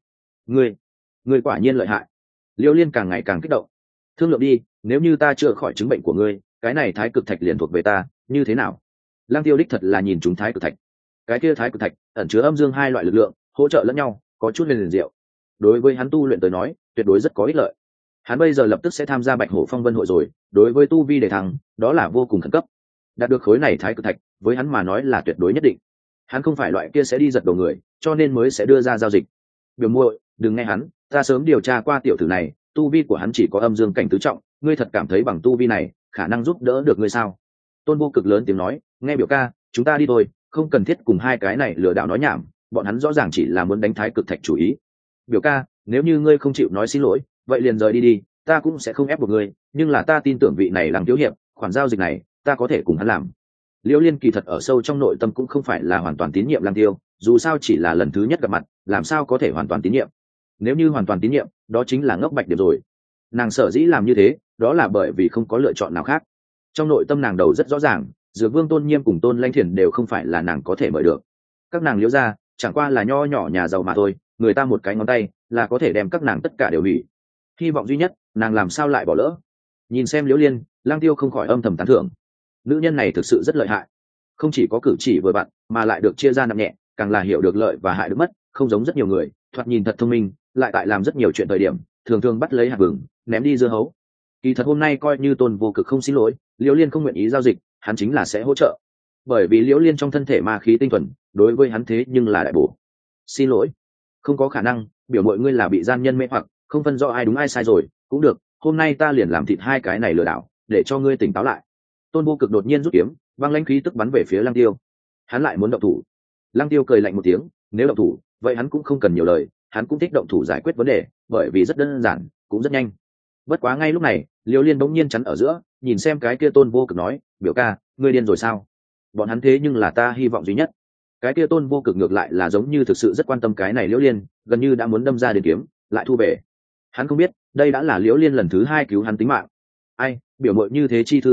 Ngươi quả nhiên lợi hại. Liễu Liên càng ngày càng kích động. Thương lượng đi, nếu như ta chữa khỏi chứng bệnh của ngươi, cái này thái cực thạch liền thuộc về ta, như thế nào? Lăng Tiêu đích thật là nhìn chúng thái cực thạch. Cái kia thái cực thạch ẩn chứa âm dương hai loại lực lượng, hỗ trợ lẫn nhau, có chút liền diệu. Đối với hắn tu luyện tới nói, tuyệt đối rất có ích lợi. Hắn bây giờ lập tức sẽ tham gia Bạch Hổ Phong Vân hội rồi, đối với tu vi đề thăng, đó là vô cùng khẩn cấp. Đạt được khối này thái cực thạch, với hắn mà nói là tuyệt đối nhất định. Hắn không phải loại kia sẽ đi giật đầu người, cho nên mới sẽ đưa ra giao dịch. Biểu muội, đừng nghe hắn, ta sớm điều tra qua tiểu tử này, tu vi của hắn chỉ có âm dương cảnh tứ trọng, ngươi thật cảm thấy bằng tu vi này, khả năng giúp đỡ được ngươi sao? Tôn Vô Cực lớn tiếng nói, nghe biểu ca, chúng ta đi thôi, không cần thiết cùng hai cái này lừa đảo nói nhảm, bọn hắn rõ ràng chỉ là muốn đánh thái cực thạch chủ ý. Biểu ca, nếu như ngươi không chịu nói xin lỗi, vậy liền rời đi đi, ta cũng sẽ không ép buộc ngươi, nhưng là ta tin tưởng vị này Lăng thiếu hiệp, khoản giao dịch này, ta có thể cùng hắn làm. Liễu Liên kỳ thật ở sâu trong nội tâm cũng không phải là hoàn toàn tín nhiệm Lăng Tiêu, dù sao chỉ là lần thứ nhất gặp mặt, làm sao có thể hoàn toàn tín nhiệm. Nếu như hoàn toàn tín nhiệm, đó chính là ngốc bạch điểm rồi. Nàng sở dĩ làm như thế, đó là bởi vì không có lựa chọn nào khác. Trong nội tâm nàng đầu rất rõ ràng, Dược Vương Tôn Nhiêm cùng Tôn Lãnh Thiền đều không phải là nàng có thể mời được. Các nàng Liễu gia chẳng qua là nho nhỏ nhà giàu mà thôi, người ta một cái ngón tay là có thể đem các nàng tất cả đều hủy. Hy vọng duy nhất, nàng làm sao lại bỏ lỡ. Nhìn xem Liễu Liên, Lăng Tiêu không khỏi âm thầm tán thưởng. Nữ nhân này thực sự rất lợi hại, không chỉ có cử chỉ vừa vặn, mà lại được chia ra nặng nhẹ, càng là hiểu được lợi và hại được mất, không giống rất nhiều người, thoạt nhìn thật thông minh, lại tại làm rất nhiều chuyện thời điểm, thường thường bắt lấy hạt vừng, ném đi dưa hấu. Kỳ thật hôm nay coi như Tôn Vô Cực không xin lỗi, Liễu Liên không nguyện ý giao dịch, hắn chính là sẽ hỗ trợ, bởi vì Liễu Liên trong thân thể ma khí tinh thuần, đối với hắn thế nhưng là đại bổ. Xin lỗi, không có khả năng, biểu mọi ngươi là bị gian nhân mê hoặc, không phân rõ ai đúng ai sai rồi, cũng được, hôm nay ta liền làm thịt hai cái này lừa đảo, để cho ngươi tỉnh táo lại. Tôn Vô Cực đột nhiên rút kiếm, băng lãnh khí tức bắn về phía Lăng Tiêu. Hắn lại muốn động thủ. Lăng Tiêu cười lạnh một tiếng, nếu động thủ, vậy hắn cũng không cần nhiều lời, hắn cũng thích động thủ giải quyết vấn đề, bởi vì rất đơn giản, cũng rất nhanh. Bất quá ngay lúc này, Liễu Liên bỗng nhiên chắn ở giữa, nhìn xem cái kia Tôn Vô Cực nói, biểu ca, ngươi điên rồi sao? Bọn hắn thế nhưng là ta hy vọng duy nhất. Cái kia Tôn Vô Cực ngược lại là giống như thực sự rất quan tâm cái này Liễu Liên, gần như đã muốn đâm ra đến kiếm, lại thu về. Hắn không biết, đây đã là Liễu Liên lần thứ hai cứu hắn tính mạng. Ai, biểu muội như thế chi thư đặt lễ,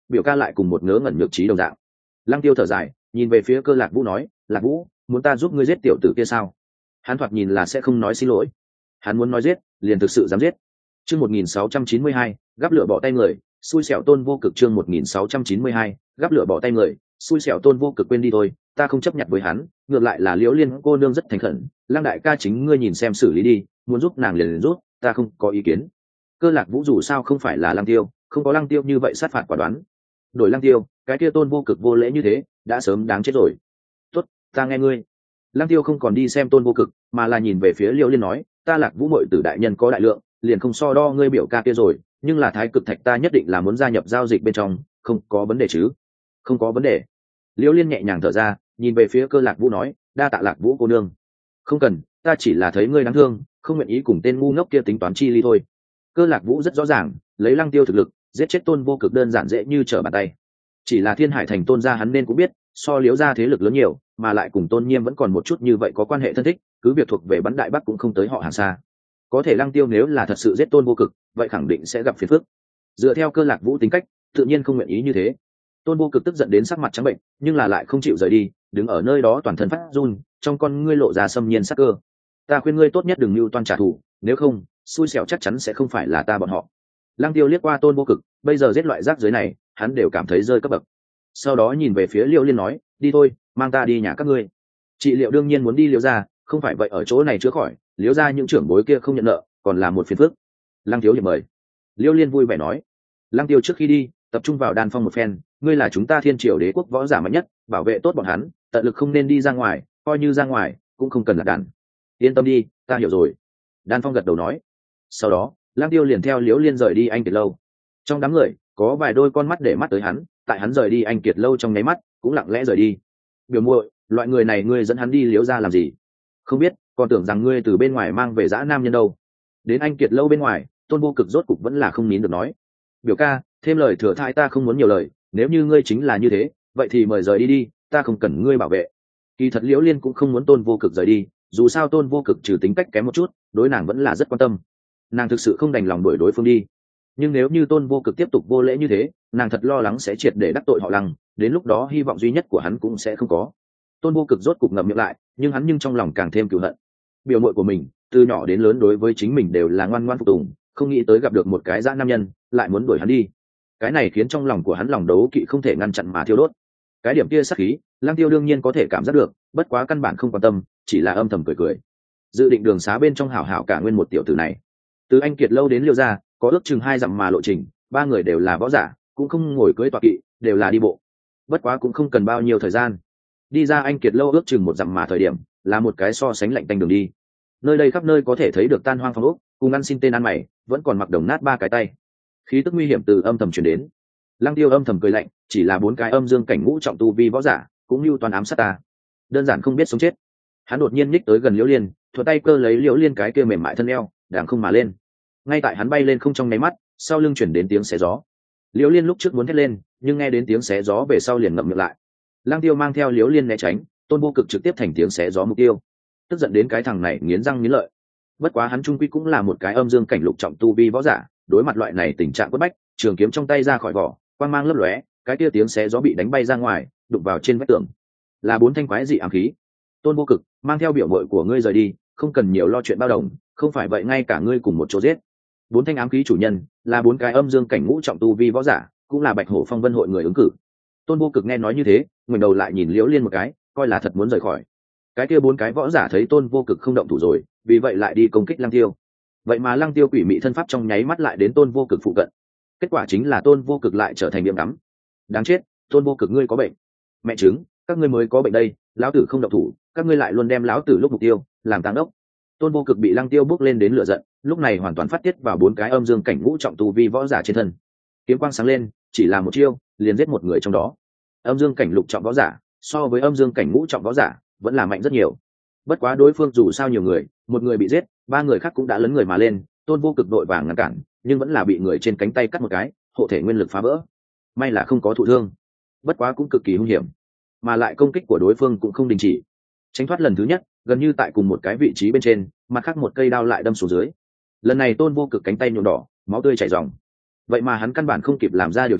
biểu ca lại cùng một ngớ ngẩn nhược trí đồng dạng. Lăng Tiêu thở dài, nhìn về phía Cơ Lạc Vũ nói, Lạc Vũ, muốn ta giúp ngươi giết tiểu tử kia sao? Hắn thoạt nhìn là sẽ không nói xin lỗi. Hắn muốn nói giết, liền thực sự dám giết. Chương 1692, gắp lửa bỏ tay người, xui xẻo Tôn Vô Cực. Chương 1692, gắp lửa bỏ tay người, xui xẻo Tôn Vô Cực. Quên đi thôi, ta không chấp nhận với hắn, ngược lại là Liễu Liên cô nương rất thành khẩn, Lăng đại ca chính ngươi nhìn xem xử lý đi, muốn giúp nàng liền giúp, ta không có ý kiến. Cơ Lạc Vũ dù sao không phải là Lăng Tiêu, không có Lăng Tiêu như vậy sát phạt quả đoán. Đổi Lăng Tiêu, cái kia Tôn Vô Cực vô lễ như thế, đã sớm đáng chết rồi. Tốt, ta nghe ngươi. Lăng Tiêu không còn đi xem Tôn Vô Cực, mà là nhìn về phía Liễu Liên nói, ta Lạc Vũ muội tử đại nhân có đại lượng, liền không so đo ngươi biểu ca kia rồi, nhưng là Thái Cực Thạch ta nhất định là muốn gia nhập giao dịch bên trong, không có vấn đề chứ? Không có vấn đề. Liễu Liên nhẹ nhàng thở ra, nhìn về phía Cơ Lạc Vũ nói, đa tạ Lạc Vũ cô nương. Không cần, ta chỉ là thấy ngươi đáng thương, không nguyện ý cùng tên ngu ngốc kia tính toán chi ly thôi. Cơ Lạc Vũ rất rõ ràng, lấy Lăng Tiêu thực lực, giết chết Tôn Vô Cực đơn giản dễ như trở bàn tay. Chỉ là Thiên Hải Thành Tôn gia hắn nên cũng biết, so Liễu gia thế lực lớn nhiều, mà lại cùng Tôn Nhiêm vẫn còn một chút như vậy có quan hệ thân thích, cứ việc thuộc về bắn đại bắc cũng không tới họ hàng xa. Có thể Lăng Tiêu nếu là thật sự giết Tôn Vô Cực, vậy khẳng định sẽ gặp phiền phức. Dựa theo Cơ Lạc Vũ tính cách, tự nhiên không nguyện ý như thế. Tôn Vô Cực tức giận đến sắc mặt trắng bệnh, nhưng là lại không chịu rời đi, đứng ở nơi đó toàn thân phát run, trong con ngươi lộ ra xâm nhiên sắc cơ. Ta khuyên ngươi tốt nhất đừng mưu toan trả thù, nếu không, xui xẻo chắc chắn sẽ không phải là ta bọn họ. Lăng Tiêu liếc qua Tôn Vô Cực, bây giờ giết loại rác dưới này, hắn đều cảm thấy rơi cấp bậc. Sau đó nhìn về phía Liễu Liên nói, đi thôi, mang ta đi nhà các ngươi. Trị liệu đương nhiên muốn đi Liễu gia, không phải vậy ở chỗ này chữa khỏi, Liễu gia những trưởng bối kia không nhận nợ, còn là một phiền phức. Lăng Thiếu hiệp mời. Liễu Liên vui vẻ nói. Lăng Tiêu trước khi đi, tập trung vào đan phong một phen, ngươi là chúng ta Thiên Triều Đế quốc võ giả mạnh nhất, bảo vệ tốt bọn hắn, tận lực không nên đi ra ngoài, coi như ra ngoài cũng không cần lạc đàn. Yên tâm đi, ta hiểu rồi. Đan Phong gật đầu nói. Sau đó, Lăng Tiêu liền theo Liễu Liên rời đi Anh Kiệt lâu. Trong đám người, có vài đôi con mắt để mắt tới hắn, tại hắn rời đi Anh Kiệt lâu trong nháy mắt, cũng lặng lẽ rời đi. Biểu muội, loại người này ngươi dẫn hắn đi Liễu gia làm gì? Không biết, còn tưởng rằng ngươi từ bên ngoài mang về dã nam nhân đâu. Đến Anh Kiệt lâu bên ngoài, Tôn Vô Cực rốt cục vẫn là không nín được nói. Biểu ca, thêm lời thừa thãi ta không muốn nhiều lời, nếu như ngươi chính là như thế, vậy thì mời rời đi đi, ta không cần ngươi bảo vệ. Kỳ thật Liễu Liên cũng không muốn Tôn Vô Cực rời đi, dù sao Tôn Vô Cực trừ tính cách kém một chút, đối nàng vẫn là rất quan tâm. Nàng thực sự không đành lòng đuổi đối phương đi. Nhưng nếu như Tôn Vô Cực tiếp tục vô lễ như thế, nàng thật lo lắng sẽ triệt để đắc tội họ Lăng, đến lúc đó hy vọng duy nhất của hắn cũng sẽ không có. Tôn Vô Cực rốt cục ngậm miệng lại, nhưng hắn trong lòng càng thêm cừu hận. Biểu muội của mình, từ nhỏ đến lớn đối với chính mình đều là ngoan ngoãn phục tùng, không nghĩ tới gặp được một cái dã nam nhân, lại muốn đuổi hắn đi. Cái này khiến trong lòng của hắn lòng đấu kỵ không thể ngăn chặn mà thiêu đốt. Cái điểm kia sát khí, Lăng Tiêu đương nhiên có thể cảm giác được, bất quá căn bản không quan tâm, chỉ là âm thầm cười cười. Dự định đường xá bên trong hảo hảo cả nguyên một tiểu tử này. Từ Anh Kiệt lâu đến Liêu gia, có ước chừng 2 dặm mà lộ trình, ba người đều là võ giả, cũng không ngồi cưỡi tọa kỵ, đều là đi bộ. Bất quá cũng không cần bao nhiêu thời gian. Đi ra Anh Kiệt lâu ước chừng 1 dặm mà thời điểm, là một cái so sánh lạnh tanh đường đi. Nơi đây khắp nơi có thể thấy được tan hoang phong ốc, cùng ăn xin tên ăn mày, vẫn còn mặc đồng nát 3 cái tay. Khí tức nguy hiểm từ âm thầm truyền đến. Lăng Tiêu âm thầm cười lạnh, chỉ là 4 cái âm dương cảnh ngũ trọng tu vi võ giả, cũng như toàn ám sát ta, đơn giản không biết sống chết. Hắn đột nhiên nhích tới gần Liễu Liên, thuận tay cơ lấy Liễu Liên cái kia mềm mại thân eo, đàng không mà lên. Ngay tại hắn bay lên không trong nháy mắt, sau lưng chuyển đến tiếng xé gió. Liễu Liên lúc trước muốn thét lên, nhưng nghe đến tiếng xé gió về sau liền ngậm miệng lại. Lăng Tiêu mang theo Liễu Liên né tránh, Tôn Vô Cực trực tiếp thành tiếng xé gió mục tiêu. Tức giận đến cái thằng này nghiến răng nghiến lợi. Bất quá hắn trung quy cũng là một cái âm dương cảnh lục trọng tu vi võ giả, đối mặt loại này tình trạng quất bách, trường kiếm trong tay ra khỏi vỏ, quang mang lấp lóe, cái kia tiếng xé gió bị đánh bay ra ngoài, đụng vào trên vách tường. Là 4 thanh quái dị ám khí. Tôn Vô Cực, mang theo biểu muội của ngươi rời đi, không cần nhiều lo chuyện bao đồng, không phải vậy ngay cả ngươi cùng một chỗ giết. 4 thanh ám khí chủ nhân là 4 cái âm dương cảnh ngũ trọng tu vi võ giả, cũng là Bạch Hổ Phong Vân hội người ứng cử. Tôn Vô Cực nghe nói như thế, ngoảnh đầu lại nhìn Liễu Liên một cái, coi là thật muốn rời khỏi. Cái kia 4 cái võ giả thấy Tôn Vô Cực không động thủ rồi, vì vậy lại đi công kích Lăng Tiêu. Vậy mà Lăng Tiêu quỷ mị thân pháp trong nháy mắt lại đến Tôn Vô Cực phụ cận. Kết quả chính là Tôn Vô Cực lại trở thành điểm đắm. Đáng chết, Tôn Vô Cực ngươi có bệnh. Mẹ chứng, các ngươi mới có bệnh đây, lão tử không động thủ, các ngươi lại luôn đem lão tử lúc mục tiêu làm tàng đốc. Tôn Vô Cực bị Lăng Tiêu bước lên đến lửa giận, lúc này hoàn toàn phát tiết vào 4 cái âm dương cảnh ngũ trọng tu vi võ giả trên thân. Kiếm quang sáng lên, chỉ là một chiêu, liền giết một người trong đó. Âm dương cảnh lục trọng võ giả, so với âm dương cảnh ngũ trọng võ giả, vẫn là mạnh rất nhiều. Bất quá đối phương dù sao nhiều người, một người bị giết, 3 người khác cũng đã lấn người mà lên, Tôn Vô Cực đội vàng ngăn cản, nhưng vẫn là bị người trên cánh tay cắt một cái, hộ thể nguyên lực phá vỡ. May là không có thụ thương, bất quá cũng cực kỳ hung hiểm, mà lại công kích của đối phương cũng không đình chỉ. Tránh thoát lần thứ nhất, gần như tại cùng một cái vị trí bên trên, mặt khác một cây đao lại đâm xuống dưới. Lần này Tôn Vô Cực cánh tay nhuộm đỏ, máu tươi chảy ròng. Vậy mà hắn căn bản không kịp làm ra điều chỉnh,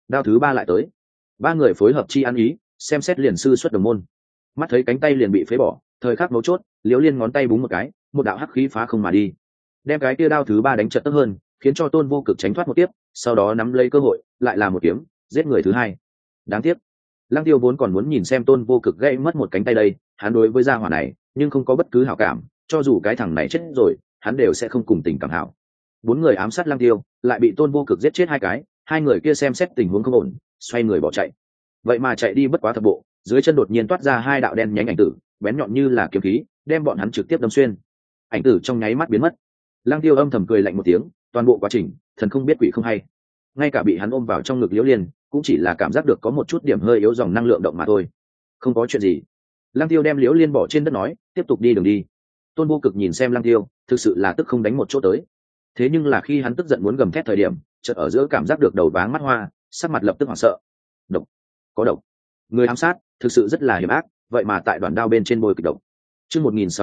đao thứ ba lại tới. Ba người phối hợp chi ăn ý, xem xét liền sư xuất đồng môn. Mắt thấy cánh tay liền bị phế bỏ, thời khắc mấu chốt, Liễu Liên ngón tay búng một cái, một đạo hắc khí phá không mà đi, đem cái kia đao thứ ba đánh chật tấp hơn, khiến cho Tôn Vô Cực tránh thoát một tiếp, sau đó nắm lấy cơ hội, lại là một kiếm, giết người thứ hai. Đáng tiếc, Lăng Tiêu vốn còn muốn nhìn xem Tôn Vô Cực gãy mất một cánh tay đây, hắn đối với gia hỏa này, nhưng không có bất cứ hảo cảm, cho dù cái thằng này chết rồi, hắn đều sẽ không cùng tình cảm hảo. Bốn người ám sát Lăng Tiêu, lại bị Tôn Vô Cực giết chết hai cái, hai người kia xem xét tình huống không ổn, xoay người bỏ chạy. Vậy mà chạy đi bất quá thập bộ, dưới chân đột nhiên toát ra hai đạo đen nhánh ảnh tử, bén nhọn như là kiếm khí, đem bọn hắn trực tiếp đâm xuyên. Ảnh tử trong nháy mắt biến mất. Lăng Tiêu âm thầm cười lạnh một tiếng, toàn bộ quá trình, thần không biết quỷ không hay. Ngay cả bị hắn ôm vào trong ngực Liễu Liên, cũng chỉ là cảm giác được có một chút điểm hơi yếu dòng năng lượng động mà thôi. Không có chuyện gì. Lăng Tiêu đem Liễu Liên bỏ trên đất nói, tiếp tục đi đường đi. Tôn Vô Cực nhìn xem Lăng Tiêu, thực sự là tức không đánh một chỗ tới. Thế nhưng là khi hắn tức giận muốn gầm thét thời điểm, chợt ở giữa cảm giác được đầu váng mắt hoa, sắc mặt lập tức hoảng sợ. Độc, có độc. Người ám sát, thực sự rất là hiểm ác, vậy mà tại đoạn đao bên trên bôi kịch độc. Chương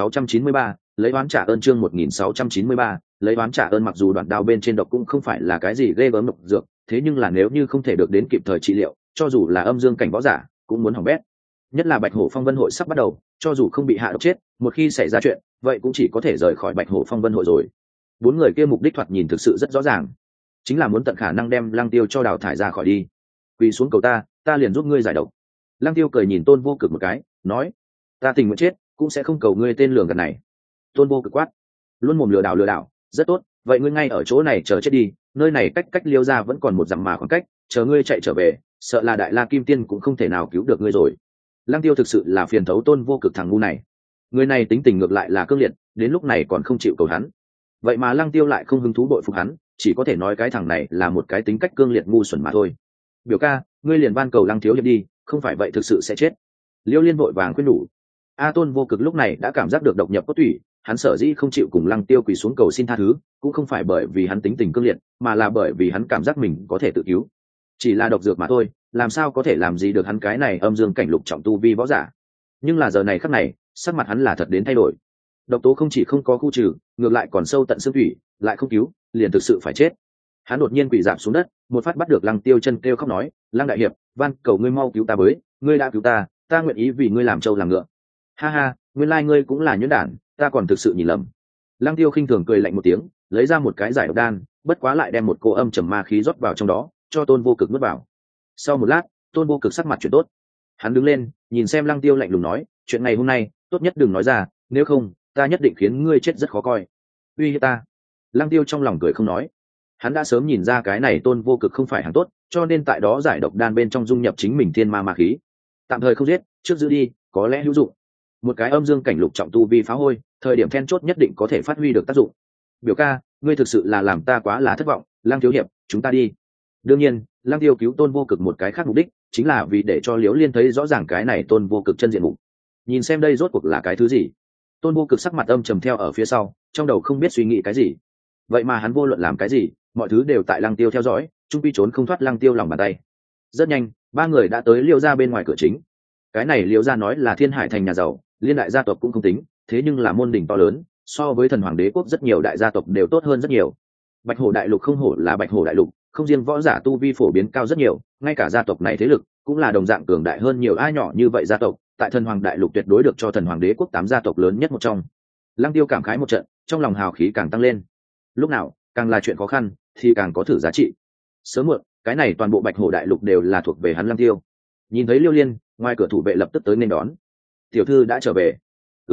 1693, lấy oán trả ơn. Chương 1693, lấy oán trả ơn. Mặc dù đoạn đao bên trên độc cũng không phải là cái gì ghê gớm độc dược, thế nhưng là nếu như không thể được đến kịp thời trị liệu, cho dù là âm dương cảnh võ giả cũng muốn hỏng bét. Nhất là Bạch Hổ Phong Vân hội sắp bắt đầu, cho dù không bị hạ độc chết, một khi xảy ra chuyện, vậy cũng chỉ có thể rời khỏi Bạch Hổ Phong Vân hội rồi. Bốn người kia mục đích thoạt nhìn thực sự rất rõ ràng, chính là muốn tận khả năng đem Lăng Tiêu cho đào thải ra khỏi đi. Quỳ xuống cầu ta liền giúp ngươi giải độc. Lăng Tiêu cười nhìn Tôn Vô Cực một cái, nói: ta tình nguyện chết, cũng sẽ không cầu ngươi tên lường gạt này. Tôn Vô Cực quát: luôn mồm lừa đảo, rất tốt, vậy ngươi ngay ở chỗ này chờ chết đi, nơi này cách Liêu gia vẫn còn một dặm mà khoảng cách, chờ ngươi chạy trở về, sợ là Đại La Kim Tiên cũng không thể nào cứu được ngươi rồi. Lăng Tiêu thực sự là phiền thấu Tôn Vô Cực thằng ngu này. Người này tính tình ngược lại là cương liệt, đến lúc này còn không chịu cầu hắn. Vậy mà Lăng Tiêu lại không hứng thú bội phục hắn, chỉ có thể nói cái thằng này là một cái tính cách cương liệt ngu xuẩn mà thôi. Biểu ca, ngươi liền van cầu Lăng thiếu hiệp đi, không phải vậy thực sự sẽ chết. Liêu Liên vội vàng khuyên nhủ. Tôn Vô Cực lúc này đã cảm giác được độc nhập cốt tủy, hắn sở dĩ không chịu cùng Lăng Tiêu quỳ xuống cầu xin tha thứ, cũng không phải bởi vì hắn tính tình cương liệt, mà là bởi vì hắn cảm giác mình có thể tự cứu. Chỉ là độc dược mà thôi, làm sao có thể làm gì được hắn cái này âm dương cảnh lục trọng tu vi võ giả. Nhưng là giờ này khắc này, sắc mặt hắn là thật đến thay đổi. Độc tố không chỉ không có khu trừ, ngược lại còn sâu tận xương thủy, lại không cứu, liền thực sự phải chết. Hắn đột nhiên quỳ rạp xuống đất, một phát bắt được Lăng Tiêu chân kêu khóc nói: Lăng đại hiệp, van cầu ngươi mau cứu ta với, ngươi đã cứu ta nguyện ý vì ngươi làm trâu làm ngựa. Ha ha, nguyên lai ngươi cũng là nhuyễn đản, ta còn thực sự nhìn lầm. Lăng Tiêu khinh thường cười lạnh một tiếng, lấy ra một cái giải độc đan, bất quá lại đem một cô âm trầm ma khí rót vào trong đó, cho Tôn Vô Cực nuốt vào. Sau một lát, Tôn Vô Cực sắc mặt chuyển tốt. Hắn đứng lên, nhìn xem Lăng Tiêu lạnh lùng nói: chuyện ngày hôm nay, tốt nhất đừng nói ra, nếu không, ta nhất định khiến ngươi chết rất khó coi. Uy hiếp ta. Lăng Tiêu trong lòng cười không nói. Hắn đã sớm nhìn ra cái này Tôn Vô Cực không phải hàng tốt, cho nên tại đó giải độc đan bên trong dung nhập chính mình thiên ma ma khí. Tạm thời không giết, trước giữ đi, có lẽ hữu dụng. Một cái âm dương cảnh lục trọng tu vi phá hôi, thời điểm then chốt nhất định có thể phát huy được tác dụng. Biểu ca, ngươi thực sự là làm ta quá là thất vọng. Lăng thiếu hiệp, chúng ta đi. Đương nhiên, Lăng Tiêu cứu Tôn Vô Cực một cái khác mục đích, chính là vì để cho Liễu Liên thấy rõ ràng cái này Tôn Vô Cực chân diện mục. Nhìn xem đây rốt cuộc là cái thứ gì. Tôn Vô Cực sắc mặt âm trầm theo ở phía sau, trong đầu không biết suy nghĩ cái gì. Vậy mà hắn vô luận làm cái gì, mọi thứ đều tại Lăng Tiêu theo dõi, chung quy trốn không thoát Lăng Tiêu lòng bàn tay. Rất nhanh, ba người đã tới Liêu gia bên ngoài cửa chính. Cái này Liêu gia nói là Thiên Hải thành nhà giàu, liên đại gia tộc cũng không tính, thế nhưng là môn đỉnh to lớn, so với Thần Hoàng đế quốc rất nhiều đại gia tộc đều tốt hơn rất nhiều. Bạch Hổ đại lục không hổ là Bạch Hổ đại lục, không riêng võ giả tu vi phổ biến cao rất nhiều, ngay cả gia tộc này thế lực cũng là đồng dạng cường đại hơn nhiều. Ai nhỏ như vậy gia tộc, tại Thần Hoàng đại lục tuyệt đối được cho Thần Hoàng đế quốc 8 gia tộc lớn nhất một trong. Lăng Tiêu cảm khái một trận, trong lòng hào khí càng tăng lên. Lúc nào, càng là chuyện khó khăn thì càng có thử giá trị. Sớm muộn, cái này toàn bộ Bạch Hổ đại lục đều là thuộc về hắn Lăng Tiêu. Nhìn thấy Liêu Liên, ngoài cửa thủ vệ lập tức tới nên đón. Tiểu thư đã trở về.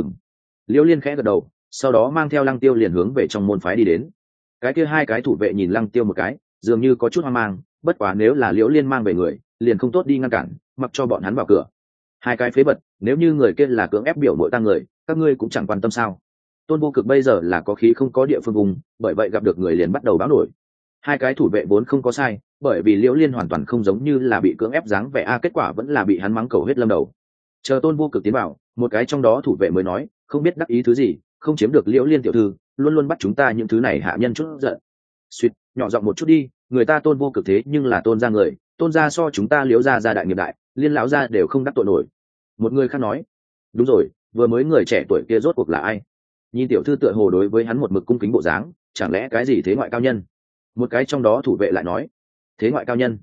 Liêu Liên khẽ gật đầu, sau đó mang theo Lăng Tiêu liền hướng về trong môn phái đi đến. Cái kia hai cái thủ vệ nhìn Lăng Tiêu một cái, dường như có chút hoang mang, bất quá nếu là Liễu Liên mang về người, liền không tốt đi ngăn cản, mặc cho bọn hắn vào cửa. Hai cái phế vật, nếu như người kia là cưỡng ép biểu nội tăng người, các ngươi cũng chẳng quan tâm sao? Tôn Vô Cực bây giờ là có khí không có địa phương vùng, bởi vậy gặp được người liền bắt đầu báo nổi. Hai cái thủ vệ vốn không có sai, bởi vì Liễu Liên hoàn toàn không giống như là bị cưỡng ép dáng vẻ kết quả vẫn là bị hắn mắng cầu hết lâm đầu. Chờ Tôn Vô Cực tiến vào, một cái trong đó thủ vệ mới nói, không biết đắc ý thứ gì, không chiếm được Liễu Liên tiểu thư, luôn luôn bắt chúng ta những thứ này hạ nhân chút giận. Suýt, nhỏ giọng một chút đi, người ta Tôn Vô Cực thế nhưng là Tôn gia người, Tôn gia so chúng ta Liễu gia gia đại nghiệp đại, Liên lão gia đều không đắc tội nổi. Một người khác nói, đúng rồi, vừa mới người trẻ tuổi kia rốt cuộc là ai? Nhìn tiểu thư tựa hồ đối với hắn một mực cung kính bộ dáng, chẳng lẽ cái gì thế ngoại cao nhân? Một cái trong đó thủ vệ lại nói, thế ngoại cao nhân?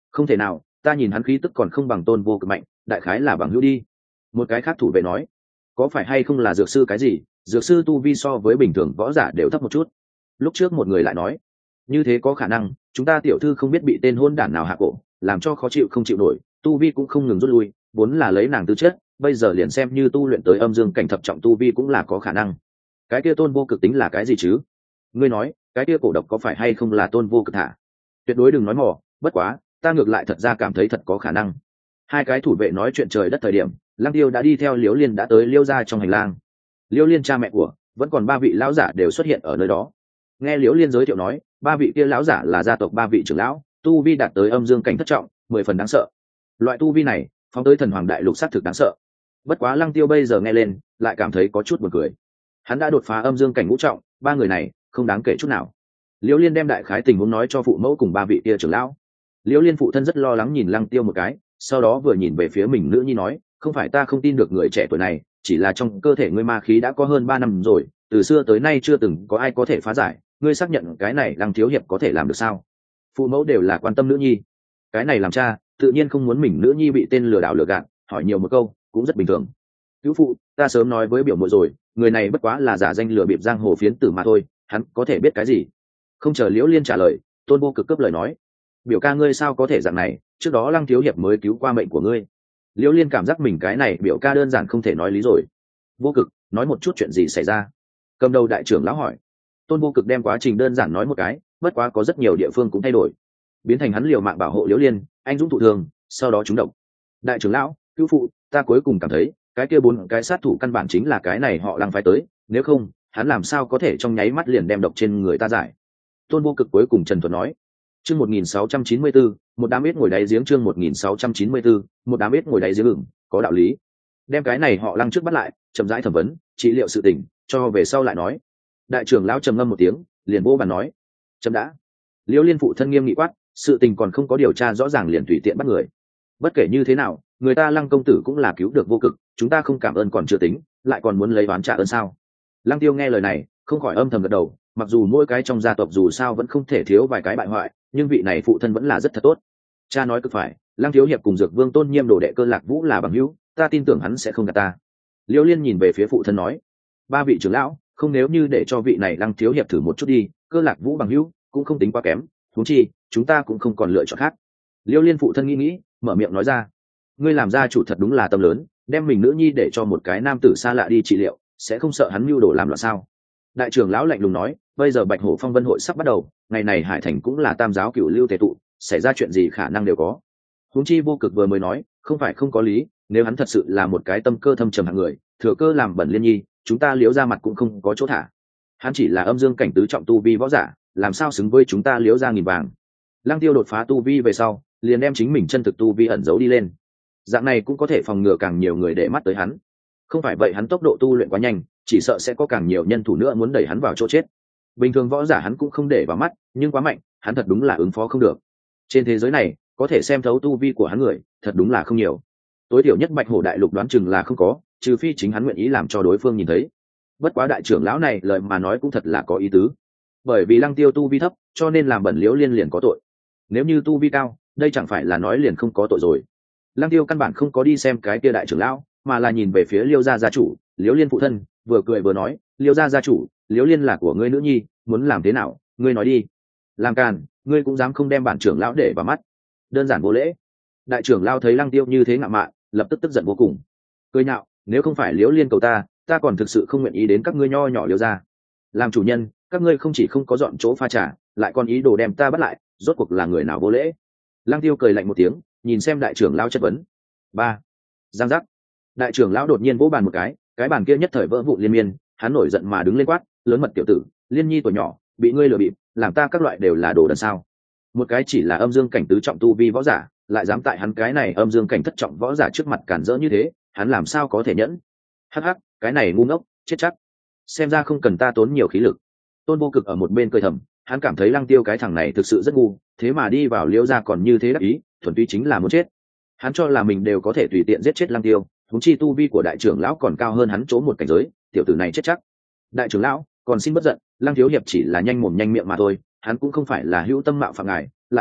Không thể nào, ta nhìn hắn khí tức còn không bằng Tôn Vô Cực mạnh, đại khái là bằng hữu đi. Một cái khác thủ vệ nói, có phải hay không là dược sư cái gì, dược sư tu vi so với bình thường võ giả đều thấp một chút. Lúc trước một người lại nói, như thế có khả năng chúng ta tiểu thư không biết bị tên hôn đản nào hạ cổ, làm cho khó chịu không chịu nổi, tu vi cũng không ngừng rút lui, vốn là lấy nàng tư chất, bây giờ liền xem như tu luyện tới âm dương cảnh thập trọng tu vi cũng là có khả năng. Cái kia Tôn Vô Cực tính là cái gì chứ? Ngươi nói cái kia cổ độc có phải hay không là Tôn Vô Cực thả? Tuyệt đối đừng nói mò, bất quá ta ngược lại thật ra cảm thấy thật có khả năng. Hai cái thủ vệ nói chuyện trời đất thời điểm, Lăng Tiêu đã đi theo Liễu Liên đã tới Liễu gia trong hành lang. Liễu Liên cha mẹ của, vẫn còn ba vị lão giả đều xuất hiện ở nơi đó. Nghe Liễu Liên giới thiệu nói, ba vị kia lão giả là gia tộc ba vị trưởng lão, tu vi đạt tới âm dương cảnh thất trọng, 10 phần đáng sợ. Loại tu vi này, phóng tới thần hoàng đại lục sát thực đáng sợ. Bất quá Lăng Tiêu bây giờ nghe lên, lại cảm thấy có chút buồn cười. Hắn đã đột phá âm dương cảnh ngũ trọng, ba người này không đáng kể chút nào. Liễu Liên đem đại khái tình huống nói cho phụ mẫu cùng ba vị kia trưởng lão. Liễu Liên phụ thân rất lo lắng nhìn Lăng Tiêu một cái, sau đó vừa nhìn về phía mình nữ nhi nói, không phải ta không tin được người trẻ tuổi này, chỉ là trong cơ thể ngươi ma khí đã có hơn 3 năm rồi, từ xưa tới nay chưa từng có ai có thể phá giải, ngươi xác nhận cái này Lăng thiếu hiệp có thể làm được sao? Phụ mẫu đều là quan tâm nữ nhi, cái này làm cha tự nhiên không muốn mình nữ nhi bị tên lừa đảo lừa gạt, hỏi nhiều một câu cũng rất bình thường. Cứu phụ, ta sớm nói với biểu muội rồi, người này bất quá là giả danh lừa bịp giang hồ phiến tử mà thôi, hắn có thể biết cái gì? Không chờ Liễu Liên trả lời, Tôn Vô Cực cấp lời nói, biểu ca ngươi sao có thể dạng này, trước đó Lăng thiếu hiệp mới cứu qua mệnh của ngươi. Liễu Liên cảm giác mình cái này biểu ca đơn giản không thể nói lý rồi. Vô Cực, nói một chút chuyện gì xảy ra? Cầm đầu đại trưởng lão hỏi. Tôn Vô Cực đem quá trình đơn giản nói một cái, bất quá có rất nhiều địa phương cũng thay đổi, biến thành hắn liều mạng bảo hộ Liễu Liên, anh dũng thụ thương, sau đó trúng độc. Đại trưởng lão, cứu phụ, ta cuối cùng cảm thấy cái kia 4 cái sát thủ căn bản chính là cái này họ Lăng phái tới, nếu không hắn làm sao có thể trong nháy mắt liền đem độc trên người ta giải. Tôn Vô Cực cuối cùng trần thuật nói. Chương 1694, một đám biết ngồi đáy giếng. Chương 1694, một đám biết ngồi đáy giếng. Có đạo lý. Đem cái này họ Lăng trước bắt lại, chậm rãi thẩm vấn, trị liệu sự tình, cho về sau lại nói. Đại trưởng lão trầm ngâm một tiếng, liền vô bàn nói, chậm đã. Liễu Liên phụ thân nghiêm nghị quát, sự tình còn không có điều tra rõ ràng liền tùy tiện bắt người. Bất kể như thế nào, người ta Lăng công tử cũng là cứu được Vô Cực, chúng ta không cảm ơn còn chưa tính, lại còn muốn lấy oán trả ơn sao? Lăng Tiêu nghe lời này, không khỏi âm thầm gật đầu, mặc dù mỗi cái trong gia tộc dù sao vẫn không thể thiếu vài cái bại hoại, nhưng vị này phụ thân vẫn là rất thật tốt. Cha nói cực phải, Lăng thiếu hiệp cùng Dược Vương Tôn Nhiêm đồ đệ Cơ Lạc Vũ là bằng hữu, ta tin tưởng hắn sẽ không gạt ta. Liễu Liên nhìn về phía phụ thân nói, ba vị trưởng lão, không nếu như để cho vị này Lăng thiếu hiệp thử một chút đi, Cơ Lạc Vũ bằng hữu cũng không tính quá kém, huống chi chúng ta cũng không còn lựa chọn khác. Liễu Liên phụ thân nghĩ, mở miệng nói ra, ngươi làm gia chủ thật đúng là tâm lớn, đem mình nữ nhi để cho một cái nam tử xa lạ đi trị liệu, sẽ không sợ hắn mưu đồ làm loạn sao? Đại trưởng lão lạnh lùng nói, bây giờ Bạch Hổ Phong Vân hội sắp bắt đầu, ngày này Hải Thành cũng là tam giáo cửu lưu tề tụ, xảy ra chuyện gì khả năng đều có. Huống chi Vô Cực vừa mới nói, không phải không có lý, nếu hắn thật sự là một cái tâm cơ thâm trầm hạng người, thừa cơ làm bẩn Liên Nhi, chúng ta Liễu ra mặt cũng không có chỗ thả. Hắn chỉ là âm dương cảnh tứ trọng tu vi võ giả, làm sao xứng với chúng ta Liễu ra nghìn vàng. Lăng Tiêu đột phá tu vi về sau, liền đem chính mình chân thực tu vi ẩn giấu đi lên. Dạng này cũng có thể phòng ngừa càng nhiều người để mắt tới hắn. Không phải vậy hắn tốc độ tu luyện quá nhanh, chỉ sợ sẽ có càng nhiều nhân thủ nữa muốn đẩy hắn vào chỗ chết. Bình thường võ giả hắn cũng không để vào mắt, nhưng quá mạnh, hắn thật đúng là ứng phó không được. Trên thế giới này, có thể xem thấu tu vi của hắn người, thật đúng là không nhiều. Tối thiểu nhất Bạch Hổ đại lục đoán chừng là không có, trừ phi chính hắn nguyện ý làm cho đối phương nhìn thấy. Bất quá đại trưởng lão này lời mà nói cũng thật là có ý tứ. Bởi vì Lăng Tiêu tu vi thấp, cho nên làm bẩn Liễu Liên liền có tội. Nếu như tu vi cao, đây chẳng phải là nói liền không có tội rồi. Lăng Tiêu căn bản không có đi xem cái kia đại trưởng lão, mà là nhìn về phía Liêu gia gia chủ, Liễu Liên phụ thân, vừa cười vừa nói, Liêu gia gia chủ, Liễu Liên là của ngươi nữ nhi, muốn làm thế nào, ngươi nói đi. Làm càn, ngươi cũng dám không đem bản trưởng lão để vào mắt, đơn giản vô lễ. Đại trưởng lão thấy Lăng Tiêu như thế ngạo mạn, lập tức tức giận vô cùng, cười nhạo, nếu không phải Liễu Liên cầu ta, ta còn thực sự không nguyện ý đến các ngươi nho nhỏ Liêu gia. Làm chủ nhân, các ngươi không chỉ không có dọn chỗ pha trà, lại còn ý đồ đem ta bắt lại, rốt cuộc là người nào vô lễ. Lăng Tiêu cười lạnh một tiếng, nhìn xem đại trưởng lão chất vấn. Ba, giang giác. Đại trưởng lão đột nhiên vỗ bàn một cái bàn kia nhất thời vỡ vụn liên miên, hắn nổi giận mà đứng lên quát, lớn mật tiểu tử, Liên Nhi tuổi nhỏ, bị ngươi lừa bịp, làm ta các loại đều là đồ đần sao? Một cái chỉ là âm dương cảnh tứ trọng tu vi võ giả, lại dám tại hắn cái này âm dương cảnh thất trọng võ giả trước mặt cản rỡ như thế, hắn làm sao có thể nhẫn? Hắc hắc, cái này ngu ngốc, chết chắc. Xem ra không cần ta tốn nhiều khí lực. Tôn Vô Cực ở một bên cười thầm, hắn cảm thấy Lăng Tiêu cái thằng này thực sự rất ngu, thế mà đi vào Liễu gia còn như thế đắc ý, thuần túy chính là muốn chết. Hắn cho là mình đều có thể tùy tiện giết chết Lăng Tiêu, huống chi tu vi của đại trưởng lão còn cao hơn hắn chỗ một cảnh giới, tiểu tử này chết chắc. Đại trưởng lão, còn xin bất giận, Lăng thiếu hiệp chỉ là nhanh mồm nhanh miệng mà thôi, hắn cũng không phải là hữu tâm mạo phạm ngài, lại nói,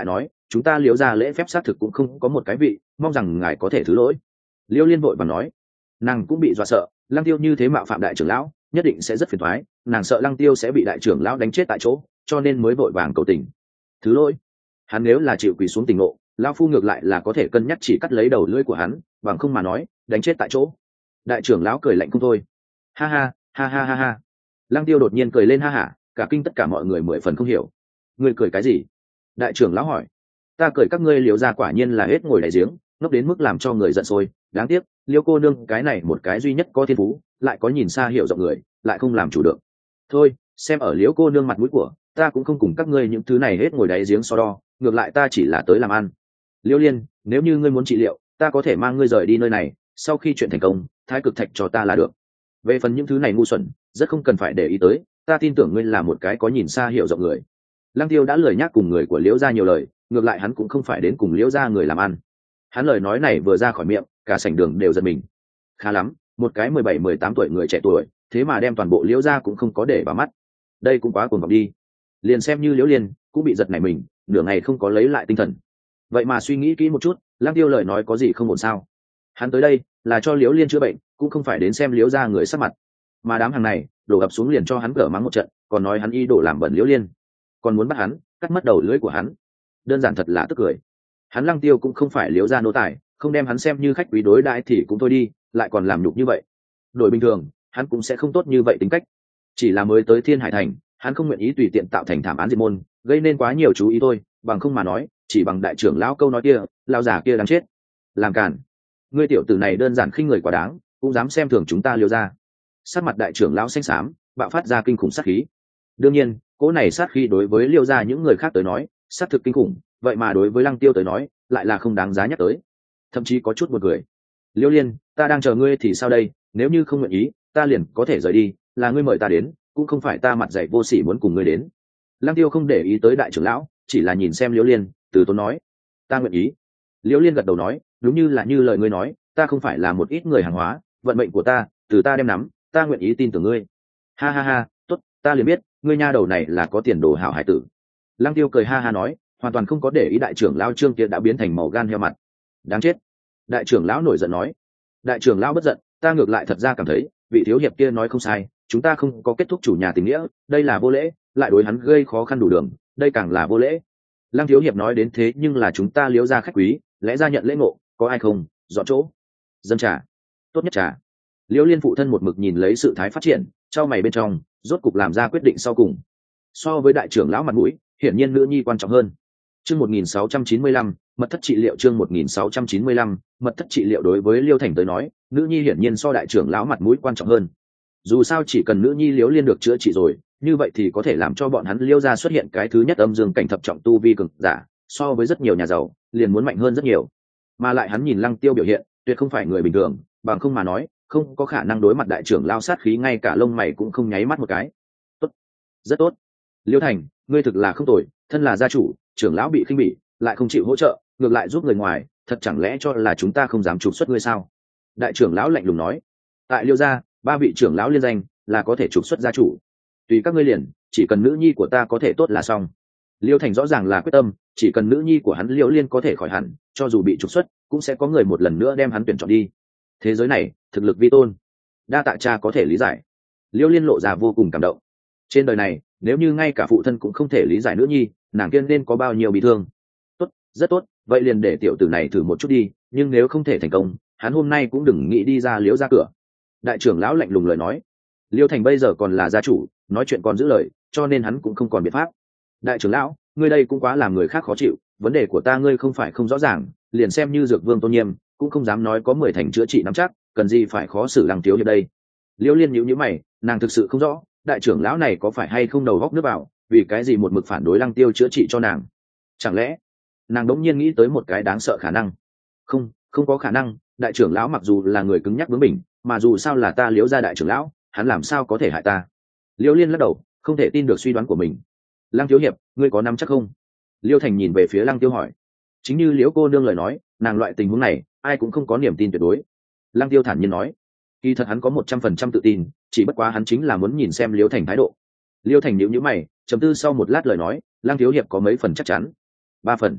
chúng ta liễu ra lễ phép xác thực cũng không có một cái vị, mong rằng ngài có thể thứ lỗi. Liễu Liên vội và nói. Nàng cũng bị dọa sợ, Lăng Tiêu như thế mạo phạm đại trưởng lão nhất định sẽ rất phiền toái, nàng sợ Lăng Tiêu sẽ bị đại trưởng lão đánh chết tại chỗ, cho nên mới vội vàng cầu tình. Thứ lỗi. Hắn nếu là chịu quỳ xuống tình ngộ, lão phu ngược lại là có thể cân nhắc chỉ cắt lấy đầu lưỡi của hắn, bằng không mà nói đánh chết tại chỗ. Đại trưởng lão cười lạnh không thôi. Ha ha ha ha ha ha. Lăng Tiêu đột nhiên cười lên ha hả, cả kinh tất cả mọi người mười phần không hiểu. Ngươi cười cái gì? Đại trưởng lão hỏi. Ta cười các ngươi liều ra quả nhiên là hết ngồi đại giếng, ngốc đến mức làm cho người giận sôi. Đáng tiếc Liêu cô nương cái này một cái duy nhất có thiên phú, lại có nhìn xa hiểu rộng người, lại không làm chủ được. Thôi xem ở Liễu cô nương mặt mũi của ta, cũng không cùng các ngươi những thứ này hết ngồi đáy giếng so đo, ngược lại ta chỉ là tới làm ăn. Liễu Liên, nếu như ngươi muốn trị liệu, ta có thể mang ngươi rời đi nơi này, sau khi chuyện thành công thái cực thạch cho ta là được. Về phần những thứ này ngu xuẩn, rất không cần phải để ý tới, ta tin tưởng ngươi là một cái có nhìn xa hiểu rộng người. Lăng Tiêu đã lười nhắc cùng người của Liễu gia nhiều lời, ngược lại hắn cũng không phải đến cùng Liễu gia người làm ăn. Hắn lời nói này vừa ra khỏi miệng, cả sảnh đường đều giật mình. Khá lắm, một cái 17-18 tuổi người trẻ tuổi, thế mà đem toàn bộ Liễu gia cũng không có để vào mắt. Đây cũng quá cuồng vọng đi. Liền xem như Liễu Liên cũng bị giật nảy mình, nửa ngày không có lấy lại tinh thần. Vậy mà suy nghĩ kỹ một chút, Lăng Tiêu lời nói có gì không ổn sao? Hắn tới đây là cho Liễu Liên chữa bệnh, cũng không phải đến xem Liễu gia người sắc mặt. Mà đám hàng này đổ ập xuống liền cho hắn cở mắng một trận, còn nói hắn y đổ làm bẩn Liễu Liên, còn muốn bắt hắn cắt mất đầu lưỡi của hắn. Đơn giản thật là tức cười. Hắn Lăng Tiêu cũng không phải Liễu gia nô tài, không đem hắn xem như khách quý đối đãi thì cũng thôi đi, lại còn làm nhục như vậy. Đổi bình thường hắn cũng sẽ không tốt như vậy tính cách. Chỉ là mới tới Thiên Hải Thành, hắn không nguyện ý tùy tiện tạo thành thảm án diệt môn, gây nên quá nhiều chú ý thôi, bằng không mà nói chỉ bằng đại trưởng lão câu nói kia, lão già kia đáng chết. Làm cản. Ngươi tiểu tử này đơn giản khinh người quá đáng, cũng dám xem thường chúng ta Liễu gia. Sát mặt đại trưởng lão xanh xám, bạo phát ra kinh khủng sát khí. Đương nhiên cỗ này sát khí đối với Liễu gia những người khác tới nói sát thực kinh khủng, vậy mà đối với Lăng Tiêu tới nói lại là không đáng giá nhắc tới, thậm chí có chút buồn cười. Liễu Liên, ta đang chờ ngươi thì sao đây, nếu như không nguyện ý ta liền có thể rời đi, là ngươi mời ta đến, cũng không phải ta mặt dạy vô sỉ muốn cùng ngươi đến. Lăng Tiêu không để ý tới đại trưởng lão, chỉ là nhìn xem Liễu Liên, từ tốn nói. Ta nguyện ý. Liễu Liên gật đầu nói, đúng như là như lời ngươi nói, ta không phải là một ít người hàng hóa, vận mệnh của ta từ ta đem nắm, ta nguyện ý tin tưởng ngươi. Ha ha ha, tốt, ta liền biết ngươi nha đầu này là có tiền đồ hảo hải tử. Lăng Tiêu cười ha ha nói, hoàn toàn không có để ý đại trưởng lão Trương kia đã biến thành màu gan heo mặt. Đáng chết. Đại trưởng lão nổi giận nói. Đại trưởng lão bất giận, ta ngược lại thật ra cảm thấy vị thiếu hiệp kia nói không sai, chúng ta không có kết thúc chủ nhà tình nghĩa, đây là vô lễ, lại đối hắn gây khó khăn đủ đường, đây càng là vô lễ. Lăng thiếu hiệp nói đến thế nhưng là chúng ta Liễu gia khách quý, lẽ ra nhận lễ ngộ, có ai không dọn chỗ dân trà, tốt nhất trà. Liễu Liên phụ thân một mực nhìn lấy sự thái phát triển, trao mày bên trong rốt cục làm ra quyết định sau cùng. So với đại trưởng lão mặt mũi, hiển nhiên nữ nhi quan trọng hơn. Chương 1695, mật thất trị liệu. Chương 1695, mật thất trị liệu. Đối với Liêu Thành tới nói, nữ nhi hiển nhiên so đại trưởng lão mặt mũi quan trọng hơn. Dù sao chỉ cần nữ nhi Liễu Liên được chữa trị rồi, như vậy thì có thể làm cho bọn hắn Liêu gia xuất hiện cái thứ nhất âm dương cảnh thập trọng tu vi cường giả, so với rất nhiều nhà giàu liền muốn mạnh hơn rất nhiều. Mà lại hắn nhìn Lăng Tiêu biểu hiện, tuyệt không phải người bình thường, bằng không mà nói không có khả năng đối mặt đại trưởng lão sát khí ngay cả lông mày cũng không nháy mắt một cái. Tốt, rất tốt. Liêu Thành, ngươi thực là không tồi, thân là gia chủ, trưởng lão bị khinh bỉ lại không chịu hỗ trợ, ngược lại giúp người ngoài, thật chẳng lẽ cho là chúng ta không dám trục xuất ngươi sao? Đại trưởng lão lạnh lùng nói. Tại Liêu gia, 3 vị trưởng lão liên danh là có thể trục xuất gia chủ. Tùy các ngươi liền, chỉ cần nữ nhi của ta có thể tốt là xong. Liêu Thành rõ ràng là quyết tâm, chỉ cần nữ nhi của hắn Liễu Liên có thể khỏi hẳn, cho dù bị trục xuất cũng sẽ có người một lần nữa đem hắn tuyển chọn đi. Thế giới này thực lực vi tôn, đa tạ cha có thể lý giải. Liễu Liên lộ ra vô cùng cảm động. Trên đời này nếu như ngay cả phụ thân cũng không thể lý giải nữ nhi, nàng kiên nên có bao nhiêu bị thương. Tốt, rất tốt, vậy liền để tiểu tử này thử một chút đi, nhưng nếu không thể thành công hắn hôm nay cũng đừng nghĩ đi ra Liễu gia cửa. Đại trưởng lão lạnh lùng lời nói. Liêu Thành bây giờ còn là gia chủ, nói chuyện còn giữ lời, cho nên hắn cũng không còn biện pháp. Đại trưởng lão, ngươi đây cũng quá làm người khác khó chịu, vấn đề của ta ngươi không phải không rõ ràng, liền xem như Dược Vương tôn nghiêm cũng không dám nói có 10 thành chữa trị nắm chắc, cần gì phải khó xử Lăng thiếu hiệp đây. Liêu Liên nhíu nhíu mày, nàng thực sự không rõ đại trưởng lão này có phải hay không đầu góc nước vào, vì cái gì một mực phản đối Lăng Tiêu chữa trị cho nàng. Chẳng lẽ nàng đống nhiên nghĩ tới một cái đáng sợ khả năng. Không có khả năng, đại trưởng lão mặc dù là người cứng nhắc bướng bỉnh, mà dù sao là ta Liễu gia đại trưởng lão, hắn làm sao có thể hại ta. Liễu Liên lắc đầu, không thể tin được suy đoán của mình. Lăng thiếu hiệp, ngươi có nắm chắc không? Liêu Thành nhìn về phía Lăng Tiêu hỏi. Chính như Liễu cô nương lời nói, nàng loại tình huống này ai cũng không có niềm tin tuyệt đối. Lăng Tiêu thản nhiên nói. Kỳ thật hắn có 100% tự tin, chỉ bất quá hắn chính là muốn nhìn xem Liễu Thành thái độ. Liêu Thành nhíu nhíu mày, trầm tư sau một lát lời nói, Lăng thiếu hiệp có mấy phần chắc chắn? 3 phần.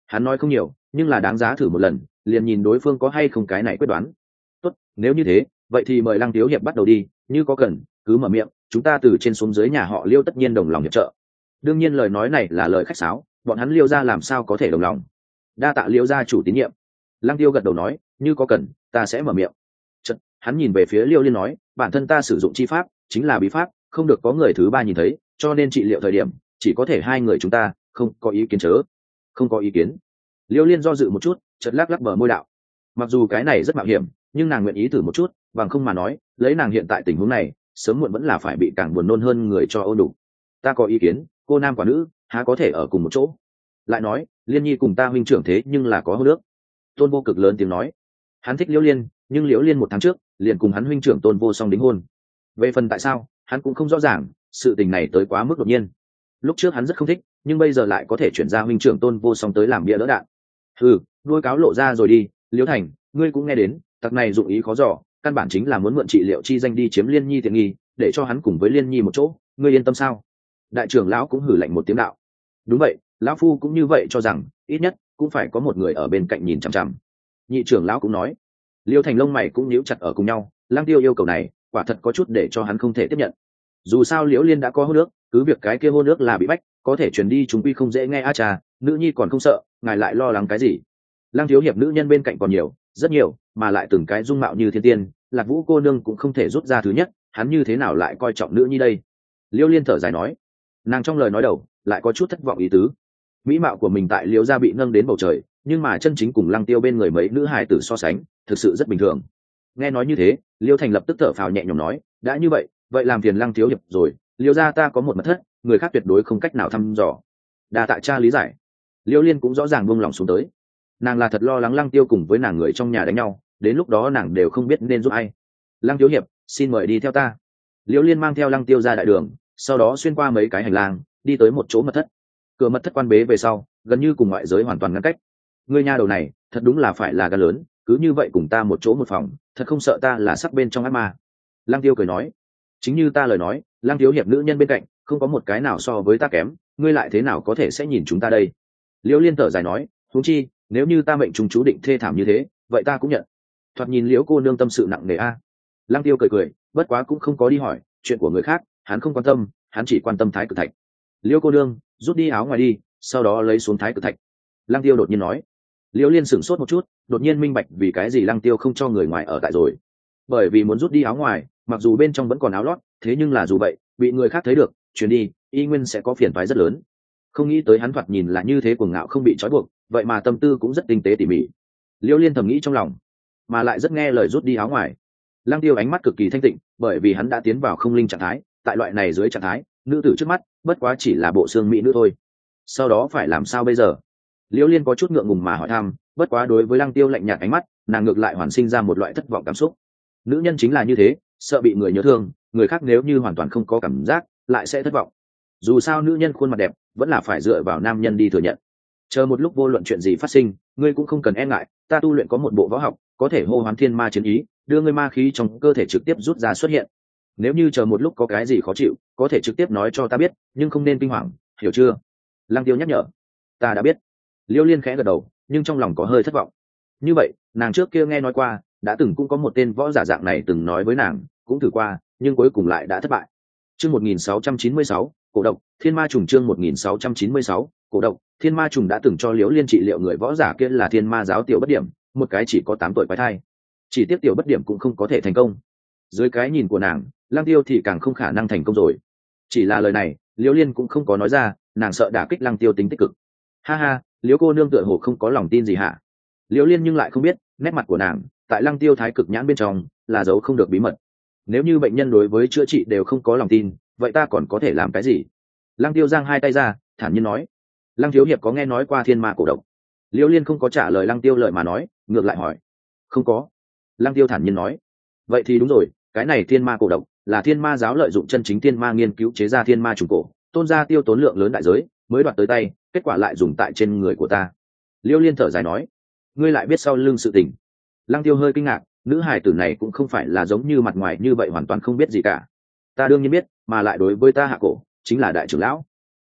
Hắn nói không nhiều, nhưng là đáng giá thử một lần, liền nhìn đối phương có hay không cái này quyết đoán. Tốt, nếu như thế, vậy thì mời Lăng thiếu hiệp bắt đầu đi, như có cần cứ mở miệng, chúng ta từ trên xuống dưới nhà họ Liêu tất nhiên đồng lòng hiệp trợ. Đương nhiên lời nói này là lời khách sáo, bọn hắn Liêu gia làm sao có thể đồng lòng. Đa tạ Liêu gia chủ tín nhiệm. Lăng Tiêu gật đầu nói, như có cần ta sẽ mở miệng. Chợt hắn nhìn về phía Liêu Liên nói, bản thân ta sử dụng chi pháp chính là bí pháp, không được có người thứ ba nhìn thấy, cho nên trị liệu thời điểm chỉ có thể hai người chúng ta, không có ý kiến chớ. Không có ý kiến. Liêu Liên do dự một chút, chợt lắc lắc bờ môi đạo, mặc dù cái này rất mạo hiểm, nhưng nàng nguyện ý thử một chút, bằng không mà nói, lấy nàng hiện tại tình huống này, sớm muộn vẫn là phải bị càng buồn nôn hơn người cho ôn đủ. Ta có ý kiến, cô nam quả nữ há có thể ở cùng một chỗ. Lại nói, Liên nhi cùng ta huynh trưởng thế nhưng là có hôn nước. Tôn Vô Cực lớn tiếng nói, hắn thích Liễu Liên, nhưng Liễu Liên một tháng trước liền cùng hắn huynh trưởng Tôn Vô Song đính hôn. Về phần tại sao, hắn cũng không rõ ràng, sự tình này tới quá mức đột nhiên. Lúc trước hắn rất không thích, nhưng bây giờ lại có thể chuyển ra huynh trưởng Tôn Vô Song tới làm bia đỡ đạn. Đuôi cáo lộ ra rồi đi, Liễu Thành, ngươi cũng nghe đến, tặc này dụng ý khó dò, căn bản chính là muốn mượn trị liệu chi danh đi chiếm Liên nhi tiện nghi, để cho hắn cùng với Liên nhi một chỗ, ngươi yên tâm sao? Đại trưởng lão cũng hử lạnh một tiếng đạo, đúng vậy, lão phu cũng như vậy cho rằng, ít nhất cũng phải có một người ở bên cạnh nhìn chằm chằm. Nhị trưởng lão cũng nói. Liêu Thành lông mày cũng nhíu chặt ở cùng nhau, Lang Tiêu yêu cầu này quả thật có chút để cho hắn không thể tiếp nhận. Dù sao Liễu Liên đã có hôn nước, cứ việc cái kia hôn nước là bị bách, có thể truyền đi chúng quy không dễ nghe a trà, nữ nhi còn không sợ, ngài lại lo lắng cái gì? Lang thiếu hiệp nữ nhân bên cạnh còn nhiều, rất nhiều, mà lại từng cái dung mạo như thiên tiên, Lạc Vũ cô nương cũng không thể rút ra thứ nhất, hắn như thế nào lại coi trọng nữ nhi đây? Liêu Liên thở dài nói, nàng trong lời nói đầu lại có chút thất vọng ý tứ. Mỹ mạo của mình tại Liễu gia bị nâng đến bầu trời, nhưng mà chân chính cùng Lăng Tiêu bên người mấy nữ hài tử so sánh, thực sự rất bình thường. Nghe nói như thế, Liêu Thành lập tức thở phào nhẹ nhõm nói, đã như vậy, vậy làm phiền Lăng thiếu hiệp rồi, Liêu gia ta có một mật thất, người khác tuyệt đối không cách nào thăm dò. Đa tạ cha lý giải. Liêu Liên cũng rõ ràng buông lòng xuống tới. Nàng là thật lo lắng Lăng Tiêu cùng với nàng người trong nhà đánh nhau, đến lúc đó nàng đều không biết nên giúp ai. Lăng thiếu hiệp, xin mời đi theo ta. Liêu Liên mang theo Lăng Tiêu ra đại đường, sau đó xuyên qua mấy cái hành lang, đi tới một chỗ mật thất. Cửa mật thất quan bế về sau, gần như cùng ngoại giới hoàn toàn ngăn cách. Ngươi nha đầu này, thật đúng là phải là gan lớn, cứ như vậy cùng ta một chỗ một phòng, thật không sợ ta là sắc bên trong ác ma. Lăng Tiêu cười nói, chính như ta lời nói, Lăng thiếu hiệp nữ nhân bên cạnh, không có một cái nào so với ta kém, ngươi lại thế nào có thể sẽ nhìn chúng ta đây? Liễu Liên thở dài nói, huống chi, nếu như ta mệnh trùng chú định thê thảm như thế, vậy ta cũng nhận. Thoạt nhìn Liễu cô nương tâm sự nặng nề a. Lăng Tiêu cười cười, bất quá cũng không có đi hỏi chuyện của người khác, hắn không quan tâm, hắn chỉ quan tâm Thái Cực Thạch. Liễu cô nương, rút đi áo ngoài đi, sau đó lấy xuống Thái Cực Thạch. Lăng Tiêu đột nhiên nói. Liễu Liên sửng sốt một chút, đột nhiên minh bạch vì cái gì Lăng Tiêu không cho người ngoài ở tại rồi. Bởi vì muốn rút đi áo ngoài, mặc dù bên trong vẫn còn áo lót, thế nhưng là dù vậy, bị người khác thấy được, chuyển đi, y nguyên sẽ có phiền toái rất lớn. Không nghĩ tới hắn thoạt nhìn là như thế cuồng ngạo không bị trói buộc, vậy mà tâm tư cũng rất tinh tế tỉ mỉ. Liễu Liên thầm nghĩ trong lòng, mà lại rất nghe lời rút đi áo ngoài. Lăng Tiêu ánh mắt cực kỳ thanh tịnh, bởi vì hắn đã tiến vào không linh trạng thái, tại loại này dưới trạng thái, nữ tử trước mắt, bất quá chỉ là bộ xương mỹ nữ thôi. Sau đó phải làm sao bây giờ? Liễu Liên có chút ngượng ngùng mà hỏi thăm, bất quá đối với Lăng Tiêu lạnh nhạt ánh mắt, nàng ngược lại hoàn sinh ra một loại thất vọng cảm xúc. Nữ nhân chính là như thế, sợ bị người nhớ thương, người khác nếu như hoàn toàn không có cảm giác, lại sẽ thất vọng. Dù sao nữ nhân khuôn mặt đẹp, vẫn là phải dựa vào nam nhân đi thừa nhận. Chờ một lúc vô luận chuyện gì phát sinh, ngươi cũng không cần e ngại, ta tu luyện có một bộ võ học, có thể hô hoán thiên ma chiến ý, đưa ngươi ma khí trong cơ thể trực tiếp rút ra xuất hiện. Nếu như chờ một lúc có cái gì khó chịu, có thể trực tiếp nói cho ta biết, nhưng không nên kinh hoàng, hiểu chưa? Lăng Tiêu nhắc nhở. Ta đã biết. Liễu Liên khẽ gật đầu, nhưng trong lòng có hơi thất vọng. Như vậy, nàng trước kia nghe nói qua, đã từng cũng có một tên võ giả dạng này từng nói với nàng, cũng thử qua, nhưng cuối cùng lại đã thất bại. Chương 1696, cổ độc, Thiên Ma trùng chương 1696, cổ độc, Thiên Ma trùng đã từng cho Liễu Liên trị liệu người võ giả kia là Thiên Ma giáo tiểu bất điểm, một cái chỉ có 8 tuổi quái thai. Chỉ tiếc tiểu bất điểm cũng không có thể thành công. Dưới cái nhìn của nàng, Lăng Tiêu thì càng không khả năng thành công rồi. Chỉ là lời này, Liễu Liên cũng không có nói ra, nàng sợ đả kích Lăng Tiêu tính tích cực. Ha ha, Liễu cô nương tựa hồ không có lòng tin gì hả? Liễu Liên nhưng lại không biết, nét mặt của nàng, tại Lăng Tiêu thái cực nhãn bên trong, là giấu không được bí mật. Nếu như bệnh nhân đối với chữa trị đều không có lòng tin, vậy ta còn có thể làm cái gì? Lăng Tiêu giang hai tay ra, thản nhiên nói. Lăng thiếu hiệp có nghe nói qua thiên ma cổ độc? Liễu Liên không có trả lời Lăng Tiêu lời mà nói, ngược lại hỏi. Không có. Lăng Tiêu thản nhiên nói. Vậy thì đúng rồi, cái này thiên ma cổ độc là thiên ma giáo lợi dụng chân chính thiên ma nghiên cứu chế ra thiên ma trùng cổ, tôn ra tiêu tốn lượng lớn đại giới mới đoạt tới tay, kết quả lại dùng tại trên người của ta. Liễu Liên thở dài nói. Ngươi lại biết sau lưng sự tình? Lăng Tiêu hơi kinh ngạc, nữ hài tử này cũng không phải là giống như mặt ngoài như vậy hoàn toàn không biết gì cả. Ta đương nhiên biết, mà lại đối với ta hạ cổ chính là đại trưởng lão.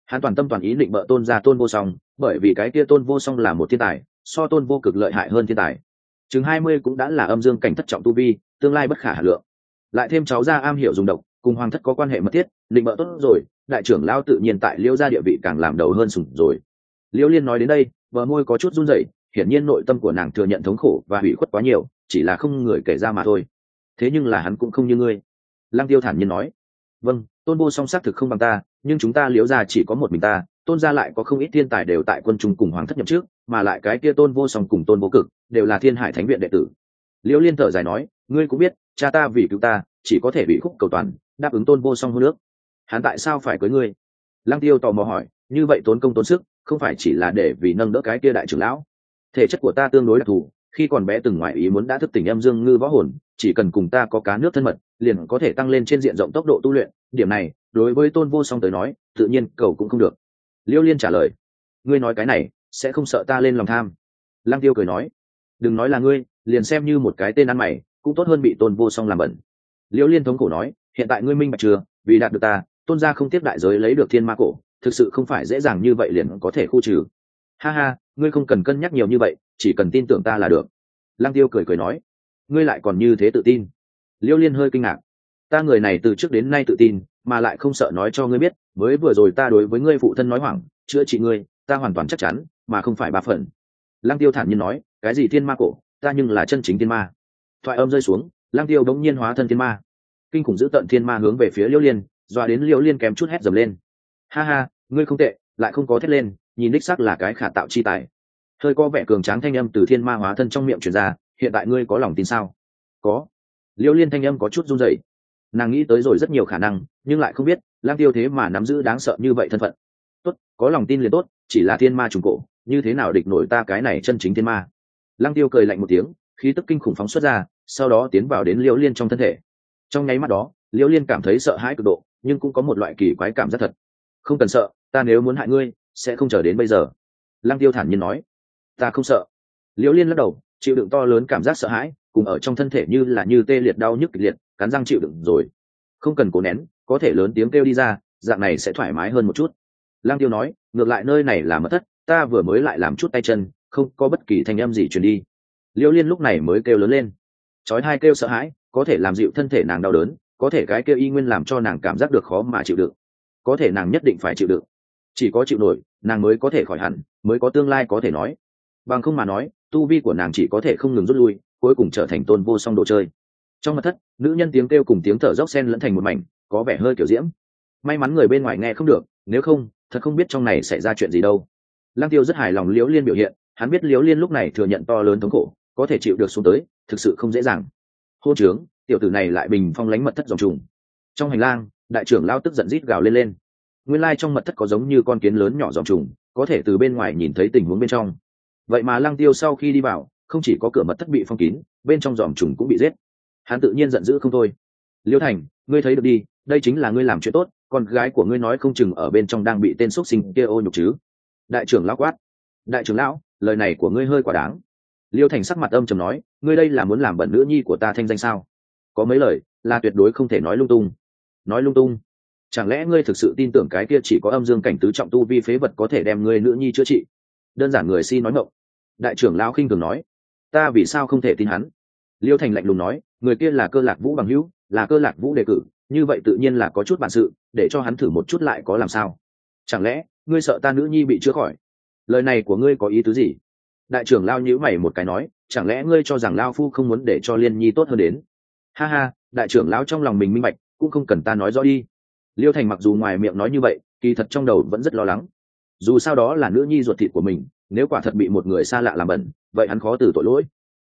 Hắn toàn tâm toàn ý định bợ tôn gia Tôn Vô Song, bởi vì cái kia Tôn Vô Song là một thiên tài, so Tôn Vô Cực lợi hại hơn thiên tài. Chừng 20 cũng đã là âm dương cảnh thất trọng tu vi, tương lai bất khả hà lượng. Lại thêm cháu gia am hiểu dùng độc, cùng hoàng thất có quan hệ mật thiết, định bợ tốt rồi, đại trưởng lão tự nhiên tại Liễu gia địa vị càng làm đầu hơn sủng rồi. Liễu Liên nói đến đây, bờ môi có chút run rẩy, hiển nhiên nội tâm của nàng thừa nhận thống khổ và hủy khuất quá nhiều, chỉ là không người kể ra mà thôi. Thế nhưng là hắn cũng không như ngươi. Lăng Tiêu thản nhiên nói. Vâng, Tôn Vô Song xác thực không bằng ta, nhưng chúng ta Liễu gia chỉ có một mình ta, Tôn gia lại có không ít thiên tài đều tại quân trung cùng hoàng thất nhậm trước, mà lại cái kia Tôn Vô Song cùng Tôn Vô Cực đều là Thiên Hải Thánh viện đệ tử. Liễu Liên thở dài nói, ngươi cũng biết, cha ta vì cứu ta, chỉ có thể bị khúc cầu toàn, đáp ứng Tôn Vô Song hôn nước. Hắn tại sao phải cưới ngươi? Lăng Tiêu tò mò hỏi, như vậy tốn công tốn sức, không phải chỉ là để vì nâng đỡ cái kia đại trưởng lão? Thể chất của ta tương đối đặc thù, khi còn bé từng ngoại ý muốn đã thức tỉnh âm dương ngư võ hồn, chỉ cần cùng ta có cá nước thân mật, liền có thể tăng lên trên diện rộng tốc độ tu luyện, điểm này, đối với Tôn Vô Song tới nói, tự nhiên cầu cũng không được. Liễu Liên trả lời, ngươi nói cái này, sẽ không sợ ta lên lòng tham? Lăng Tiêu cười nói, đừng nói là ngươi, liền xem như một cái tên ăn mày, cũng tốt hơn bị Tôn Vô Song làm bẩn. Liễu Liên thống khổ nói, hiện tại ngươi minh bạch chưa, vì đạt được ta, Tôn gia không tiếp đại giới lấy được thiên ma cổ, thực sự không phải dễ dàng như vậy liền có thể khu trừ. Ha ha, ngươi không cần cân nhắc nhiều như vậy, chỉ cần tin tưởng ta là được. Lăng Tiêu cười cười nói, ngươi lại còn như thế tự tin? Liễu Liên hơi kinh ngạc, ta người này từ trước đến nay tự tin, mà lại không sợ nói cho ngươi biết, mới vừa rồi ta đối với ngươi phụ thân nói hoảng, chữa trị ngươi, ta hoàn toàn chắc chắn, mà không phải ba phần. Lăng Tiêu thản nhiên nói, cái gì thiên ma cổ, ta nhưng là chân chính thiên ma. Thoại âm rơi xuống, Lăng Tiêu đống nhiên hóa thân thiên ma, kinh khủng dữ tận thiên ma hướng về phía Liễu Liên, dọa đến Liễu Liên kém chút hét dầm lên. Ha ha, ngươi không tệ, lại không có thét lên, nhìn đích xác là cái khả tạo chi tài. Hơi có vẻ cường tráng thanh âm từ thiên ma hóa thân trong miệng truyền ra, hiện tại ngươi có lòng tin sao? Có. Liễu Liên thanh âm có chút run rẩy. Nàng nghĩ tới rồi rất nhiều khả năng, nhưng lại không biết Lang Tiêu thế mà nắm giữ đáng sợ như vậy thân phận. Tốt, có lòng tin liền tốt, chỉ là thiên ma trùng cổ, như thế nào địch nổi ta cái này chân chính thiên ma? Lang Tiêu cười lạnh một tiếng, khí tức kinh khủng phóng xuất ra, sau đó tiến vào đến Liễu Liên trong thân thể. Trong nháy mắt đó, Liễu Liên cảm thấy sợ hãi cực độ, nhưng cũng có một loại kỳ quái cảm giác thật. Không cần sợ, ta nếu muốn hại ngươi, sẽ không chờ đến bây giờ. Lang Tiêu thản nhiên nói. Ta không sợ. Liễu Liên lắc đầu, chịu đựng to lớn cảm giác sợ hãi, cùng ở trong thân thể như tê liệt đau nhức kịch liệt, cắn răng chịu đựng rồi. Không cần cố nén, có thể lớn tiếng kêu đi ra, dạng này sẽ thoải mái hơn một chút. Lang Tiêu nói, ngược lại nơi này là mật thất, ta vừa mới lại làm chút tay chân, không có bất kỳ thanh âm gì truyền đi. Liễu Liên lúc này mới kêu lớn lên, chói tai kêu sợ hãi, có thể làm dịu thân thể nàng đau đớn, có thể cái kêu y nguyên làm cho nàng cảm giác được khó mà chịu đựng, có thể nàng nhất định phải chịu đựng, chỉ có chịu nổi, nàng mới có thể khỏi hẳn, mới có tương lai có thể nói. Bằng không mà nói, tu vi của nàng chỉ có thể không ngừng rút lui, cuối cùng trở thành Tôn Vô Song đồ chơi. Trong mật thất, nữ nhân tiếng kêu cùng tiếng thở dốc xen lẫn thành một mảnh, có vẻ hơi kiểu diễm. May mắn người bên ngoài nghe không được, nếu không, thật không biết trong này xảy ra chuyện gì đâu. Lăng Tiêu rất hài lòng Liễu Liên biểu hiện, hắn biết Liễu Liên lúc này thừa nhận to lớn thống khổ, có thể chịu được xuống tới, thực sự không dễ dàng. Hô trướng, tiểu tử này lại bình phong lánh mật thất dòng trùng. Trong hành lang, đại trưởng lao tức giận rít gào lên. Nguyên lai trong mật thất có giống như con kiến lớn nhỏ dòng trùng, có thể từ bên ngoài nhìn thấy tình huống bên trong. Vậy mà Lăng Tiêu sau khi đi vào, không chỉ có cửa mật thất bị phong kín, bên trong dòm trùng cũng bị giết. Hắn tự nhiên giận dữ không thôi. Liễu Thành, ngươi thấy được đi, đây chính là ngươi làm chuyện tốt, con gái của ngươi nói không chừng ở bên trong đang bị tên xuất sinh kia ô nhục chứ. Đại trưởng lão quát. Đại trưởng lão, lời này của ngươi hơi quá đáng. Liễu Thành sắc mặt âm trầm nói, ngươi đây là muốn làm bẩn nữ nhi của ta thanh danh sao? Có mấy lời là tuyệt đối không thể nói lung tung. Nói lung tung? Chẳng lẽ ngươi thực sự tin tưởng cái kia chỉ có âm dương cảnh tứ trọng tu vi phế vật có thể đem ngươi nữ nhi chữa trị? Đơn giản người si nói ngọng. Đại trưởng lão khinh thường nói, ta vì sao không thể tin hắn? Liêu Thành lạnh lùng nói, người kia là Cơ Lạc Vũ bằng hữu, là Cơ Lạc Vũ đề cử, như vậy tự nhiên là có chút bản sự, để cho hắn thử một chút lại có làm sao? Chẳng lẽ ngươi sợ ta nữ nhi bị chữa khỏi? Lời này của ngươi có ý tứ gì? Đại trưởng lao nhíu mày một cái nói, chẳng lẽ ngươi cho rằng lao phu không muốn để cho Liên Nhi tốt hơn đến? Ha ha, đại trưởng lão trong lòng mình minh bạch, cũng không cần ta nói rõ đi. Liêu Thành mặc dù ngoài miệng nói như vậy, kỳ thật trong đầu vẫn rất lo lắng. Dù sao đó là nữ nhi ruột thịt của mình, nếu quả thật bị một người xa lạ làm bẩn, vậy hắn khó từ tội lỗi.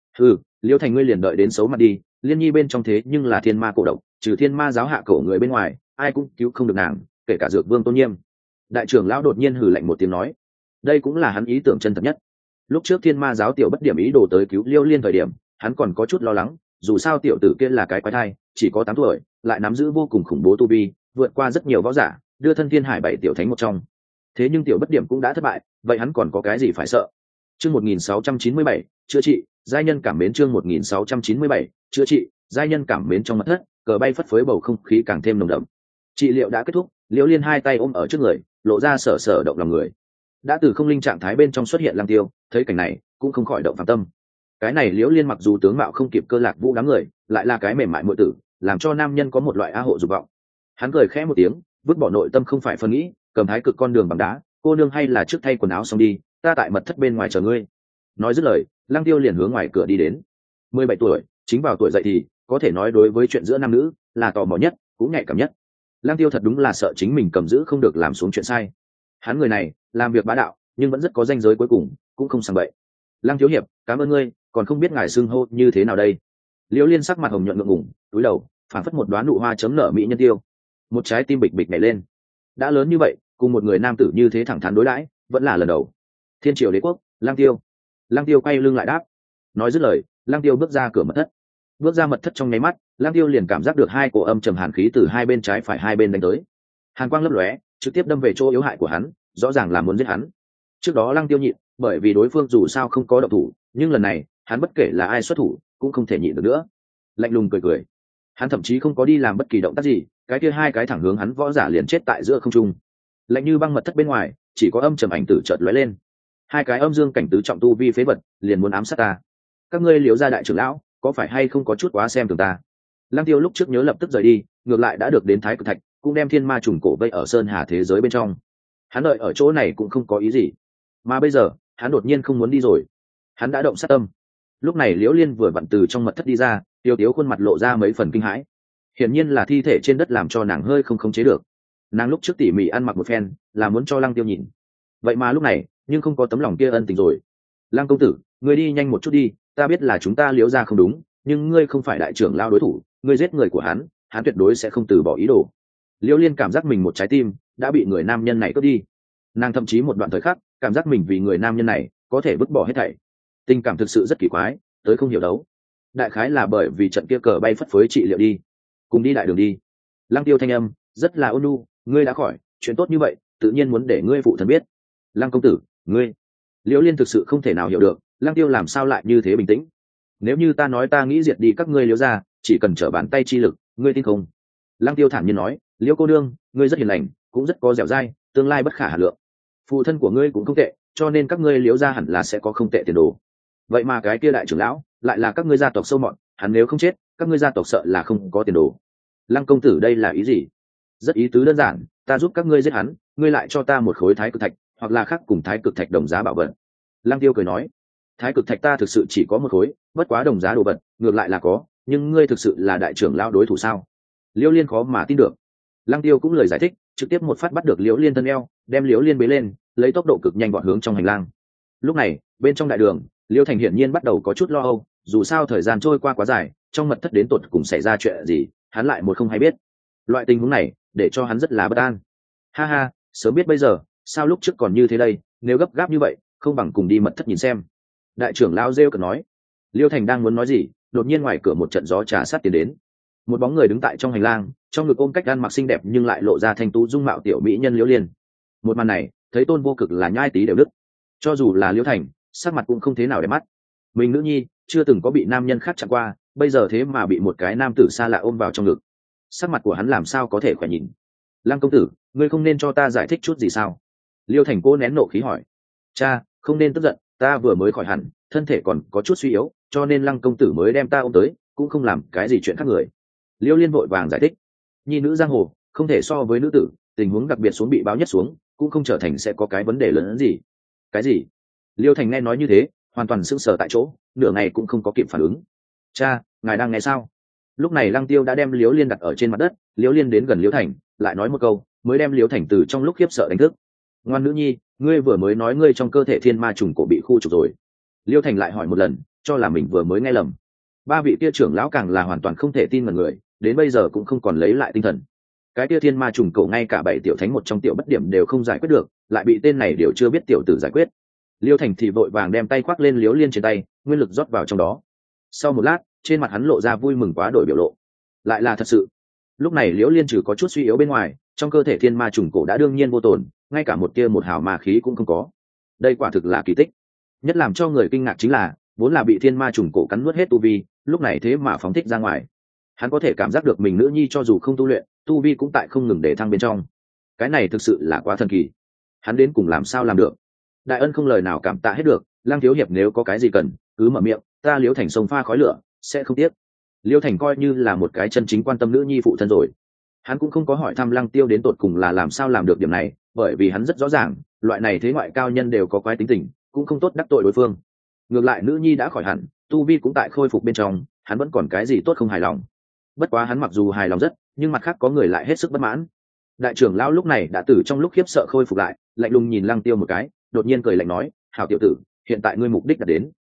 Liêu Thành ngươi liền đợi đến xấu mặt đi, Liên Nhi bên trong thế nhưng là thiên ma cổ độc, trừ thiên ma giáo hạ cổ người bên ngoài, ai cũng cứu không được nàng, kể cả Dược Vương Tôn Nhiêm. Đại trưởng lão đột nhiên hừ lạnh một tiếng nói, đây cũng là hắn ý tưởng chân thật nhất. Lúc trước thiên ma giáo tiểu bất điểm ý đồ tới cứu Liêu Liên thời điểm, hắn còn có chút lo lắng, dù sao tiểu tử kia là cái quái thai, chỉ có 8 tuổi, lại nắm giữ vô cùng khủng bố tu vi, vượt qua rất nhiều võ giả, đưa thân thiên hải 7 tiểu thánh một trong. Thế nhưng tiểu bất điểm cũng đã thất bại, vậy hắn còn có cái gì phải sợ? Chương 1697, chữa trị, giai nhân cảm mến. Chương 1697, chữa trị, giai nhân cảm mến. Trong mật thất, cờ bay phất phới, bầu không khí càng thêm nồng đậm. Trị liệu đã kết thúc, Liễu Liên hai tay ôm ở trước người, lộ ra sở sở động lòng người. Đã từ không linh trạng thái bên trong xuất hiện Lăng Tiêu, thấy cảnh này cũng không khỏi động phạm tâm. Cái này Liễu Liên mặc dù tướng mạo không kịp Cơ Lạc Vũ đám người, lại là cái mềm mại muội tử, làm cho nam nhân có một loại a hộ dục vọng. Hắn cười khẽ một tiếng, vứt bỏ nội tâm không phải phân nghĩ, cầm thái cực con đường bằng đá, cô nương hay là trước thay quần áo xong đi, ta tại mật thất bên ngoài chờ ngươi. Nói dứt lời, Lăng Tiêu liền hướng ngoài cửa đi đến. 17 tuổi, chính vào tuổi dậy thì, có thể nói đối với chuyện giữa nam nữ là tò mò nhất, cũng nhạy cảm nhất. Lăng Tiêu thật đúng là sợ chính mình cầm giữ không được làm xuống chuyện sai. Hắn người này làm việc bá đạo, nhưng vẫn rất có ranh giới cuối cùng, cũng không sang bậy. Lăng thiếu hiệp, cảm ơn ngươi, còn không biết ngài xưng hô như thế nào đây? Liễu Liên sắc mặt hồng nhuận ngượng ngùng, cúi đầu, phảng phất một đóa nụ hoa chấm nở mỹ nhân tiêu. Một trái tim bịch bịch nhảy lên. Đã lớn như vậy, cùng một người nam tử như thế thẳng thắn đối đãi, vẫn là lần đầu. Thiên Triều Đế quốc, Lăng Tiêu. Lăng Tiêu quay lưng lại đáp. Nói dứt lời, Lăng Tiêu bước ra cửa mật thất. Bước ra mật thất trong nháy mắt, Lăng Tiêu liền cảm giác được hai cổ âm trầm hàn khí từ hai bên trái phải hai bên đánh tới. Hàn quang lấp lóe, trực tiếp đâm về chỗ yếu hại của hắn, rõ ràng là muốn giết hắn. Trước đó Lăng Tiêu nhịn, bởi vì đối phương dù sao không có động thủ, nhưng lần này, hắn bất kể là ai xuất thủ, cũng không thể nhịn được nữa. Lạnh lùng cười cười, hắn thậm chí không có đi làm bất kỳ động tác gì, cái kia hai cái thẳng hướng hắn võ giả liền chết tại giữa không trung. Lạnh như băng mật thất bên ngoài, chỉ có âm trầm ảnh tử chợt lóe lên. Hai cái âm dương cảnh tứ trọng tu vi phế vật, liền muốn ám sát ta. Các ngươi Liễu gia đại trưởng lão, có phải hay không có chút quá xem thường ta? Lăng Tiêu lúc trước nhớ lập tức rời đi, ngược lại đã được đến Thái Cực Thạch, cũng đem thiên ma trùng cổ vây ở sơn hà thế giới bên trong. Hắn đợi ở chỗ này cũng không có ý gì, mà bây giờ hắn đột nhiên không muốn đi rồi. Hắn đã động sát tâm. Lúc này Liễu Liên vừa vặn từ trong mật thất đi ra, tiêu tiếu khuôn mặt lộ ra mấy phần kinh hãi. Hiển nhiên là thi thể trên đất làm cho nàng hơi không khống chế được. Nàng lúc trước tỉ mỉ ăn mặc một phen, là muốn cho Lăng Tiêu nhìn. Vậy mà lúc này, nhưng không có tấm lòng kia ân tình rồi. Lăng công tử, ngươi đi nhanh một chút đi, ta biết là chúng ta Liễu gia không đúng, nhưng ngươi không phải đại trưởng lao đối thủ, ngươi giết người của hắn, hắn tuyệt đối sẽ không từ bỏ ý đồ. Liễu Liên cảm giác mình một trái tim đã bị người nam nhân này cướp đi. Nàng thậm chí một đoạn thời khắc cảm giác mình vì người nam nhân này có thể vứt bỏ hết thảy. Tình cảm thực sự rất kỳ quái, tới không hiểu đấu. Đại khái là bởi vì trận kia cờ bay phất phới trị liệu đi. Cùng đi đại đường đi. Lăng Tiêu thanh âm rất là ôn nhu, ngươi đã khỏi, chuyện tốt như vậy, tự nhiên muốn để ngươi phụ thân biết. Lăng công tử, ngươi. Liễu Liên thực sự không thể nào hiểu được, Lăng Tiêu làm sao lại như thế bình tĩnh. Nếu như ta nói ta nghĩ diệt đi các ngươi Liễu gia, chỉ cần trở bàn tay chi lực, ngươi tin không? Lăng Tiêu thản nhiên nói, Liễu cô đương, ngươi rất hiền lành, cũng rất có dẻo dai, tương lai bất khả hà lượng. Phụ thân của ngươi cũng không tệ, cho nên các ngươi Liễu gia hẳn là sẽ có không tệ tiền đồ. Vậy mà cái kia đại trưởng lão lại là các ngươi gia tộc sâu mọt, hắn nếu không chết, các ngươi gia tộc sợ là không có tiền đồ. Lăng công tử đây là ý gì? Rất ý tứ đơn giản, ta giúp các ngươi giết hắn, ngươi lại cho ta một khối thái cực thạch, hoặc là khác cùng thái cực thạch đồng giá bảo vật. Lăng Tiêu cười nói, thái cực thạch ta thực sự chỉ có một khối, bất quá đồng giá đồ vật ngược lại là có, nhưng ngươi thực sự là đại trưởng lão đối thủ sao? Liễu Liên khó mà tin được. Lăng Tiêu cũng lời giải thích, trực tiếp một phát bắt được Liễu Liên thân eo, đem Liễu Liên bế lên, lấy tốc độ cực nhanh vọt hướng trong hành lang. Lúc này, bên trong đại đường, Liễu Thành hiển nhiên bắt đầu có chút lo âu, dù sao thời gian trôi qua quá dài, trong mật thất đến tột cùng xảy ra chuyện gì, hắn lại một không hay biết. Loại tình huống này, để cho hắn rất là bất an. Ha ha, sớm biết bây giờ, sao lúc trước còn như thế đây, nếu gấp gáp như vậy, không bằng cùng đi mật thất nhìn xem. Đại trưởng lão rêu cợt nói. Liễu Thành đang muốn nói gì, đột nhiên ngoài cửa một trận gió trà sát tiến đến. Một bóng người đứng tại trong hành lang, trong ngực ôm cách ăn mặc xinh đẹp nhưng lại lộ ra thanh tú dung mạo tiểu mỹ nhân Liễu Liên. Một màn này, thấy Tôn Vô Cực là nhai tí đều đứt. Cho dù là Liễu Thành, sắc mặt cũng không thế nào để mắt. Mình nữ nhi chưa từng có bị nam nhân khác chạm qua, bây giờ thế mà bị một cái nam tử xa lạ ôm vào trong ngực, sắc mặt của hắn làm sao có thể khỏe nhìn. Lăng công tử, ngươi không nên cho ta giải thích chút gì sao? Liêu Thành cô nén nộ khí hỏi. Cha, không nên tức giận, ta vừa mới khỏi hẳn, thân thể còn có chút suy yếu, cho nên Lăng công tử mới đem ta ôm tới, cũng không làm cái gì chuyện khác người. Liêu Liên vội vàng giải thích. Nhi nữ giang hồ không thể so với nữ tử, tình huống đặc biệt xuống bị báo nhất xuống, cũng không trở thành sẽ có cái vấn đề lớn hơn gì. Cái gì? Liêu Thành nghe nói như thế, hoàn toàn sững sờ tại chỗ, nửa ngày cũng không có kịp phản ứng. Cha, ngài đang nghe sao? Lúc này Lăng Tiêu đã đem Liễu Liên đặt ở trên mặt đất, Liễu Liên đến gần Liễu Thành, lại nói một câu, mới đem Liễu Thành từ trong lúc khiếp sợ đánh thức. Ngoan nữ nhi, ngươi vừa mới nói ngươi trong cơ thể thiên ma trùng cổ bị khu trục rồi. Liễu Thành lại hỏi một lần, cho là mình vừa mới nghe lầm. Ba vị kia trưởng lão càng là hoàn toàn không thể tin mọi người, đến bây giờ cũng không còn lấy lại tinh thần. Cái kia thiên ma trùng cổ ngay cả bảy tiểu thánh một trong tiểu bất điểm đều không giải quyết được, lại bị tên này đều chưa biết tiểu tử giải quyết. Liễu Thành thì vội vàng đem tay khoác lên Liễu Liên trên tay, nguyên lực rót vào trong đó. Sau một lát, trên mặt hắn lộ ra vui mừng quá đổi biểu lộ. Lại là thật sự. Lúc này Liễu Liên trừ có chút suy yếu bên ngoài, trong cơ thể thiên ma trùng cổ đã đương nhiên vô tổn, ngay cả một tia một hào ma khí cũng không có. Đây quả thực là kỳ tích. Nhất làm cho người kinh ngạc chính là, vốn là bị thiên ma trùng cổ cắn nuốt hết tu vi, lúc này thế mà phóng thích ra ngoài. Hắn có thể cảm giác được mình nữ nhi cho dù không tu luyện, tu vi cũng tại không ngừng để thăng bên trong. cái này thực sự là quá thần kỳ, hắn đến cùng làm sao làm được. Đại ân không lời nào cảm tạ hết được, Lăng thiếu hiệp nếu có cái gì cần cứ mở miệng, ta Liễu Thành sông pha khói lửa sẽ không tiếc. Liễu Thành coi như là một cái chân chính quan tâm nữ nhi phụ thân rồi, hắn cũng không có hỏi thăm Lăng Tiêu đến tột cùng là làm sao làm được điểm này, bởi vì hắn rất rõ ràng loại này thế ngoại cao nhân đều có quái tính tình, cũng không tốt đắc tội đối phương. Ngược lại nữ nhi đã khỏi hẳn, tu vi cũng tại khôi phục bên trong, hắn vẫn còn cái gì tốt không hài lòng. Bất quá hắn mặc dù hài lòng rất, nhưng mặt khác có người lại hết sức bất mãn. Đại trưởng lão lúc này đã từ trong lúc khiếp sợ khôi phục lại, lạnh lùng nhìn Lăng Tiêu một cái, đột nhiên cười lạnh nói: hảo tiểu tử, hiện tại ngươi mục đích đã đến,